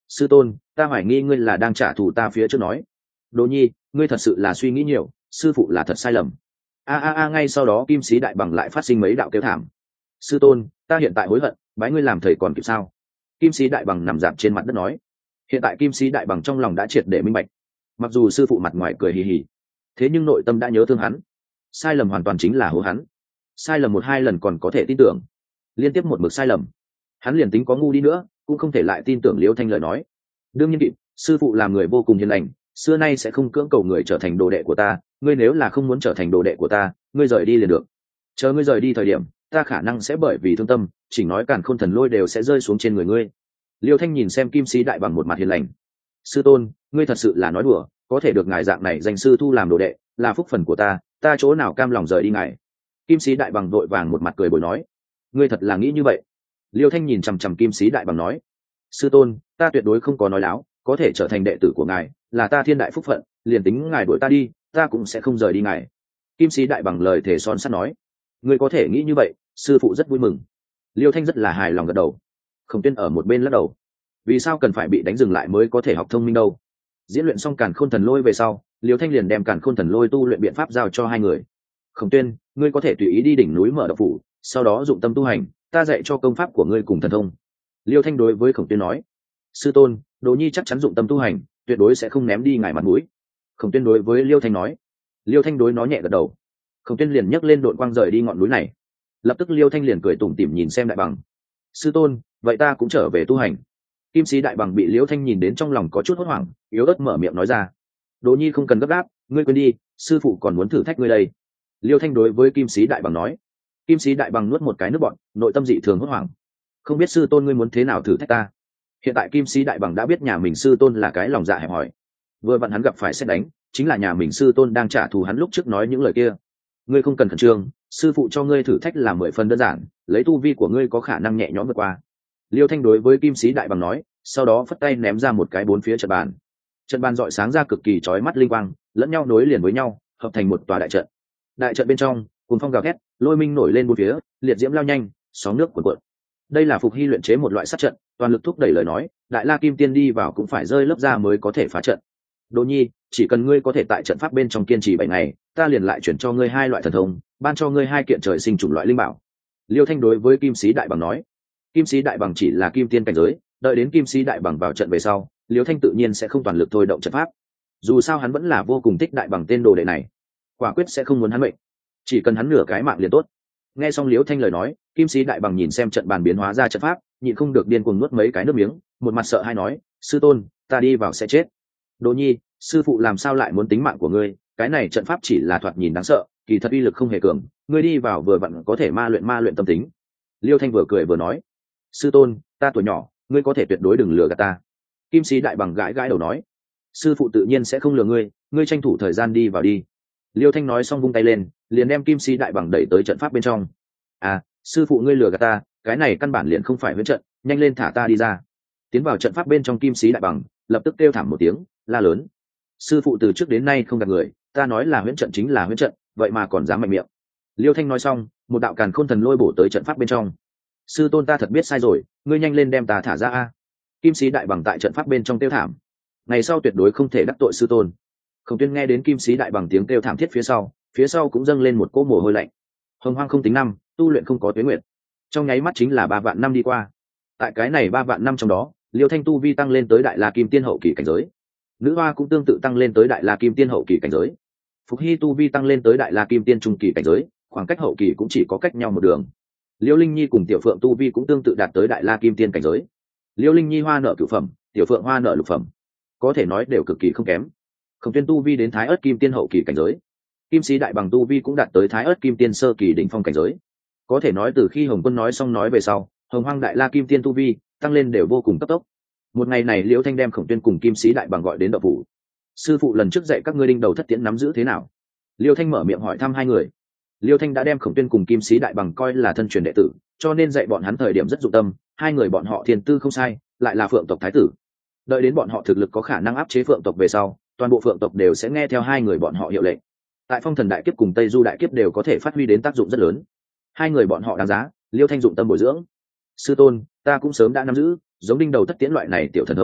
sư tôn, ta hoài nghi ngươi là đang trả thù ta phía trước nói. Đồ nhi, ngươi thật sự là suy nghĩ nhiều, sư phụ là thật sai lầm. A a a ngay sau đó kim sĩ đại bằng lại phát sinh mấy đạo kêu thảm. Sư tôn, ta hiện tại hối hận, bái ngươi làm thầy còn kịp sao? Kim sĩ đại bằng nằm dạp trên mặt đất nói. Hiện tại kim sĩ đại bằng trong lòng đã triệt để minh bạch, mặc dù sư phụ mặt ngoài cười hì hì, thế nhưng nội tâm đã nhớ thương hắn. Sai lầm hoàn toàn chính là hố hắn. Sai lầm một hai lần còn có thể tin tưởng, liên tiếp một mực sai lầm, hắn liền tính có ngu đi nữa cũng không thể lại tin tưởng Liêu Thanh lời nói. Đương nhiên kịp, sư phụ làm người vô cùng hiền lành, xưa nay sẽ không cưỡng cầu người trở thành đồ đệ của ta. Ngươi nếu là không muốn trở thành đồ đệ của ta, ngươi rời đi liền được. Chờ ngươi rời đi thời điểm, ta khả năng sẽ bởi vì thương tâm, chỉnh nói càn khôn thần lôi đều sẽ rơi xuống trên người ngươi. Liêu Thanh nhìn xem kim sĩ đại bằng một mặt hiền lành. Sư tôn, ngươi thật sự là nói đùa, có thể được ngài dạng này danh sư thu làm đồ đệ là phúc phần của ta, ta chỗ nào cam lòng rời đi ngài. Kim sĩ đại bằng vội vàng một mặt cười bồi nói. Ngươi thật là nghĩ như vậy? Liêu Thanh nhìn chằm chằm kim sĩ đại bằng nói. Sư tôn, ta tuyệt đối không có nói láo, có thể trở thành đệ tử của ngài là ta thiên đại phúc phận, liền tính ngài đuổi ta đi, ta cũng sẽ không rời đi ngài. Kim sĩ đại bằng lời thể son sắt nói. Ngươi có thể nghĩ như vậy, sư phụ rất vui mừng. Liêu Thanh rất là hài lòng gật đầu. Khổng Tuyên ở một bên lắc đầu. Vì sao cần phải bị đánh dừng lại mới có thể học thông minh đâu? Diễn luyện xong càn khôn thần lôi về sau, Liêu Thanh liền đem càn khôn thần lôi tu luyện biện pháp giao cho hai người. Khổng Tuyên, ngươi có thể tùy ý đi đỉnh núi mở đạo phủ, sau đó dụng tâm tu hành, ta dạy cho công pháp của ngươi cùng thần thông. Liêu Thanh đối với Khổng Tuyên nói. Sư tôn, Đồ nhi chắc chắn dụng tâm tu hành, tuyệt đối sẽ không ném đi ngài mặt mũi. Khổng Tuyên đối với Liêu Thanh nói. Liêu Thanh đối nó nhẹ gật đầu. Khổng Tuyên liền nhấc lên đội quang rời đi ngọn núi này. Lập tức Liêu Thanh liền cười tủm tỉm nhìn xem đại bằng. Sư tôn, vậy ta cũng trở về tu hành. Kim sĩ đại bằng bị Liêu Thanh nhìn đến trong lòng có chút hốt hoảng, yếu ớt mở miệng nói ra. Đồ nhi không cần gấp gáp, ngươi quên đi, sư phụ còn muốn thử thách ngươi đây. Liêu Thanh đối với kim sĩ đại bằng nói. Kim sĩ đại bằng nuốt một cái nước bọt, nội tâm dị thường hốt hoảng. Không biết sư tôn ngươi muốn thế nào thử thách ta? Hiện tại kim sĩ đại bằng đã biết nhà mình sư tôn là cái lòng dạ hẹp hòi. Vừa vặn hắn gặp phải xét đánh, chính là nhà mình sư tôn đang trả thù hắn lúc trước nói những lời kia. Ngươi không cần khẩn trương, sư phụ cho ngươi thử thách là mười phần đơn giản, lấy tu vi của ngươi có khả năng nhẹ nhõm vượt qua. Liêu Thanh đối với kim sĩ đại bằng nói, sau đó phất tay ném ra một cái bốn phía trận bàn. Trận bàn rọi sáng ra cực kỳ chói mắt linh quang, lẫn nhau nối liền với nhau, hợp thành một tòa đại trận. Đại trận bên trong, cuồng phong gào thét, lôi minh nổi lên bốn phía, liệt diễm lao nhanh, sóng nước cuộn cuộn. Đây là Phục Hy luyện chế một loại sát trận, toàn lực thúc đẩy lời nói, Đại La Kim Tiên đi vào cũng phải rơi lớp ra mới có thể phá trận. Đỗ Nhi, chỉ cần ngươi có thể tại trận pháp bên trong kiên trì bảy ngày, ta liền lại chuyển cho ngươi hai loại thần thông, ban cho ngươi hai kiện trời sinh chủng loại linh bảo. Liêu Thanh đối với Kim Sĩ Đại Bằng nói. Kim Sĩ Đại Bằng chỉ là kim tiên cảnh giới, đợi đến Kim Sĩ Đại Bằng vào trận về sau, Liêu Thanh tự nhiên sẽ không toàn lực thôi động trận pháp. Dù sao hắn vẫn là vô cùng thích Đại Bằng tên đồ đệ này, quả quyết sẽ không muốn hắn mệnh, chỉ cần hắn nửa cái mạng liền tốt. Nghe xong Liêu Thanh lời nói, Kim Sĩ Đại Bằng nhìn xem trận bàn biến hóa ra trận pháp, nhịn không được điên cuồng nuốt mấy cái nước miếng, một mặt sợ hãi nói, sư tôn, ta đi vào sẽ chết. Đỗ Nhi, sư phụ làm sao lại muốn tính mạng của ngươi? Cái này trận pháp chỉ là thoạt nhìn đáng sợ, kỳ thật uy lực không hề cường, ngươi đi vào vừa vặn có thể ma luyện ma luyện tâm tính. Liêu Thanh vừa cười vừa nói, sư tôn, ta tuổi nhỏ, ngươi có thể tuyệt đối đừng lừa gạt ta. Kim Sĩ Đại Bằng gãi gãi đầu nói, sư phụ tự nhiên sẽ không lừa ngươi, ngươi tranh thủ thời gian đi vào đi. Liêu Thanh nói xong vung tay lên, liền đem Kim Sĩ Đại Bằng đẩy tới trận pháp bên trong. À, sư phụ ngươi lừa gạt ta, cái này căn bản liền không phải huyễn trận, nhanh lên thả ta đi ra. Tiến vào trận pháp bên trong Kim Sĩ Đại Bằng lập tức kêu thảm một tiếng, la lớn, sư phụ từ trước đến nay không gạt người, ta nói là huyễn trận chính là huyễn trận, vậy mà còn dám mạnh miệng. Liêu Thanh nói xong, một đạo càn khôn thần lôi bổ tới trận pháp bên trong. Sư tôn, ta thật biết sai rồi, ngươi nhanh lên đem ta thả ra a. Kim Sĩ Đại Bằng tại trận pháp bên trong kêu thảm, ngày sau tuyệt đối không thể đắc tội sư tôn. Khổng Tuyên nghe đến Kim Sĩ Đại Bằng tiếng kêu thảm thiết phía sau, phía sau cũng dâng lên một cỗ mồ hôi lạnh. Hồng Hoang không tính năm, tu luyện không có tuế nguyệt, trong nháy mắt chính là ba vạn năm đi qua. Tại cái này ba vạn năm trong đó, Liêu Thanh tu vi tăng lên tới Đại La Kim Tiên hậu kỳ cảnh giới, Nữ Hoa cũng tương tự tăng lên tới Đại La Kim Tiên hậu kỳ cảnh giới, Phục Hy tu vi tăng lên tới Đại La Kim Tiên trung kỳ cảnh giới, khoảng cách hậu kỳ cũng chỉ có cách nhau một đường. Liêu Linh Nhi cùng Tiểu Phượng tu vi cũng tương tự đạt tới Đại La Kim Tiên cảnh giới. Liêu Linh Nhi hoa nợ cửu phẩm, Tiểu Phượng hoa nợ lục phẩm, có thể nói đều cực kỳ không kém. Khổng Tuyên tu vi đến Thái Ức Kim Tiên hậu kỳ cảnh giới, Kim Sĩ Đại Bằng tu vi cũng đạt tới Thái Ức Kim Tiên sơ kỳ đỉnh phong cảnh giới. Có thể nói từ khi Hồng Quân nói xong nói về sau, Hồng Hoang Đại La Kim Tiên tu vi tăng lên đều vô cùng cấp tốc. Một ngày này Liễu Thanh đem Khổng Tuyên cùng Kim Sĩ Đại Bằng gọi đến đạo phủ. Sư phụ lần trước dạy các ngươi đinh đầu thất tiễn nắm giữ thế nào? Liêu Thanh mở miệng hỏi thăm hai người. Liêu Thanh đã đem Khổng Tuyên cùng Kim Sĩ Đại Bằng coi là thân truyền đệ tử, cho nên dạy bọn hắn thời điểm rất dụng tâm. Hai người bọn họ thiên tư không sai, lại là Phượng tộc thái tử. Đợi đến bọn họ thực lực có khả năng áp chế Phượng tộc về sau, toàn bộ Phượng tộc đều sẽ nghe theo hai người bọn họ hiệu lệnh. Tại Phong Thần Đại Kiếp cùng Tây Du Đại Kiếp đều có thể phát huy đến tác dụng rất lớn. Hai người bọn họ đáng giá, Liêu Thanh dụng tâm bồi dưỡng. Sư tôn, ta cũng sớm đã nắm giữ, giống đinh đầu thất tiễn loại này tiểu thần thông,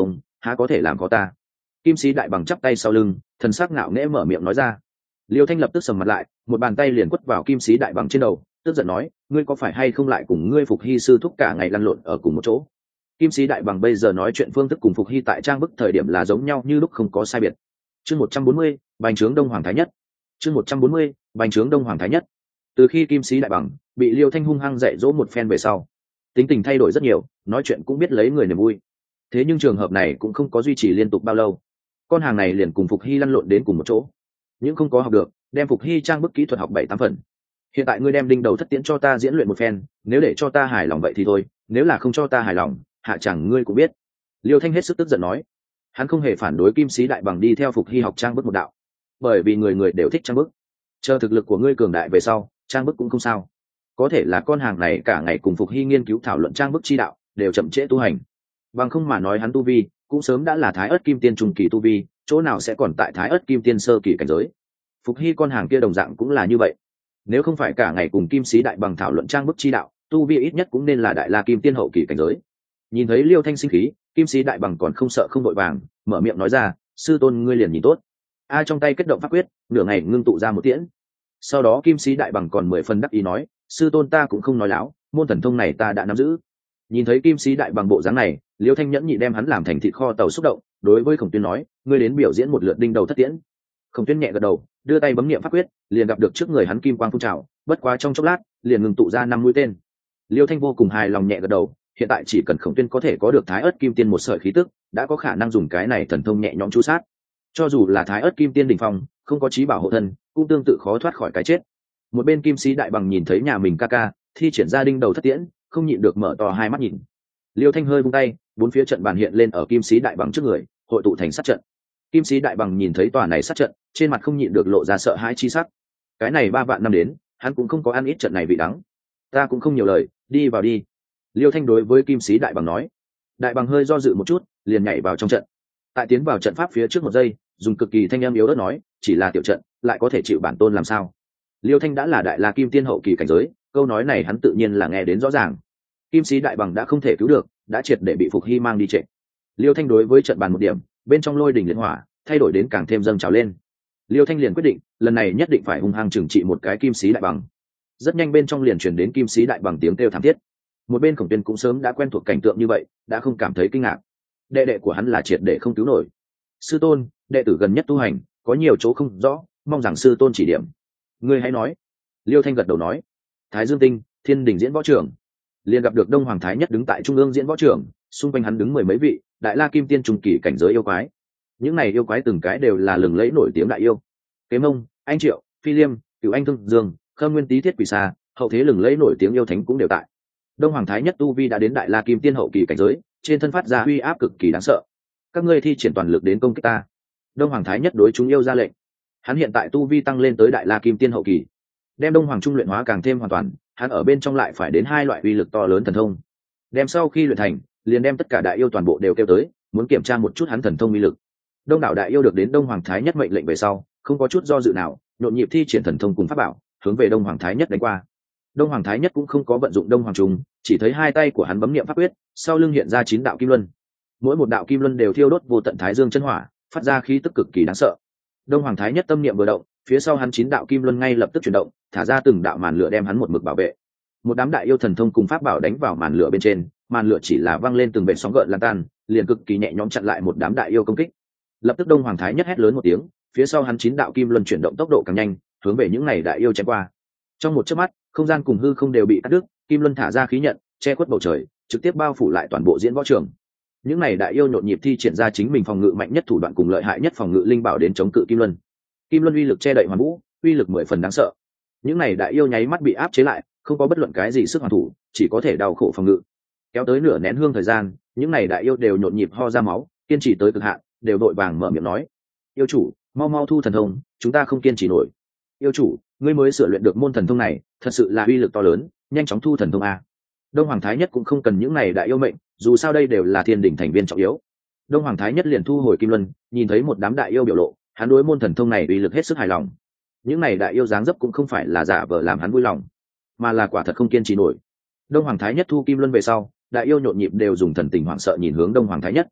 há có thể làm có ta. Kim sĩ đại bằng chắp tay sau lưng, thần sắc ngạo nghễ mở miệng nói ra. Liêu Thanh lập tức sầm mặt lại, một bàn tay liền quất vào Kim sĩ đại bằng trên đầu, tức giận nói, ngươi có phải hay không lại cùng ngươi Phục Hy sư thúc cả ngày lăn lộn ở cùng một chỗ? Kim sĩ đại bằng bây giờ nói chuyện phương thức cùng Phục Hy tại trang bức thời điểm là giống nhau như lúc không có sai biệt. Chương một trăm bốn mươi, bành trướng Đông Hoàng thái nhất. Chương một trăm bốn mươi, bành trướng Đông Hoàng thái nhất. Từ khi Kim sĩ đại bằng bị Liêu Thanh hung hăng dạy dỗ một phen về sau, tính tình thay đổi rất nhiều, nói chuyện cũng biết lấy người niềm vui. Thế nhưng trường hợp này cũng không có duy trì liên tục bao lâu, con hàng này liền cùng Phục Hy lăn lộn đến cùng một chỗ, những không có học được, đem Phục Hy trang bức kỹ thuật học bảy tám phần. Hiện tại ngươi đem đinh đầu thất tiễn cho ta diễn luyện một phen, nếu để cho ta hài lòng vậy thì thôi, nếu là không cho ta hài lòng, hạ chẳng ngươi cũng biết. Liêu Thanh hết sức tức giận nói. Hắn không hề phản đối Kim sĩ đại bằng đi theo Phục Hy học trang bức một đạo, bởi vì người người đều thích trang bức. Chờ thực lực của ngươi cường đại về sau, trang bức cũng không sao. Có thể là con hàng này cả ngày cùng Phục Hy nghiên cứu thảo luận trang bức chi đạo, đều chậm trễ tu hành. Bằng không mà nói hắn tu vi cũng sớm đã là Thái Ức Kim Tiên trung kỳ tu vi, chỗ nào sẽ còn tại Thái Ức Kim Tiên sơ kỳ cảnh giới. Phục Hy con hàng kia đồng dạng cũng là như vậy. Nếu không phải cả ngày cùng Kim sĩ đại bằng thảo luận trang bức chi đạo, tu vi ít nhất cũng nên là Đại La Kim Tiên hậu kỳ cảnh giới. Nhìn thấy Liêu Thanh sinh khí, Kim sĩ đại bằng còn không sợ không đội vàng, mở miệng nói ra, sư tôn ngươi liền nhìn tốt. A trong tay kết động pháp quyết, nửa ngày ngưng tụ ra một tiễn. Sau đó Kim sĩ đại bằng còn mười phần đắc ý nói, sư tôn ta cũng không nói láo, môn thần thông này ta đã nắm giữ. Nhìn thấy Kim sĩ đại bằng bộ dáng này, Liêu Thanh nhẫn nhị đem hắn làm thành thịt kho tàu xúc động, đối với Khổng Tuyên nói, ngươi đến biểu diễn một lượt đinh đầu thất tiễn. Khổng Tuyên nhẹ gật đầu, đưa tay bấm niệm pháp quyết, liền gặp được trước người hắn kim quang phun trào, bất quá trong chốc lát, liền ngừng tụ ra năm mũi tên. Liêu Thanh vô cùng hài lòng nhẹ gật đầu, hiện tại chỉ cần Khổng Tuyên có thể có được Thái Ức Kim Tiên một sợi khí tức, đã có khả năng dùng cái này thần thông nhẹ nhõm chu sát. Cho dù là Thái Ức Kim Tiên đỉnh phong, không có trí bảo hộ thân, cũng tương tự khó thoát khỏi cái chết. Một bên Kim sĩ đại bằng nhìn thấy nhà mình ca ca thi triển ra đinh đầu thất tiễn, không nhịn được mở to hai mắt nhìn. Liêu Thanh hơi vung tay, bốn phía trận bàn hiện lên ở Kim sĩ đại bằng trước người, hội tụ thành sát trận. Kim sĩ đại bằng nhìn thấy tòa này sát trận, trên mặt không nhịn được lộ ra sợ hãi chi sắc. Cái này ba vạn năm đến, hắn cũng không có ăn ít trận này vị đắng. Ta cũng không nhiều lời, đi vào đi. Liêu Thanh đối với Kim sĩ đại bằng nói. Đại bằng hơi do dự một chút, liền nhảy vào trong trận. Tại tiến vào trận pháp phía trước một giây, dùng cực kỳ thanh âm yếu ớt nói, chỉ là tiểu trận, lại có thể chịu bản tôn làm sao? Liêu Thanh đã là Đại La Kim Tiên hậu kỳ cảnh giới, câu nói này hắn tự nhiên là nghe đến rõ ràng. Kim sĩ đại bằng đã không thể cứu được, đã triệt để bị Phục Hy mang đi trệ. Liêu Thanh đối với trận bàn một điểm, bên trong lôi đỉnh liệt hỏa thay đổi đến càng thêm dâng trào lên. Liêu Thanh liền quyết định, lần này nhất định phải hung hăng trừng trị một cái Kim sĩ đại bằng. Rất nhanh bên trong liền truyền đến Kim sĩ đại bằng tiếng kêu thảm thiết. Một bên Khổng Tuyên cũng sớm đã quen thuộc cảnh tượng như vậy, đã không cảm thấy kinh ngạc. Đệ đệ của hắn là triệt để không cứu nổi. Sư tôn, đệ tử gần nhất tu hành có nhiều chỗ không rõ, mong rằng sư tôn chỉ điểm. Ngươi hãy nói. Liêu Thanh gật đầu nói. Thái Dương Tinh, Thiên Đình diễn võ trường. Liền gặp được Đông Hoàng thái nhất đứng tại trung ương diễn võ trường, xung quanh hắn đứng mười mấy vị Đại La Kim Tiên trung kỳ cảnh giới yêu quái. Những này yêu quái từng cái đều là lừng lẫy nổi tiếng đại yêu. Kế Mông, Anh Triệu, Phi Liêm, Cửu Anh Thương Dương, Khâm Nguyên Tý Thiết Quỷ Sa, hậu thế lừng lẫy nổi tiếng yêu thánh cũng đều tại. Đông Hoàng thái nhất tu vi đã đến Đại La Kim Tiên hậu kỳ cảnh giới, trên thân phát ra uy áp cực kỳ đáng sợ. Các ngươi thi triển toàn lực đến công kích ta. Đông Hoàng thái nhất đối chúng yêu ra lệnh. Hắn hiện tại tu vi tăng lên tới Đại La Kim Tiên hậu kỳ, đem Đông Hoàng trung luyện hóa càng thêm hoàn toàn, hắn ở bên trong lại phải đến hai loại uy lực to lớn thần thông. Đem sau khi luyện thành, liền đem tất cả đại yêu toàn bộ đều kêu tới, muốn kiểm tra một chút hắn thần thông uy lực. Đông đảo đại yêu được đến Đông Hoàng thái nhất mệnh lệnh về sau, không có chút do dự nào, nhộn nhịp thi triển thần thông cùng pháp bảo, hướng về Đông Hoàng thái nhất đánh qua. Đông Hoàng thái nhất cũng không có vận dụng Đông Hoàng trùng, chỉ thấy hai tay của hắn bấm niệm pháp quyết, sau lưng hiện ra chín đạo kim luân. Mỗi một đạo kim luân đều thiêu đốt vô tận thái dương chân hỏa, phát ra khí tức cực kỳ đáng sợ. Đông Hoàng thái nhất tâm niệm vừa động, phía sau hắn chín đạo kim luân ngay lập tức chuyển động, thả ra từng đạo màn lửa đem hắn một mực bảo vệ. Một đám đại yêu thần thông cùng pháp bảo đánh vào màn lửa bên trên, màn lửa chỉ là văng lên từng vệt sóng gợn lan tan, liền cực kỳ nhẹ nhõm chặn lại một đám đại yêu công kích. Lập tức Đông Hoàng thái nhất hét lớn một tiếng, phía sau hắn chín đạo kim luân chuyển động tốc độ càng nhanh, hướng về những này đại yêu chém qua. Trong một chớp mắt, không gian cùng hư không đều bị cắt đứt, kim luân thả ra khí nhận, che khuất bầu trời, trực tiếp bao phủ lại toàn bộ diễn võ trường. Những này đại yêu nhộn nhịp thi triển ra chính mình phòng ngự mạnh nhất thủ đoạn cùng lợi hại nhất phòng ngự linh bảo đến chống cự kim luân. Kim luân uy lực che đậy hoàn vũ, uy lực mười phần đáng sợ. Những này đại yêu nháy mắt bị áp chế lại, không có bất luận cái gì sức hoàn thủ, chỉ có thể đau khổ phòng ngự. Kéo tới nửa nén hương thời gian, những này đại yêu đều nhộn nhịp ho ra máu, kiên trì tới cực hạn, đều đội vàng mở miệng nói: "Yêu chủ, mau mau thu thần thông, chúng ta không kiên trì nổi." "Yêu chủ, ngươi mới sửa luyện được môn thần thông này, thật sự là uy lực to lớn, nhanh chóng thu thần thông a." Đông Hoàng thái nhất cũng không cần những này đại yêu mệnh, dù sao đây đều là thiên đỉnh thành viên trọng yếu. Đông Hoàng thái nhất liền thu hồi kim luân, nhìn thấy một đám đại yêu biểu lộ, hắn đối môn thần thông này uy lực hết sức hài lòng. Những này đại yêu dáng dấp cũng không phải là giả vờ làm hắn vui lòng, mà là quả thật không kiên trì nổi. Đông Hoàng thái nhất thu kim luân về sau, đại yêu nhộn nhịp đều dùng thần tình hoảng sợ nhìn hướng Đông Hoàng thái nhất.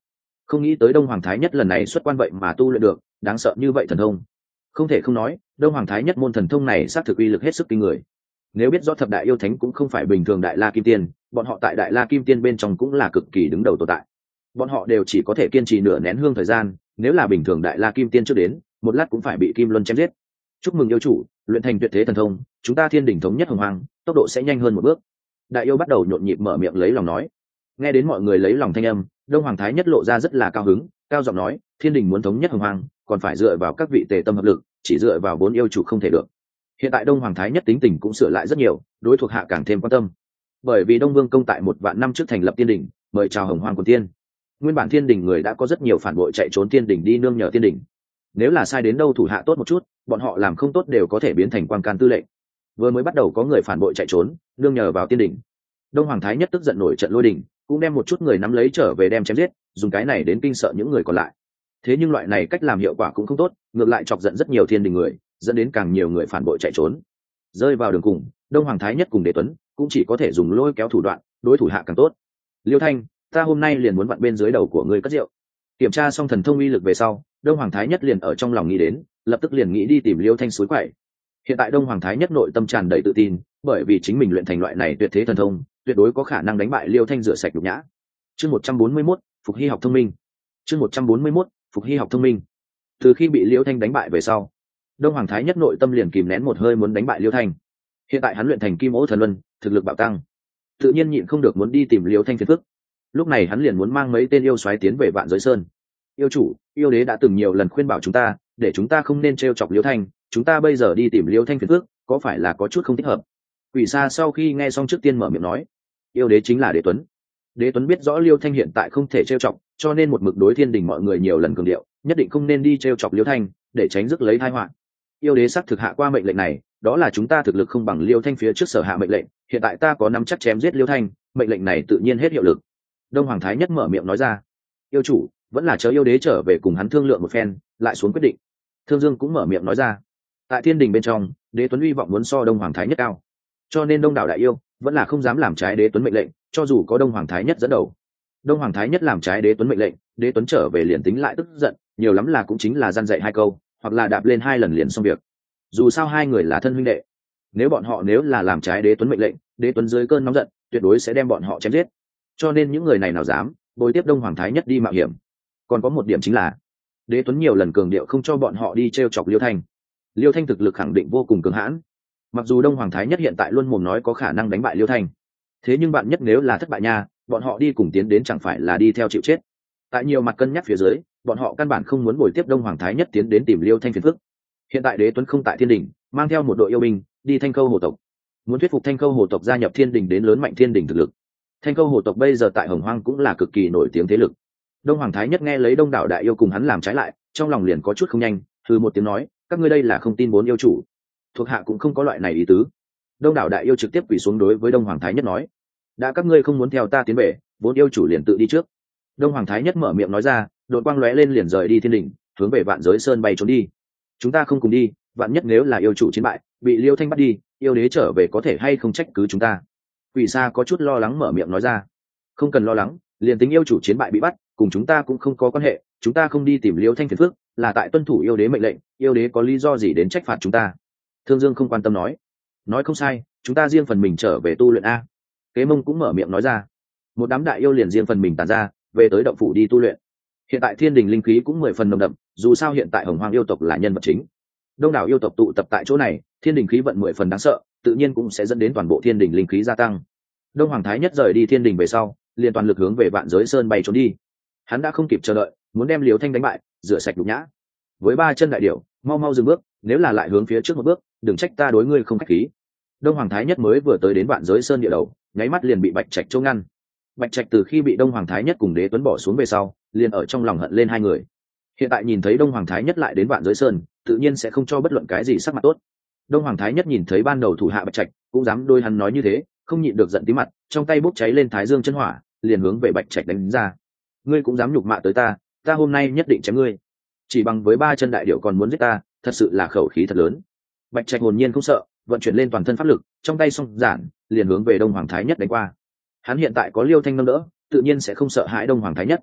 Không nghĩ tới đông hoàng thái nhất lần này xuất quan vậy mà tu luyện được đáng sợ như vậy thần thông. Không thể không nói, đông hoàng thái nhất môn thần thông này xác thực uy lực hết sức kinh người. Nếu biết rõ thập đại yêu thánh cũng không phải bình thường đại la kim tiên, bọn họ tại đại la kim tiên bên trong cũng là cực kỳ đứng đầu tồn tại. Bọn họ đều chỉ có thể kiên trì nửa nén hương thời gian, nếu là bình thường đại la kim tiên trước đến một lát cũng phải bị kim luân chém giết. Chúc mừng yêu chủ luyện thành tuyệt thế thần thông, chúng ta thiên đỉnh thống nhất hồng hoang, tốc độ sẽ nhanh hơn một bước. Đại yêu bắt đầu nhộn nhịp mở miệng lấy lòng nói. Nghe đến mọi người lấy lòng thanh âm, đông hoàng thái nhất lộ ra rất là cao hứng, cao giọng nói, thiên đình muốn thống nhất hồng hoang còn phải dựa vào các vị tề tâm hợp lực, chỉ dựa vào bốn yêu chủ không thể được. Hiện tại đông hoàng thái nhất tính tình cũng sửa lại rất nhiều, đối thuộc hạ càng thêm quan tâm. Bởi vì đông vương công tại một vạn năm trước thành lập thiên đình, mời chào hồng hoang quần tiên. Nguyên bản thiên đình người đã có rất nhiều phản bội chạy trốn thiên đình đi nương nhờ thiên đình. Nếu là sai đến đâu thủ hạ tốt một chút, bọn họ làm không tốt đều có thể biến thành quan can tư lệnh. Vừa mới bắt đầu có người phản bội chạy trốn nương nhờ vào thiên đình, đông hoàng thái nhất tức giận nổi trận lôi đình, cũng đem một chút người nắm lấy trở về đem chém giết, dùng cái này đến kinh sợ những người còn lại. Thế nhưng loại này cách làm hiệu quả cũng không tốt, ngược lại chọc giận rất nhiều thiên đình người, dẫn đến càng nhiều người phản bội chạy trốn. Rơi vào đường cùng, đông hoàng thái nhất cùng đế tuấn cũng chỉ có thể dùng lôi kéo thủ đoạn, đối thủ hạ càng tốt. Liêu Thanh, ta hôm nay liền muốn vặn bên dưới đầu của ngươi cất rượu. Kiểm tra xong thần thông uy lực về sau, đông hoàng thái nhất liền ở trong lòng nghĩ đến, lập tức liền nghĩ đi tìm Liêu Thanh suối quậy. Hiện tại đông hoàng thái nhất nội tâm tràn đầy tự tin, bởi vì chính mình luyện thành loại này tuyệt thế thần thông, tuyệt đối có khả năng đánh bại Liêu Thanh, rửa sạch nhục nhã. Chương một trăm bốn mươi mốt, phục hy học thông minh. Chương một trăm bốn mươi mốt, phục hy học thông minh. Từ khi bị Liêu Thanh đánh bại về sau, đông hoàng thái nhất nội tâm liền kìm nén một hơi muốn đánh bại Liêu Thanh. Hiện tại hắn luyện thành kim ô thần luân, thực lực bạo tăng, tự nhiên nhịn không được muốn đi tìm Liêu Thanh phiền phức. Lúc này hắn liền muốn mang mấy tên yêu soái tiến về Vạn Giới Sơn. Yêu chủ, yêu đế đã từng nhiều lần khuyên bảo chúng ta, để chúng ta không nên trêu chọc Liêu Thanh, chúng ta bây giờ đi tìm Liêu Thanh phiền phức, có phải là có chút không thích hợp? Quỷ Sa sau khi nghe xong trước tiên mở miệng nói, yêu đế chính là Đế Tuấn. Đế Tuấn biết rõ Liêu Thanh hiện tại không thể trêu chọc, cho nên một mực đối thiên đình mọi người nhiều lần cường điệu, nhất định không nên đi trêu chọc Liêu Thanh, để tránh rước lấy tai họa. Yêu đế xác thực hạ qua mệnh lệnh này, đó là chúng ta thực lực không bằng Liêu Thanh phía trước sở hạ mệnh lệnh, hiện tại ta có nắm chắc chém giết Liêu Thanh, mệnh lệnh này tự nhiên hết hiệu lực. Đông hoàng thái nhất mở miệng nói ra. Yêu chủ, vẫn là chờ yêu đế trở về cùng hắn thương lượng một phen, lại xuống quyết định. Thương Dương cũng mở miệng nói ra. Tại thiên đình bên trong, Đế Tuấn uy vọng muốn so đông hoàng thái nhất cao, cho nên đông đảo đại yêu vẫn là không dám làm trái Đế Tuấn mệnh lệnh, cho dù có đông hoàng thái nhất dẫn đầu. Đông hoàng thái nhất làm trái Đế Tuấn mệnh lệnh, Đế Tuấn trở về liền tính lại tức giận, nhiều lắm là cũng chính là gian dạy hai câu, hoặc là đạp lên hai lần liền xong việc. Dù sao hai người là thân huynh đệ, nếu bọn họ nếu là làm trái Đế Tuấn mệnh lệnh, Đế Tuấn dưới cơn nóng giận tuyệt đối sẽ đem bọn họ chém giết. Cho nên những người này nào dám bồi tiếp đông hoàng thái nhất đi mạo hiểm. Còn có một điểm chính là Đế Tuấn nhiều lần cường điệu không cho bọn họ đi t r e o chọc Liêu Thanh. Liêu Thanh thực lực khẳng định vô cùng cường hãn, mặc dù đông hoàng thái nhất hiện tại luôn mồm nói có khả năng đánh bại Liêu Thanh, thế nhưng bạn nhất nếu là thất bại nha, bọn họ đi cùng tiến đến chẳng phải là đi theo chịu chết. Tại nhiều mặt cân nhắc phía dưới, bọn họ căn bản không muốn bồi tiếp đông hoàng thái nhất tiến đến tìm Liêu Thanh phiền phức. Hiện tại Đế Tuấn không tại thiên đình, mang theo một đội yêu binh đi Thanh Khâu hồ tộc, muốn thuyết phục Thanh Khâu hồ tộc gia nhập thiên đình đến lớn mạnh thiên đình thực lực. Thanh Khâu hồ tộc bây giờ tại hồng hoang cũng là cực kỳ nổi tiếng thế lực. Đông hoàng thái nhất nghe lấy đông đảo đại yêu cùng hắn làm trái lại, trong lòng liền có chút không nhanh, thư một tiếng nói, các ngươi đây là không tin bốn yêu chủ. Thuộc hạ cũng không có loại này ý tứ. Đông đảo đại yêu trực tiếp quỳ xuống đối với đông hoàng thái nhất nói, đã các ngươi không muốn theo ta tiến về, bốn yêu chủ liền tự đi trước. Đông hoàng thái nhất mở miệng nói ra, đội quang lóe lên liền rời đi thiên đình, hướng về Vạn Giới Sơn bay trốn đi. Chúng ta không cùng đi, vạn nhất nếu là yêu chủ chiến bại, bị Liêu Thanh bắt đi, yêu đế trở về có thể hay không trách cứ chúng ta. Quỷ Sa có chút lo lắng mở miệng nói ra, không cần lo lắng, liền tính yêu chủ chiến bại bị bắt, cùng chúng ta cũng không có quan hệ, chúng ta không đi tìm Liêu Thanh phiền phức, là tại tuân thủ yêu đế mệnh lệnh, yêu đế có lý do gì đến trách phạt chúng ta? Thương Dương không quan tâm nói, nói không sai, chúng ta riêng phần mình trở về tu luyện a. Kế Mông cũng mở miệng nói ra. Một đám đại yêu liền riêng phần mình tản ra, về tới động phủ đi tu luyện. Hiện tại thiên đình linh khí cũng mười phần nồng đậm, dù sao hiện tại hồng hoang yêu tộc là nhân vật chính, đông đảo yêu tộc tụ tập tại chỗ này, thiên đình khí vận mười phần đáng sợ, tự nhiên cũng sẽ dẫn đến toàn bộ thiên đình linh khí gia tăng. Đông hoàng thái nhất rời đi thiên đình về sau, liền toàn lực hướng về Vạn Giới Sơn bay trốn đi. Hắn đã không kịp chờ đợi, muốn đem Liêu Thanh đánh bại, rửa sạch nhục nhã. Với ba chân đại điểu, mau mau dừng bước, nếu là lại hướng phía trước một bước, đừng trách ta đối ngươi không khách khí. Đông hoàng thái nhất mới vừa tới đến Vạn Giới Sơn địa đầu, nháy mắt liền bị Bạch Trạch chỗ ngăn. Bạch Trạch từ khi bị đông hoàng thái nhất cùng Đế Tuấn bỏ xuống về sau, liền ở trong lòng hận lên hai người. Hiện tại nhìn thấy đông hoàng thái nhất lại đến Vạn Giới Sơn, tự nhiên sẽ không cho bất luận cái gì sắc mặt tốt. Đông hoàng thái nhất nhìn thấy ban đầu thủ hạ Bạch Trạch, cũng dám đôi hắn nói như thế, không nhịn được giận tí mặt, trong tay bốc cháy lên thái dương chân hỏa, liền hướng về Bạch Trạch đánh ra. Ngươi cũng dám nhục mạ tới ta, ta hôm nay nhất định chém ngươi. Chỉ bằng với ba chân đại điểu còn muốn giết ta, thật sự là khẩu khí thật lớn. Bạch Trạch hồn nhiên không sợ, vận chuyển lên toàn thân pháp lực, trong tay song giản, liền hướng về đông hoàng thái nhất đánh qua. Hắn hiện tại có Liêu Thanh nâng đỡ, tự nhiên sẽ không sợ hãi đông hoàng thái nhất.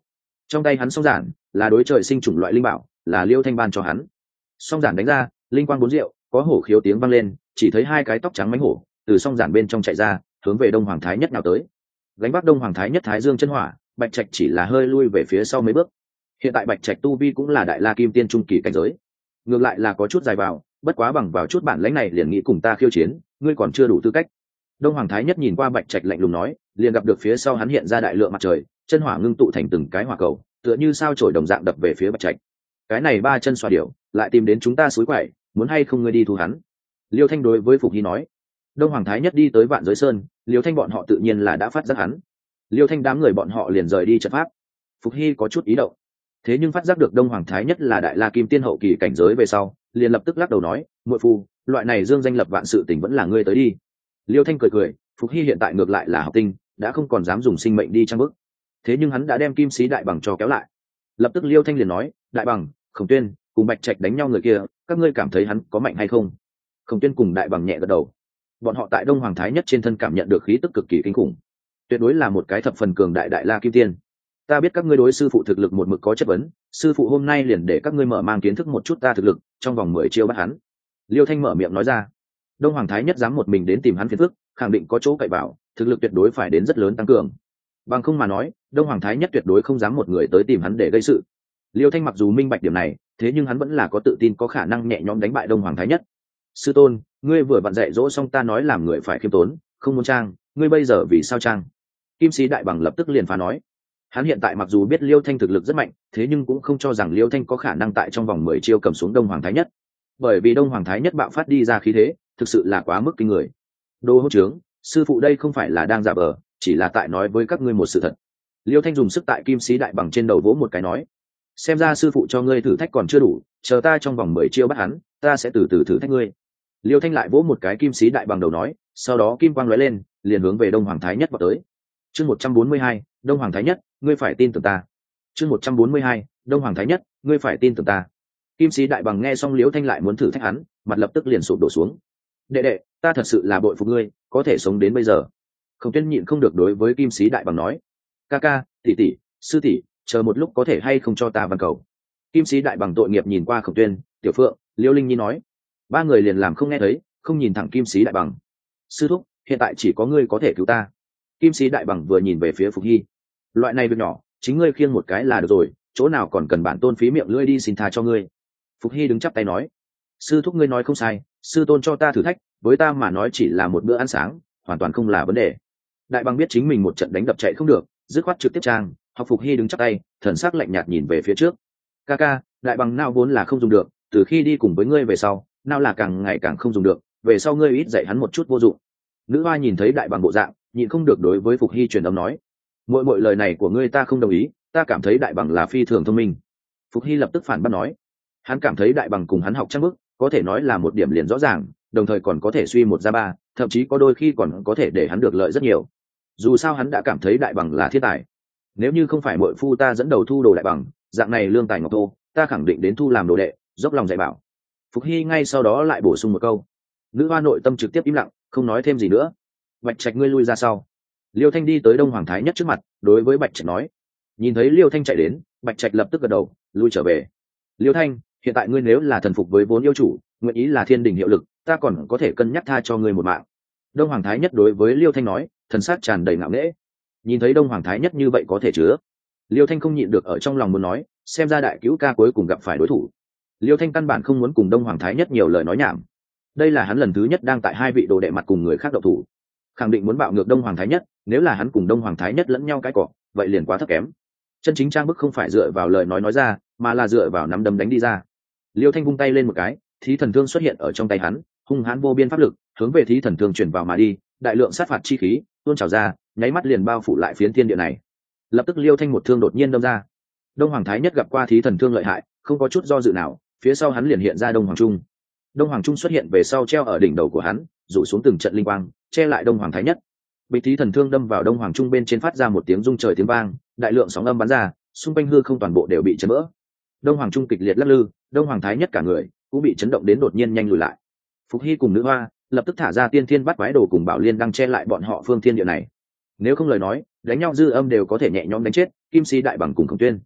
Trong tay hắn song giản là đối trời sinh chủng loại linh bảo, là Liêu Thanh ban cho hắn. Song giản đánh ra, linh quang bốn diệu, có hổ khiếu tiếng vang lên, chỉ thấy hai cái tóc trắng mánh hổ từ song giản bên trong chạy ra, hướng về Đông Hoàng Thái Nhất nào tới. Gánh vác Đông Hoàng Thái Nhất Thái Dương chân hỏa, Bạch Trạch chỉ là hơi lui về phía sau mấy bước. Hiện tại Bạch Trạch tu vi cũng là đại la kim tiên trung kỳ cảnh giới, ngược lại là có chút dài vào, bất quá bằng vào chút bản lãnh này liền nghĩ cùng ta khiêu chiến, ngươi còn chưa đủ tư cách. Đông Hoàng Thái Nhất nhìn qua Bạch Trạch lạnh lùng nói, liền gặp được phía sau hắn hiện ra đại lượng mặt trời, chân hỏa ngưng tụ thành từng cái hỏa cầu, tựa như sao chổi đồng dạng đập về phía Bạch Trạch. Cái này ba chân xoa điểu, lại tìm đến chúng ta suối quậy, muốn hay không ngươi đi thu hắn? Liêu Thanh đối với Phục Hy nói. Đông Hoàng Thái Nhất đi tới Vạn Giới Sơn, Liêu Thanh bọn họ tự nhiên là đã phát giác hắn. Liêu Thanh đám người bọn họ liền rời đi trận pháp. Phục Hy có chút ý động, thế nhưng phát giác được Đông Hoàng Thái Nhất là đại la kim tiên hậu kỳ cảnh giới về sau, liền lập tức lắc đầu nói, muội phu, loại này dương danh lập vạn sự tình vẫn là ngươi tới đi. Liêu Thanh cười cười, Phục Hy hiện tại ngược lại là học tinh, đã không còn dám dùng sinh mệnh đi trang bức. Thế nhưng hắn đã đem Kim Sĩ Đại Bằng cho kéo lại. Lập tức Liêu Thanh liền nói, Đại Bằng, Khổng Tuyên cùng Bạch Trạch đánh nhau người kia, các ngươi cảm thấy hắn có mạnh hay không? Khổng Tuyên cùng Đại Bằng nhẹ gật đầu. Bọn họ tại Đông Hoàng Thái Nhất trên thân cảm nhận được khí tức cực kỳ kinh khủng, tuyệt đối là một cái thập phần cường đại đại la kim tiên. Ta biết các ngươi đối sư phụ thực lực một mực có chất vấn, sư phụ hôm nay liền để các ngươi mở mang kiến thức một chút ta thực lực, trong vòng mười chiêu bắt hắn. Liêu Thanh mở miệng nói ra. Đông Hoàng Thái Nhất dám một mình đến tìm hắn phiền phức, khẳng định có chỗ cậy vào, thực lực tuyệt đối phải đến rất lớn tăng cường. Bằng không mà nói, Đông Hoàng Thái Nhất tuyệt đối không dám một người tới tìm hắn để gây sự. Liêu Thanh mặc dù minh bạch điểm này, thế nhưng hắn vẫn là có tự tin có khả năng nhẹ nhõm đánh bại Đông Hoàng Thái Nhất. Sư tôn, ngươi vừa vặn dạy dỗ xong ta nói làm người phải khiêm tốn, không muốn trang, ngươi bây giờ vì sao trang? Kim Sĩ Đại Bằng lập tức liền phá nói. Hắn hiện tại mặc dù biết Liêu Thanh thực lực rất mạnh, thế nhưng cũng không cho rằng Liêu Thanh có khả năng tại trong vòng mười chiêu cầm xuống Đông Hoàng Thái Nhất, bởi vì Đông Hoàng Thái Nhất bạo phát đi ra khí thế, thực sự là quá mức kinh người. Đô hỗn trướng, sư phụ đây không phải là đang giả vờ, chỉ là tại nói với các ngươi một sự thật. Liêu Thanh dùng sức tại Kim Sĩ Đại Bằng trên đầu vỗ một cái nói, xem ra sư phụ cho ngươi thử thách còn chưa đủ, chờ ta trong vòng mười chiêu bắt hắn, ta sẽ từ từ thử thách ngươi. Liêu Thanh lại vỗ một cái Kim Sĩ Đại Bằng đầu nói, sau đó kim quang lóe lên, liền hướng về Đông Hoàng Thái Nhất vào tới. Chương một trăm bốn mươi hai, Đông Hoàng Thái Nhất, ngươi phải tin tưởng ta. Chương một trăm bốn mươi hai, Đông Hoàng Thái Nhất, ngươi phải tin tưởng ta. Kim Sĩ Đại Bằng nghe xong Liêu Thanh lại muốn thử thách hắn, mặt lập tức liền sụp đổ xuống. Đệ đệ, ta thật sự là bội phục ngươi, có thể sống đến bây giờ. Khổng Tuyên nhịn không được đối với Kim Sĩ Đại Bằng nói, ca ca, tỷ tỷ, sư tỷ, chờ một lúc có thể hay không cho ta văn cầu. Kim Sĩ Đại Bằng tội nghiệp nhìn qua Khổng Tuyên, Tiểu Phượng, Liêu Linh Nhi nói. Ba người liền làm không nghe thấy, không nhìn thẳng Kim Sĩ Đại Bằng. Sư thúc, hiện tại chỉ có ngươi có thể cứu ta. Kim Sĩ Đại Bằng vừa nhìn về phía Phục Hy. Loại này việc nhỏ, chính ngươi khiêng một cái là được rồi, chỗ nào còn cần bản tôn phí miệng lưỡi đi xin tha cho ngươi. Phục Hy đứng chắp tay nói, sư thúc ngươi nói không sai, sư tôn cho ta thử thách, với ta mà nói chỉ là một bữa ăn sáng, hoàn toàn không là vấn đề. Đại Bằng biết chính mình một trận đánh đập chạy không được, dứt khoát trực tiếp trang, học Phục Hy đứng chắp tay, thần sắc lạnh nhạt nhìn về phía trước. Ca ca, Đại Bằng nào vốn là không dùng được, từ khi đi cùng với ngươi về sau, nào là càng ngày càng không dùng được, về sau ngươi ít dạy hắn một chút vô dụng. Nữ hoa nhìn thấy Đại Bằng bộ dạng, nhịn không được đối với Phục Hy truyền âm nói, mỗi mỗi lời này của ngươi ta không đồng ý, ta cảm thấy Đại Bằng là phi thường thông minh. Phục Hy lập tức phản bác nói, hắn cảm thấy Đại Bằng cùng hắn học trang bức, có thể nói là một điểm liền rõ ràng, đồng thời còn có thể suy một ra ba, thậm chí có đôi khi còn có thể để hắn được lợi rất nhiều. Dù sao hắn đã cảm thấy Đại Bằng là thiên tài. Nếu như không phải muội phu ta dẫn đầu thu đồ Đại Bằng, dạng này lương tài ngọc thô, ta khẳng định đến thu làm đồ đệ, dốc lòng dạy bảo. Phục Hy ngay sau đó lại bổ sung một câu. Nữ hoa nội tâm trực tiếp im lặng, không nói thêm gì nữa. Bạch Trạch ngươi lui ra sau. Liêu Thanh đi tới Đông Hoàng Thái Nhất trước mặt, đối với Bạch Trạch nói. Nhìn thấy Liêu Thanh chạy đến, Bạch Trạch lập tức gật đầu, lui trở về. Liêu Thanh, hiện tại ngươi nếu là thần phục với vốn yêu chủ, nguyện ý là thiên đình hiệu lực, ta còn có thể cân nhắc tha cho ngươi một mạng. Đông Hoàng Thái Nhất đối với Liêu Thanh nói, thần sắc tràn đầy ngạo nghễ. Nhìn thấy Đông Hoàng Thái Nhất như vậy có thể chứa. Liêu Thanh không nhịn được ở trong lòng muốn nói, xem ra đại cứu ca cuối cùng gặp phải đối thủ. Liêu Thanh căn bản không muốn cùng Đông Hoàng Thái Nhất nhiều lời nói nhảm. Đây là hắn lần thứ nhất đang tại hai vị đồ đệ mặt cùng người khác độc thủ, khẳng định muốn bạo ngược Đông Hoàng Thái Nhất. Nếu là hắn cùng Đông Hoàng Thái Nhất lẫn nhau cái cọ, vậy liền quá thấp kém. Chân chính trang bức không phải dựa vào lời nói nói ra, mà là dựa vào nắm đấm đánh đi ra. Liêu Thanh vung tay lên một cái, Thí Thần Thương xuất hiện ở trong tay hắn, hung hãn vô biên pháp lực hướng về Thí Thần Thương chuyển vào mà đi, đại lượng sát phạt chi khí tuôn trào ra, nháy mắt liền bao phủ lại phiến thiên địa này. Lập tức Liêu Thanh một thương đột nhiên đâm ra. Đông Hoàng Thái Nhất gặp qua Thí Thần Thương lợi hại, không có chút do dự nào, phía sau hắn liền hiện ra Đông Hoàng Trung. Đông Hoàng Trung xuất hiện về sau treo ở đỉnh đầu của hắn, rủ xuống từng trận linh quang, che lại Đông Hoàng Thái Nhất. Bị Thí Thần Thương đâm vào Đông Hoàng Trung bên trên phát ra một tiếng rung trời tiếng vang, đại lượng sóng âm bắn ra, xung quanh hư không toàn bộ đều bị chấn vỡ. Đông Hoàng Trung kịch liệt lắc lư, Đông Hoàng Thái Nhất cả người cũng bị chấn động đến đột nhiên nhanh lùi lại. Phục Hy cùng Nữ Hoa lập tức thả ra Tiên Thiên Bát Quái Đồ cùng Bảo Liên đang che lại bọn họ phương thiên địa này. Nếu không lời nói, đánh nhau dư âm đều có thể nhẹ nhõm đánh chết Kim Sĩ Đại Bằng cùng Khổng Tuyên.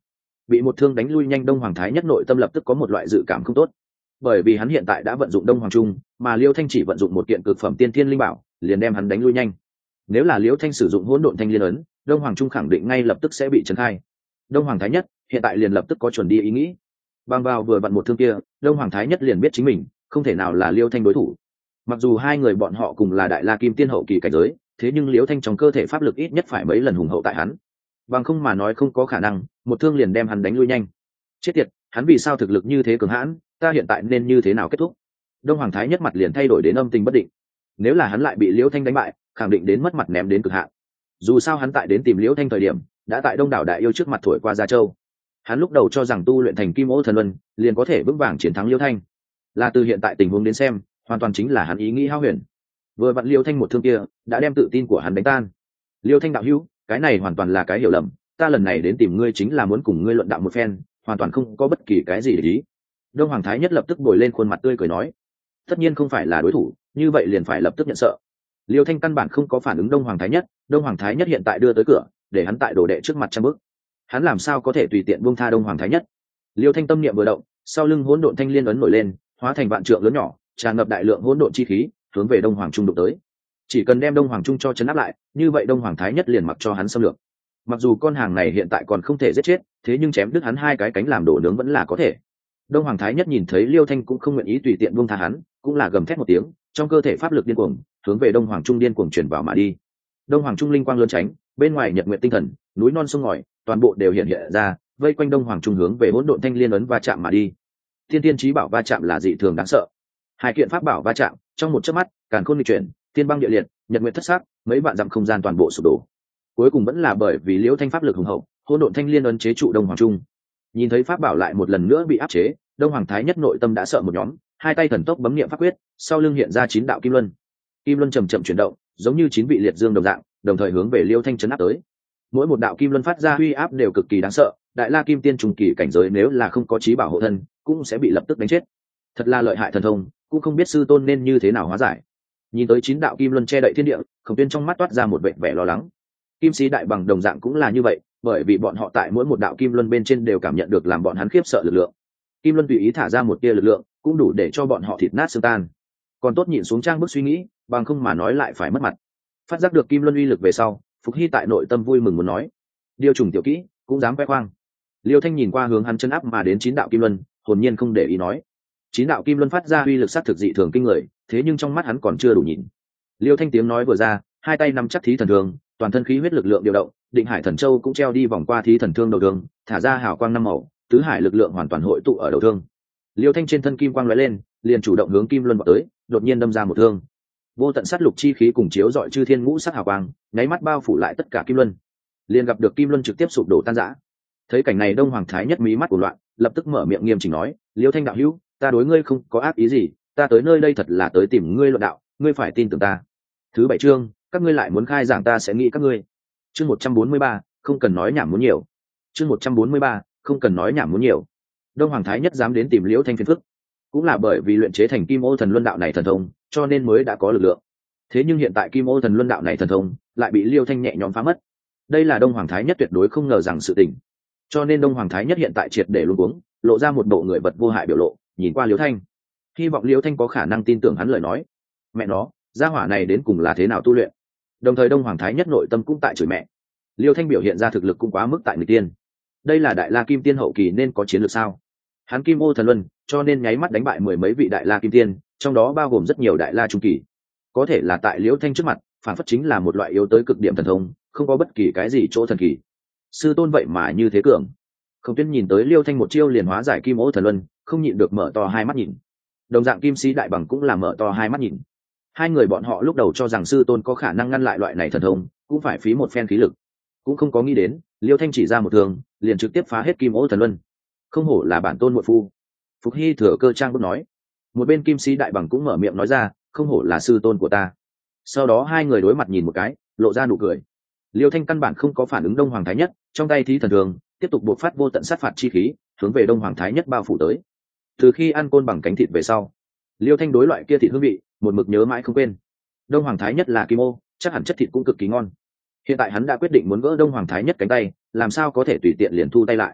bị một thương đánh lui nhanh đông hoàng thái nhất nội tâm lập tức có một loại dự cảm không tốt, bởi vì hắn hiện tại đã vận dụng đông hoàng trung, mà liêu thanh chỉ vận dụng một kiện cực phẩm tiên thiên linh bảo liền đem hắn đánh lui nhanh. Nếu là liêu thanh sử dụng hỗn độn thanh liên ấn, đông hoàng trung khẳng định ngay lập tức sẽ bị trấn khai. Đông hoàng thái nhất hiện tại liền lập tức có chuẩn đi ý nghĩ, bằng vào vừa vặn một thương kia, đông hoàng thái nhất liền biết chính mình không thể nào là liêu thanh đối thủ. Mặc dù hai người bọn họ cùng là đại la kim tiên hậu kỳ cảnh giới, thế nhưng liêu thanh trong cơ thể pháp lực ít nhất phải mấy lần hùng hậu tại hắn, bằng không mà nói không có khả năng một thương liền đem hắn đánh lui nhanh. Chết tiệt, hắn vì sao thực lực như thế cường hãn, ta hiện tại nên như thế nào kết thúc? Đông hoàng thái nhất mặt liền thay đổi đến âm tình bất định. Nếu là hắn lại bị liễu thanh đánh bại, khẳng định đến mất mặt ném đến cực hạn. Dù sao hắn tại đến tìm liễu thanh thời điểm đã tại đông đảo đại yêu trước mặt thổi qua gia châu, hắn lúc đầu cho rằng tu luyện thành kim ô thần luân liền có thể vững vàng chiến thắng liễu thanh, là từ hiện tại tình huống đến xem hoàn toàn chính là hắn ý nghĩ hao huyền. Vừa vặn liễu thanh một thương kia đã đem tự tin của hắn đánh tan. Liễu thanh đạo hữu, cái này hoàn toàn là cái hiểu lầm, ta lần này đến tìm ngươi chính là muốn cùng ngươi luận đạo một phen, hoàn toàn không có bất kỳ cái gì để ý. Đông hoàng thái nhất lập tức bồi lên khuôn mặt tươi cười nói, tất nhiên không phải là đối thủ, như vậy liền phải lập tức nhận sợ. Liêu thanh căn bản không có phản ứng đông hoàng thái nhất, đông hoàng thái nhất hiện tại đưa tới cửa để hắn tại đồ đệ trước mặt trăm bước, hắn làm sao có thể tùy tiện buông tha đông hoàng thái nhất. Liêu thanh tâm niệm vừa động, sau lưng hỗn độn thanh liên ấn nổi lên, hóa thành vạn trượng lớn nhỏ, tràn ngập đại lượng hỗn độn chi khí hướng về đông hoàng trung đụng tới. Chỉ cần đem đông hoàng trung cho chấn áp lại, như vậy đông hoàng thái nhất liền mặc cho hắn xâm lược. Mặc dù con hàng này hiện tại còn không thể giết chết, thế nhưng chém đứt hắn hai cái cánh làm đồ nướng vẫn là có thể. Đông hoàng thái nhất nhìn thấy Liêu thanh cũng không nguyện ý tùy tiện buông tha hắn, cũng là gầm thét một tiếng, trong cơ thể pháp lực điên cuồng hướng về đông hoàng trung điên cuồng chuyển vào mà đi. Đông hoàng trung linh quang lớn tránh, bên ngoài nhật nguyện tinh thần, núi non sông ngòi toàn bộ đều hiện hiện ra, vây quanh đông hoàng trung hướng về hỗn độn thanh liên ấn va chạm mà đi. Thiên tiên chí bảo va chạm là dị thường đáng sợ, hai kiện pháp bảo va chạm trong một chớp mắt, càn khôn nghịch chuyển, thiên băng địa liệt, nhật nguyện thất sắc, mấy vạn dặm không gian toàn bộ sụp đổ. Cuối cùng vẫn là bởi vì liễu thanh pháp lực hùng hậu, hỗn độn thanh liên ấn chế trụ đông hoàng trung. Nhìn thấy pháp bảo lại một lần nữa bị áp chế, đông hoàng thái nhất nội tâm đã sợ một nhóm, hai tay thần tốc bấm niệm pháp quyết, sau lưng hiện ra chín đạo kim luân. Kim luân chậm chậm chuyển động, giống như chín vị liệt dương đồng dạng, đồng thời hướng về liêu thanh chấn áp tới. Mỗi một đạo kim luân phát ra uy áp đều cực kỳ đáng sợ, đại la kim tiên trùng kỳ cảnh giới nếu là không có chí bảo hộ thân cũng sẽ bị lập tức đánh chết. Thật là lợi hại thần thông, cũng không biết sư tôn nên như thế nào hóa giải. Nhìn tới chín đạo kim luân che đậy thiên địa, Khổng Tuyên trong mắt toát ra một vẻ vẻ lo lắng. Kim sĩ đại bằng đồng dạng cũng là như vậy, bởi vì bọn họ tại mỗi một đạo kim luân bên trên đều cảm nhận được làm bọn hắn khiếp sợ lực lượng. Kim luân tùy ý thả ra một tia lực lượng cũng đủ để cho bọn họ thịt nát xương tan. Còn tốt nhịn xuống trang bức suy nghĩ, bằng không mà nói lại phải mất mặt. Phát giác được kim luân uy lực về sau, Phục Hy tại nội tâm vui mừng muốn nói, điều trùng tiểu kỹ cũng dám khoe khoang. Liêu thanh nhìn qua hướng hắn chân áp mà đến chín đạo kim luân, hồn nhiên không để ý nói, chín đạo kim luân phát ra uy lực sát thực dị thường kinh người, thế nhưng trong mắt hắn còn chưa đủ nhìn. Liêu thanh tiếng nói vừa ra, hai tay nắm chắc thí thần thương, toàn thân khí huyết lực lượng điều động, định hải thần châu cũng treo đi vòng qua thí thần thương đầu thương, thả ra hào quang năm màu, tứ hải lực lượng hoàn toàn hội tụ ở đầu thương. Liêu thanh trên thân kim quang lóe lên, liền chủ động hướng kim luân vào tới, đột nhiên đâm ra một thương. Vô tận sát lục chi khí cùng chiếu dọi chư thiên ngũ sắc hào quang, nháy mắt bao phủ lại tất cả kim luân. Liền gặp được kim luân trực tiếp sụp đổ tan rã. Thấy cảnh này đông hoàng thái nhất mí mắt của loạn, lập tức mở miệng nghiêm chỉnh nói, Liêu thanh đạo hữu, ta đối ngươi không có ác ý gì, ta tới nơi đây thật là tới tìm ngươi luận đạo, ngươi phải tin tưởng ta. Thứ bảy chương, các ngươi lại muốn khai giảng ta sẽ nghĩ các ngươi. Chương một trăm bốn mươi ba, không cần nói nhảm muốn nhiều. Chương một trăm bốn mươi ba, không cần nói nhảm muốn nhiều. Đông hoàng thái nhất dám đến tìm Liễu thanh phiền phức, cũng là bởi vì luyện chế thành kim ô thần luân đạo này thần thông, cho nên mới đã có lực lượng. Thế nhưng hiện tại kim ô thần luân đạo này thần thông lại bị Liêu thanh nhẹ nhõm phá mất. Đây là đông hoàng thái nhất tuyệt đối không ngờ rằng sự tình, cho nên đông hoàng thái nhất hiện tại triệt để luống cuống, lộ ra một bộ người vật vô hại biểu lộ, nhìn qua Liêu thanh, hy vọng Liêu thanh có khả năng tin tưởng hắn lời nói. Mẹ nó, gia hỏa này đến cùng là thế nào tu luyện? Đồng thời đông hoàng thái nhất nội tâm cũng tại chửi mẹ. Liêu thanh biểu hiện ra thực lực cũng quá mức tại người tiên, đây là đại la kim tiên hậu kỳ nên có chiến lược sao? Hắn kim ô thần luân cho nên nháy mắt đánh bại mười mấy vị đại la kim tiên, trong đó bao gồm rất nhiều đại la trung kỳ. Có thể là tại Liễu thanh trước mặt, phản phất chính là một loại yếu tới cực điểm thần thông, không có bất kỳ cái gì chỗ thần kỳ. Sư tôn vậy mà như thế cường. Khổng Tuyên nhìn tới Liêu thanh một chiêu liền hóa giải kim ô thần luân, không nhịn được mở to hai mắt nhìn. Đồng dạng kim sĩ đại bằng cũng là mở to hai mắt nhìn. Hai người bọn họ lúc đầu cho rằng sư tôn có khả năng ngăn lại loại này thần thông, cũng phải phí một phen khí lực, cũng không có nghĩ đến Liêu thanh chỉ ra một thường liền trực tiếp phá hết kim ô thần luân. Không hổ là bản tôn muội phu. Phục Hy thừa cơ trang bước nói. Một bên kim sĩ đại bằng cũng mở miệng nói ra, không hổ là sư tôn của ta. Sau đó hai người đối mặt nhìn một cái, lộ ra nụ cười. Liêu thanh căn bản không có phản ứng đông hoàng thái nhất, trong tay thí thần thường tiếp tục bộc phát vô tận sát phạt chi khí hướng về đông hoàng thái nhất bao phủ tới. Từ khi ăn côn bằng cánh thịt về sau, Liêu thanh đối loại kia thịt hương vị một mực nhớ mãi không quên. Đông hoàng thái nhất là kim ô, chắc hẳn chất thịt cũng cực kỳ ngon. Hiện tại hắn đã quyết định muốn gỡ đông hoàng thái nhất cánh tay, làm sao có thể tùy tiện liền thu tay lại.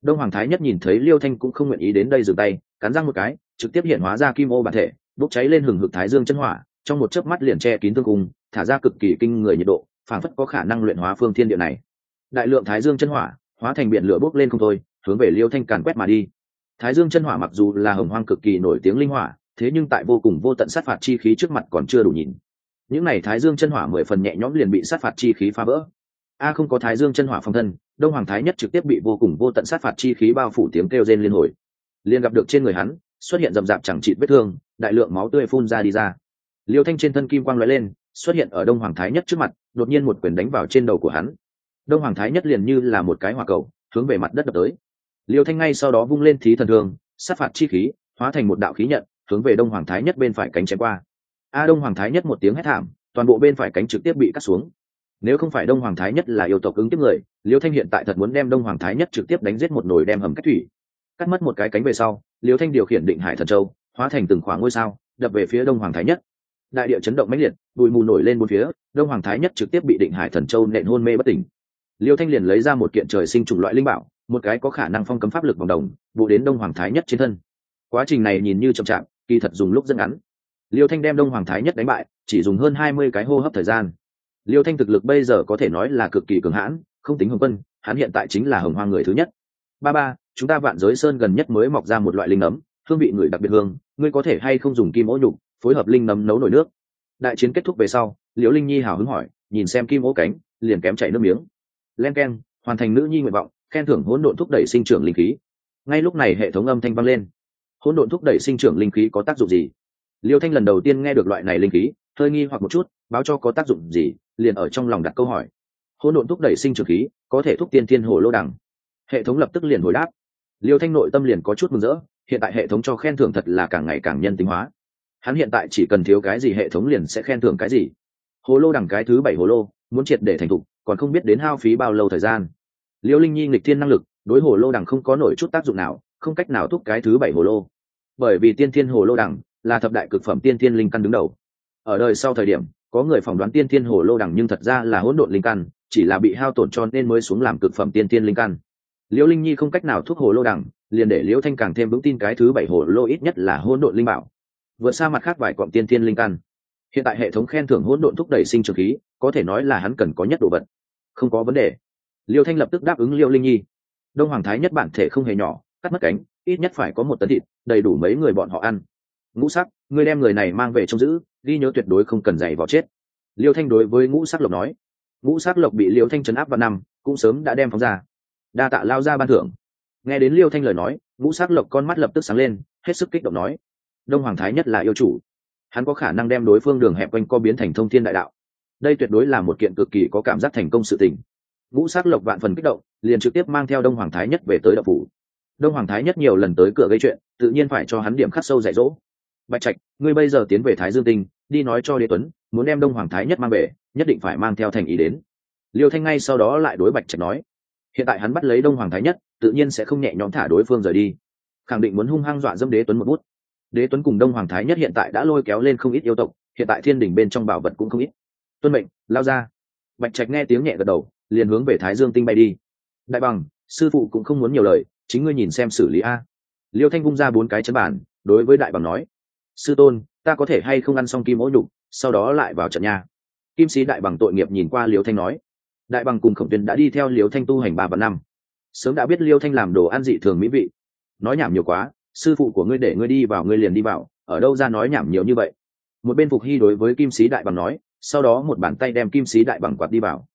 Đông Hoàng Thái Nhất nhìn thấy Liêu Thanh cũng không nguyện ý đến đây dừng tay, cắn răng một cái, trực tiếp hiện hóa ra kim ô bản thể, bốc cháy lên hừng hực thái dương chân hỏa, trong một chớp mắt liền che kín thương cung, thả ra cực kỳ kinh người nhiệt độ, phảng phất có khả năng luyện hóa phương thiên địa này. Đại lượng thái dương chân hỏa hóa thành biển lửa bốc lên không thôi, hướng về Liêu Thanh càn quét mà đi. Thái dương chân hỏa mặc dù là hồng hoang cực kỳ nổi tiếng linh hỏa, thế nhưng tại vô cùng vô tận sát phạt chi khí trước mặt còn chưa đủ nhìn. Những này thái dương chân hỏa mười phần nhẹ nhõm liền bị sát phạt chi khí phá vỡ. A không có thái dương chân hỏa phong thân, Đông Hoàng Thái Nhất trực tiếp bị vô cùng vô tận sát phạt chi khí bao phủ, tiếng kêu rên liên hồi. Liên gặp được trên người hắn xuất hiện rậm rạp chẳng chịt vết thương, đại lượng máu tươi phun ra đi ra. Liêu Thanh trên thân kim quang lóe lên, xuất hiện ở Đông Hoàng Thái Nhất trước mặt, đột nhiên một quyền đánh vào trên đầu của hắn. Đông Hoàng Thái Nhất liền như là một cái hỏa cầu, hướng về mặt đất đập tới. Liêu Thanh ngay sau đó vung lên thí thần thương, sát phạt chi khí hóa thành một đạo khí nhận, hướng về Đông Hoàng Thái Nhất bên phải cánh chém qua. A Đông Hoàng Thái Nhất một tiếng hét thảm, toàn bộ bên phải cánh trực tiếp bị cắt xuống. Nếu không phải Đông Hoàng Thái Nhất là yêu tộc ứng tiếp người, Liêu Thanh hiện tại thật muốn đem Đông Hoàng Thái Nhất trực tiếp đánh giết một nồi đem hầm cách thủy. Cắt mất một cái cánh về sau, Liêu Thanh điều khiển Định Hải Thần Châu, hóa thành từng khoảng ngôi sao, đập về phía Đông Hoàng Thái Nhất. Đại địa chấn động mãnh liệt, bụi mù nổi lên bốn phía, Đông Hoàng Thái Nhất trực tiếp bị Định Hải Thần Châu nện hôn mê bất tỉnh. Liêu Thanh liền lấy ra một kiện trời sinh chủng loại linh bảo, một cái có khả năng phong cấm pháp lực vòng đồng, vụ đến Đông Hoàng Thái Nhất trên thân. Quá trình này nhìn như chậm chạp, kỳ thật dùng lúc rất ngắn. Liêu Thanh đem Đông Hoàng Thái Nhất đánh bại, chỉ dùng hơn hai mươi cái hô hấp thời gian. Liêu Thanh thực lực bây giờ có thể nói là cực kỳ cường hãn, không tính Hồng Quân, hắn hiện tại chính là Hồng Hoang người thứ nhất. Ba ba, chúng ta Vạn Giới Sơn gần nhất mới mọc ra một loại linh nấm, hương vị người đặc biệt hương, ngươi có thể hay không dùng kim ô nhục phối hợp linh nấm nấu nồi nước? Đại chiến kết thúc về sau, Liễu Linh Nhi hào hứng hỏi, nhìn xem kim ô cánh, liền kém chảy nước miếng. Len keng, hoàn thành nữ nhi nguyện vọng, khen thưởng hỗn độn thúc đẩy sinh trưởng linh khí. Ngay lúc này hệ thống âm thanh vang lên. Hỗn độn thúc đẩy sinh trưởng linh khí có tác dụng gì? Liêu Thanh lần đầu tiên nghe được loại này linh khí, hơi nghi hoặc một chút, báo cho có tác dụng gì, liền ở trong lòng đặt câu hỏi. Hỗn độn thúc đẩy sinh trưởng khí, có thể thúc tiên thiên hồ lô đằng. Hệ thống lập tức liền hồi đáp. Liêu Thanh nội tâm liền có chút mừng rỡ, hiện tại hệ thống cho khen thưởng thật là càng ngày càng nhân tính hóa. Hắn hiện tại chỉ cần thiếu cái gì hệ thống liền sẽ khen thưởng cái gì. Hồ lô đằng cái thứ bảy hồ lô, muốn triệt để thành thục, còn không biết đến hao phí bao lâu thời gian. Liêu Linh Nhi nghịch thiên năng lực, đối hồ lô đằng không có nổi chút tác dụng nào, không cách nào thúc cái thứ bảy hồ lô. Bởi vì tiên thiên hồ lô đằng là thập đại cực phẩm tiên thiên linh căn đứng đầu. Ở đời sau thời điểm, có người phỏng đoán tiên thiên hồ lô đằng nhưng thật ra là hỗn độn linh căn, chỉ là bị hao tổn cho nên mới xuống làm cực phẩm tiên thiên linh căn. Liễu Linh Nhi không cách nào thúc hồ lô đằng, liền để Liễu Thanh càng thêm vững tin cái thứ bảy hồ lô ít nhất là hỗn độn linh bảo, vượt xa mặt khác vài quặng tiên thiên linh căn. Hiện tại hệ thống khen thưởng hỗn độn thúc đẩy sinh trưởng khí, có thể nói là hắn cần có nhất đồ vật. Không có vấn đề. Liễu Thanh lập tức đáp ứng Liễu Linh Nhi. Đông Hoàng Thái Nhất bản thể không hề nhỏ, cắt mất cánh, ít nhất phải có một tấn thịt, đầy đủ mấy người bọn họ ăn. Ngũ Sắc, ngươi đem người này mang về trông giữ, ghi nhớ tuyệt đối không cần giày vò chết. Liêu Thanh đối với Ngũ Sắc Lộc nói. Ngũ Sắc Lộc bị Liêu Thanh trấn áp vào năm, cũng sớm đã đem phóng ra. Đa tạ lao ra ban thưởng. Nghe đến Liêu Thanh lời nói, Ngũ Sắc Lộc con mắt lập tức sáng lên, hết sức kích động nói: Đông Hoàng Thái Nhất là yêu chủ, hắn có khả năng đem đối phương đường hẹp quanh co biến thành thông thiên đại đạo. Đây tuyệt đối là một kiện cực kỳ có cảm giác thành công sự tình. Ngũ Sắc Lộc vạn phần kích động, liền trực tiếp mang theo Đông Hoàng Thái Nhất về tới đạo phủ. Đông Hoàng Thái Nhất nhiều lần tới cửa gây chuyện, tự nhiên phải cho hắn điểm khắc sâu dạy dỗ. Bạch Trạch, ngươi bây giờ tiến về Thái Dương Tinh, đi nói cho Đế Tuấn, muốn đem Đông Hoàng Thái Nhất mang về, nhất định phải mang theo thành ý đến. Liêu Thanh ngay sau đó lại đối Bạch Trạch nói, hiện tại hắn bắt lấy Đông Hoàng Thái Nhất, tự nhiên sẽ không nhẹ nhõm thả đối phương rời đi, khẳng định muốn hung hăng dọa dẫm Đế Tuấn một bút. Đế Tuấn cùng Đông Hoàng Thái Nhất hiện tại đã lôi kéo lên không ít yêu tộc, hiện tại thiên đình bên trong bảo vật cũng không ít. Tuân mệnh, lao ra. Bạch Trạch nghe tiếng nhẹ gật đầu, liền hướng về Thái Dương Tinh bay đi. Đại bằng, sư phụ cũng không muốn nhiều lời, chính ngươi nhìn xem xử lý a. Liêu Thanh vung ra bốn cái chân bản, đối với Đại bằng nói, sư tôn, ta có thể hay không ăn xong kim ố nhục, sau đó lại vào trận nhà. Kim sĩ Đại bằng tội nghiệp nhìn qua Liêu Thanh nói. Đại bằng cùng Khổng Tuyên đã đi theo Liêu Thanh tu hành ba và năm, sớm đã biết Liêu Thanh làm đồ ăn dị thường mỹ vị. Nói nhảm nhiều quá, sư phụ của ngươi để ngươi đi vào ngươi liền đi vào, ở đâu ra nói nhảm nhiều như vậy. Một bên Phục Hy đối với Kim sĩ Đại bằng nói, sau đó một bàn tay đem Kim sĩ Đại bằng quạt đi vào.